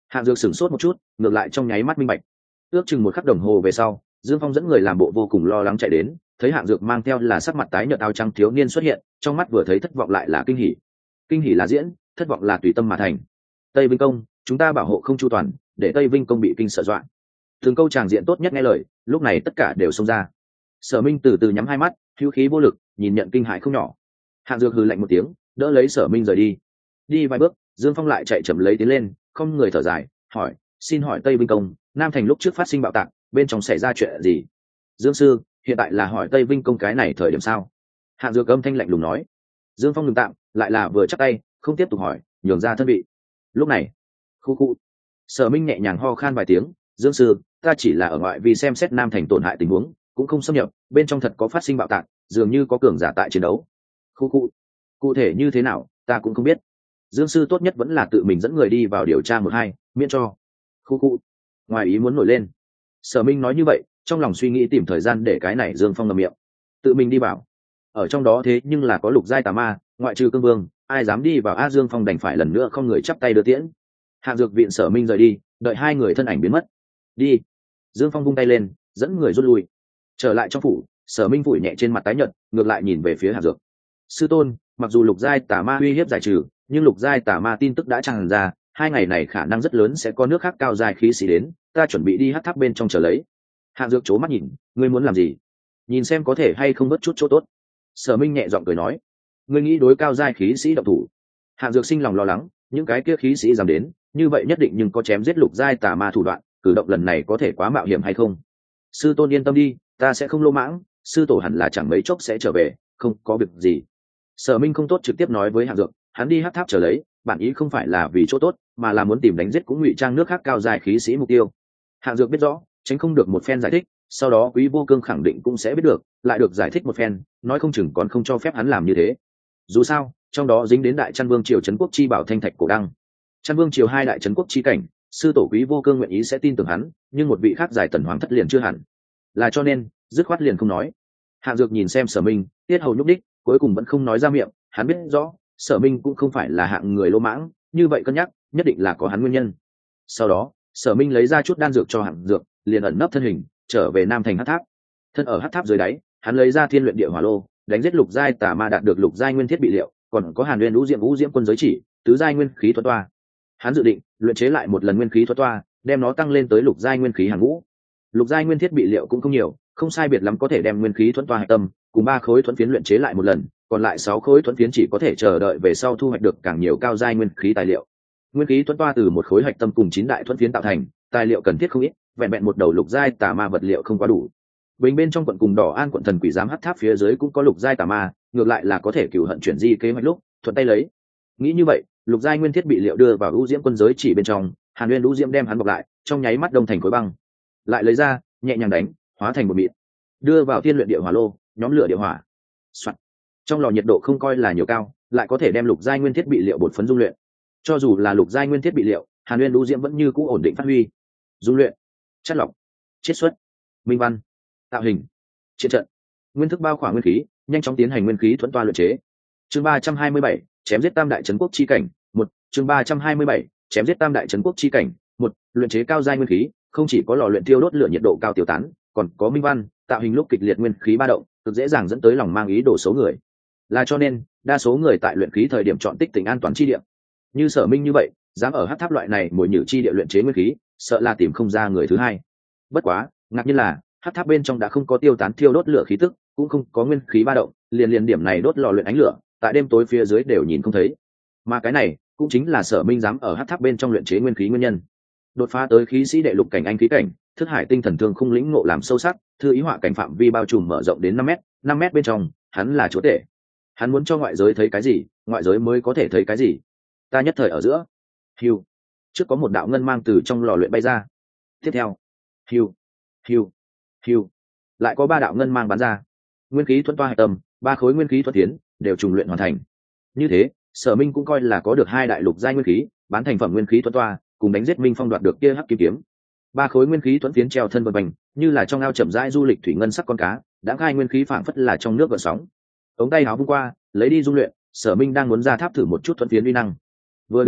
Hạng Dược sửng sốt một chút, ngược lại trong nháy mắt minh bạch. Ước chừng một khắc đồng hồ về sau, Dương Phong dẫn người làm bộ vô cùng lo lắng chạy đến, thấy Hạng Dược mang theo là sắc mặt tái nhợt áo trắng thiếu niên xuất hiện, trong mắt vừa thấy thất vọng lại là kinh hỉ. Kinh hỉ là diễn, thất vọng là tùy tâm mà thành. Tây Vinh công, chúng ta bảo hộ không chu toàn, để Tây Vinh công bị kinh sợ dọa. Từng câu tràng diện tốt nhất nghe lời, lúc này tất cả đều xông ra. Sở Minh từ từ nhắm hai mắt, hữu khí vô lực, nhìn nhận kinh hãi không nhỏ. Hạng Dược hừ lạnh một tiếng, đỡ lấy Sở Minh rời đi. Đi vài bước, Dương Phong lại chạy chậm lấy tiến lên, không người thở dài, hỏi: xin hỏi Tây Vinh công, Nam Thành lúc trước phát sinh bạo tạc, bên trong xảy ra chuyện gì? Dương sư, hiện tại là hỏi Tây Vinh công cái này thời điểm sao? Hạng Dược âm thanh lạnh lùng nói. Dương Phong ngừng tạm, lại là vừa chắc tay, không tiếp tục hỏi, nhường ra thân vị. Lúc này, khu khu, Sở Minh nhẹ nhàng ho khan vài tiếng. Dương sư, ta chỉ là ở ngoại vì xem xét Nam Thành tổn hại tình huống, cũng không xâm nhập, bên trong thật có phát sinh bạo tạc, dường như có cường giả tại chiến đấu. Khu khu, cụ thể như thế nào, ta cũng không biết. Dương sư tốt nhất vẫn là tự mình dẫn người đi vào điều tra một hai, miễn cho khu khu ngoài ý muốn nổi lên. Sở Minh nói như vậy, trong lòng suy nghĩ tìm thời gian để cái này Dương Phong ngậm miệng, tự mình đi vào. Ở trong đó thế nhưng là có lục giai tà ma, ngoại trừ cương vương, ai dám đi vào? Dương Phong đành phải lần nữa không người chắp tay đưa tiễn. Hạng Dược viện Sở Minh rời đi, đợi hai người thân ảnh biến mất. Đi. Dương Phong vung tay lên, dẫn người rút lui. Trở lại trong phủ, Sở Minh phủi nhẹ trên mặt tái nhợt, ngược lại nhìn về phía Hạng Dược. Sư tôn, mặc dù lục giai tà ma uy hiếp giải trừ, nhưng lục giai tà ma tin tức đã tràn ra, 2 ngày này khả năng rất lớn sẽ có nước khác cao giai khí sĩ đến, ta chuẩn bị đi hắc tháp bên trong chờ lấy. Hạng Dược chố mắt nhìn, ngươi muốn làm gì? Nhìn xem có thể hay không bớt chút chỗ tốt. Sở Minh nhẹ giọng cười nói, ngươi nghĩ đối cao giai khí sĩ động thủ? Hạng Dược sinh lòng lo lắng, những cái kia khí sĩ dám đến, như vậy nhất định nhưng có chém giết lục giai tà ma thủ đoạn, cử động lần này có thể quá mạo hiểm hay không? Sư tôn yên tâm đi, ta sẽ không lô mãng, sư tổ hẳn là chẳng mấy chốc sẽ trở về, không có việc gì. Sở Minh không tốt trực tiếp nói với Hạng Dược, hắn đi hắc tháp chờ lấy, bản ý không phải là vì chỗ tốt, mà là muốn tìm đánh giết cũng ngụy trang nước khác cao dài khí sĩ mục tiêu. Hạng Dược biết rõ, tránh không được một phen giải thích, sau đó Quý Vô Cương khẳng định cũng sẽ biết được, lại được giải thích một phen, nói không chừng còn không cho phép hắn làm như thế. Dù sao, trong đó dính đến Đại Trăn Vương triều trấn quốc chi bảo thanh thạch cổ đăng. Trăn Vương triều 2 đại trấn quốc chi cảnh, sư tổ Quý Vô Cương nguyện ý sẽ tin tưởng hắn, nhưng một vị khác giải tần hoàng thất liền chưa hẳn. Là cho nên, dứt khoát liền không nói. Hạng Dược nhìn xem Sở Minh, tiết hầu nhúc đích, cuối cùng vẫn không nói ra miệng, hắn biết rõ, Sở Minh cũng không phải là hạng người lỗ mãng, như vậy cân nhắc, nhất định là có hắn nguyên nhân. Sau đó, Sở Minh lấy ra chút đan dược cho Hạng Dược, liền ẩn nấp thân hình, trở về Nam Thành hắc tháp. Thân ở hắc tháp dưới đáy, hắn lấy ra Thiên Luyện Địa Hỏa Lô, đánh giết lục giai tà ma đạt được lục giai nguyên thiết bị liệu, còn có Hàn Nguyên Vũ Diễm quân giới chỉ, tứ giai nguyên khí thuật toa. Hắn dự định luyện chế lại một lần nguyên khí thuật toa, đem nó tăng lên tới lục giai nguyên khí hàng ngũ. Lục giai nguyên thiết bị liệu cũng không nhiều, không sai biệt lắm có thể đem nguyên khí thuẫn toa hạch tâm cùng 3 khối thuẫn phiến luyện chế lại một lần, còn lại 6 khối thuẫn phiến chỉ có thể chờ đợi về sau thu hoạch được càng nhiều cao giai nguyên khí tài liệu. Nguyên khí thuẫn toa từ một khối hạch tâm cùng 9 đại thuẫn phiến tạo thành, tài liệu cần thiết không ít, vẹn vẹn một đầu lục giai tà ma vật liệu không quá đủ. Bình bên trong quận cùng Đỏ An quận thần quỷ giám hắc tháp phía dưới cũng có lục giai tà ma, ngược lại là có thể cửu hận chuyển di kế hoạch lúc thuận tay lấy. Nghĩ như vậy, lục giai nguyên thiết bị liệu đưa vào Vũ Diễm quân giới chỉ bên trong, Hàn Nguyên Vũ Diễm đem hắn bọc lại, trong nháy mắt đông thành khối băng. Lại lấy ra, nhẹ nhàng đánh, hóa thành một mịn. Đưa vào Thiên Luyện Địa Hỏa Lô, nhóm lửa địa hỏa. Soạn. Trong lò nhiệt độ không coi là nhiều cao, lại có thể đem lục giai nguyên thiết bị liệu bột phấn dung luyện. Cho dù là lục giai nguyên thiết bị liệu, Hàn Nguyên Vũ Diễm vẫn như cũ ổn định phát huy. Dung luyện, chất lọc, chiết xuất, minh văn, tạo hình, chiến trận, nguyên thức bao khỏa nguyên khí, nhanh chóng tiến hành nguyên khí thuẫn toa luyện chế. Chương 327, chém giết tam đại trấn quốc chi cảnh, 1, chương 327, chém giết tam đại trấn quốc chi cảnh, 1, luyện chế cao giai nguyên khí, không chỉ có lò luyện tiêu đốt lửa nhiệt độ cao tiêu tán, còn có minh văn, tạo hình lúc kịch liệt nguyên khí ba động, cực dễ dàng dẫn tới lòng mang ý đồ xấu người. Là cho nên, đa số người tại luyện khí thời điểm chọn tích tỉnh an toàn chi địa. Như Sở Minh như vậy, dám ở hắc tháp loại này mồi nhử chi địa luyện chế nguyên khí, sợ là tìm không ra người thứ hai. Bất quá, ngạc nhiên là, hắc tháp bên trong đã không có tiêu tán thiêu đốt lửa khí tức, cũng không có nguyên khí ba động, liền điểm này đốt lò luyện ánh lửa, tại đêm tối phía dưới đều nhìn không thấy. Mà cái này, cũng chính là Sở Minh dám ở hắc tháp bên trong luyện chế nguyên khí nguyên nhân. Đột phá tới khí sĩ đệ lục cảnh anh khí cảnh, thức hải tinh thần thương khung lĩnh ngộ làm sâu sắc, thư ý họa cảnh phạm vi bao trùm mở rộng đến 5 mét bên trong, hắn là chúa tể. Hắn muốn cho ngoại giới thấy cái gì, ngoại giới mới có thể thấy cái gì. Ta nhất thời ở giữa. Hưu. Trước có một đạo ngân mang từ trong lò luyện bay ra. Tiếp theo. Hưu. Hưu. Hưu. Lại có 3 đạo ngân mang bắn ra. Nguyên khí thuẫn toa hạch tâm, 3 khối nguyên khí thuẫn tiến đều trùng luyện hoàn thành. Như thế, Sở Minh cũng coi là có được 2 đại lục giai nguyên khí, bán thành phẩm nguyên khí thuẫn toa, cùng đánh giết Minh Phong đoạt được kia hắc kim kiếm. 3 khối nguyên khí thuẫn phiến treo thân vần bành, như là trong ao chậm rãi du lịch thủy ngân sắc con cá, đã khai nguyên khí phảng phất là trong nước gợn sóng. Ống tay áo vung qua, lấy đi dung luyện, Sở Minh đang muốn ra tháp thử một chút thuẫn phiến uy năng. Vừa đứng dậy,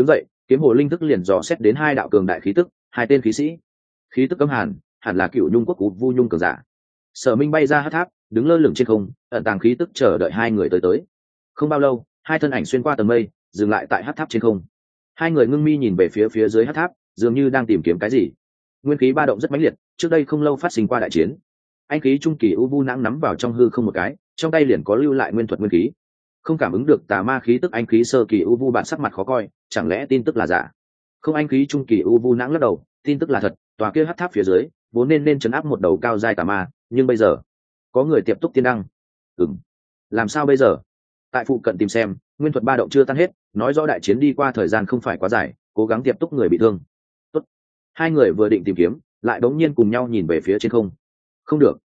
Kiếm hồ linh thức liền dò xét đến hai đạo cường đại khí tức, hai tên khí sĩ. Khí tức cấm hàn, hẳn là cựu nhung quốc Ú Vu Nhung cường giả. Sở Minh bay ra hắc tháp, đứng lơ lửng trên không, ẩn tàng khí tức chờ đợi hai người tới. Không bao lâu, hai thân ảnh xuyên qua tầng mây, dừng lại tại hắc tháp trên không. Hai người ngưng mi nhìn về phía dưới hắc tháp, dường như đang tìm kiếm cái gì. Nguyên khí ba động rất mãnh liệt, trước đây không lâu phát sinh qua đại chiến. Anh khí trung kỳ U Vu nãng nắm vào trong hư không một cái, trong tay liền có lưu lại nguyên thuật nguyên khí. Không cảm ứng được tà ma khí tức anh khí sơ kỳ U Vu bạn sắc mặt khó coi, chẳng lẽ tin tức là giả? Không, anh khí trung kỳ U Vu nãng lắc đầu, tin tức là thật, tòa kia hắc tháp phía dưới vốn nên trấn áp một đầu cao giai tà ma, nhưng bây giờ có người tiếp tục tiên đăng. Làm sao bây giờ? Tại phụ cận tìm xem, nguyên thuật ba động chưa tan hết, nói rõ đại chiến đi qua thời gian không phải quá dài, cố gắng tiếp tục người bị thương. Tốt. Hai người vừa định tìm kiếm, lại bỗng nhiên cùng nhau nhìn về phía trên không. Không được.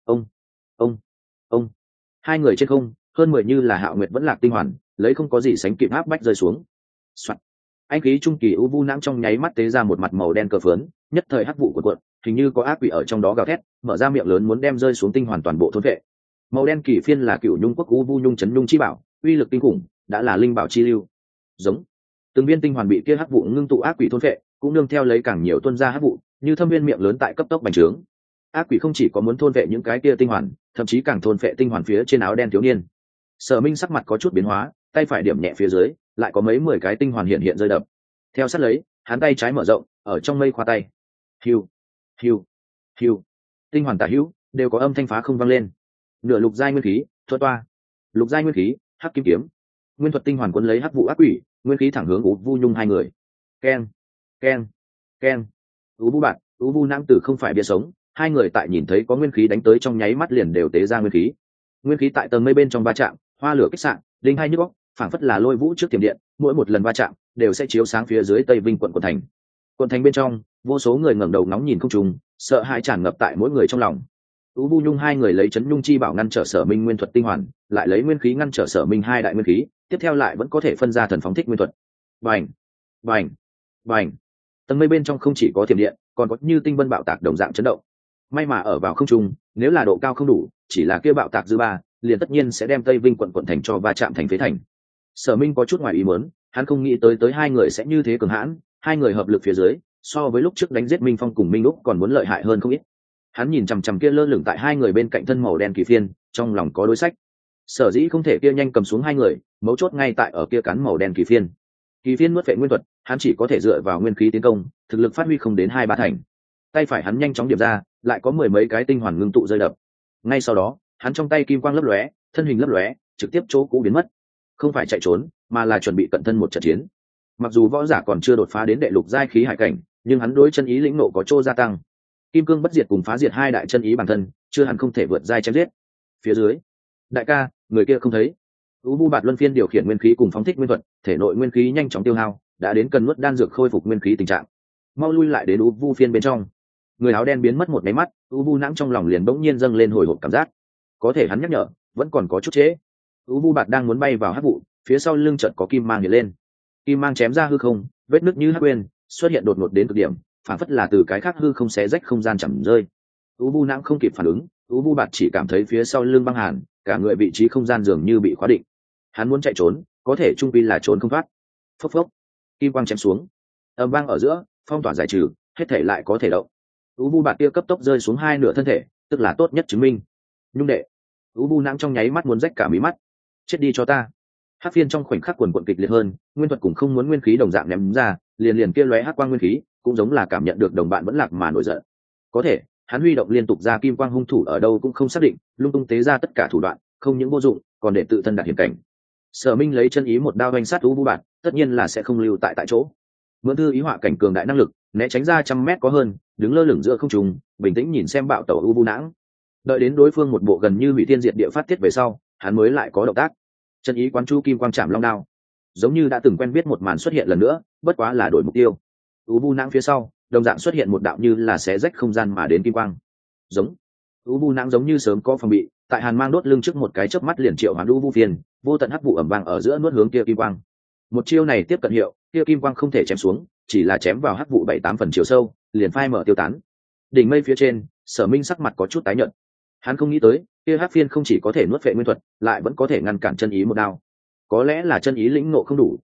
Ông. Hai người trên không, hơn 10 như là Hạo Nguyệt vẫn lạc tinh hoàn, lấy không có gì sánh kịp áp bách rơi xuống. Soạt. Anh khí trung kỳ U Vu nãng trong nháy mắt tế ra một mặt màu đen cờ phớn, nhất thời hắc vụ của cuộn, hình như có ác quỷ ở trong đó gào thét, mở ra miệng lớn muốn đem rơi xuống tinh hoàn toàn bộ thôn vệ. Màu đen kỳ phiên là cựu nhung quốc U Vu Nhung chấn nhung chi bảo, uy lực kinh khủng, đã là linh bảo chi lưu. Giống. Từng viên tinh hoàn bị kia hắc vụ ngưng tụ ác quỷ thôn vệ, cũng nương theo lấy càng nhiều tuôn ra hắc vụ, như thâm viên miệng lớn tại cấp tốc bành trướng. Ác quỷ không chỉ có muốn thôn vệ những cái kia tinh hoàn, thậm chí càng thôn vệ tinh hoàn phía trên áo đen thiếu niên. Sở Minh sắc mặt có chút biến hóa, tay phải điểm nhẹ phía dưới, lại có mấy 10 cái tinh hoàn hiện rơi đập. Theo sát lấy, hắn tay trái mở rộng, ở trong mây khoa tay. Hiu, hiu, hiu. Tinh hoàn tả hữu đều có âm thanh phá không vang lên. Nửa lục giai nguyên khí, thuật toa. Lục giai nguyên khí, hắc kim kiếm. Nguyên thuật tinh hoàn cuốn lấy hắc vụ ác quỷ, nguyên khí thẳng hướng Ú Vu Nhung hai người. Keng, keng, keng. Ú Vu bạn, Ú Vu nãng tử không phải bia sống, hai người tại nhìn thấy có nguyên khí đánh tới trong nháy mắt liền đều tế ra nguyên khí. Nguyên khí tại tầng mây bên trong va chạm, hoa lửa kích sạn, linh hai nhức óc, phảng phất là lôi vũ trước tiềm điện, mỗi một lần va chạm đều sẽ chiếu sáng phía dưới Tây Vinh quận thành. Quận thành bên trong, vô số người ngẩng đầu ngóng nhìn không trùng, sợ hãi tràn ngập tại mỗi người trong lòng. Ú Vu Nhung hai người lấy chấn nhung chi bảo ngăn trở Sở Minh nguyên thuật tinh hoàn, lại lấy nguyên khí ngăn trở Sở Minh hai đại nguyên khí, tiếp theo lại vẫn có thể phân ra thần phóng thích nguyên thuật. Bành, bành, bành. Tầng mây bên trong không chỉ có thiểm điện, còn có như tinh vân bạo tạc đồng dạng chấn động. May mà ở vào không trung, nếu là độ cao không đủ, chỉ là kia bạo tạc dư ba, liền tất nhiên sẽ đem Tây Vinh quận thành cho va chạm thành phế thành. Sở Minh có chút ngoài ý muốn, hắn không nghĩ tới hai người sẽ như thế cường hãn, hai người hợp lực phía dưới, so với lúc trước đánh giết Minh Phong cùng Minh Úc còn muốn lợi hại hơn không ít. Hắn nhìn chằm chằm kia lơ lửng tại hai người bên cạnh thân màu đen kỳ phiên, trong lòng có đối sách. Sở dĩ không thể kia nhanh cầm xuống hai người, mấu chốt ngay tại ở kia cắn màu đen kỳ phiên. Kỳ phiên nuốt vệ nguyên thuật, hắn chỉ có thể dựa vào nguyên khí tiến công, thực lực phát huy không đến 2-3 thành. Tay phải hắn nhanh chóng điểm ra, lại có 10 mấy cái tinh hoàn ngưng tụ rơi đập. Ngay sau đó, hắn trong tay kim quang lấp lóe, thân hình lấp lóe, trực tiếp chỗ cũ biến mất. Không phải chạy trốn, mà là chuẩn bị cận thân một trận chiến. Mặc dù võ giả còn chưa đột phá đến đệ lục giai khí hải cảnh, nhưng hắn đối chân ý lĩnh nộ có chỗ gia tăng. Kim cương bất diệt cùng phá diệt hai đại chân ý bản thân, chưa hẳn không thể vượt giai chém giết. Phía dưới, đại ca, người kia không thấy. Ú Vu Bạt luân phiên điều khiển nguyên khí cùng phóng thích nguyên thuật, thể nội nguyên khí nhanh chóng tiêu hao, đã đến cần nuốt đan dược khôi phục nguyên khí tình trạng. Mau lui lại đến Ú Vu phiên bên trong. Người áo đen biến mất một cái mắt, Ú Vu nãng trong lòng liền bỗng nhiên dâng lên hồi hộp cảm giác. Có thể hắn nhắc nhở, vẫn còn có chút trễ. Ú Vu Bạt đang muốn bay vào hắc vụ, phía sau lưng chợt có kim mang hiện lên. Kim mang chém ra hư không, vết nứt như hắc quên, xuất hiện đột ngột đến cực điểm, phản phất là từ cái khác hư không xé rách không gian chậm rơi. Ú Vu nãng không kịp phản ứng, Ú Vu Bạt chỉ cảm thấy phía sau lưng băng hàn, cả người vị trí không gian dường như bị khóa định. Hắn muốn chạy trốn, có thể trung quy là trốn không thoát. Phốc phốc, kim quang chém xuống, ầm vang ở giữa, phong tỏa giải trừ, hết thể lại có thể động. Ú Vu Bạt kia cấp tốc rơi xuống hai nửa thân thể, tức là tốt nhất chứng minh. Nhung đệ. Ú Vu nãng trong nháy mắt muốn rách cả mí mắt. Chết đi cho ta. Hắc phiên trong khoảnh khắc quần quần kịch liệt hơn, nguyên thuật cũng không muốn nguyên khí đồng dạng ném ra, liền liền kia lóe hắc quang nguyên khí, cũng giống là cảm nhận được đồng bạn vẫn lạc mà nổi giận. Có thể, hắn huy động liên tục ra kim quang, hung thủ ở đâu cũng không xác định, lung tung tế ra tất cả thủ đoạn, không những vô dụng, còn để tự thân đạt hiểm cảnh. Sở Minh lấy chân ý một đao đánh sát Ú Vu Bạt, tất nhiên là sẽ không lưu tại chỗ. Mượn thư ý họa cảnh cường đại năng lực, né tránh ra 100 mét có hơn, đứng lơ lửng giữa không trung, bình tĩnh nhìn xem bạo tẩu Ú Vu nãng. Đợi đến đối phương một bộ gần như hủy thiên diệt địa phát tiết về sau, hắn mới lại có động tác. Chân ý quán chu kim quang chạm long đao, giống như đã từng quen biết một màn xuất hiện lần nữa, bất quá là đổi mục tiêu. Ú Vu nãng phía sau, đồng dạng xuất hiện một đạo như là xé rách không gian mà đến kim quang. Giống. Ú Vu nãng giống như sớm có phòng bị, tại hàn mang đốt lưng trước một cái chớp mắt liền triệu hoán Ú Vu phiền, vô tận hắc vụ ẩm vang ở giữa nuốt hướng kia kim quang. Một chiêu này tiếp cận hiệu, kia kim quang không thể chém xuống, chỉ là chém vào hắc vụ 7-8 phần chiều sâu, liền phai mở tiêu tán. Đỉnh mây phía trên, Sở Minh sắc mặt có chút tái nhợt. Hắn không nghĩ tới, kia hắc phiên không chỉ có thể nuốt phệ nguyên thuật, lại vẫn có thể ngăn cản chân ý một đao. Có lẽ là chân ý lĩnh ngộ không đủ,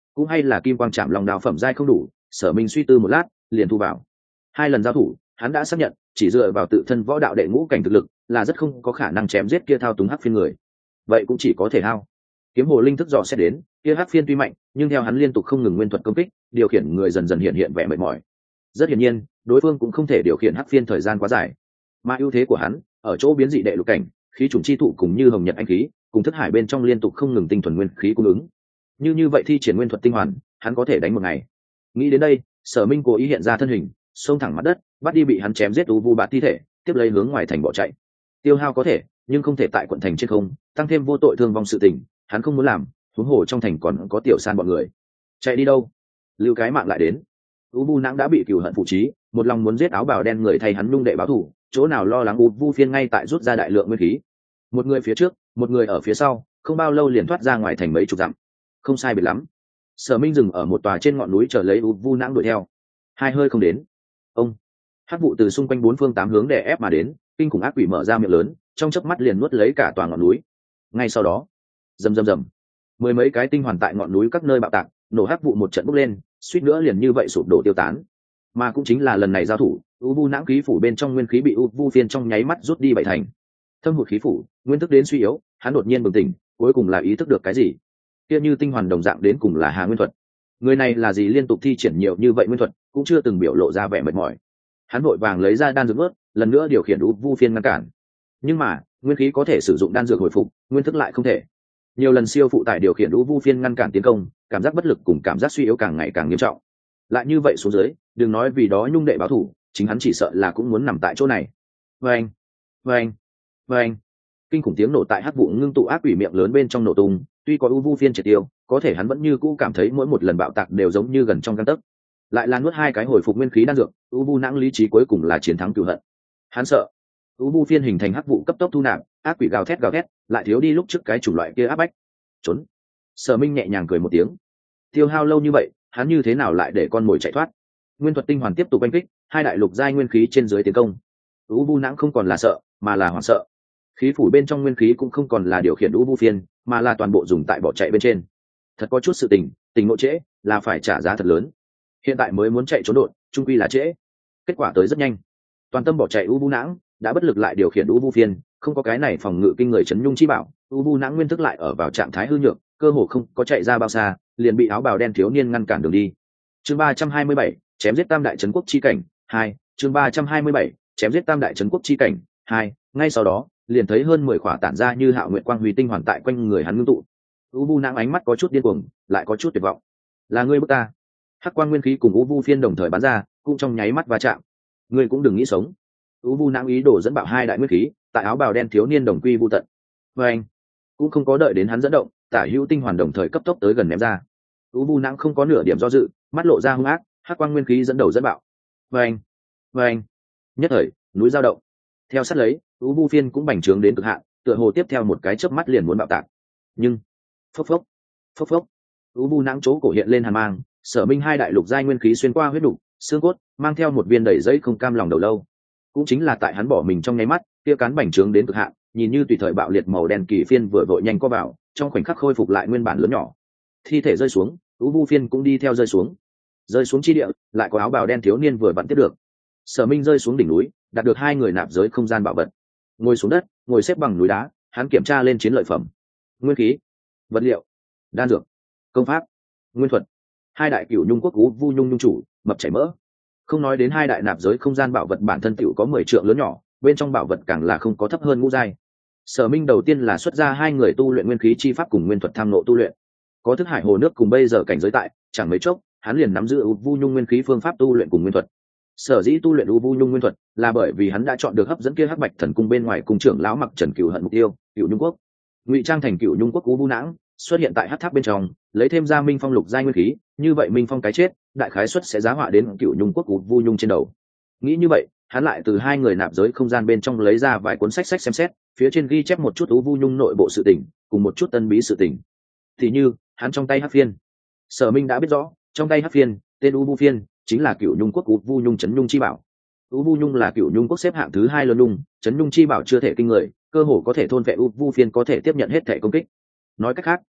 cũng hay là kim quang chạm lòng đào phẩm giai không đủ. Sở Minh suy tư một lát liền thu vào. 2 lần giao thủ hắn đã xác nhận chỉ dựa vào tự thân võ đạo đệ ngũ cảnh thực lực là rất không có khả năng chém giết kia thao túng hắc phiên người, vậy cũng chỉ có thể hao kiếm hồ linh thức dò xét đến kia hắc phiên tuy mạnh nhưng theo hắn liên tục không ngừng nguyên thuật công kích điều khiển người dần dần hiện vẻ mệt mỏi. Rất hiển nhiên đối phương cũng không thể điều khiển hắc phiên thời gian quá dài, mà ưu thế của hắn ở chỗ biến dị đệ lục cảnh khí chủng chi thụ cùng như hồng nhật anh khí cùng thức hải bên trong liên tục không ngừng tinh thuần nguyên khí cung ứng. Như vậy thi triển nguyên thuật tinh hoàn hắn có thể đánh một ngày. Nghĩ đến đây Sở Minh cố ý hiện ra thân hình xông thẳng mặt đất bắt đi bị hắn chém giết u vu bạt thi thể, tiếp lấy hướng ngoài thành bỏ chạy. Tiêu hao có thể nhưng không thể tại quận thành trên không tăng thêm vô tội thương vong sự tình, hắn không muốn làm. Huống hồ trong thành còn có Tiểu San bọn người, chạy đi đâu? Lưu cái mạng lại đến. U vu nãng đã bị cừu hận phụ trí, một lòng muốn giết áo bào đen người thay hắn nung đệ báo thù, chỗ nào lo lắng u vu phiên ngay tại rút ra đại lượng nguyên khí. Một người phía trước một người ở phía sau, không bao lâu liền thoát ra ngoài thành mấy chục dặm. Không sai biệt lắm. Sở Minh dừng ở một tòa trên ngọn núi chờ lấy u vu nãng đuổi theo. Hai hơi không đến, ông hắc vụ từ xung quanh 4 phương 8 hướng đè ép mà đến, kinh khủng ác quỷ mở ra miệng lớn trong chớp mắt liền nuốt lấy cả tòa ngọn núi. Ngay sau đó rầm rầm rầm, 10 mấy cái tinh hoàn tại ngọn núi các nơi bạo tạc, nổ hắc vụ một trận bốc lên, suýt nữa liền như vậy sụp đổ tiêu tán. Mà cũng chính là lần này giao thủ, u vu nãng khí phủ bên trong nguyên khí bị u vu phiên trong nháy mắt rút đi 7 thành. Thâm hụt khí phủ, nguyên thức đến suy yếu, hắn đột nhiên bừng tỉnh, cuối cùng là ý thức được cái gì. Kia như tinh hoàn đồng dạng đến cùng là Hà Nguyên Thuật. Người này là gì liên tục thi triển nhiều như vậy nguyên thuật, cũng chưa từng biểu lộ ra vẻ mệt mỏi. Hắn vội vàng lấy ra đan dược ướt, lần nữa điều khiển u vu phiên ngăn cản. Nhưng mà nguyên khí có thể sử dụng đan dược hồi phục, nguyên thức lại không thể. Nhiều lần siêu phụ tải điều khiển u vu phiên ngăn cản tiến công, cảm giác bất lực cùng cảm giác suy yếu càng ngày càng nghiêm trọng. Lại như vậy xuống dưới, đừng nói vì đó nhung đệ báo thủ, chính hắn chỉ sợ là cũng muốn nằm tại chỗ này. Vâng, vâng, vâng. Kinh khủng tiếng nổ tại hắc vụ ngưng tụ ác quỷ miệng lớn bên trong nổ tung, tuy có u vu phiên triệt tiêu, có thể hắn vẫn như cũ cảm thấy mỗi một lần bạo tạc đều giống như gần trong gang tấc. Lại là nuốt 2 cái hồi phục nguyên khí đan dược, u vu nãng lý trí cuối cùng là chiến thắng cửu hận. Hắn sợ u vu phiên hình thành hắc vụ cấp tốc thu nạp, ác quỷ gào thét, lại thiếu đi lúc trước cái chủng loại kia áp bách. Trốn. Sở Minh nhẹ nhàng cười một tiếng. Tiêu hao lâu như vậy, hắn như thế nào lại để con mồi chạy thoát? Nguyên thuật tinh hoàn tiếp tục đánh kích, 2 đại lục giai nguyên khí trên dưới tiến công. U vu nãng không còn là sợ, mà là hoảng sợ. Khí phủ bên trong nguyên khí cũng không còn là điều khiển u vu phiên, mà là toàn bộ dùng tại bỏ chạy bên trên. Thật có chút sự tình ngộ trễ, là phải trả giá thật lớn. Hiện tại mới muốn chạy trốn đột, trung quy là trễ. Kết quả tới rất nhanh. Toàn tâm bỏ chạy u vu nãng đã bất lực lại điều khiển u vu phiên, không có cái này phòng ngự kinh người chấn nhung chi bảo, u vu nãng nguyên thức lại ở vào trạng thái hư nhược, cơ hồ không có chạy ra bao xa, liền bị áo bào đen thiếu niên ngăn cản đường đi. Chương 327, chém giết tam đại trấn quốc chi cảnh 2. Chương 327, chém giết tam đại trấn quốc chi cảnh 2. Ngay sau đó liền thấy hơn 10 khỏa tản ra như hạo nguyện quang huy tinh hoàn tại quanh người hắn ngưng tụ. U vu nãng ánh mắt có chút điên cuồng, lại có chút tuyệt vọng. Là ngươi bức ta? Hắc quang nguyên khí cùng u vu phiên đồng thời bắn ra, cũng trong nháy mắt va chạm. Ngươi cũng đừng nghĩ sống. U vu nãng ý đồ dẫn bạo 2 đại nguyên khí, tại áo bào đen thiếu niên đồng quy vu tận. Và anh cũng không có đợi đến hắn dẫn động, tả hữu tinh hoàn đồng thời cấp tốc tới gần ném ra. U vu nãng không có nửa điểm do dự, mắt lộ ra hung ác, hắc quang nguyên khí dẫn đầu dẫn bạo. Và anh nhất thời núi dao động. Theo sát lấy, u vu phiên cũng bành trướng đến cực hạn, tựa hồ tiếp theo một cái chớp mắt liền muốn bạo tạc. Nhưng phốc phốc, u vu nãng chỗ cổ hiện lên hàn mang, Sở Minh 2 đại lục giai nguyên khí xuyên qua huyết đủ, xương cốt, mang theo một viên đầy giấy không cam lòng đầu lâu. Cũng chính là tại hắn bỏ mình trong nháy mắt, kia cán bành trướng đến cực hạn, nhìn như tùy thời bạo liệt màu đen kỳ phiên vừa vội nhanh co vào, trong khoảnh khắc khôi phục lại nguyên bản lớn nhỏ. Thi thể rơi xuống, u vu phiên cũng đi theo rơi xuống. Rơi xuống chi địa, lại có áo bào đen thiếu niên vừa vặn tiếp được. Sở Minh rơi xuống đỉnh núi, đạt được 2 người nạp giới không gian bảo vật. Ngồi xuống đất, ngồi xếp bằng núi đá, hắn kiểm tra lên chiến lợi phẩm. Nguyên khí, vật liệu, đan dược, công pháp, nguyên thuật. 2 đại cửu nhung quốc u vu nhung nhung chủ, mập chảy mỡ. Không nói đến 2 đại nạp giới không gian bảo vật bản thân tiểu có 10 trượng lớn nhỏ, bên trong bảo vật càng là không có thấp hơn ngũ giai. Sở Minh đầu tiên là xuất ra 2 người tu luyện nguyên khí chi pháp cùng nguyên thuật tham ngộ tu luyện. Có thức hải hồ nước cùng bây giờ cảnh giới tại, chẳng mấy chốc, hắn liền nắm giữ u vu nhung nguyên khí phương pháp tu luyện cùng nguyên thuật. Sở dĩ tu luyện u vu nhung nguyên thuật là bởi vì hắn đã chọn được hấp dẫn kia hắc bạch thần cung bên ngoài cung trưởng lão mặc trần cửu hận mục tiêu, cửu nhung quốc. Ngụy trang thành cửu nhung quốc u vu nãng, xuất hiện tại hắc tháp bên trong, lấy thêm ra minh phong lục giai nguyên khí, như vậy minh phong cái chết, đại khái suất sẽ giá họa đến cửu nhung quốc u vu nhung trên đầu. Nghĩ như vậy, hắn lại từ 2 người nạp giới không gian bên trong lấy ra vài cuốn sách xem xét, phía trên ghi chép một chút u vu nhung nội bộ sự tình, cùng một chút tân bí sự tình. Thì như, hắn trong tay hắc phiên. Sở Minh đã biết rõ, trong tay hắc phiên, tên u vu phiên chính là cửu nhung quốc u vu nhung chấn nhung chi bảo. U vu nhung là cửu nhung quốc xếp hạng thứ 2 lớn nhung, chấn nhung chi bảo chưa thể kinh người, cơ hồ có thể thôn vệ u vu phiên có thể tiếp nhận hết thể công kích. Nói cách khác,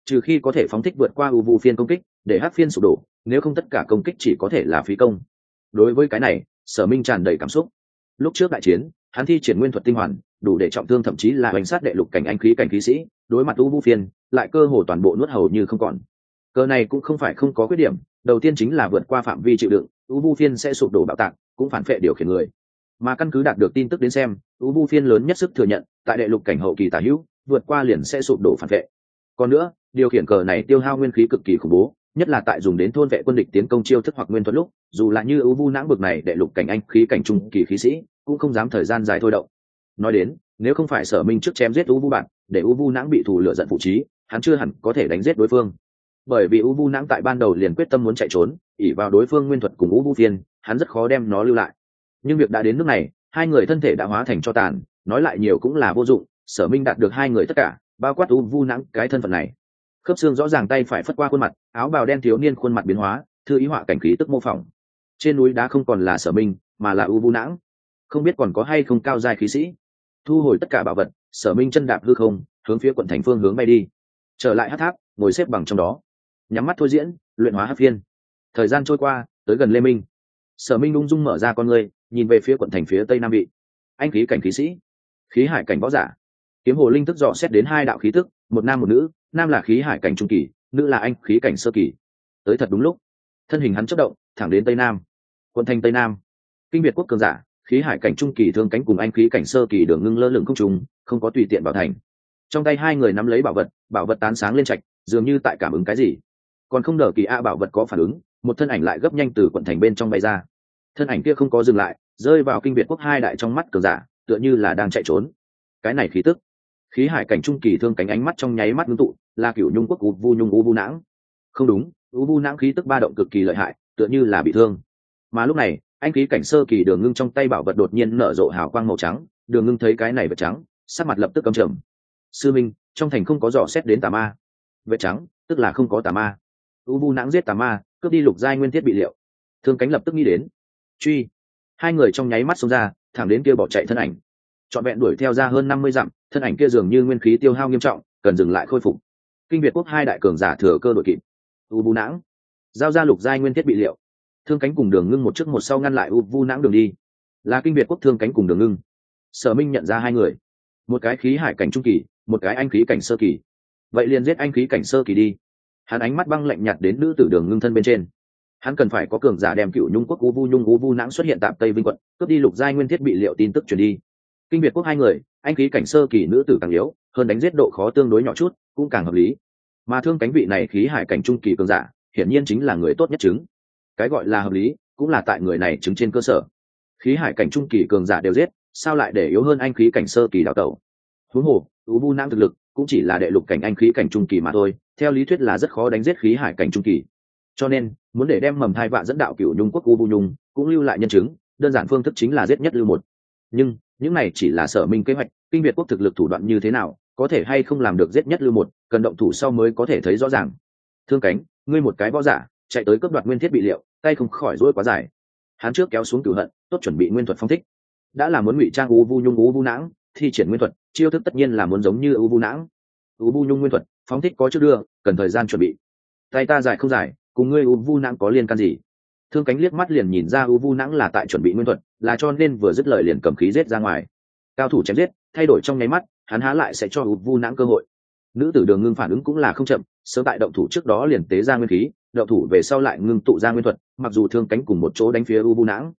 trừ khi có thể phóng thích vượt qua u vu phiên công kích để hắc phiên sụp đổ, nếu không tất cả công kích chỉ có thể là phí công. Đối với cái này, Sở Minh tràn đầy cảm xúc. Lúc trước đại chiến, hắn thi triển nguyên thuật tinh hoàn, đủ để trọng thương thậm chí là hành sát đệ lục cảnh anh khí cảnh khí sĩ, đối mặt u vu phiên lại cơ hồ toàn bộ nuốt hầu như không còn. Cơ này cũng không phải không có khuyết điểm, đầu tiên chính là vượt qua phạm vi chịu đựng, u vu phiên sẽ sụp đổ bạo tạc, cũng phản phệ điều khiển người. Mà căn cứ đạt được tin tức đến xem, u vu phiên lớn nhất sức thừa nhận tại đệ lục cảnh hậu kỳ tả hữu, vượt qua liền sẽ sụp đổ phản phệ. Còn nữa, điều khiển cờ này tiêu hao nguyên khí cực kỳ khủng bố, nhất là tại dùng đến thôn vệ quân địch tiến công chiêu thức hoặc nguyên thuật lúc, dù là như u vu nãng bực này đệ lục cảnh anh khí cảnh trung kỳ khí sĩ, cũng không dám thời gian dài thôi động. Nói đến, nếu không phải Sở Minh trước chém giết u vu bạn, để u vu nãng bị thủ lửa giận phụ trí, hắn chưa hẳn có thể đánh giết đối phương. Bởi vì u vu nãng tại ban đầu liền quyết tâm muốn chạy trốn, ỷ vào đối phương nguyên thuật cùng u vu phiên, hắn rất khó đem nó lưu lại. Nhưng việc đã đến nước này, hai người thân thể đã hóa thành tro tàn, nói lại nhiều cũng là vô dụng. Sở Minh đạt được hai người tất cả, bao quát u vu nãng cái thân phận này. Khớp xương rõ ràng tay phải phất qua khuôn mặt, áo bào đen thiếu niên khuôn mặt biến hóa, thư ý họa cảnh khí tức mô phỏng. Trên núi đá không còn là Sở Minh, mà là u vu nãng. Không biết còn có hay không cao giai khí sĩ. Thu hồi tất cả bảo vật, Sở Minh chân đạp hư không, hướng phía quận thành phương hướng bay đi. Trở lại hắc tháp, ngồi xếp bằng trong đó, nhắm mắt thôi diễn, luyện hóa hắc phiên. Thời gian trôi qua, tới gần Lê Minh. Sở Minh ung dung mở ra con ngươi, nhìn về phía quận thành phía tây nam vị. Anh khí cảnh khí sĩ, khí hải cảnh võ giả. Kiếm hồ linh thức dò xét đến hai đạo khí tức, một nam một nữ, nam là khí hải cảnh trung kỳ, nữ là anh khí cảnh sơ kỳ. Tới thật đúng lúc, thân hình hắn chớp động, thẳng đến tây nam. Quận thành tây nam, kinh biệt quốc cường giả, khí hải cảnh trung kỳ thương cánh cùng anh khí cảnh sơ kỳ đường ngưng lơ lửng không trùng, không có tùy tiện vào thành. Trong tay hai người nắm lấy bảo vật tán sáng lên trạch, dường như tại cảm ứng cái gì. Còn không đợi kỳ a bảo vật có phản ứng, một thân ảnh lại gấp nhanh từ quận thành bên trong bay ra. Thân ảnh kia không có dừng lại, rơi vào kinh biệt quốc hai đại trong mắt cường giả, tựa như là đang chạy trốn. Cái này khí tức, khí hải cảnh trung kỳ thương cánh ánh mắt trong nháy mắt ngưng tụ, là Cửu Nhung quốc u vu nãng. Không đúng, u vu nãng khí tức ba động cực kỳ lợi hại, tựa như là bị thương. Mà lúc này, anh khí cảnh sơ kỳ đường ngưng trong tay bảo vật đột nhiên nở rộ hào quang màu trắng, đường ngưng thấy cái này vật trắng, sắc mặt lập tức căm trầm. Sư minh, trong thành không có dò xét đến tà ma. Vật trắng, tức là không có tà ma. U vu nãng giết tà ma, cướp đi lục giai nguyên thiết bị liệu. Thương cánh lập tức nghĩ đến, truy. Hai người trong nháy mắt xông ra, thẳng đến kia bỏ chạy thân ảnh. Trọn vẹn đuổi theo ra hơn 50 dặm, thân ảnh kia dường như nguyên khí tiêu hao nghiêm trọng, cần dừng lại khôi phục. Kinh Việt quốc hai đại cường giả thừa cơ đội kịp. U vu nãng, giao ra lục giai nguyên thiết bị liệu. Thương cánh cùng đường ngưng một trước một sau ngăn lại u vu nãng đường đi. Là Kinh Việt quốc thương cánh cùng đường ngưng. Sở Minh nhận ra hai người, một cái khí hải cảnh trung kỳ, một cái anh khí cảnh sơ kỳ. Vậy liền giết anh khí cảnh sơ kỳ đi. Hắn ánh mắt băng lạnh nhạt đến nữ tử đường ngưng thân bên trên. Hắn cần phải có cường giả đem Cựu Nhung quốc u vu nãng xuất hiện tại Tây Vinh quận, cướp đi lục giai nguyên thiết bị liệu tin tức truyền đi. Kinh Việt quốc hai người, anh khí cảnh sơ kỳ nữ tử càng yếu, hơn đánh giết độ khó tương đối nhỏ chút, cũng càng hợp lý. Mà thương cánh vị này khí hải cảnh trung kỳ cường giả, hiển nhiên chính là người tốt nhất chứng. Cái gọi là hợp lý, cũng là tại người này chứng trên cơ sở. Khí hải cảnh trung kỳ cường giả đều giết, sao lại để yếu hơn anh khí cảnh sơ kỳ đào tẩu? Huống hồ, u vu nãng thực lực cũng chỉ là đệ lục cảnh anh khí cảnh trung kỳ mà thôi, theo lý thuyết là rất khó đánh giết khí hải cảnh trung kỳ. Cho nên, muốn để đem mầm thai vạ dẫn đạo Cửu Nhung quốc u vu nhung, cũng lưu lại nhân chứng, đơn giản phương thức chính là giết nhất lưu một. Nhưng, những này chỉ là Sở Minh kế hoạch, Kinh Việt quốc thực lực thủ đoạn như thế nào, có thể hay không làm được giết nhất lưu một, cần động thủ sau mới có thể thấy rõ ràng. Thương cánh, ngươi một cái võ giả, chạy tới cướp đoạt nguyên thiết bị liệu, tay không khỏi duỗi quá dài. Hắn trước kéo xuống cửu hận, tốt chuẩn bị nguyên thuật phong thích. Đã là muốn ngụy trang u vu nhung u vu nãng, thi triển nguyên thuật, chiêu thức tất nhiên là muốn giống như u vu nãng. U vu nhung nguyên thuật, phóng thích có trước đưa, cần thời gian chuẩn bị. Tay ta dài không dài, cùng ngươi u vu nãng có liên can gì? Thương cánh liếc mắt liền nhìn ra u vu nãng là tại chuẩn bị nguyên thuật, là cho nên vừa dứt lời liền cầm khí giết ra ngoài. Cao thủ chém giết, thay đổi trong nháy mắt, hắn há lại sẽ cho u vu nãng cơ hội. Nữ tử đường ngưng phản ứng cũng là không chậm, sớm tại động thủ trước đó liền tế ra nguyên khí, động thủ về sau lại ngưng tụ ra nguyên thuật, mặc dù thương cánh cùng một chỗ đánh phía u vu nãng.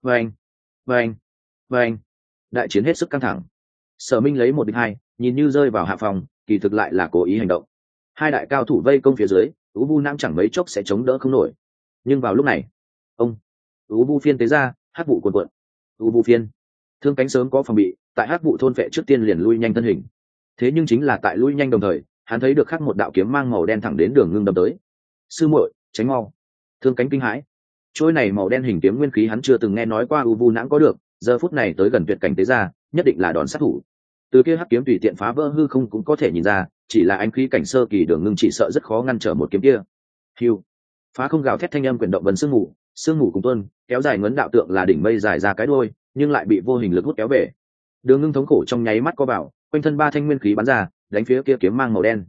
Vâng, đại chiến hết sức căng thẳng. Sở Minh lấy 1 địch 2, nhìn như rơi vào hạ phòng, kỳ thực lại là cố ý hành động. Hai đại cao thủ vây công phía dưới, u vu nãng chẳng mấy chốc sẽ chống đỡ không nổi. Nhưng vào lúc này, u vu phiên tế ra, hắc vụ cuồn cuộn. U vu phiên, thương cánh sớm có phòng bị, tại hắc vụ thôn phệ trước tiên liền lui nhanh thân hình. Thế nhưng chính là tại lui nhanh đồng thời, hắn thấy được khắc một đạo kiếm mang màu đen thẳng đến đường ngưng đâm tới. Sư muội, tránh mau! Thương cánh kinh hãi. Trôi này màu đen hình kiếm nguyên khí hắn chưa từng nghe nói qua u vu nãng có được, giờ phút này tới gần tuyệt cảnh tế ra, nhất định là đòn sát thủ. Từ kia hắc kiếm tùy tiện phá vỡ hư không cũng có thể nhìn ra, chỉ là anh khí cảnh sơ kỳ đường ngưng chỉ sợ rất khó ngăn trở một kiếm kia. Hưu, phá không gào thét thanh âm quyển động vần sương mù cùng tuôn, kéo dài ngấn đạo tượng là đỉnh mây dài ra cái đuôi, nhưng lại bị vô hình lực hút kéo về. Đường ngưng thống khổ trong nháy mắt co vào, quanh thân 3 thanh nguyên khí bắn ra, đánh phía kia kiếm mang màu đen.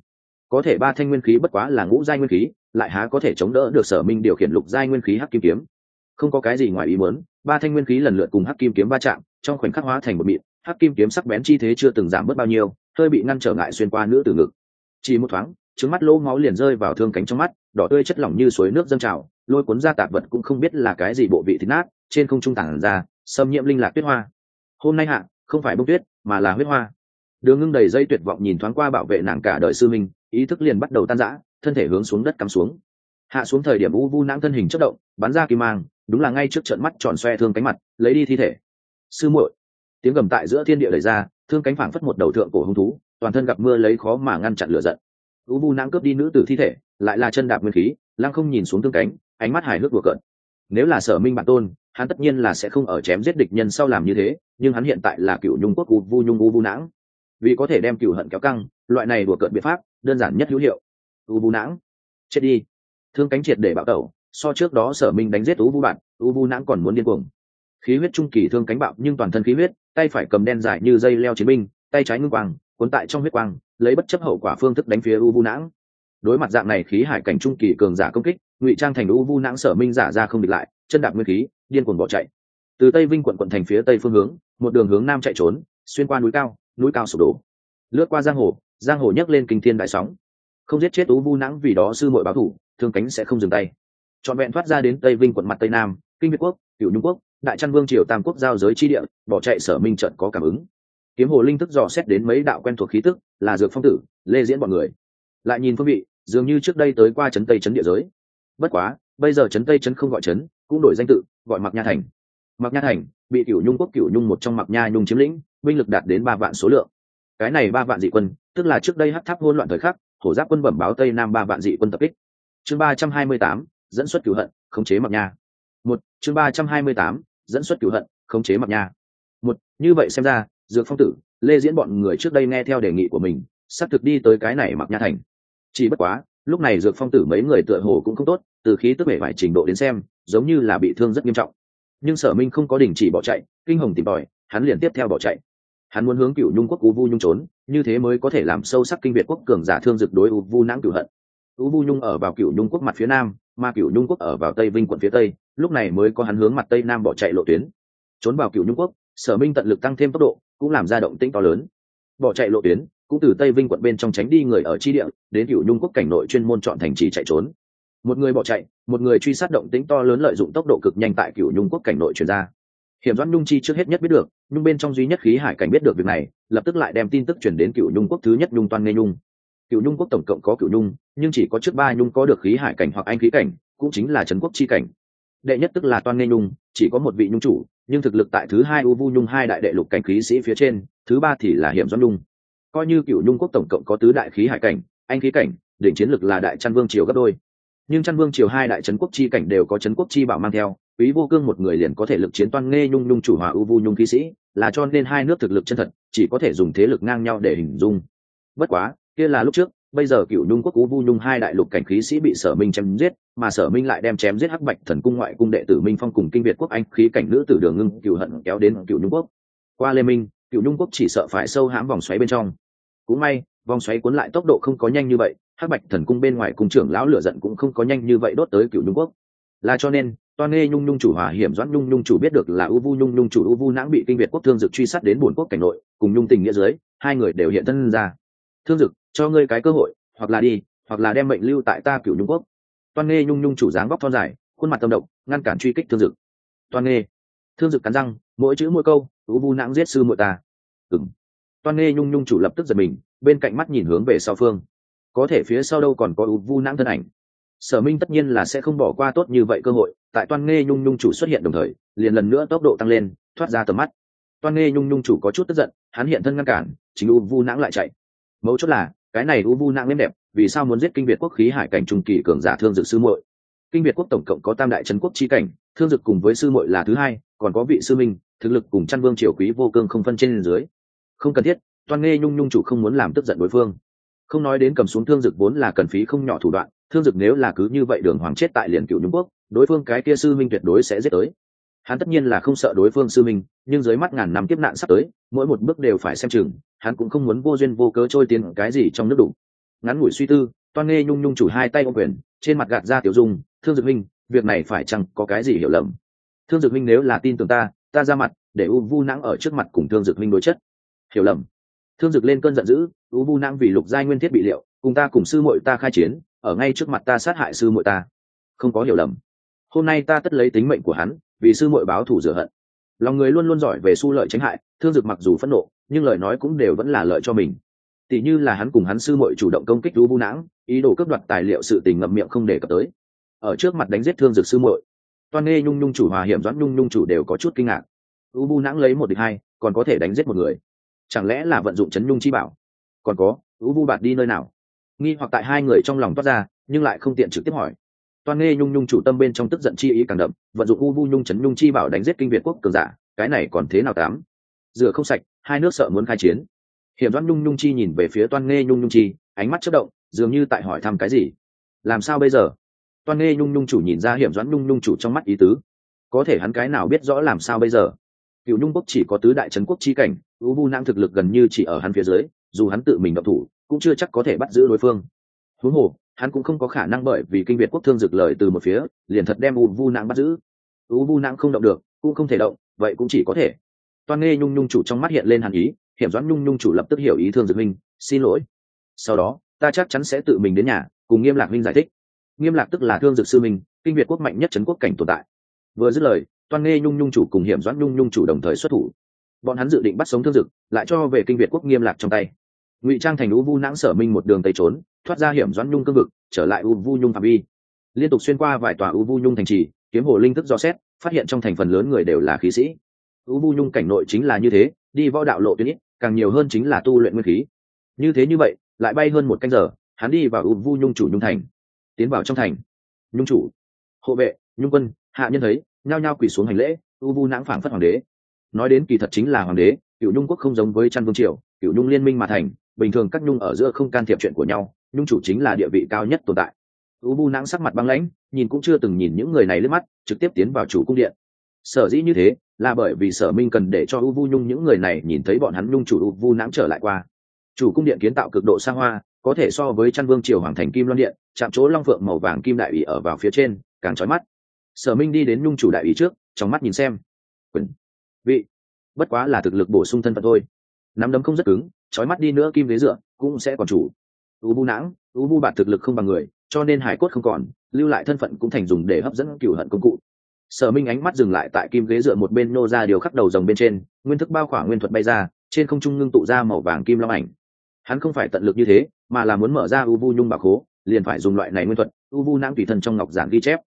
có thể ba thanh nguyên khí bất quá là ngũ giai nguyên khí, lại há có thể chống đỡ được Sở Minh điều khiển lục giai nguyên khí hắc kim kiếm. Không có cái gì ngoài ý muốn, ba thanh nguyên khí lần lượt cùng hắc kim kiếm va chạm, trong khoảnh khắc hóa thành một mịn, hắc kim kiếm sắc bén chi thế chưa từng giảm bớt bao nhiêu, hơi bị ngăn trở ngại xuyên qua nữ tử ngực. Chỉ một thoáng, trứng mắt lỗ máu liền rơi vào thương cánh trong mắt, đỏ tươi chất lỏng như suối nước dâng trào, lôi cuốn ra tạp vật cũng không biết là cái gì bộ vị thịt nát, trên không trung tản ra, xâm nhiễm linh lạc tuyết hoa. Hôm nay hạ, không phải bông tuyết, mà là huyết hoa. Đường Ngưng đầy dây tuyệt vọng nhìn thoáng qua bảo vệ nàng cả đời sư minh, ý thức liền bắt đầu tan rã, thân thể hướng xuống đất cắm xuống. Hạ xuống thời điểm u vu nãng thân hình chớp động, bắn ra kim mang, đúng là ngay trước trận mắt tròn xoe thương cánh mặt, lấy đi thi thể. Sư muội! Tiếng gầm tại giữa thiên địa đẩy ra, thương cánh phảng phất một đầu thượng cổ hung thú, toàn thân gặp mưa lấy khó mà ngăn chặn lửa giận. U vu nãng cướp đi nữ tử thi thể, lại là chân đạp nguyên khí, lăng không nhìn xuống thương cánh, ánh mắt hài hước đùa cợt. Nếu là Sở Minh bản tôn, hắn tất nhiên là sẽ không ở chém giết địch nhân sau làm như thế, nhưng hắn hiện tại là Cửu Nhung quốc U vu nãng, vì có thể đem cửu hận kéo căng, loại này đùa cợt biện pháp đơn giản nhất hữu hiệu. U vu nãng, chết đi! Thương cánh triệt để bạo tẩu, so trước đó Sở Minh đánh giết U vu bạn, U vu nãng còn muốn điên cuồng. Khí huyết trung kỳ thương cánh bạo nhưng toàn thân khí huyết, tay phải cầm đen dài như dây leo chiến binh, tay trái ngưng quang, cuốn tại trong huyết quang, lấy bất chấp hậu quả phương thức đánh phía U vu nãng. Đối mặt dạng này khí hải cảnh trung kỳ cường giả công kích, ngụy trang thành U vu nãng Sở Minh giả ra không địch lại, chân đạp nguyên khí, điên cuồng bỏ chạy. Từ Tây Vinh quận thành phía tây phương hướng, một đường hướng nam chạy trốn, xuyên qua núi cao sụp đổ, lướt qua giang hồ nhấc lên kinh thiên đại sóng. Không giết chết U vu nãng vì đó sư muội báo thủ, thương cánh sẽ không dừng tay. Trọn vẹn thoát ra đến Tây Vinh quận mặt tây nam, Kinh Việt quốc, Cửu Nhung quốc, Đại Trăn Vương triều tam quốc giao giới chi địa, bỏ chạy Sở Minh chợt có cảm ứng. Kiếm hồ linh tức dò xét đến mấy đạo quen thuộc khí tức, là Dược Phong tử, Lê Diễn bọn người. Lại nhìn phương vị, dường như trước đây tới qua trấn Tây trấn địa giới. Bất quá, bây giờ trấn Tây trấn không gọi trấn, cũng đổi danh tự, gọi Mạc Nha thành. Mạc Nha thành bị Cửu Nhung quốc Cửu Nhung một trong Mạc Nha Nhung chiếm lĩnh, binh lực đạt đến 3 vạn số lượng. Cái này 3 vạn dị quân, tức là trước đây hắc tháp hỗn loạn thời khắc, hổ giáp quân bẩm báo tây nam 3 vạn dị quân tập kích. Chương 328, dẫn xuất cửu hận, khống chế Mạc Nha. Chương 328, dẫn xuất cửu hận, khống chế Mạc Nha. Như vậy xem ra, Dược Phong tử, Lê Diễn bọn người trước đây nghe theo đề nghị của mình, sắp thực đi tới cái này Mạc Nha thành. Chỉ bất quá, lúc này Dược Phong tử mấy người tựa hồ cũng không tốt, từ khí tức bể bại trình độ đến xem, giống như là bị thương rất nghiêm trọng. Nhưng Sở Minh không có đình chỉ bỏ chạy, kinh hồng tìm tòi, hắn liền tiếp theo bỏ chạy. Hắn muốn hướng Cửu Nhung quốc U vu nhung trốn, như thế mới có thể làm sâu sắc kinh Việt quốc cường giả thương dực đối U vu nãng cửu hận. U vu nhung ở vào Cửu Nhung quốc mặt phía nam, mà Cửu Nhung quốc ở vào Tây Vinh quận phía tây, lúc này mới có hắn hướng mặt tây nam bỏ chạy lộ tuyến. Trốn vào Cửu Nhung quốc, Sở Minh tận lực tăng thêm tốc độ, cũng làm ra động tĩnh to lớn. Bỏ chạy lộ tuyến, cũng từ Tây Vinh quận bên trong tránh đi người ở chi địa, đến Cửu Nhung quốc cảnh nội chuyên môn chọn thành trì chạy trốn. Một người bỏ chạy, một người truy sát, động tĩnh to lớn lợi dụng tốc độ cực nhanh tại Cửu Nhung quốc cảnh nội truyền ra. Hiểm Doãn Nhung chi trước hết nhất biết được, nhưng bên trong duy nhất khí hải cảnh biết được việc này, lập tức lại đem tin tức truyền đến Cửu Nhung quốc thứ nhất Nhung Toan Nghê Nhung. Cửu Nhung quốc tổng cộng có Cửu Nhung, nhưng chỉ có trước 3 nhung có được khí hải cảnh hoặc anh khí cảnh, cũng chính là trấn quốc chi cảnh. Đệ nhất tức là Toan Nghê Nhung, chỉ có một vị nhung chủ, nhưng thực lực tại thứ 2 U vu nhung 2 đại đệ lục cảnh khí sĩ phía trên, thứ 3 thì là Hiểm Doãn Nhung. Coi như Cửu Nhung quốc tổng cộng có tứ đại khí hải cảnh, anh khí cảnh, đỉnh chiến lực là Đại Trăn Vương triều gấp đôi. Nhưng Trăn Vương triều 2 đại trấn quốc chi cảnh đều có trấn quốc chi bảo mang theo, Quý Vô Cương một người liền có thể lực chiến Toan Nghê Nhung nhung chủ hòa U vu nhung khí sĩ, là cho nên hai nước thực lực chân thật, chỉ có thể dùng thế lực ngang nhau để hình dung. Bất quá, kia là lúc trước, bây giờ Cửu Nhung quốc U vu nhung 2 đại lục cảnh khí sĩ bị Sở Minh chém giết, mà Sở Minh lại đem chém giết Hắc Bạch Thần cung ngoại cung đệ tử Minh Phong cùng Kinh Việt quốc anh khí cảnh nữ tử Đường Ngưng cửu hận kéo đến Cửu Nhung quốc. Qua Lê Minh, Cửu Nhung quốc chỉ sợ phải sâu hãm vòng xoáy bên trong. Cũng may, vòng xoáy cuốn lại tốc độ không có nhanh như vậy, Hắc Bạch Thần cung bên ngoài cung trưởng lão lửa giận cũng không có nhanh như vậy đốt tới Cửu Nhung quốc. Là cho nên, Toan Nghê Nhung nhung chủ hòa Hiểm Doãn Nhung nhung chủ biết được là U vu nhung nhung chủ U vu nãng bị Kinh Việt quốc thương dực truy sát đến Bổn quốc cảnh nội, cùng nhung tình nghĩa dưới, hai người đều hiện thân ra. Thương dực, cho ngươi cái cơ hội, hoặc là đi, hoặc là đem mệnh lưu tại ta Cửu Nhung quốc. Toan Nghê nhung nhung chủ dáng vóc thon dài, khuôn mặt tâm động, ngăn cản truy kích Thương dực. Toan Nghê, Thương dực cắn răng, mỗi chữ mỗi câu, U vu nãng giết sư muội ta. Toan Nghê nhung nhung chủ lập tức giật mình, bên cạnh mắt nhìn hướng về sau phương, có thể phía sau đâu còn có U vu nãng thân ảnh. Sở Minh tất nhiên là sẽ không bỏ qua tốt như vậy cơ hội, tại Toan Nghê nhung nhung chủ xuất hiện đồng thời, liền lần nữa tốc độ tăng lên, thoát ra tầm mắt. Toan Nghê nhung nhung chủ có chút tức giận, hắn hiện thân ngăn cản, chính U vu nãng lại chạy. Mấu chốt là, cái này U vu nãng êm đẹp, vì sao muốn giết Kinh Việt quốc khí hải cảnh trung kỳ cường giả Thương dực sư muội? Kinh Việt quốc tổng cộng có tam đại trấn quốc chi cảnh, Thương dực cùng với sư muội là thứ 2, còn có vị sư minh, thực lực cùng Trăn Vương triều Quý Vô Cương không phân trên dưới. Không cần thiết, Toan Nghê nhung nhung chủ không muốn làm tức giận đối phương. Không nói đến cầm xuống Thương dực vốn là cần phí không nhỏ thủ đoạn, Thương dực nếu là cứ như vậy đường hoàng chết tại liền Cửu Nhung quốc, đối phương cái kia sư minh tuyệt đối sẽ giết tới. Hắn tất nhiên là không sợ đối phương sư minh, nhưng dưới mắt ngàn năm kiếp nạn sắp tới, mỗi một bước đều phải xem chừng, hắn cũng không muốn vô duyên vô cớ trôi tiến cái gì trong nước đủ. Ngắn ngủi suy tư, Toan Nghê Nhung Nhung chủ hai tay ôm quyền, trên mặt gạt ra tiểu dung. Thương Dực Minh, việc này phải chăng có cái gì hiểu lầm? Thương Dực Minh nếu là tin tưởng ta ra mặt để U Vu Nãng ở trước mặt cùng Thương Dực Minh đối chất. Hiểu lầm? Thương Dực lên cơn giận dữ, U Vu Nãng vì lục giai nguyên thiết bị liệu, cùng ta cùng sư muội ta khai chiến, ở ngay trước mặt ta sát hại sư muội ta. Không có hiểu lầm. Hôm nay ta tất lấy tính mệnh của hắn, vì sư muội báo thù rửa hận. Lòng người luôn luôn giỏi về xu lợi tránh hại, Thương Dực mặc dù phẫn nộ, nhưng lời nói cũng đều vẫn là lợi cho mình. Tỷ như là hắn cùng hắn sư muội chủ động công kích U Vu Nãng, ý đồ cướp đoạt tài liệu sự tình ngậm miệng không để cập tới. Ở trước mặt đánh giết Thương Dực sư muội, Toan Nghê Nhung Nhung chủ hòa Hiểm Doãn Nhung Nhung chủ đều có chút kinh ngạc. U Vu Nãng lấy một địch hai, còn có thể đánh giết một người, chẳng lẽ là vận dụng chấn nhung chi bảo? Còn có, U Vu Bạt đi nơi nào? Nghi hoặc tại hai người trong lòng toát ra, nhưng lại không tiện trực tiếp hỏi. Toan Nghê Nhung Nhung chủ tâm bên trong tức giận chi ý càng đậm, vận dụng U Vu Nhung chấn nhung chi bảo đánh giết kinh Việt quốc cường giả, cái này còn thế nào tám? Rửa không sạch, hai nước sợ muốn khai chiến. Hiểm Doãn Nhung Nhung chi nhìn về phía Toan Nghê Nhung Nhung chi, ánh mắt chớp động, dường như tại hỏi thăm cái gì. Làm sao bây giờ? Toan Nghê Nhung Nhung chủ nhìn ra Hiểm Doãn Nhung Nhung chủ trong mắt ý tứ, có thể hắn cái nào biết rõ làm sao bây giờ? Cựu Nhung quốc chỉ có tứ đại trấn quốc chi cảnh, U Vu Nãng thực lực gần như chỉ ở hắn phía dưới, dù hắn tự mình động thủ, cũng chưa chắc có thể bắt giữ đối phương. Huống hồ, hắn cũng không có khả năng bởi vì kinh Việt quốc thương dực lời từ một phía, liền thật đem U Vu Nãng bắt giữ. U Vu Nãng không động được, cũng không thể động, vậy cũng chỉ có thể. Toan Nghê Nhung Nhung chủ trong mắt hiện lên hàn ý, Hiểm Doãn Nhung Nhung chủ lập tức hiểu ý Thương Dực Minh, xin lỗi. Sau đó, ta chắc chắn sẽ tự mình đến nhà, cùng Nghiêm Lạc Minh giải thích. Nghiêm Lạc tức là Thương Dực sư minh, kinh Việt quốc mạnh nhất trấn quốc cảnh tồn tại. Vừa dứt lời, Toan Nghê Nhung Nhung chủ cùng Hiểm Doãn Nhung Nhung chủ đồng thời xuất thủ. Bọn hắn dự định bắt sống Thương Dực, lại cho về kinh Việt quốc Nghiêm Lạc trong tay. Ngụy trang thành U Vu Nãng Sở Minh một đường tây trốn, thoát ra Hiểm Doãn Nhung cương vực, trở lại U Vu Nhung phạm vi. Liên tục xuyên qua vài tòa U Vu Nhung thành trì, kiếm hồ linh thức do xét, phát hiện trong thành phần lớn người đều là khí sĩ. U Vu Nhung cảnh nội chính là như thế, đi võ đạo lộ tuyến ít, càng nhiều hơn chính là tu luyện nguyên khí. Như vậy, lại bay hơn một canh giờ, hắn đi vào U Vu Nhung chủ Nhung thành. Tiến vào trong thành, Nhung chủ, hộ vệ, Nhung quân, hạ nhân thấy, nhao nhao quỳ xuống hành lễ. U Vu Nãng phảng phất hoàng đế. Nói đến kỳ thật chính là hoàng đế. Cửu Nhung quốc không giống với Trăn Vương triều, Cửu Nhung liên minh mà thành, bình thường các nhung ở giữa không can thiệp chuyện của nhau, nhung chủ chính là địa vị cao nhất tồn tại. U Vu Nãng sắc mặt băng lãnh, nhìn cũng chưa từng nhìn những người này liếc mắt, trực tiếp tiến vào chủ cung điện. Sở dĩ như thế là bởi vì Sở Minh cần để cho U Vu Nhung những người này nhìn thấy bọn hắn nhung chủ U Vu Nãng trở lại qua. Chủ cung điện kiến tạo cực độ xa hoa, có thể so với Trăn Vương triều hoàng thành Kim Loan điện, chạm chỗ long phượng màu vàng kim đại ủy ở vào phía trên, càng chói mắt. Sở Minh đi đến nhung chủ đại ủy trước, trong mắt nhìn xem. Quyền, vị, bất quá là thực lực bổ sung thân phận thôi. Nắm đấm không rất cứng, chói mắt đi nữa kim ghế dựa cũng sẽ còn chủ. U Vu Nãng, U Vu Bạt thực lực không bằng người, cho nên hải cốt không còn, lưu lại thân phận cũng thành dùng để hấp dẫn cửu hận công cụ. Sở Minh ánh mắt dừng lại tại kim ghế dựa một bên, nô ra điều khắc đầu rồng bên trên, nguyên thức bao khỏa nguyên thuật bay ra, trên không trung ngưng tụ ra màu vàng kim long ảnh. Hắn không phải tận lực như thế, mà là muốn mở ra U Vu Nhung bảo khố, liền phải dùng loại này nguyên thuật. U Vu Nãng tùy thân trong ngọc giản ghi chép,